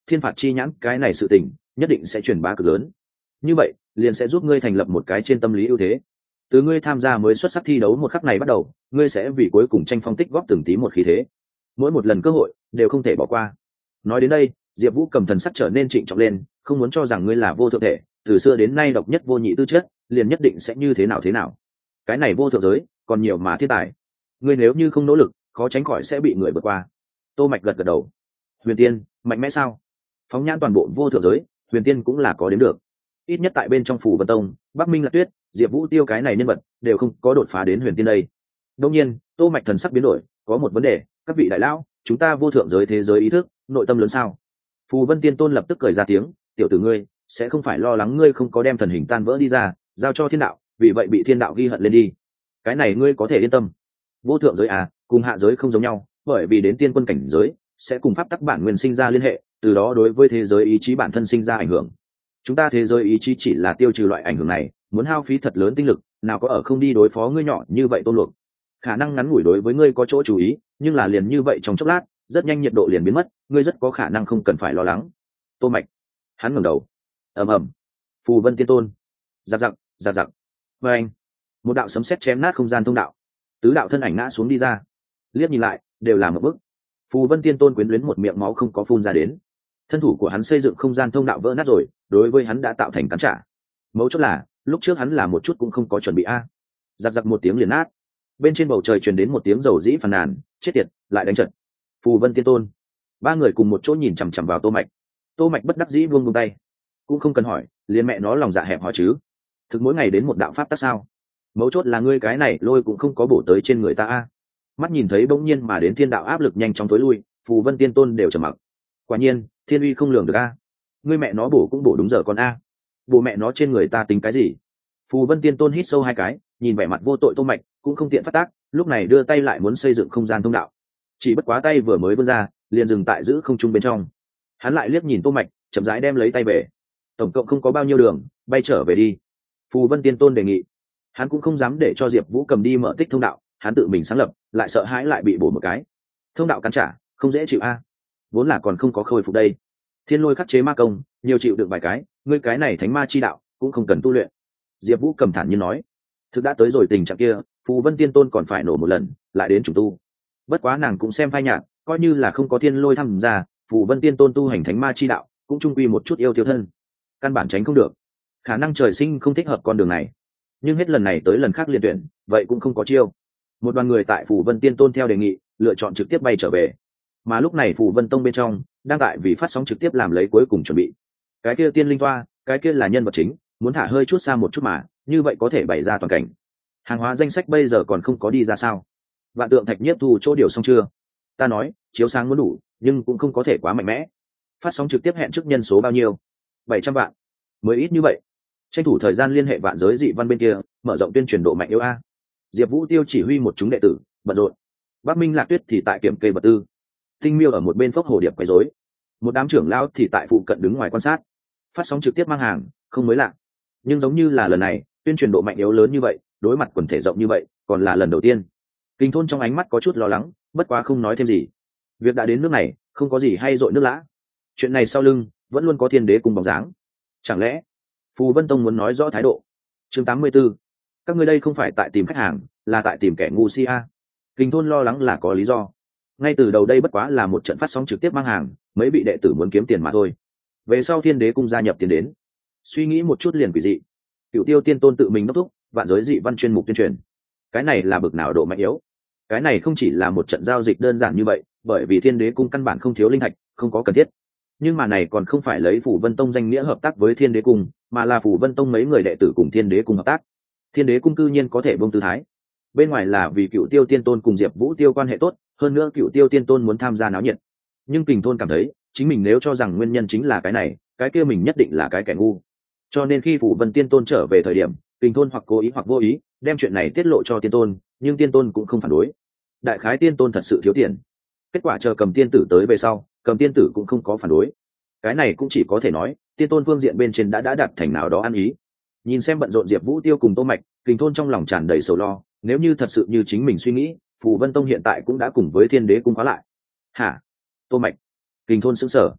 thiên phạt chi nhãn cái này sự tình nhất định sẽ truyền bá cực lớn. Như vậy liền sẽ giúp ngươi thành lập một cái trên tâm lý ưu thế. Từ ngươi tham gia mới xuất sắc thi đấu một khắc này bắt đầu, ngươi sẽ vì cuối cùng tranh phong tích góp từng tí một khí thế. Mỗi một lần cơ hội đều không thể bỏ qua. Nói đến đây, Diệp Vũ cầm thần sắc trở nên trịnh trọng lên, không muốn cho rằng ngươi là vô thượng thể, từ xưa đến nay độc nhất vô nhị tư chất, liền nhất định sẽ như thế nào thế nào. Cái này vô thượng giới, còn nhiều mà thiên tài. Ngươi nếu như không nỗ lực, khó tránh khỏi sẽ bị người vượt qua. Tô Mạch gật gật đầu. Huyền Tiên, mạnh mẽ sao? Phóng nhãn toàn bộ vô thượng giới, Huyền Tiên cũng là có đến được. Ít nhất tại bên trong Phủ Vân Tông, Bắc Minh Lạc Tuyết, Diệp Vũ Tiêu cái này nhân vật đều không có đột phá đến Huyền Tiên đây. Đương nhiên, Tô Mạch thần sắc biến đổi, có một vấn đề, các vị đại lão, chúng ta vô thượng giới thế giới ý thức, nội tâm lớn sao? Phù Vân Tiên Tôn lập tức cười ra tiếng, tiểu tử ngươi, sẽ không phải lo lắng ngươi không có đem thần hình tan vỡ đi ra, giao cho thiên đạo, vì vậy bị thiên đạo ghi hận lên đi. Cái này ngươi có thể yên tâm. Vô thượng giới à, cùng hạ giới không giống nhau, bởi vì đến tiên quân cảnh giới, sẽ cùng pháp tắc bản nguyên sinh ra liên hệ, từ đó đối với thế giới ý chí bản thân sinh ra ảnh hưởng. Chúng ta thế giới ý chí chỉ là tiêu trừ loại ảnh hưởng này, muốn hao phí thật lớn tinh lực, nào có ở không đi đối phó ngươi nhỏ như vậy Tôn Luộc. Khả năng ngắn ngủi đối với ngươi có chỗ chú ý, nhưng là liền như vậy trong chốc lát, rất nhanh nhiệt độ liền biến mất, ngươi rất có khả năng không cần phải lo lắng. Tô Mạch, hắn ngẩng đầu. Ầm ầm. Phù Vân Tiên Tôn. Giặc giặc, giặc giặc. Và anh, một đạo sấm sét chém nát không gian thông đạo. Tứ đạo thân ảnh ngã xuống đi ra. Liếc nhìn lại, đều là một bức. Phù Vân Tiên Tôn quyến luyến một miệng máu không có phun ra đến. Thân thủ của hắn xây dựng không gian thông đạo vỡ nát rồi, đối với hắn đã tạo thành cản trở. Mấu chốt là, lúc trước hắn là một chút cũng không có chuẩn bị a. Giặc giặc một tiếng liền nát. Bên trên bầu trời truyền đến một tiếng rầu rĩ phàn nàn, chết tiệt, lại đánh trận. Phù Vân Tiên Tôn. Ba người cùng một chỗ nhìn chằm chằm vào Tô Mạch. Tô Mạch bất đắc dĩ buông buông tay, cũng không cần hỏi, liền mẹ nó lòng dạ hẹp hòi chứ. Thực mỗi ngày đến một đạo pháp tắc sao? Mấu chốt là ngươi cái này lôi cũng không có bổ tới trên người ta a. Mắt nhìn thấy bỗng nhiên mà đến thiên đạo áp lực nhanh chóng tối lui, Phù Vân Tiên Tôn đều trầm mặc. Quả nhiên, thiên uy không lường được a. Ngươi mẹ nó bổ cũng bổ đúng giờ con a. Bổ mẹ nó trên người ta tính cái gì? Phù Vân Tiên Tôn hít sâu hai cái, nhìn vẻ mặt vô tội Tô Mạch, cũng không tiện phát tác, lúc này đưa tay lại muốn xây dựng không gian thông đạo. Chỉ bất quá tay vừa mới vươn ra, liền dừng tại giữ không trung bên trong. Hắn lại liếc nhìn Tô Mạch, chậm rãi đem lấy tay về. Tổng cộng không có bao nhiêu đường, bay trở về đi. Phù Vân Tiên Tôn đề nghị. Hắn cũng không dám để cho Diệp Vũ cầm đi mở tích thông đạo, hắn tự mình sáng lập, lại sợ hãi lại bị bổ một cái. Thông đạo cản trả, không dễ chịu a. Vốn là còn không có khôi phục đây. Thiên Lôi khắc chế ma công, nhiều chịu được vài cái, ngươi cái này thánh ma chi đạo, cũng không cần tu luyện. Diệp Vũ cầm thản nhiên nói. Thực đã tới rồi tình trạng kia, Phù Vân Tiên Tôn còn phải nổ một lần, lại đến trùng tu. Bất quá nàng cũng xem phai nhạt, coi như là không có Thiên Lôi tham gia, Phù Vân Tiên Tôn tu hành thánh ma chi đạo, cũng trung quy một chút yêu thiếu thân. Căn bản tránh không được. Khả năng trời sinh không thích hợp con đường này. Nhưng hết lần này tới lần khác liên tuyển, vậy cũng không có chiêu. Một đoàn người tại Phù Vân Tiên Tôn theo đề nghị, lựa chọn trực tiếp bay trở về. Mà lúc này Phù Vân Tông bên trong đang tại vì phát sóng trực tiếp làm lấy cuối cùng chuẩn bị. Cái kia tiên linh toa, cái kia là nhân vật chính, muốn thả hơi chút xa một chút mà, như vậy có thể bày ra toàn cảnh. Hàng hóa danh sách bây giờ còn không có đi ra sao? Vạn Tượng Thạch Nhiếp thu chỗ điều xong chưa? Ta nói, chiếu sáng muốn đủ, nhưng cũng không có thể quá mạnh mẽ. Phát sóng trực tiếp hẹn trước nhân số bao nhiêu? bảy trăm vạn. Mới ít như vậy. Tranh thủ thời gian liên hệ vạn giới dị văn bên kia, mở rộng tuyên truyền độ mạnh yếu a. Diệp Vũ Tiêu chỉ huy một chúng đệ tử, bận rộn. Bắc Minh Lạc Tuyết thì tại kiểm kê vật tư. Tinh Miêu ở một bên phốc hồ điệp quấy rối. Một đám trưởng lão thì tại phụ cận đứng ngoài quan sát. Phát sóng trực tiếp mang hàng, không mới lạ. Nhưng giống như là lần này, tuyên truyền độ mạnh yếu lớn như vậy, đối mặt quần thể rộng như vậy, còn là lần đầu tiên. Kinh Thôn trong ánh mắt có chút lo lắng, bất quá không nói thêm gì. Việc đã đến nước này, không có gì hay dội nước lã. Chuyện này sau lưng vẫn luôn có Thiên Đế cùng bóng dáng. Chẳng lẽ Phù Vân Tông muốn nói rõ thái độ? Chương tám mươi 84. Các ngươi đây không phải tại tìm khách hàng, là tại tìm kẻ ngu si a. Kinh Thôn lo lắng là có lý do. Ngay từ đầu đây bất quá là một trận phát sóng trực tiếp mang hàng, mấy vị đệ tử muốn kiếm tiền mà thôi. Về sau Thiên Đế cung gia nhập tiền đến. Suy nghĩ một chút liền quỷ dị. Cửu Tiêu Tiên Tôn tự mình đốc thúc, vạn giới dị văn chuyên mục tuyên truyền. Cái này là bực nào độ mạnh yếu? Cái này không chỉ là một trận giao dịch đơn giản như vậy, bởi vì Thiên Đế cung căn bản không thiếu linh thạch, không có cần thiết. Nhưng mà này còn không phải lấy Phù Vân Tông danh nghĩa hợp tác với Thiên Đế cung, mà là Phù Vân Tông mấy người đệ tử cùng Thiên Đế cung hợp tác. Thiên Đế cung cư nhiên có thể bông tư thái. Bên ngoài là vì Cửu Tiêu Tiên Tôn cùng Diệp Vũ Tiêu quan hệ tốt, hơn nữa Cửu Tiêu Tiên Tôn muốn tham gia náo nhiệt. Nhưng Kình Thôn cảm thấy, chính mình nếu cho rằng nguyên nhân chính là cái này, cái kia mình nhất định là cái kẻ ngu. Cho nên khi Phù Vân Tiên Tôn trở về thời điểm, Kình Thôn hoặc cố ý hoặc vô ý, đem chuyện này tiết lộ cho Tiên Tôn, nhưng Tiên Tôn cũng không phản đối. Đại khái Tiên Tôn thật sự thiếu tiền. Kết quả chờ Cầm Tiên tử tới về sau, Cầm Tiên tử cũng không có phản đối. Cái này cũng chỉ có thể nói, Tiên Tôn phương diện bên trên đã đã đạt thành nào đó ăn ý. Nhìn xem bận rộn Diệp Vũ Tiêu cùng Tô Mạch, Kình Thôn trong lòng tràn đầy sầu lo, nếu như thật sự như chính mình suy nghĩ, Phù Vân Tông hiện tại cũng đã cùng với Thiên Đế cung khóa lại. Hả? Tô Mạch? Kình Thôn sững sờ.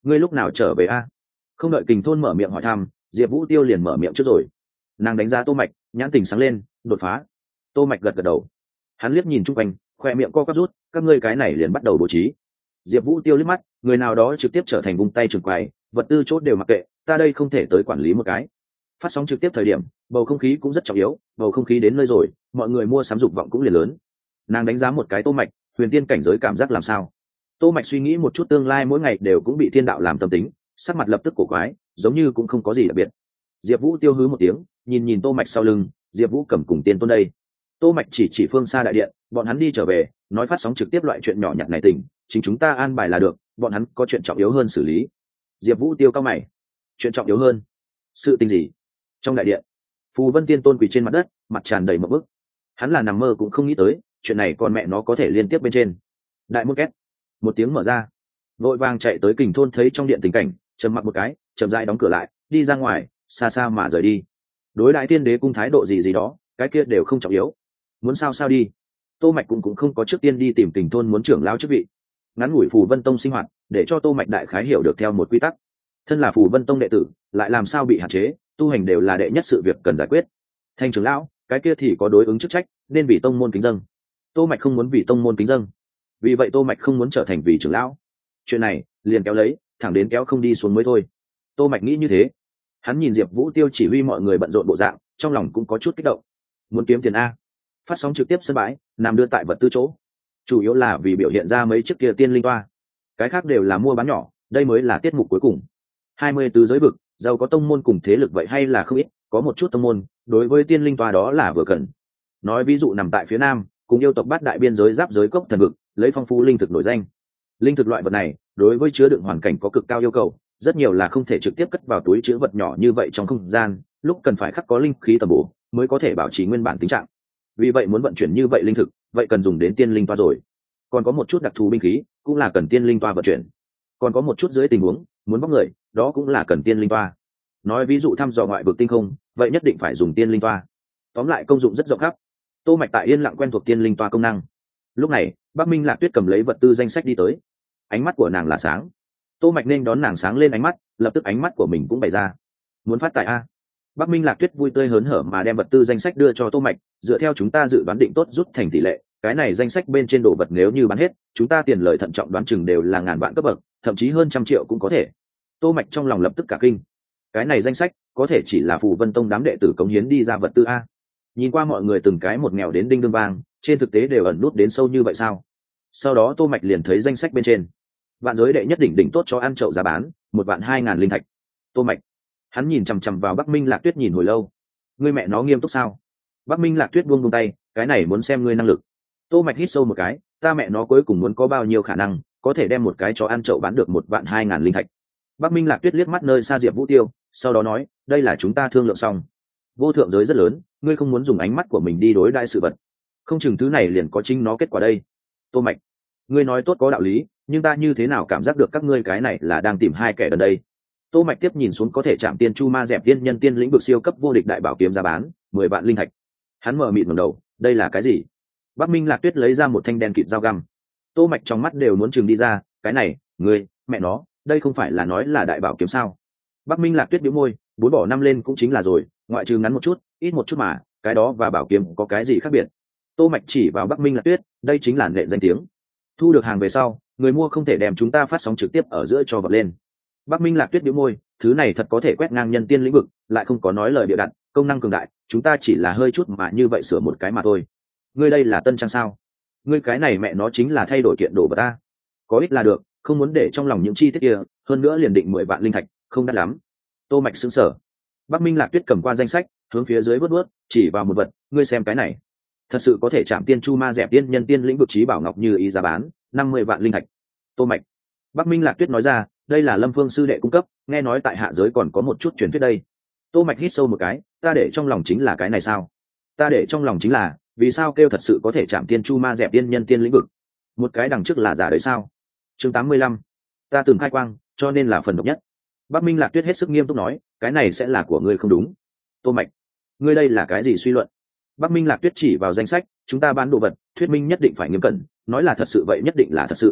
ngươi lúc nào trở về a? Không đợi Kình Thôn mở miệng hỏi thăm, Diệp Vũ Tiêu liền mở miệng trước rồi. Nàng đánh giá Tô Mạch, nhãn tình sáng lên, đột phá. Tô Mạch gật gật đầu. Hắn liếc nhìn chung quanh, khoe miệng co quắp rút, các ngươi cái này liền bắt đầu bố trí. Diệp Vũ Tiêu liếc mắt, người nào đó trực tiếp trở thành vung tay trưởng quầy, vật tư chốt đều mặc kệ, ta đây không thể tới quản lý một cái. Phát sóng trực tiếp thời điểm, bầu không khí cũng rất trọng yếu, bầu không khí đến nơi rồi, mọi người mua sắm dục vọng cũng liền lớn. Nàng đánh giá một cái Tô Mạch, huyền tiên cảnh giới cảm giác làm sao? Tô Mạch suy nghĩ một chút tương lai mỗi ngày đều cũng bị thiên đạo làm tâm tính, sắc mặt lập tức cổ quái, giống như cũng không có gì đặc biệt. Diệp Vũ Tiêu hứ một tiếng, nhìn nhìn Tô Mạch sau lưng, Diệp Vũ cầm cùng tiên tôn đây. Tô Mạch chỉ chỉ phương xa đại điện, bọn hắn đi trở về, nói phát sóng trực tiếp loại chuyện nhỏ nhặt này tỉnh, chính chúng ta an bài là được, bọn hắn có chuyện trọng yếu hơn xử lý. Diệp Vũ Tiêu cao mày, chuyện trọng yếu hơn? Sự tình gì? Trong đại điện, Phù Vân Tiên Tôn quỳ trên mặt đất, mặt tràn đầy mộng bức. Hắn là nằm mơ cũng không nghĩ tới, chuyện này con mẹ nó có thể liên tiếp bên trên. Đại môn két, một tiếng mở ra, vội vàng chạy tới Kình Thôn thấy trong điện tình cảnh, trầm mặc một cái, chậm rãi đóng cửa lại, đi ra ngoài, xa xa mà rời đi. Đối đại tiên đế cung thái độ gì gì đó, cái kia đều không trọng yếu. Muốn sao sao đi. Tô Mạch cũng cũng không có trước tiên đi tìm Kình Thôn muốn trưởng lão chức vị. Ngắn ngủi Phù Vân Tông sinh hoạt, để cho Tô Mạch đại khái hiểu được theo một quy tắc. Thân là Phù Vân Tông đệ tử, lại làm sao bị hạn chế, tu hành đều là đệ nhất sự việc cần giải quyết. Thành trưởng lão, cái kia thì có đối ứng chức trách, nên vì tông môn kính dâng. Tô Mạch không muốn vì tông môn kính dâng, vì vậy Tô Mạch không muốn trở thành vị trưởng lão. Chuyện này liền kéo lấy, thẳng đến kéo không đi xuống mới thôi. Tô Mạch nghĩ như thế. Hắn nhìn Diệp Vũ Tiêu chỉ huy mọi người bận rộn bộ dạng, trong lòng cũng có chút kích động. Muốn kiếm tiền a. Phát sóng trực tiếp sân bãi, nằm đưa tại vật tư chỗ. Chủ yếu là vì biểu hiện ra mấy chiếc kia tiên linh toa. Cái khác đều là mua bán nhỏ, đây mới là tiết mục cuối cùng. hai mươi tứ giới vực, giàu có tông môn cùng thế lực vậy hay là không ít, có một chút tông môn, đối với tiên linh toa đó là vừa cần. Nói ví dụ nằm tại phía nam, cùng yêu tộc bát đại biên giới giáp giới cốc thần vực, lấy phong phú linh thực nổi danh. Linh thực loại vật này, đối với chứa đựng hoàn cảnh có cực cao yêu cầu, rất nhiều là không thể trực tiếp cất vào túi chứa vật nhỏ như vậy trong không gian, lúc cần phải khắc có linh khí tầm bổ, mới có thể bảo trì nguyên bản tính trạng. Vì vậy muốn vận chuyển như vậy linh thực, vậy cần dùng đến tiên linh toa rồi. Còn có một chút đặc thù binh khí, cũng là cần tiên linh toa vận chuyển. Còn có một chút dưới tình huống, muốn bóc người, đó cũng là cần tiên linh toa. Nói ví dụ thăm dò ngoại vực tinh không, vậy nhất định phải dùng tiên linh toa. Tóm lại công dụng rất rộng khắp. Tô Mạch tại yên lặng quen thuộc tiên linh toa công năng. Lúc này, Bắc Minh Lạc Tuyết cầm lấy vật tư danh sách đi tới. Ánh mắt của nàng là sáng. Tô Mạch nên đón nàng sáng lên ánh mắt, lập tức ánh mắt của mình cũng bày ra. Muốn phát tài a? Bắc Minh Lạc Tuyết vui tươi hớn hở mà đem vật tư danh sách đưa cho Tô Mạch, dựa theo chúng ta dự đoán định tốt rút thành tỷ lệ, cái này danh sách bên trên đồ vật nếu như bán hết, chúng ta tiền lời thận trọng đoán chừng đều là ngàn vạn cấp bậc, thậm chí hơn trăm triệu cũng có thể. Tô Mạch trong lòng lập tức cả kinh. Cái này danh sách có thể chỉ là Phù Vân Tông đám đệ tử cống hiến đi ra vật tư a. Nhìn qua mọi người từng cái một nghèo đến đinh đương vang, trên thực tế đều ẩn nút đến sâu như vậy sao? Sau đó Tô Mạch liền thấy danh sách bên trên, vạn giới đệ nhất đỉnh đỉnh tốt cho ăn chậu giá bán, một vạn hai ngàn linh thạch. Tô Mạch, hắn nhìn chằm chằm vào Bắc Minh Lạc Tuyết nhìn hồi lâu. Ngươi mẹ nó nghiêm túc sao? Bắc Minh Lạc Tuyết buông buông tay, cái này muốn xem ngươi năng lực. Tô Mạch hít sâu một cái, ta mẹ nó cuối cùng muốn có bao nhiêu khả năng, có thể đem một cái chó ăn chậu bán được một vạn hai ngàn linh thạch. Bắc Minh Lạc Tuyết liếc mắt nơi xa Diệp Vũ Tiêu, sau đó nói, đây là chúng ta thương lượng xong. Vô thượng giới rất lớn, ngươi không muốn dùng ánh mắt của mình đi đối đãi sự vật, không chừng thứ này liền có chính nó kết quả đây. Tô Mạch, ngươi nói tốt có đạo lý, nhưng ta như thế nào cảm giác được các ngươi cái này là đang tìm hai kẻ gần đây. Tô Mạch tiếp nhìn xuống có thể chạm tiên chu ma dẹp tiên nhân tiên lĩnh vực siêu cấp vô địch đại bảo kiếm giá bán mười vạn linh thạch. Hắn mở mịt ngẩng đầu, đây là cái gì? Bắc Minh Lạc Tuyết lấy ra một thanh đen kịt dao găm. Tô Mạch trong mắt đều muốn trừng đi ra, cái này, ngươi, mẹ nó, đây không phải là nói là đại bảo kiếm sao? Bắc Minh Lạc Tuyết bĩu môi, bốn bỏ năm lên cũng chính là rồi, ngoại trừ ngắn một chút, ít một chút mà, cái đó và bảo kiếm có cái gì khác biệt? Tô Mạch chỉ vào Bắc Minh Lạc Tuyết, đây chính là nện danh tiếng. Thu được hàng về sau, người mua không thể đem chúng ta phát sóng trực tiếp ở giữa cho vật lên. Bắc Minh Lạc Tuyết bĩu môi, thứ này thật có thể quét ngang nhân tiên lĩnh vực, lại không có nói lời bịa đặt, công năng cường đại, chúng ta chỉ là hơi chút mà như vậy sửa một cái mà thôi. Ngươi đây là tân trang sao? Ngươi cái này mẹ nó chính là thay đổi kiện đồ vật ta. Có ích là được, không muốn để trong lòng những chi tiết kia, hơn nữa liền định mười vạn linh thạch, không đắt lắm. Tô Mạch sững sờ. Bắc Minh Lạc Tuyết cầm qua danh sách, hướng phía dưới vớt vớt, chỉ vào một vật, ngươi xem cái này. Thật sự có thể chạm tiên chu ma dẹp tiên nhân tiên lĩnh vực trí bảo ngọc như ý giá bán, năm mươi vạn linh thạch. Tô Mạch. Bắc Minh Lạc Tuyết nói ra, đây là Lâm Phương sư đệ cung cấp, nghe nói tại hạ giới còn có một chút truyền thuyết đây. Tô Mạch hít sâu một cái, ta để trong lòng chính là cái này sao? Ta để trong lòng chính là, vì sao kêu thật sự có thể chạm tiên chu ma dẹp tiên nhân tiên lĩnh vực? Một cái đằng trước là giả đấy sao? Chương tám mươi lăm. Ta từng khai quang, cho nên là phần độc nhất. Bắc Minh Lạc Tuyết hết sức nghiêm túc nói, cái này sẽ là của ngươi không đúng. Tô Mạch, ngươi đây là cái gì suy luận? Bắc Minh Lạc Tuyết chỉ vào danh sách, chúng ta bán đồ vật, thuyết minh nhất định phải nghiêm cẩn, nói là thật sự vậy nhất định là thật sự.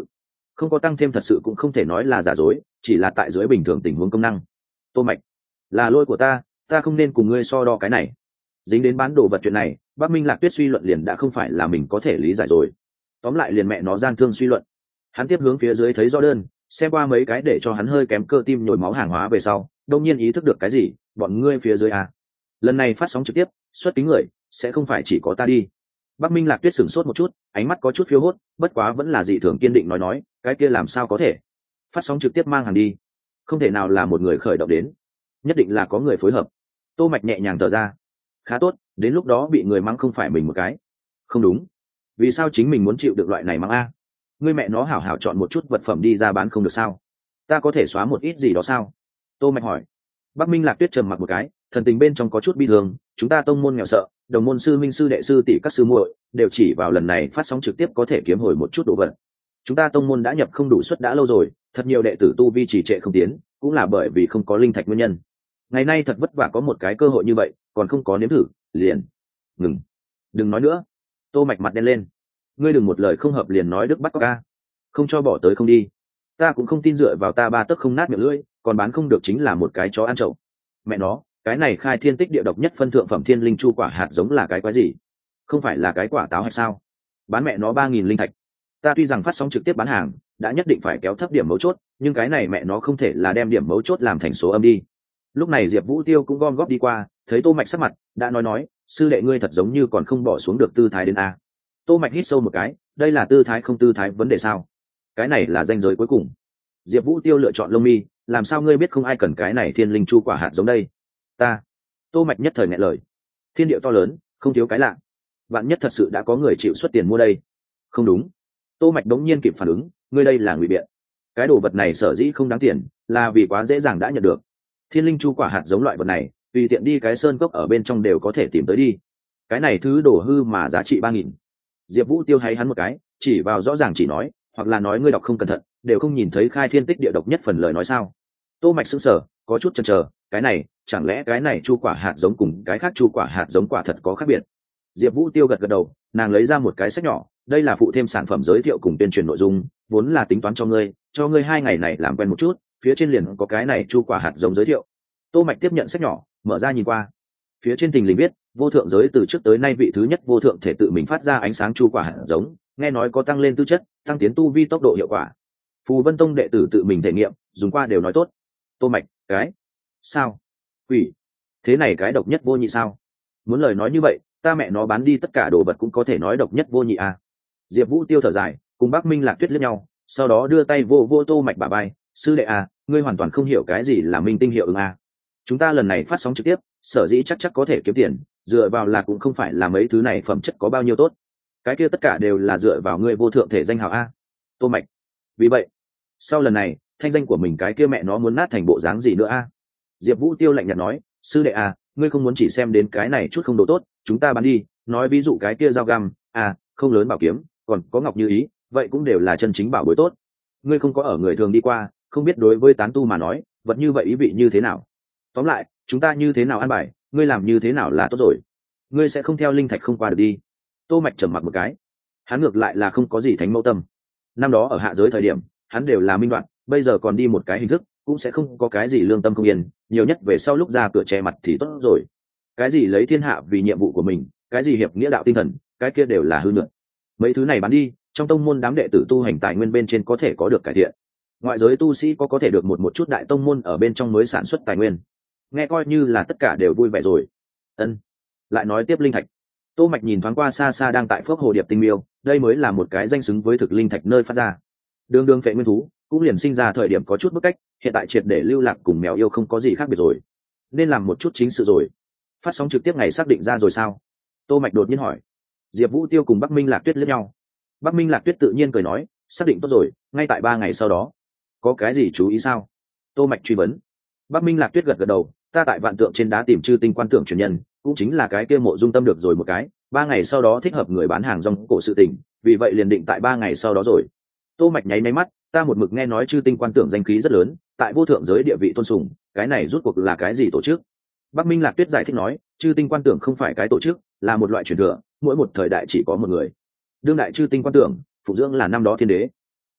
không có tăng thêm thật sự cũng không thể nói là giả dối, chỉ là tại dưới bình thường tình huống công năng. Tô Mạch, là lỗi của ta, ta không nên cùng ngươi so đo cái này. Dính đến bán đồ vật chuyện này, Bắc Minh Lạc Tuyết suy luận liền đã không phải là mình có thể lý giải rồi. Tóm lại liền mẹ nó gian thương suy luận. Hắn tiếp hướng phía dưới thấy rõ đơn, xem qua mấy cái để cho hắn hơi kém cơ tim nhồi máu hàng hóa về sau, đông nhiên ý thức được cái gì, bọn ngươi phía dưới à. Lần này phát sóng trực tiếp, xuất kính người, sẽ không phải chỉ có ta đi. Bắc Minh Lạc Tuyết sửng sốt một chút, ánh mắt có chút phiêu hốt, bất quá vẫn là dị thường kiên định nói nói, cái kia làm sao có thể? Phát sóng trực tiếp mang hàng đi, không thể nào là một người khởi động đến, nhất định là có người phối hợp. Tô Mạch nhẹ nhàng thở ra, khá tốt, đến lúc đó bị người mắng không phải mình một cái. Không đúng, vì sao chính mình muốn chịu được loại này mắng a? Ngươi mẹ nó hảo hảo chọn một chút vật phẩm đi ra bán không được sao? Ta có thể xóa một ít gì đó sao? Tô Mạch hỏi. Bắc Minh Lạc Tuyết trầm mặc một cái, thần tình bên trong có chút bi thương, chúng ta tông môn nghèo sợ, đồng môn sư minh sư đệ sư tỷ các sư muội đều chỉ vào lần này phát sóng trực tiếp có thể kiếm hồi một chút đồ vật. Chúng ta tông môn đã nhập không đủ suất đã lâu rồi, thật nhiều đệ tử tu vi trì trệ không tiến, cũng là bởi vì không có linh thạch nguyên nhân. Ngày nay thật vất vả có một cái cơ hội như vậy, còn không có nếm thử, liền ngừng. Đừng nói nữa. Tô Mạch mặt đen lên. Ngươi đừng một lời không hợp liền nói đức bắt cóc ca, không cho bỏ tới không đi. Ta cũng không tin dựa vào ta ba tấc không nát miệng lưỡi, còn bán không được chính là một cái chó ăn trộm. Mẹ nó, cái này khai thiên tích địa độc nhất phân thượng phẩm thiên linh chu quả hạt giống là cái quái gì? Không phải là cái quả táo hay sao? Bán mẹ nó ba nghìn linh thạch. Ta tuy rằng phát sóng trực tiếp bán hàng đã nhất định phải kéo thấp điểm mấu chốt, nhưng cái này mẹ nó không thể là đem điểm mấu chốt làm thành số âm đi. Lúc này Diệp Vũ Tiêu cũng gom góp đi qua, thấy Tô Mạch sắc mặt, đã nói nói, sư đệ ngươi thật giống như còn không bỏ xuống được tư thái đến a. Tô Mạch hít sâu một cái, đây là tư thái không tư thái vấn đề sao? Cái này là ranh giới cuối cùng. Diệp Vũ Tiêu lựa chọn lông mi, làm sao ngươi biết không ai cần cái này thiên linh chu quả hạt giống đây? Ta. Tô Mạch nhất thời nghẹn lời. Thiên địa to lớn, không thiếu cái lạ. Vạn nhất thật sự đã có người chịu xuất tiền mua đây. Không đúng. Tô Mạch đống nhiên kịp phản ứng, ngươi đây là ngụy biện. Cái đồ vật này sở dĩ không đáng tiền, là vì quá dễ dàng đã nhận được. Thiên linh chu quả hạt giống loại vật này, tùy tiện đi cái sơn cốc ở bên trong đều có thể tìm tới đi. Cái này thứ đồ hư mà giá trị ba nghìn. Diệp Vũ Tiêu hay hắn một cái, chỉ vào rõ ràng chỉ nói, hoặc là nói ngươi đọc không cẩn thận, đều không nhìn thấy khai thiên tích địa độc nhất phần lời nói sao? Tô Mạch sững sờ, có chút chần chờ, cái này, chẳng lẽ cái này chu quả hạt giống cùng cái khác chu quả hạt giống quả thật có khác biệt? Diệp Vũ Tiêu gật gật đầu, nàng lấy ra một cái sách nhỏ, đây là phụ thêm sản phẩm giới thiệu cùng tuyên truyền nội dung, vốn là tính toán cho ngươi, cho ngươi hai ngày này làm quen một chút, phía trên liền có cái này chu quả hạt giống giới thiệu. Tô Mạch tiếp nhận sách nhỏ, mở ra nhìn qua. Phía trên thình lình viết, vô thượng giới từ trước tới nay vị thứ nhất vô thượng thể tự mình phát ra ánh sáng chu quả hạt giống, nghe nói có tăng lên tư chất, tăng tiến tu vi tốc độ hiệu quả. Phù Vân Tông đệ tử tự mình thể nghiệm, dùng qua đều nói tốt. Tô Mạch, cái sao? Quỷ, thế này cái độc nhất vô nhị sao? Muốn lời nói như vậy, ta mẹ nó bán đi tất cả đồ vật cũng có thể nói độc nhất vô nhị à? Diệp Vũ Tiêu thở dài, cùng Bắc Minh Lạc Tuyết liếc nhau, sau đó đưa tay vô vô Tô Mạch bả vai, sư đệ à, ngươi hoàn toàn không hiểu cái gì là minh tinh hiệu ứng à? Chúng ta lần này phát sóng trực tiếp, sở dĩ chắc chắc có thể kiếm tiền, dựa vào là cũng không phải là mấy thứ này phẩm chất có bao nhiêu tốt, cái kia tất cả đều là dựa vào ngươi vô thượng thể danh hào a. Tô Mạch, vì vậy sau lần này thanh danh của mình cái kia mẹ nó muốn nát thành bộ dáng gì nữa a? Diệp Vũ Tiêu lạnh nhạt nói, sư đệ à, ngươi không muốn chỉ xem đến cái này chút không đồ tốt, chúng ta bán đi, nói ví dụ cái kia dao găm, à, không lớn bảo kiếm, còn có ngọc như ý, vậy cũng đều là chân chính bảo bối tốt. Ngươi không có ở người thường đi qua, không biết đối với tán tu mà nói, vật như vậy ý vị như thế nào. Tóm lại, chúng ta như thế nào ăn bài, ngươi làm như thế nào là tốt rồi. Ngươi sẽ không theo linh thạch không qua được đi. Tô Mạch trầm mặc một cái, hắn ngược lại là không có gì thánh mẫu tâm. Năm đó ở hạ giới thời điểm, hắn đều là minh đoạn, bây giờ còn đi một cái hình thức, cũng sẽ không có cái gì lương tâm không yên, nhiều nhất về sau lúc ra cửa che mặt thì tốt rồi. Cái gì lấy thiên hạ vì nhiệm vụ của mình, cái gì hiệp nghĩa đạo tinh thần, cái kia đều là hư nượn. Mấy thứ này bán đi, trong tông môn đám đệ tử tu hành tài nguyên bên trên có thể có được cải thiện. Ngoại giới tu sĩ có có thể được một một chút đại tông môn ở bên trong mới sản xuất tài nguyên. Nghe coi như là tất cả đều vui vẻ rồi. Ân, lại nói tiếp linh thạch. Tô Mạch nhìn thoáng qua xa xa đang tại phước hồ điệp tinh miêu, đây mới là một cái danh xứng với thực linh thạch nơi phát ra. Đường đường phệ nguyên thú, cũng liền sinh ra thời điểm có chút bức cách, hiện tại triệt để lưu lạc cùng mèo yêu không có gì khác biệt rồi. Nên làm một chút chính sự rồi. Phát sóng trực tiếp ngày xác định ra rồi sao? Tô Mạch đột nhiên hỏi. Diệp Vũ Tiêu cùng Bắc Minh Lạc Tuyết liếc nhau. Bắc Minh Lạc Tuyết tự nhiên cười nói, xác định tốt rồi, ngay tại ba ngày sau đó. Có cái gì chú ý sao? Tô Mạch truy vấn. Bắc Minh Lạc Tuyết gật gật đầu, ta tại vạn tượng trên đá tìm chư tinh quan tượng truyền nhân, cũng chính là cái kia mộ dung tâm được rồi một cái, ba ngày sau đó thích hợp người bán hàng rong cổ sự tình, vì vậy liền định tại ba ngày sau đó rồi. Tô Mạch nháy máy mắt, ta một mực nghe nói chư tinh quan tượng danh khí rất lớn, tại vô thượng giới địa vị tôn sùng, cái này rút cuộc là cái gì tổ chức? Bắc Minh Lạc Tuyết giải thích nói, chư tinh quan tượng không phải cái tổ chức, là một loại truyền thừa, mỗi một thời đại chỉ có một người. Đương đại chư tinh quan tượng, phụ dưỡng là năm đó thiên đế.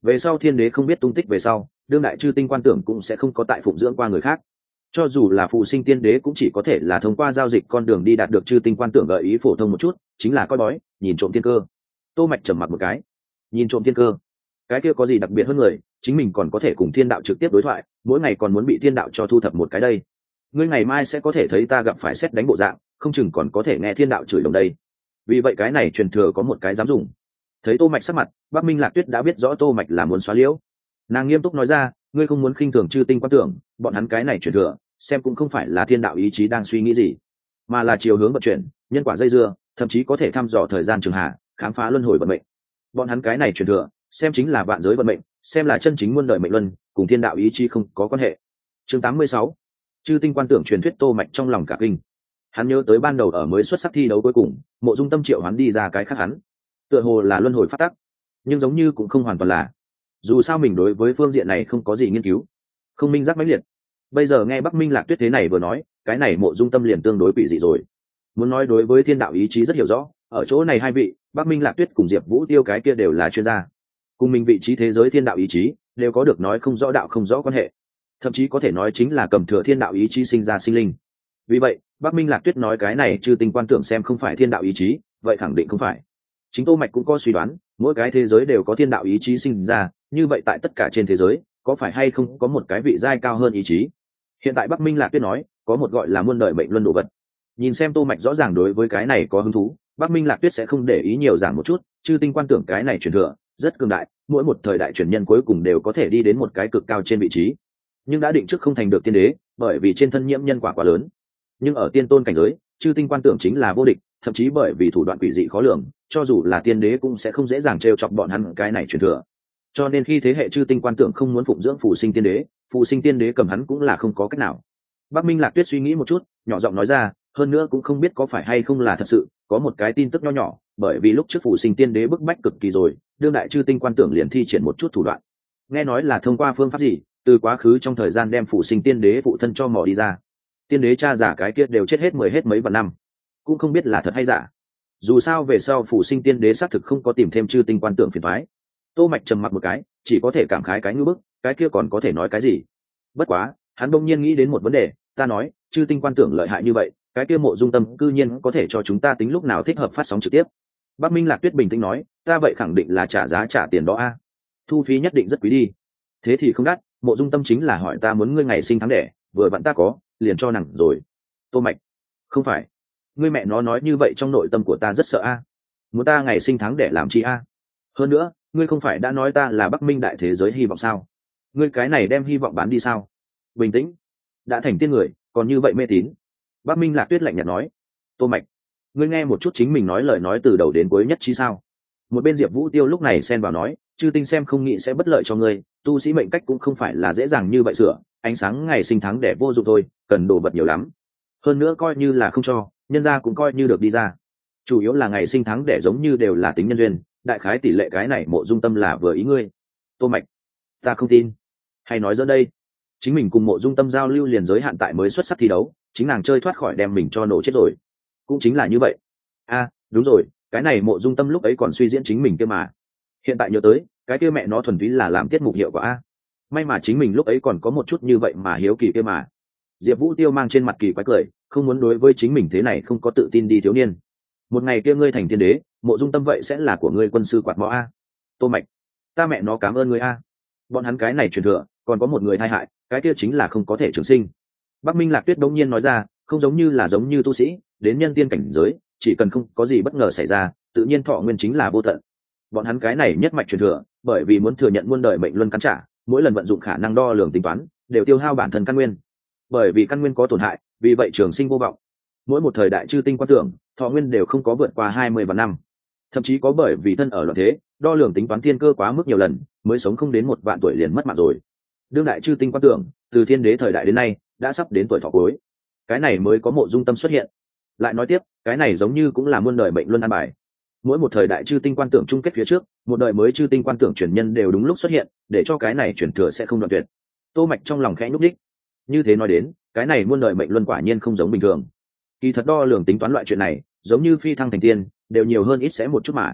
về sau thiên đế không biết tung tích về sau, đương đại chư tinh quan tưởng cũng sẽ không có tại phụng dưỡng qua người khác. Cho dù là phụ sinh tiên đế cũng chỉ có thể là thông qua giao dịch con đường đi đạt được chư tinh quan tưởng gợi ý phổ thông một chút, chính là coi bói, nhìn trộm thiên cơ. Tô Mạch trầm mặc một cái. Nhìn trộm thiên cơ, cái kia có gì đặc biệt hơn người, chính mình còn có thể cùng thiên đạo trực tiếp đối thoại, mỗi ngày còn muốn bị thiên đạo cho thu thập một cái đây. Ngươi ngày mai sẽ có thể thấy ta gặp phải xét đánh bộ dạng, không chừng còn có thể nghe thiên đạo chửi đồng đây. Vì vậy cái này truyền thừa có một cái dám dùng. Thấy Tô Mạch sắc mặt, Bắc Minh Lạc Tuyết đã biết rõ Tô Mạch là muốn xóa liễu. Nàng nghiêm túc nói ra, ngươi không muốn khinh thường chư tinh quan tưởng, bọn hắn cái này truyền thừa, xem cũng không phải là thiên đạo ý chí đang suy nghĩ gì, mà là chiều hướng vận chuyển, nhân quả dây dưa, thậm chí có thể thăm dò thời gian trường hạ, khám phá luân hồi vận mệnh. Bọn hắn cái này truyền thừa, xem chính là vạn giới vận mệnh, xem là chân chính muôn đời mệnh luân, cùng thiên đạo ý chí không có quan hệ. Chương tám mươi sáu, chư tinh quan tưởng truyền thuyết. Tô Mạch trong lòng cả kinh. Hắn nhớ tới ban đầu ở mới xuất sắc thi đấu cuối cùng, Mộ Dung Tâm triệu hắn đi ra cái khác hắn, tựa hồ là luân hồi phát tắc, nhưng giống như cũng không hoàn toàn là. Dù sao mình đối với phương diện này không có gì nghiên cứu, không minh giác mãnh liệt. Bây giờ nghe Bắc Minh Lạc Tuyết thế này vừa nói, cái này Mộ Dung Tâm liền tương đối quỷ dị rồi. Muốn nói đối với thiên đạo ý chí rất hiểu rõ, ở chỗ này hai vị, Bắc Minh Lạc Tuyết cùng Diệp Vũ Tiêu cái kia đều là chuyên gia. Cùng mình vị trí thế giới thiên đạo ý chí, đều có được nói không rõ đạo không rõ quan hệ. Thậm chí có thể nói chính là cầm thừa thiên đạo ý chí sinh ra sinh linh. Vì vậy, Bắc Minh Lạc Tuyết nói cái này chư tinh quan tưởng xem không phải thiên đạo ý chí, vậy khẳng định không phải. Chính Tô Mạch cũng có suy đoán, mỗi cái thế giới đều có thiên đạo ý chí sinh ra, như vậy tại tất cả trên thế giới, có phải hay không có một cái vị giai cao hơn ý chí? Hiện tại Bắc Minh Lạc Tuyết nói, có một gọi là muôn đời mệnh luân đồ vật. Nhìn xem Tô Mạch rõ ràng đối với cái này có hứng thú, Bắc Minh Lạc Tuyết sẽ không để ý nhiều giảng một chút, chư tinh quan tưởng cái này truyền thừa, rất cường đại, mỗi một thời đại truyền nhân cuối cùng đều có thể đi đến một cái cực cao trên vị trí. Nhưng đã định trước không thành được tiên đế, bởi vì trên thân nhiễm nhân quả quá lớn. Nhưng ở tiên tôn cảnh giới, chư tinh quan tưởng chính là vô địch, thậm chí bởi vì thủ đoạn quỷ dị khó lường, cho dù là tiên đế cũng sẽ không dễ dàng trêu chọc bọn hắn cái này truyền thừa. Cho nên khi thế hệ chư tinh quan tưởng không muốn phụng dưỡng phù sinh tiên đế, phù sinh tiên đế cầm hắn cũng là không có cách nào. Bắc Minh Lạc Tuyết suy nghĩ một chút, nhỏ giọng nói ra, hơn nữa cũng không biết có phải hay không là thật sự, có một cái tin tức nho nhỏ, bởi vì lúc trước phù sinh tiên đế bức bách cực kỳ rồi, đương đại chư tinh quan tưởng liền thi triển một chút thủ đoạn. Nghe nói là thông qua phương pháp gì, từ quá khứ trong thời gian đem phù sinh tiên đế phụ thân cho mò đi ra. Tiên đế cha giả cái kia đều chết hết mười hết mấy vạn năm, cũng không biết là thật hay giả. Dù sao về sau phù sinh tiên đế xác thực không có tìm thêm chư tinh quan tưởng phiền toái. Tô Mạch trầm mặc một cái, chỉ có thể cảm khái cái ngư bức, cái kia còn có thể nói cái gì? Bất quá, hắn bỗng nhiên nghĩ đến một vấn đề, ta nói, chư tinh quan tưởng lợi hại như vậy, cái kia Mộ Dung Tâm cư nhiên có thể cho chúng ta tính lúc nào thích hợp phát sóng trực tiếp. Bắc Minh Lạc Tuyết bình tĩnh nói, ta vậy khẳng định là trả giá trả tiền đó a. Thu phí nhất định rất quý đi. Thế thì không đắt, Mộ Dung Tâm chính là hỏi ta muốn ngươi ngày sinh tháng đẻ, vừa vặn ta có, liền cho nàng rồi. Tô Mạch, không phải, ngươi mẹ nó nói như vậy trong nội tâm của ta rất sợ a. Muốn ta ngày sinh tháng đẻ làm chi a? Hơn nữa, ngươi không phải đã nói ta là Bắc Minh đại thế giới hy vọng sao? Ngươi cái này đem hy vọng bán đi sao? Bình tĩnh, đã thành tiên người, còn như vậy mê tín. Bắc Minh Lạc Tuyết lạnh nhạt nói, Tô Mạch, ngươi nghe một chút chính mình nói lời nói từ đầu đến cuối nhất trí sao? Một bên Diệp Vũ Tiêu lúc này xen vào nói, chư tinh xem không nghĩ sẽ bất lợi cho ngươi, tu sĩ mệnh cách cũng không phải là dễ dàng như vậy sửa, ánh sáng ngày sinh tháng đẻ vô dụng thôi, cần đồ vật nhiều lắm. Hơn nữa coi như là không cho, nhân gia cũng coi như được đi ra. Chủ yếu là ngày sinh tháng đẻ giống như đều là tính nhân duyên, đại khái tỷ lệ cái này Mộ Dung Tâm là vừa ý ngươi. Tô Mạch, ta không tin. Hay nói giờ đây, chính mình cùng Mộ Dung Tâm giao lưu liền giới hạn tại mới xuất sắc thi đấu, chính nàng chơi thoát khỏi đem mình cho nổ chết rồi. Cũng chính là như vậy. A, đúng rồi, cái này Mộ Dung Tâm lúc ấy còn suy diễn chính mình kia mà. Hiện tại nhớ tới, cái kia mẹ nó thuần túy là làm tiết mục hiệu quả a. May mà chính mình lúc ấy còn có một chút như vậy mà hiếu kỳ kia mà. Diệp Vũ Tiêu mang trên mặt kỳ quái cười, không muốn đối với chính mình thế này không có tự tin đi thiếu niên. Một ngày kia ngươi thành tiên đế, Mộ Dung Tâm vậy sẽ là của ngươi quân sư quạt mõ a. Tô Mạch, ta mẹ nó cảm ơn ngươi a. Bọn hắn cái này truyền thừa, còn có một người tai hại, cái kia chính là không có thể trường sinh. Bắc Minh Lạc Tuyết đống nhiên nói ra, không giống như là giống như tu sĩ, đến nhân tiên cảnh giới, chỉ cần không có gì bất ngờ xảy ra, tự nhiên thọ nguyên chính là vô tận. Bọn hắn cái này nhất mạch truyền thừa, bởi vì muốn thừa nhận muôn đời mệnh luân cắn trả, mỗi lần vận dụng khả năng đo lường tính toán, đều tiêu hao bản thân căn nguyên. Bởi vì căn nguyên có tổn hại, vì vậy trường sinh vô vọng. Mỗi một thời đại chư tinh quan tưởng, thọ nguyên đều không có vượt qua hai mươi vạn năm. Thậm chí có bởi vì thân ở loạn thế, đo lường tính toán thiên cơ quá mức nhiều lần, mới sống không đến một vạn tuổi liền mất mạng rồi. Đương đại chư tinh quan tưởng, từ thiên đế thời đại đến nay, đã sắp đến tuổi thọ cuối. Cái này mới có Mộ Dung Tâm xuất hiện. Lại nói tiếp, cái này giống như cũng là muôn đời mệnh luân an bài. Mỗi một thời đại chư tinh quan tưởng chung kết phía trước, một đời mới chư tinh quan tưởng truyền nhân đều đúng lúc xuất hiện, để cho cái này truyền thừa sẽ không đoạn tuyệt. Tô Mạch trong lòng khẽ nhúc nhích. Như thế nói đến, cái này muôn đời mệnh luân quả nhiên không giống bình thường. Kỳ thật đo lường tính toán loại chuyện này, giống như phi thăng thành tiên, đều nhiều hơn ít sẽ một chút mà.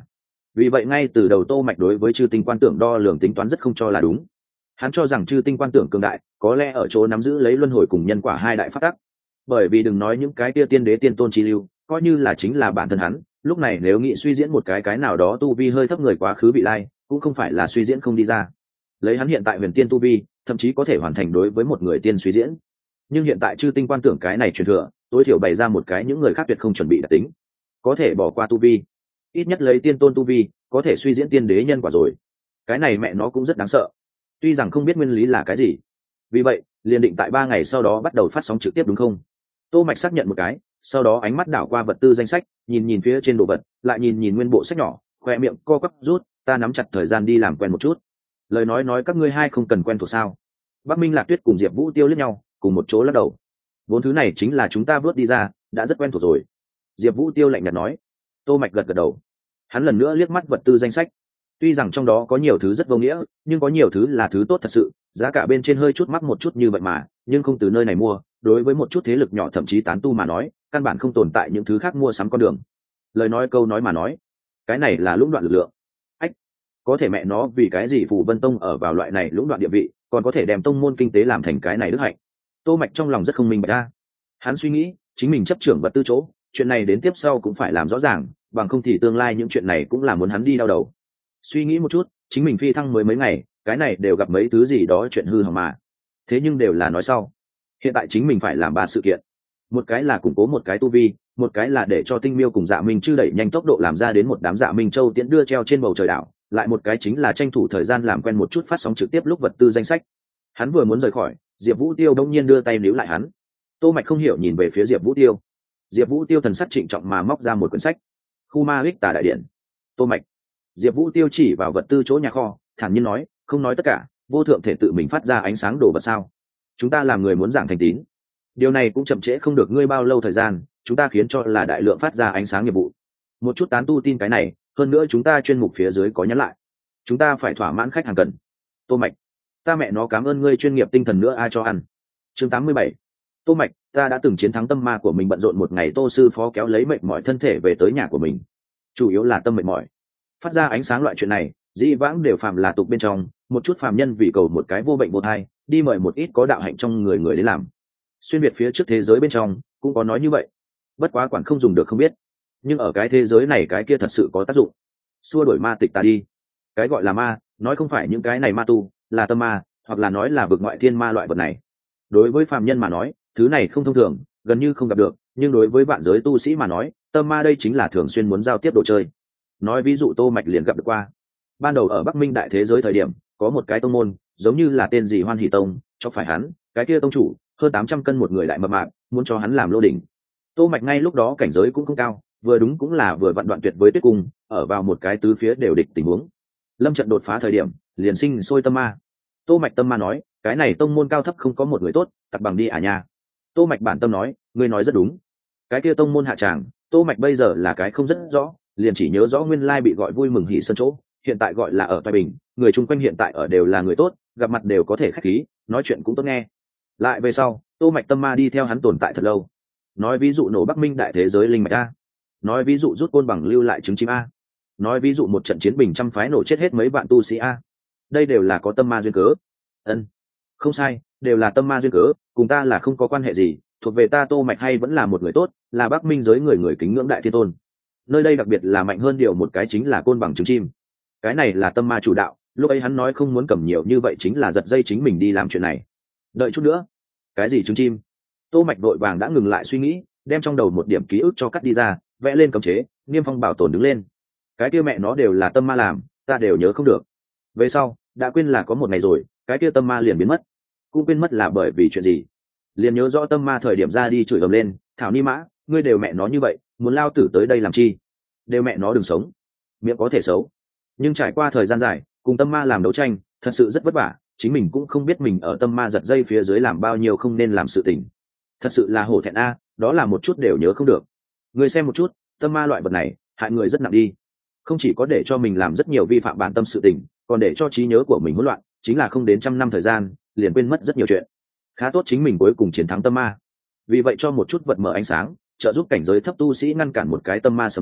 Vì vậy ngay từ đầu Tô Mạch đối với chư tinh quan tưởng đo lường tính toán rất không cho là đúng. Hắn cho rằng chư tinh quan tưởng cường đại có lẽ ở chỗ nắm giữ lấy luân hồi cùng nhân quả hai đại pháp tắc. Bởi vì đừng nói những cái kia tiên đế tiên tôn chi lưu, coi như là chính là bản thân hắn, lúc này nếu nghĩ suy diễn một cái cái nào đó tu vi hơi thấp người quá khứ vị lai, cũng không phải là suy diễn không đi ra. Lấy hắn hiện tại huyền tiên tu vi, thậm chí có thể hoàn thành đối với một người tiên suy diễn. Nhưng hiện tại chư tinh quan tưởng cái này truyền thừa, tối thiểu bày ra một cái những người khác tuyệt không chuẩn bị đặc tính, có thể bỏ qua tu vi, ít nhất lấy tiên tôn tu vi có thể suy diễn tiên đế nhân quả rồi. Cái này mẹ nó cũng rất đáng sợ, tuy rằng không biết nguyên lý là cái gì. Vì vậy liền định tại ba ngày sau đó bắt đầu phát sóng trực tiếp đúng không? Tô Mạch xác nhận một cái, sau đó ánh mắt đảo qua vật tư danh sách, nhìn nhìn phía trên đồ vật, lại nhìn nhìn nguyên bộ sách nhỏ, khoe miệng co quắp rút, ta nắm chặt thời gian đi làm quen một chút. Lời nói nói các ngươi hai không cần quen thuộc sao? Bắc Minh Lạc Tuyết cùng Diệp Vũ Tiêu liếc nhau, cùng một chỗ lắc đầu. Bốn thứ này chính là chúng ta vớt đi ra, đã rất quen thuộc rồi. Diệp Vũ Tiêu lạnh nhạt nói. Tô Mạch gật gật đầu. Hắn lần nữa liếc mắt vật tư danh sách. Tuy rằng trong đó có nhiều thứ rất vô nghĩa, nhưng có nhiều thứ là thứ tốt thật sự, giá cả bên trên hơi chút mắc một chút như vậy mà, nhưng không từ nơi này mua, đối với một chút thế lực nhỏ thậm chí tán tu mà nói, căn bản không tồn tại những thứ khác mua sắm con đường. Lời nói câu nói mà nói, cái này là lũng đoạn lực lượng. Ách, có thể mẹ nó vì cái gì Phù Vân Tông ở vào loại này lũng đoạn địa vị, còn có thể đem tông môn kinh tế làm thành cái này đức hạnh. Tô Mạch trong lòng rất không minh bạch ra. Hắn suy nghĩ, chính mình chấp trưởng vật tư chỗ, chuyện này đến tiếp sau cũng phải làm rõ ràng, bằng không thì tương lai những chuyện này cũng là muốn hắn đi đau đầu. Suy nghĩ một chút, chính mình phi thăng mới mấy ngày, cái này đều gặp mấy thứ gì đó chuyện hư hỏng mà. Thế nhưng đều là nói sau. Hiện tại chính mình phải làm ba sự kiện. Một cái là củng cố một cái tu vi, một cái là để cho Tinh Miêu cùng Dạ Minh Chư đẩy nhanh tốc độ làm ra đến một đám Dạ Minh Châu tiễn đưa treo trên bầu trời đảo, lại một cái chính là tranh thủ thời gian làm quen một chút phát sóng trực tiếp lúc vật tư danh sách. Hắn vừa muốn rời khỏi, Diệp Vũ Tiêu đông nhiên đưa tay níu lại hắn. Tô Mạch không hiểu nhìn về phía Diệp Vũ Tiêu. Diệp Vũ Tiêu thần sắc trịnh trọng mà móc ra một quyển sách. Khu Ma Ích Tà Đại Điện. Tô Mạch. Diệp Vũ Tiêu chỉ vào vật tư chỗ nhà kho, thản nhiên nói, không nói tất cả, vô thượng thể tự mình phát ra ánh sáng đồ vật sao? Chúng ta làm người muốn giảng thành tín, điều này cũng chậm trễ không được ngươi bao lâu thời gian, chúng ta khiến cho là đại lượng phát ra ánh sáng nghiệp vụ. Một chút tán tu tin cái này, hơn nữa chúng ta chuyên mục phía dưới có nhắn lại, chúng ta phải thỏa mãn khách hàng cần. Tô Mạch, ta mẹ nó cảm ơn ngươi chuyên nghiệp tinh thần nữa ai cho ăn. Chương tám mươi bảy. Tô Mạch, ta đã từng chiến thắng tâm ma của mình bận rộn một ngày, Tô sư phó kéo lấy mệt mỏi thân thể về tới nhà của mình. Chủ yếu là tâm mệt mỏi. Phát ra ánh sáng loại chuyện này, dĩ vãng đều phàm là tục bên trong, một chút phàm nhân vì cầu một cái vô bệnh vô thai, đi mời một ít có đạo hạnh trong người người đến làm. Xuyên việt phía trước thế giới bên trong cũng có nói như vậy, bất quá quản không dùng được không biết, nhưng ở cái thế giới này cái kia thật sự có tác dụng, xua đuổi ma tịch ta đi. Cái gọi là ma, nói không phải những cái này ma tu, là tâm ma, hoặc là nói là vực ngoại thiên ma loại vật này. Đối với phàm nhân mà nói, thứ này không thông thường, gần như không gặp được, nhưng đối với vạn giới tu sĩ mà nói, tâm ma đây chính là thường xuyên muốn giao tiếp đồ chơi. Nói ví dụ Tô Mạch liền gặp được qua. Ban đầu ở Bắc Minh đại thế giới thời điểm, có một cái tông môn, giống như là tên gì Hoan Hỷ Tông, cho phải hắn, cái kia tông chủ, hơn tám trăm cân một người đại mập mạp, muốn cho hắn làm lô đỉnh. Tô Mạch ngay lúc đó cảnh giới cũng không cao, vừa đúng cũng là vừa vặn đoạn tuyệt với Tuyết Cung, ở vào một cái tứ phía đều địch tình huống. Lâm trận đột phá thời điểm, liền sinh sôi tâm ma. Tô Mạch tâm ma nói, cái này tông môn cao thấp không có một người tốt, tặc bằng đi à nha. Tô Mạch bản tâm nói, ngươi nói rất đúng. Cái kia tông môn hạ tràng, Tô Mạch bây giờ là cái không rất rõ, liền chỉ nhớ rõ nguyên lai bị gọi vui mừng hỉ sân chỗ, hiện tại gọi là ở Toại Bình, người chung quanh hiện tại ở đều là người tốt, gặp mặt đều có thể khách khí, nói chuyện cũng tốt nghe. Lại về sau, Tô Mạch tâm ma đi theo hắn tồn tại thật lâu. Nói ví dụ nổ Bắc Minh đại thế giới linh mạch a, nói ví dụ rút côn bằng lưu lại trứng chim a, nói ví dụ một trận chiến bình trăm phái nổ chết hết mấy vạn tu sĩ a. Đây đều là có tâm ma duyên cớ. Ân, không sai, đều là tâm ma duyên cớ, cùng ta là không có quan hệ gì, thuộc về ta Tô Mạch hay vẫn là một người tốt, là Bắc Minh giới người người kính ngưỡng đại thiên tôn. Nơi đây đặc biệt là mạnh hơn điều một cái chính là côn bằng trứng chim. Cái này là tâm ma chủ đạo, lúc ấy hắn nói không muốn cầm nhiều như vậy chính là giật dây chính mình đi làm chuyện này. Đợi chút nữa, cái gì trứng chim? Tô Mạch vội vàng đã ngừng lại suy nghĩ, đem trong đầu một điểm ký ức cho cắt đi ra, vẽ lên cấm chế, Niêm Phong bảo tồn đứng lên. Cái kia mẹ nó đều là tâm ma làm, ta đều nhớ không được. Về sau, đã quên là có một ngày rồi, cái kia tâm ma liền biến mất. Cũng quên mất là bởi vì chuyện gì. Liền nhớ rõ tâm ma thời điểm ra đi chửi ầm lên, thảo ni mã, ngươi đều mẹ nó như vậy, muốn lao tử tới đây làm chi? Đều mẹ nó đừng sống. Miệng có thể xấu, nhưng trải qua thời gian dài, cùng tâm ma làm đấu tranh, thật sự rất vất vả, chính mình cũng không biết mình ở tâm ma giật dây phía dưới làm bao nhiêu không nên làm sự tình. Thật sự là hổ thẹn a, đó là một chút đều nhớ không được. Người xem một chút, tâm ma loại vật này, hại người rất nặng đi. Không chỉ có để cho mình làm rất nhiều vi phạm bản tâm sự tình, còn để cho trí nhớ của mình hỗn loạn, chính là không đến trăm năm thời gian, liền quên mất rất nhiều chuyện. Khá tốt chính mình cuối cùng chiến thắng tâm ma. Vì vậy cho một chút vật mở ánh sáng, trợ giúp cảnh giới thấp tu sĩ ngăn cản một cái tâm ma xâm lấn,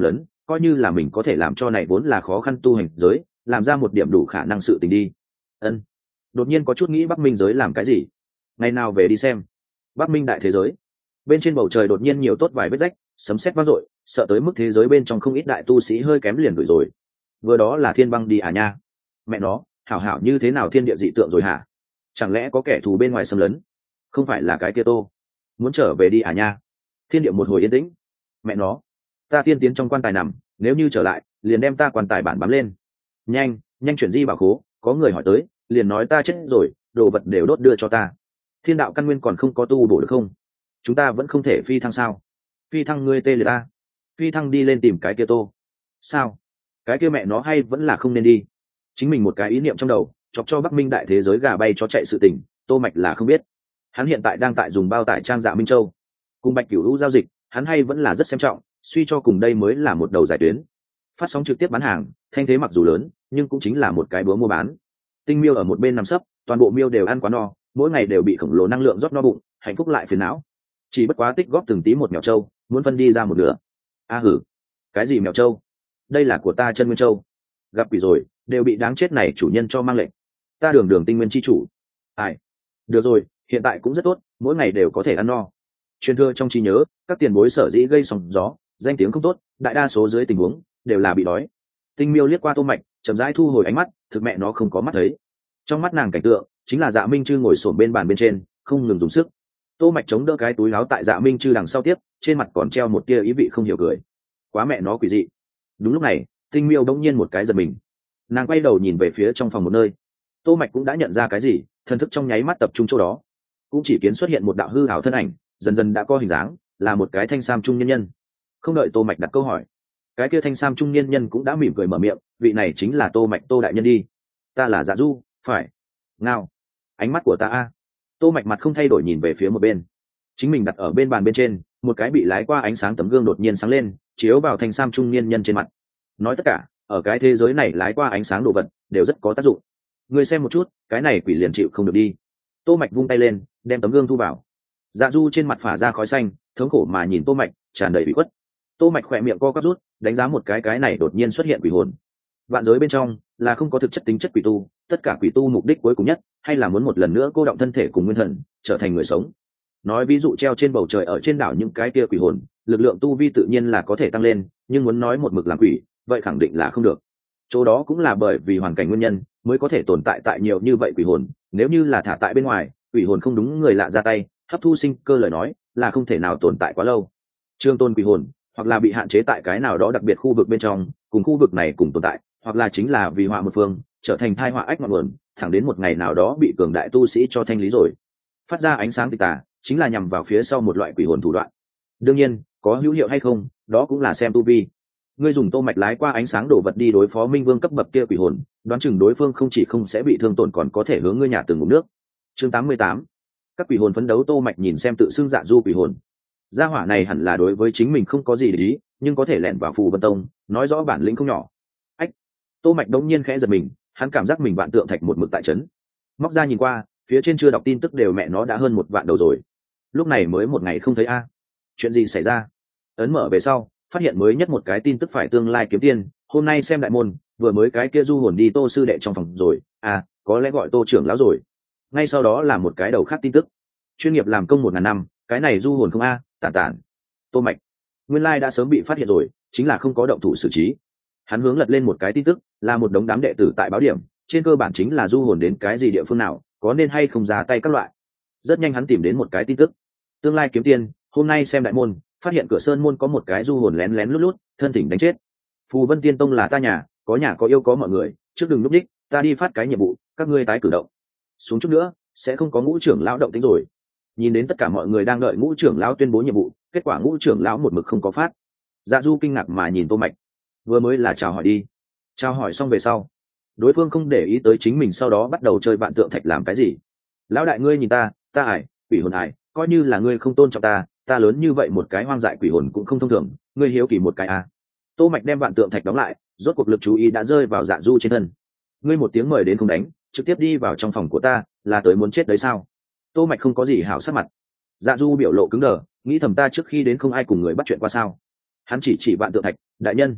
coi như là mình có thể làm cho này vốn là khó khăn tu hành giới làm ra một điểm đủ khả năng sự tình đi. Ân, đột nhiên có chút nghĩ Bắc Minh giới làm cái gì, ngày nào về đi xem. Bắc Minh đại thế giới bên trên bầu trời đột nhiên nhiều tốt vài vết rách, sấm sét vang dội, sợ tới mức thế giới bên trong không ít đại tu sĩ hơi kém liền đuổi rồi. Vừa đó là thiên băng đi à nha, mẹ nó hảo hảo như thế nào thiên địa dị tượng rồi hả? Chẳng lẽ có kẻ thù bên ngoài xâm lấn? Không phải là cái kia Tô muốn trở về đi à nha? Thiên địa một hồi yên tĩnh. Mẹ nó, ta tiên tiến trong quan tài nằm, nếu như trở lại liền đem ta quan tài bản bám lên. Nhanh nhanh chuyển di bảo khố, có người hỏi tới liền nói ta chết rồi, đồ vật đều đốt đưa cho ta. Thiên đạo căn nguyên còn không có tu bổ được không? Chúng ta vẫn không thể phi thăng sao? Phi thăng ngươi tê liệt ta, phi thăng đi lên tìm cái kia Tô. Sao cái kia mẹ nó hay vẫn là không nên đi? Chính mình một cái ý niệm trong đầu chọc cho Bắc Minh đại thế giới gà bay cho chạy sự tình, Tô Mạch là không biết. Hắn hiện tại đang tại dùng bao tải trang Dạ Minh Châu cùng Bạch Cửu Lũ giao dịch, hắn hay vẫn là rất xem trọng, suy cho cùng đây mới là một đầu giải tuyến. Phát sóng trực tiếp bán hàng, thanh thế mặc dù lớn, nhưng cũng chính là một cái búa mua bán. Tinh miêu ở một bên nằm sấp, toàn bộ miêu đều ăn quá no, mỗi ngày đều bị khổng lồ năng lượng rót no bụng, hạnh phúc lại phiền não. Chỉ bất quá tích góp từng tí một mèo châu, muốn phân đi ra một nửa. A hử, cái gì mèo châu? Đây là của ta chân nguyên châu. Gặp quỷ rồi, đều bị đáng chết này chủ nhân cho mang lệnh. Ta đường đường tinh nguyên chi chủ. Ai? Được rồi, hiện tại cũng rất tốt, mỗi ngày đều có thể ăn no. Truyền thừa trong trí nhớ, các tiền bối sở dĩ gây sóng gió, danh tiếng không tốt, đại đa số dưới tình huống đều là bị đói. Tinh miêu liếc qua Tô Mạch, chậm rãi thu hồi ánh mắt, thực mẹ nó không có mắt thấy. Trong mắt nàng cảnh tượng chính là Dạ Minh Trư ngồi xổm bên bàn bên trên, không ngừng dùng sức. Tô Mạch chống đỡ cái túi áo tại Dạ Minh Trư đằng sau tiếp, trên mặt còn treo một tia ý vị không hiểu cười. Quá mẹ nó quỷ dị. Đúng lúc này, Tinh miêu đống nhiên một cái giật mình. Nàng quay đầu nhìn về phía trong phòng một nơi. Tô Mạch cũng đã nhận ra cái gì, thần thức trong nháy mắt tập trung chỗ đó, cũng chỉ kiến xuất hiện một đạo hư ảo thân ảnh, dần dần đã có hình dáng, là một cái thanh sam trung nhân nhân. Không đợi Tô Mạch đặt câu hỏi, cái kia thanh sam trung niên nhân cũng đã mỉm cười mở miệng, vị này chính là Tô Mạch, Tô đại nhân đi. Ta là Dạ Du, phải. Ngao, ánh mắt của ta a. Tô Mạch mặt không thay đổi nhìn về phía một bên, chính mình đặt ở bên bàn bên trên, một cái bị lái qua ánh sáng tấm gương đột nhiên sáng lên, chiếu vào thanh sam trung niên nhân trên mặt. Nói tất cả, ở cái thế giới này lái qua ánh sáng đồ vật đều rất có tác dụng. Ngươi xem một chút, cái này quỷ liền chịu không được đi. Tô Mạch vung tay lên, đem tấm gương thu vào. Dạ Du trên mặt phả ra khói xanh, thống khổ mà nhìn Tô Mạch, tràn đầy ủy khuất. Tô Mạch khỏe miệng co quắp rút, đánh giá một cái cái này đột nhiên xuất hiện quỷ hồn. Vạn giới bên trong là không có thực chất tính chất quỷ tu, tất cả quỷ tu mục đích cuối cùng nhất hay là muốn một lần nữa cô động thân thể cùng nguyên thần, trở thành người sống. Nói ví dụ treo trên bầu trời ở trên đảo những cái kia quỷ hồn, lực lượng tu vi tự nhiên là có thể tăng lên, nhưng muốn nói một mực làm quỷ, vậy khẳng định là không được. Chỗ đó cũng là bởi vì hoàn cảnh nguyên nhân mới có thể tồn tại tại nhiều như vậy quỷ hồn, nếu như là thả tại bên ngoài, quỷ hồn không đúng người lạ ra tay, hấp thu sinh cơ lời nói, là không thể nào tồn tại quá lâu. Trương tôn quỷ hồn, hoặc là bị hạn chế tại cái nào đó đặc biệt khu vực bên trong, cùng khu vực này cùng tồn tại, hoặc là chính là vì họa một phương, trở thành thai họa ách ngọn nguồn, thẳng đến một ngày nào đó bị cường đại tu sĩ cho thanh lý rồi. Phát ra ánh sáng tịch tà, chính là nhằm vào phía sau một loại quỷ hồn thủ đoạn. Đương nhiên, có hữu hiệu hay không, đó cũng là xem tu vi. Ngươi dùng Tô Mạch lái qua ánh sáng đổ vật đi đối phó Minh Vương cấp bậc kia quỷ hồn, đoán chừng đối phương không chỉ không sẽ bị thương tổn còn có thể hướng ngươi nhà từng ngụm nước. Chương tám mươi tám. Các quỷ hồn phấn đấu. Tô Mạch nhìn xem tự xưng Dạ Du quỷ hồn. Gia hỏa này hẳn là đối với chính mình không có gì để ý, nhưng có thể lẻn vào Phù Vân Tông, nói rõ bản lĩnh không nhỏ. Ách. Tô Mạch đống nhiên khẽ giật mình, hắn cảm giác mình vạn tượng thạch một mực tại chấn. Móc ra nhìn qua, phía trên chưa đọc tin tức đều mẹ nó đã hơn một vạn đầu rồi. Lúc này mới một ngày không thấy a. Chuyện gì xảy ra? Ấn mở về sau, phát hiện mới nhất một cái tin tức phải tương lai kiếm tiền, hôm nay xem đại môn, vừa mới cái kia du hồn đi Tô sư đệ trong phòng rồi, à, có lẽ gọi Tô trưởng lão rồi. Ngay sau đó là một cái đầu khác tin tức. Chuyên nghiệp làm công một ngàn năm, cái này du hồn không a, tản tản. Tô Mạch, nguyên lai đã sớm bị phát hiện rồi, chính là không có động thủ xử trí. Hắn hướng lật lên một cái tin tức, là một đống đám đệ tử tại báo điểm, trên cơ bản chính là du hồn đến cái gì địa phương nào, có nên hay không ra tay các loại. Rất nhanh hắn tìm đến một cái tin tức. Tương lai kiếm tiền, hôm nay xem đại môn, phát hiện cửa sơn môn có một cái du hồn lén lén lút lút, thân thỉnh đánh chết. Phù Vân Tiên Tông là ta nhà, có nhà có yêu có mọi người, trước đừng núp đích, ta đi phát cái nhiệm vụ, các ngươi tái cử động. Xuống chút nữa, sẽ không có ngũ trưởng lão động tĩnh rồi. Nhìn đến tất cả mọi người đang đợi ngũ trưởng lão tuyên bố nhiệm vụ, kết quả ngũ trưởng lão một mực không có phát. Dạ Du kinh ngạc mà nhìn Tô Mạch, vừa mới là chào hỏi đi, chào hỏi xong về sau, đối phương không để ý tới chính mình, sau đó bắt đầu chơi vạn tượng thạch làm cái gì. Lão đại ngươi nhìn ta, ta ải, quỷ hồn ải, coi như là ngươi không tôn trọng ta, ta lớn như vậy một cái hoang dại quỷ hồn cũng không thông thường, ngươi hiếu kỳ một cái à. Tô Mạch đem vạn tượng thạch đóng lại, rốt cuộc lực chú ý đã rơi vào Dạ Du trên thân. Ngươi một tiếng mời đến không đánh, trực tiếp đi vào trong phòng của ta, là tới muốn chết đấy sao? Tô Mạch không có gì hảo sắc mặt. Dạ Du biểu lộ cứng đờ, nghĩ thầm ta trước khi đến không ai cùng người bắt chuyện qua sao? Hắn chỉ chỉ vạn tượng thạch, đại nhân,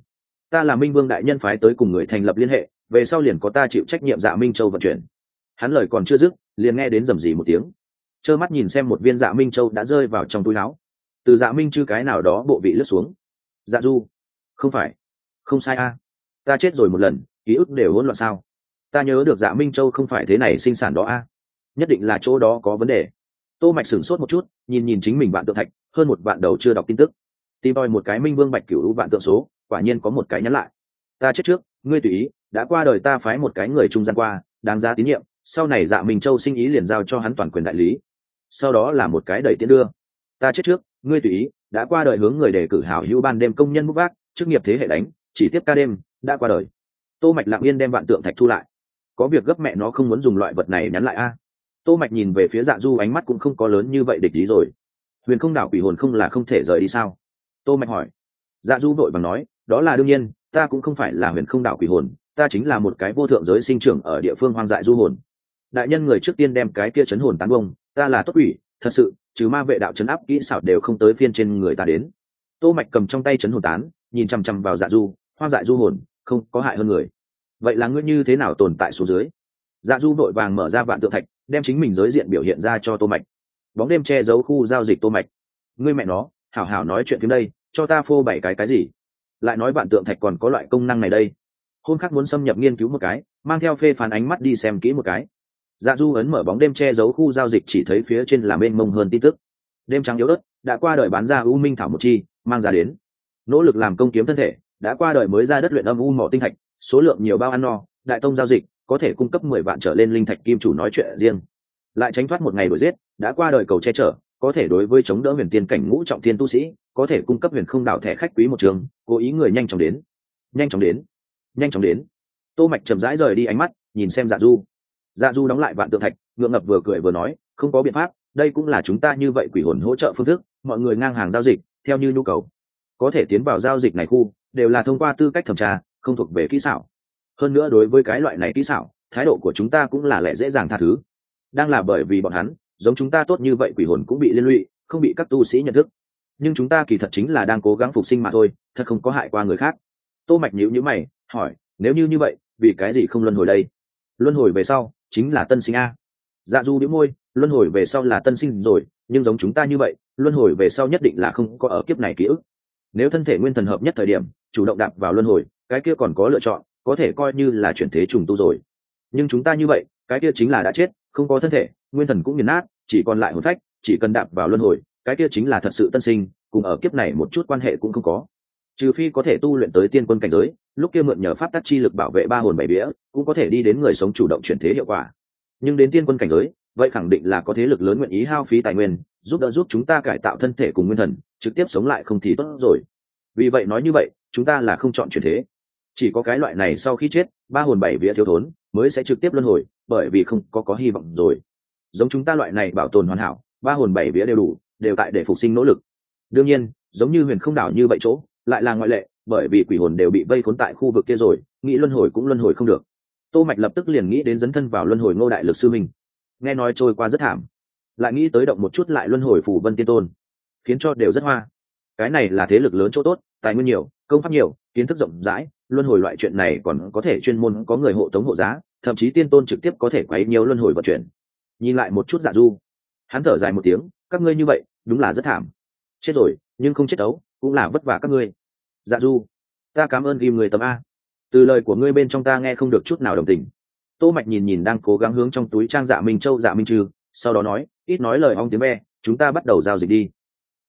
ta là minh vương đại nhân phái tới cùng người thành lập liên hệ, về sau liền có ta chịu trách nhiệm dạ minh châu vận chuyển. Hắn lời còn chưa dứt, liền nghe đến rầm rì một tiếng, trơ mắt nhìn xem một viên dạ minh châu đã rơi vào trong túi áo, từ dạ minh chư cái nào đó bộ vị lướt xuống. Dạ du, không phải, không sai a, ta chết rồi một lần, ký ức đều hỗn loạn sao? Ta nhớ được dạ minh châu không phải thế này sinh sản đó a, nhất định là chỗ đó có vấn đề. Tô Mạch sửng sốt một chút, nhìn nhìn chính mình vạn tượng thạch, hơn một vạn đầu chưa đọc tin tức, tìm tòi một cái minh vương bạch cửu vạn tượng số, quả nhiên có một cái nhắn lại. Ta chết trước, ngươi tùy ý, đã qua đời ta phái một cái người trung gian qua, đáng giá tín nhiệm, sau này dạ minh châu sinh ý liền giao cho hắn toàn quyền đại lý. Sau đó là một cái đẩy tiễn đưa. Ta chết trước, ngươi tùy ý, đã qua đời hướng người đề cử hảo hữu ban đêm công nhân bút vác, chức nghiệp thế hệ đánh, chỉ tiếp ca đêm, đã qua đời. Tô Mạch lặng yên đem vạn tượng thạch thu lại. Có việc gấp mẹ nó không muốn dùng loại vật này nhắn lại a. Tô Mạch nhìn về phía Dạ Du, ánh mắt cũng không có lớn như vậy địch ý rồi. Huyền Không đảo quỷ hồn không là không thể rời đi sao? Tô Mạch hỏi. Dạ Du vội vàng nói, đó là đương nhiên, ta cũng không phải là Huyền Không đảo quỷ hồn, ta chính là một cái vô thượng giới sinh trưởng ở địa phương hoang dại du hồn. Đại nhân người trước tiên đem cái kia chấn hồn tán bông, ta là tốt quỷ, thật sự, trừ ma vệ đạo chấn áp kỹ xảo đều không tới phiên trên người ta đến. Tô Mạch cầm trong tay chấn hồn tán, nhìn chăm chăm vào Dạ Du, hoang dại du hồn, không có hại hơn người. Vậy là ngươi như thế nào tồn tại xuống dưới? Dạ Du vội vàng mở ra vạn tượng thạch, đem chính mình giới diện biểu hiện ra cho Tô Mạch. Bóng đêm che giấu khu giao dịch Tô Mạch. Ngươi mẹ nó, hảo hảo nói chuyện phím đây, cho ta phô bảy cái cái gì? Lại nói vạn tượng thạch còn có loại công năng này đây. Hôm khác muốn xâm nhập nghiên cứu một cái, mang theo phê phán ánh mắt đi xem kỹ một cái. Dạ Du ấn mở bóng đêm che giấu khu giao dịch, chỉ thấy phía trên là mênh mông hơn tin tức. Đêm trắng yếu ớt, đã qua đời bán ra u minh thảo một chi, mang ra đến. Nỗ lực làm công kiếm thân thể, đã qua đời mới ra đất luyện âm u mỏ tinh thạch, số lượng nhiều bao ăn no, đại tông giao dịch, có thể cung cấp mười vạn trở lên linh thạch kim chủ nói chuyện riêng. Lại tránh thoát một ngày đuổi giết, đã qua đời cầu che chở, có thể đối với chống đỡ huyền tiên cảnh ngũ trọng thiên tu sĩ, có thể cung cấp huyền không đảo thẻ khách quý một trường, cố ý người nhanh chóng đến. Nhanh chóng đến. Nhanh chóng đến. Tô Mạch chậm rãi rời đi ánh mắt, nhìn xem Dạ Du. Dạ Du đóng lại vạn tượng thạch, ngượng ngập vừa cười vừa nói, không có biện pháp, đây cũng là chúng ta như vậy quỷ hồn hỗ trợ phương thức, mọi người ngang hàng giao dịch, theo như nhu cầu. Có thể tiến vào giao dịch này khu, đều là thông qua tư cách thẩm tra, không thuộc về kỹ xảo. Hơn nữa đối với cái loại này kỹ xảo, thái độ của chúng ta cũng là lẽ dễ dàng tha thứ. Đang là bởi vì bọn hắn, giống chúng ta tốt như vậy quỷ hồn cũng bị liên lụy, không bị các tu sĩ nhận thức. Nhưng chúng ta kỳ thật chính là đang cố gắng phục sinh mà thôi, thật không có hại qua người khác. Tô Mạch nhíu nhíu mày, hỏi, nếu như như vậy, vì cái gì không luân hồi đây? Luân hồi về sau, chính là tân sinh a. Dạ Du bĩu môi, luân hồi về sau là tân sinh rồi, nhưng giống chúng ta như vậy, luân hồi về sau nhất định là không có ở kiếp này ký ức. Nếu thân thể nguyên thần hợp nhất thời điểm, chủ động đạp vào luân hồi, cái kia còn có lựa chọn, có thể coi như là chuyển thế trùng tu rồi. Nhưng chúng ta như vậy, cái kia chính là đã chết, không có thân thể, nguyên thần cũng nghiền nát, chỉ còn lại hồn phách, chỉ cần đạp vào luân hồi, cái kia chính là thật sự tân sinh, cùng ở kiếp này một chút quan hệ cũng không có. Trừ phi có thể tu luyện tới tiên quân cảnh giới, lúc kia mượn nhờ pháp tắc chi lực bảo vệ ba hồn bảy vía, cũng có thể đi đến người sống chủ động chuyển thế hiệu quả. Nhưng đến tiên quân cảnh giới, vậy khẳng định là có thế lực lớn nguyện ý hao phí tài nguyên, giúp đỡ giúp chúng ta cải tạo thân thể cùng nguyên thần, trực tiếp sống lại không thì tốt rồi. Vì vậy nói như vậy, chúng ta là không chọn chuyển thế. Chỉ có cái loại này sau khi chết, ba hồn bảy vía thiếu thốn, mới sẽ trực tiếp luân hồi, bởi vì không có có hy vọng rồi. Giống chúng ta loại này bảo tồn hoàn hảo, ba hồn bảy vía đều đủ, đều tại để phục sinh nỗ lực. Đương nhiên, giống như Huyền Không đảo như vậy chỗ, lại là ngoại lệ, bởi vì quỷ hồn đều bị vây khốn tại khu vực kia rồi, nghĩ luân hồi cũng luân hồi không được. Tô Mạch lập tức liền nghĩ đến dấn thân vào luân hồi Ngô đại lực sư mình, nghe nói trôi qua rất thảm, lại nghĩ tới động một chút lại luân hồi Phù Vân Tiên Tôn, khiến cho đều rất hoa. Cái này là thế lực lớn chỗ tốt, tài nguyên nhiều, công pháp nhiều, kiến thức rộng rãi, luân hồi loại chuyện này còn có thể chuyên môn có người hộ tống hộ giá, thậm chí tiên tôn trực tiếp có thể quấy nhiều luân hồi vận chuyển. Nhìn lại một chút Dạ Du, hắn thở dài một tiếng, các ngươi như vậy, đúng là rất thảm. Chết rồi, nhưng không chết đấu, cũng là vất vả các ngươi. Dạ Du, ta cảm ơn ghim người tầm a. Từ lời của ngươi bên trong ta nghe không được chút nào đồng tình. Tô Mạch nhìn nhìn đang cố gắng hướng trong túi trang Dạ Minh Châu Dạ Minh Trừ, sau đó nói, ít nói lời ong tiếng be, chúng ta bắt đầu giao dịch đi.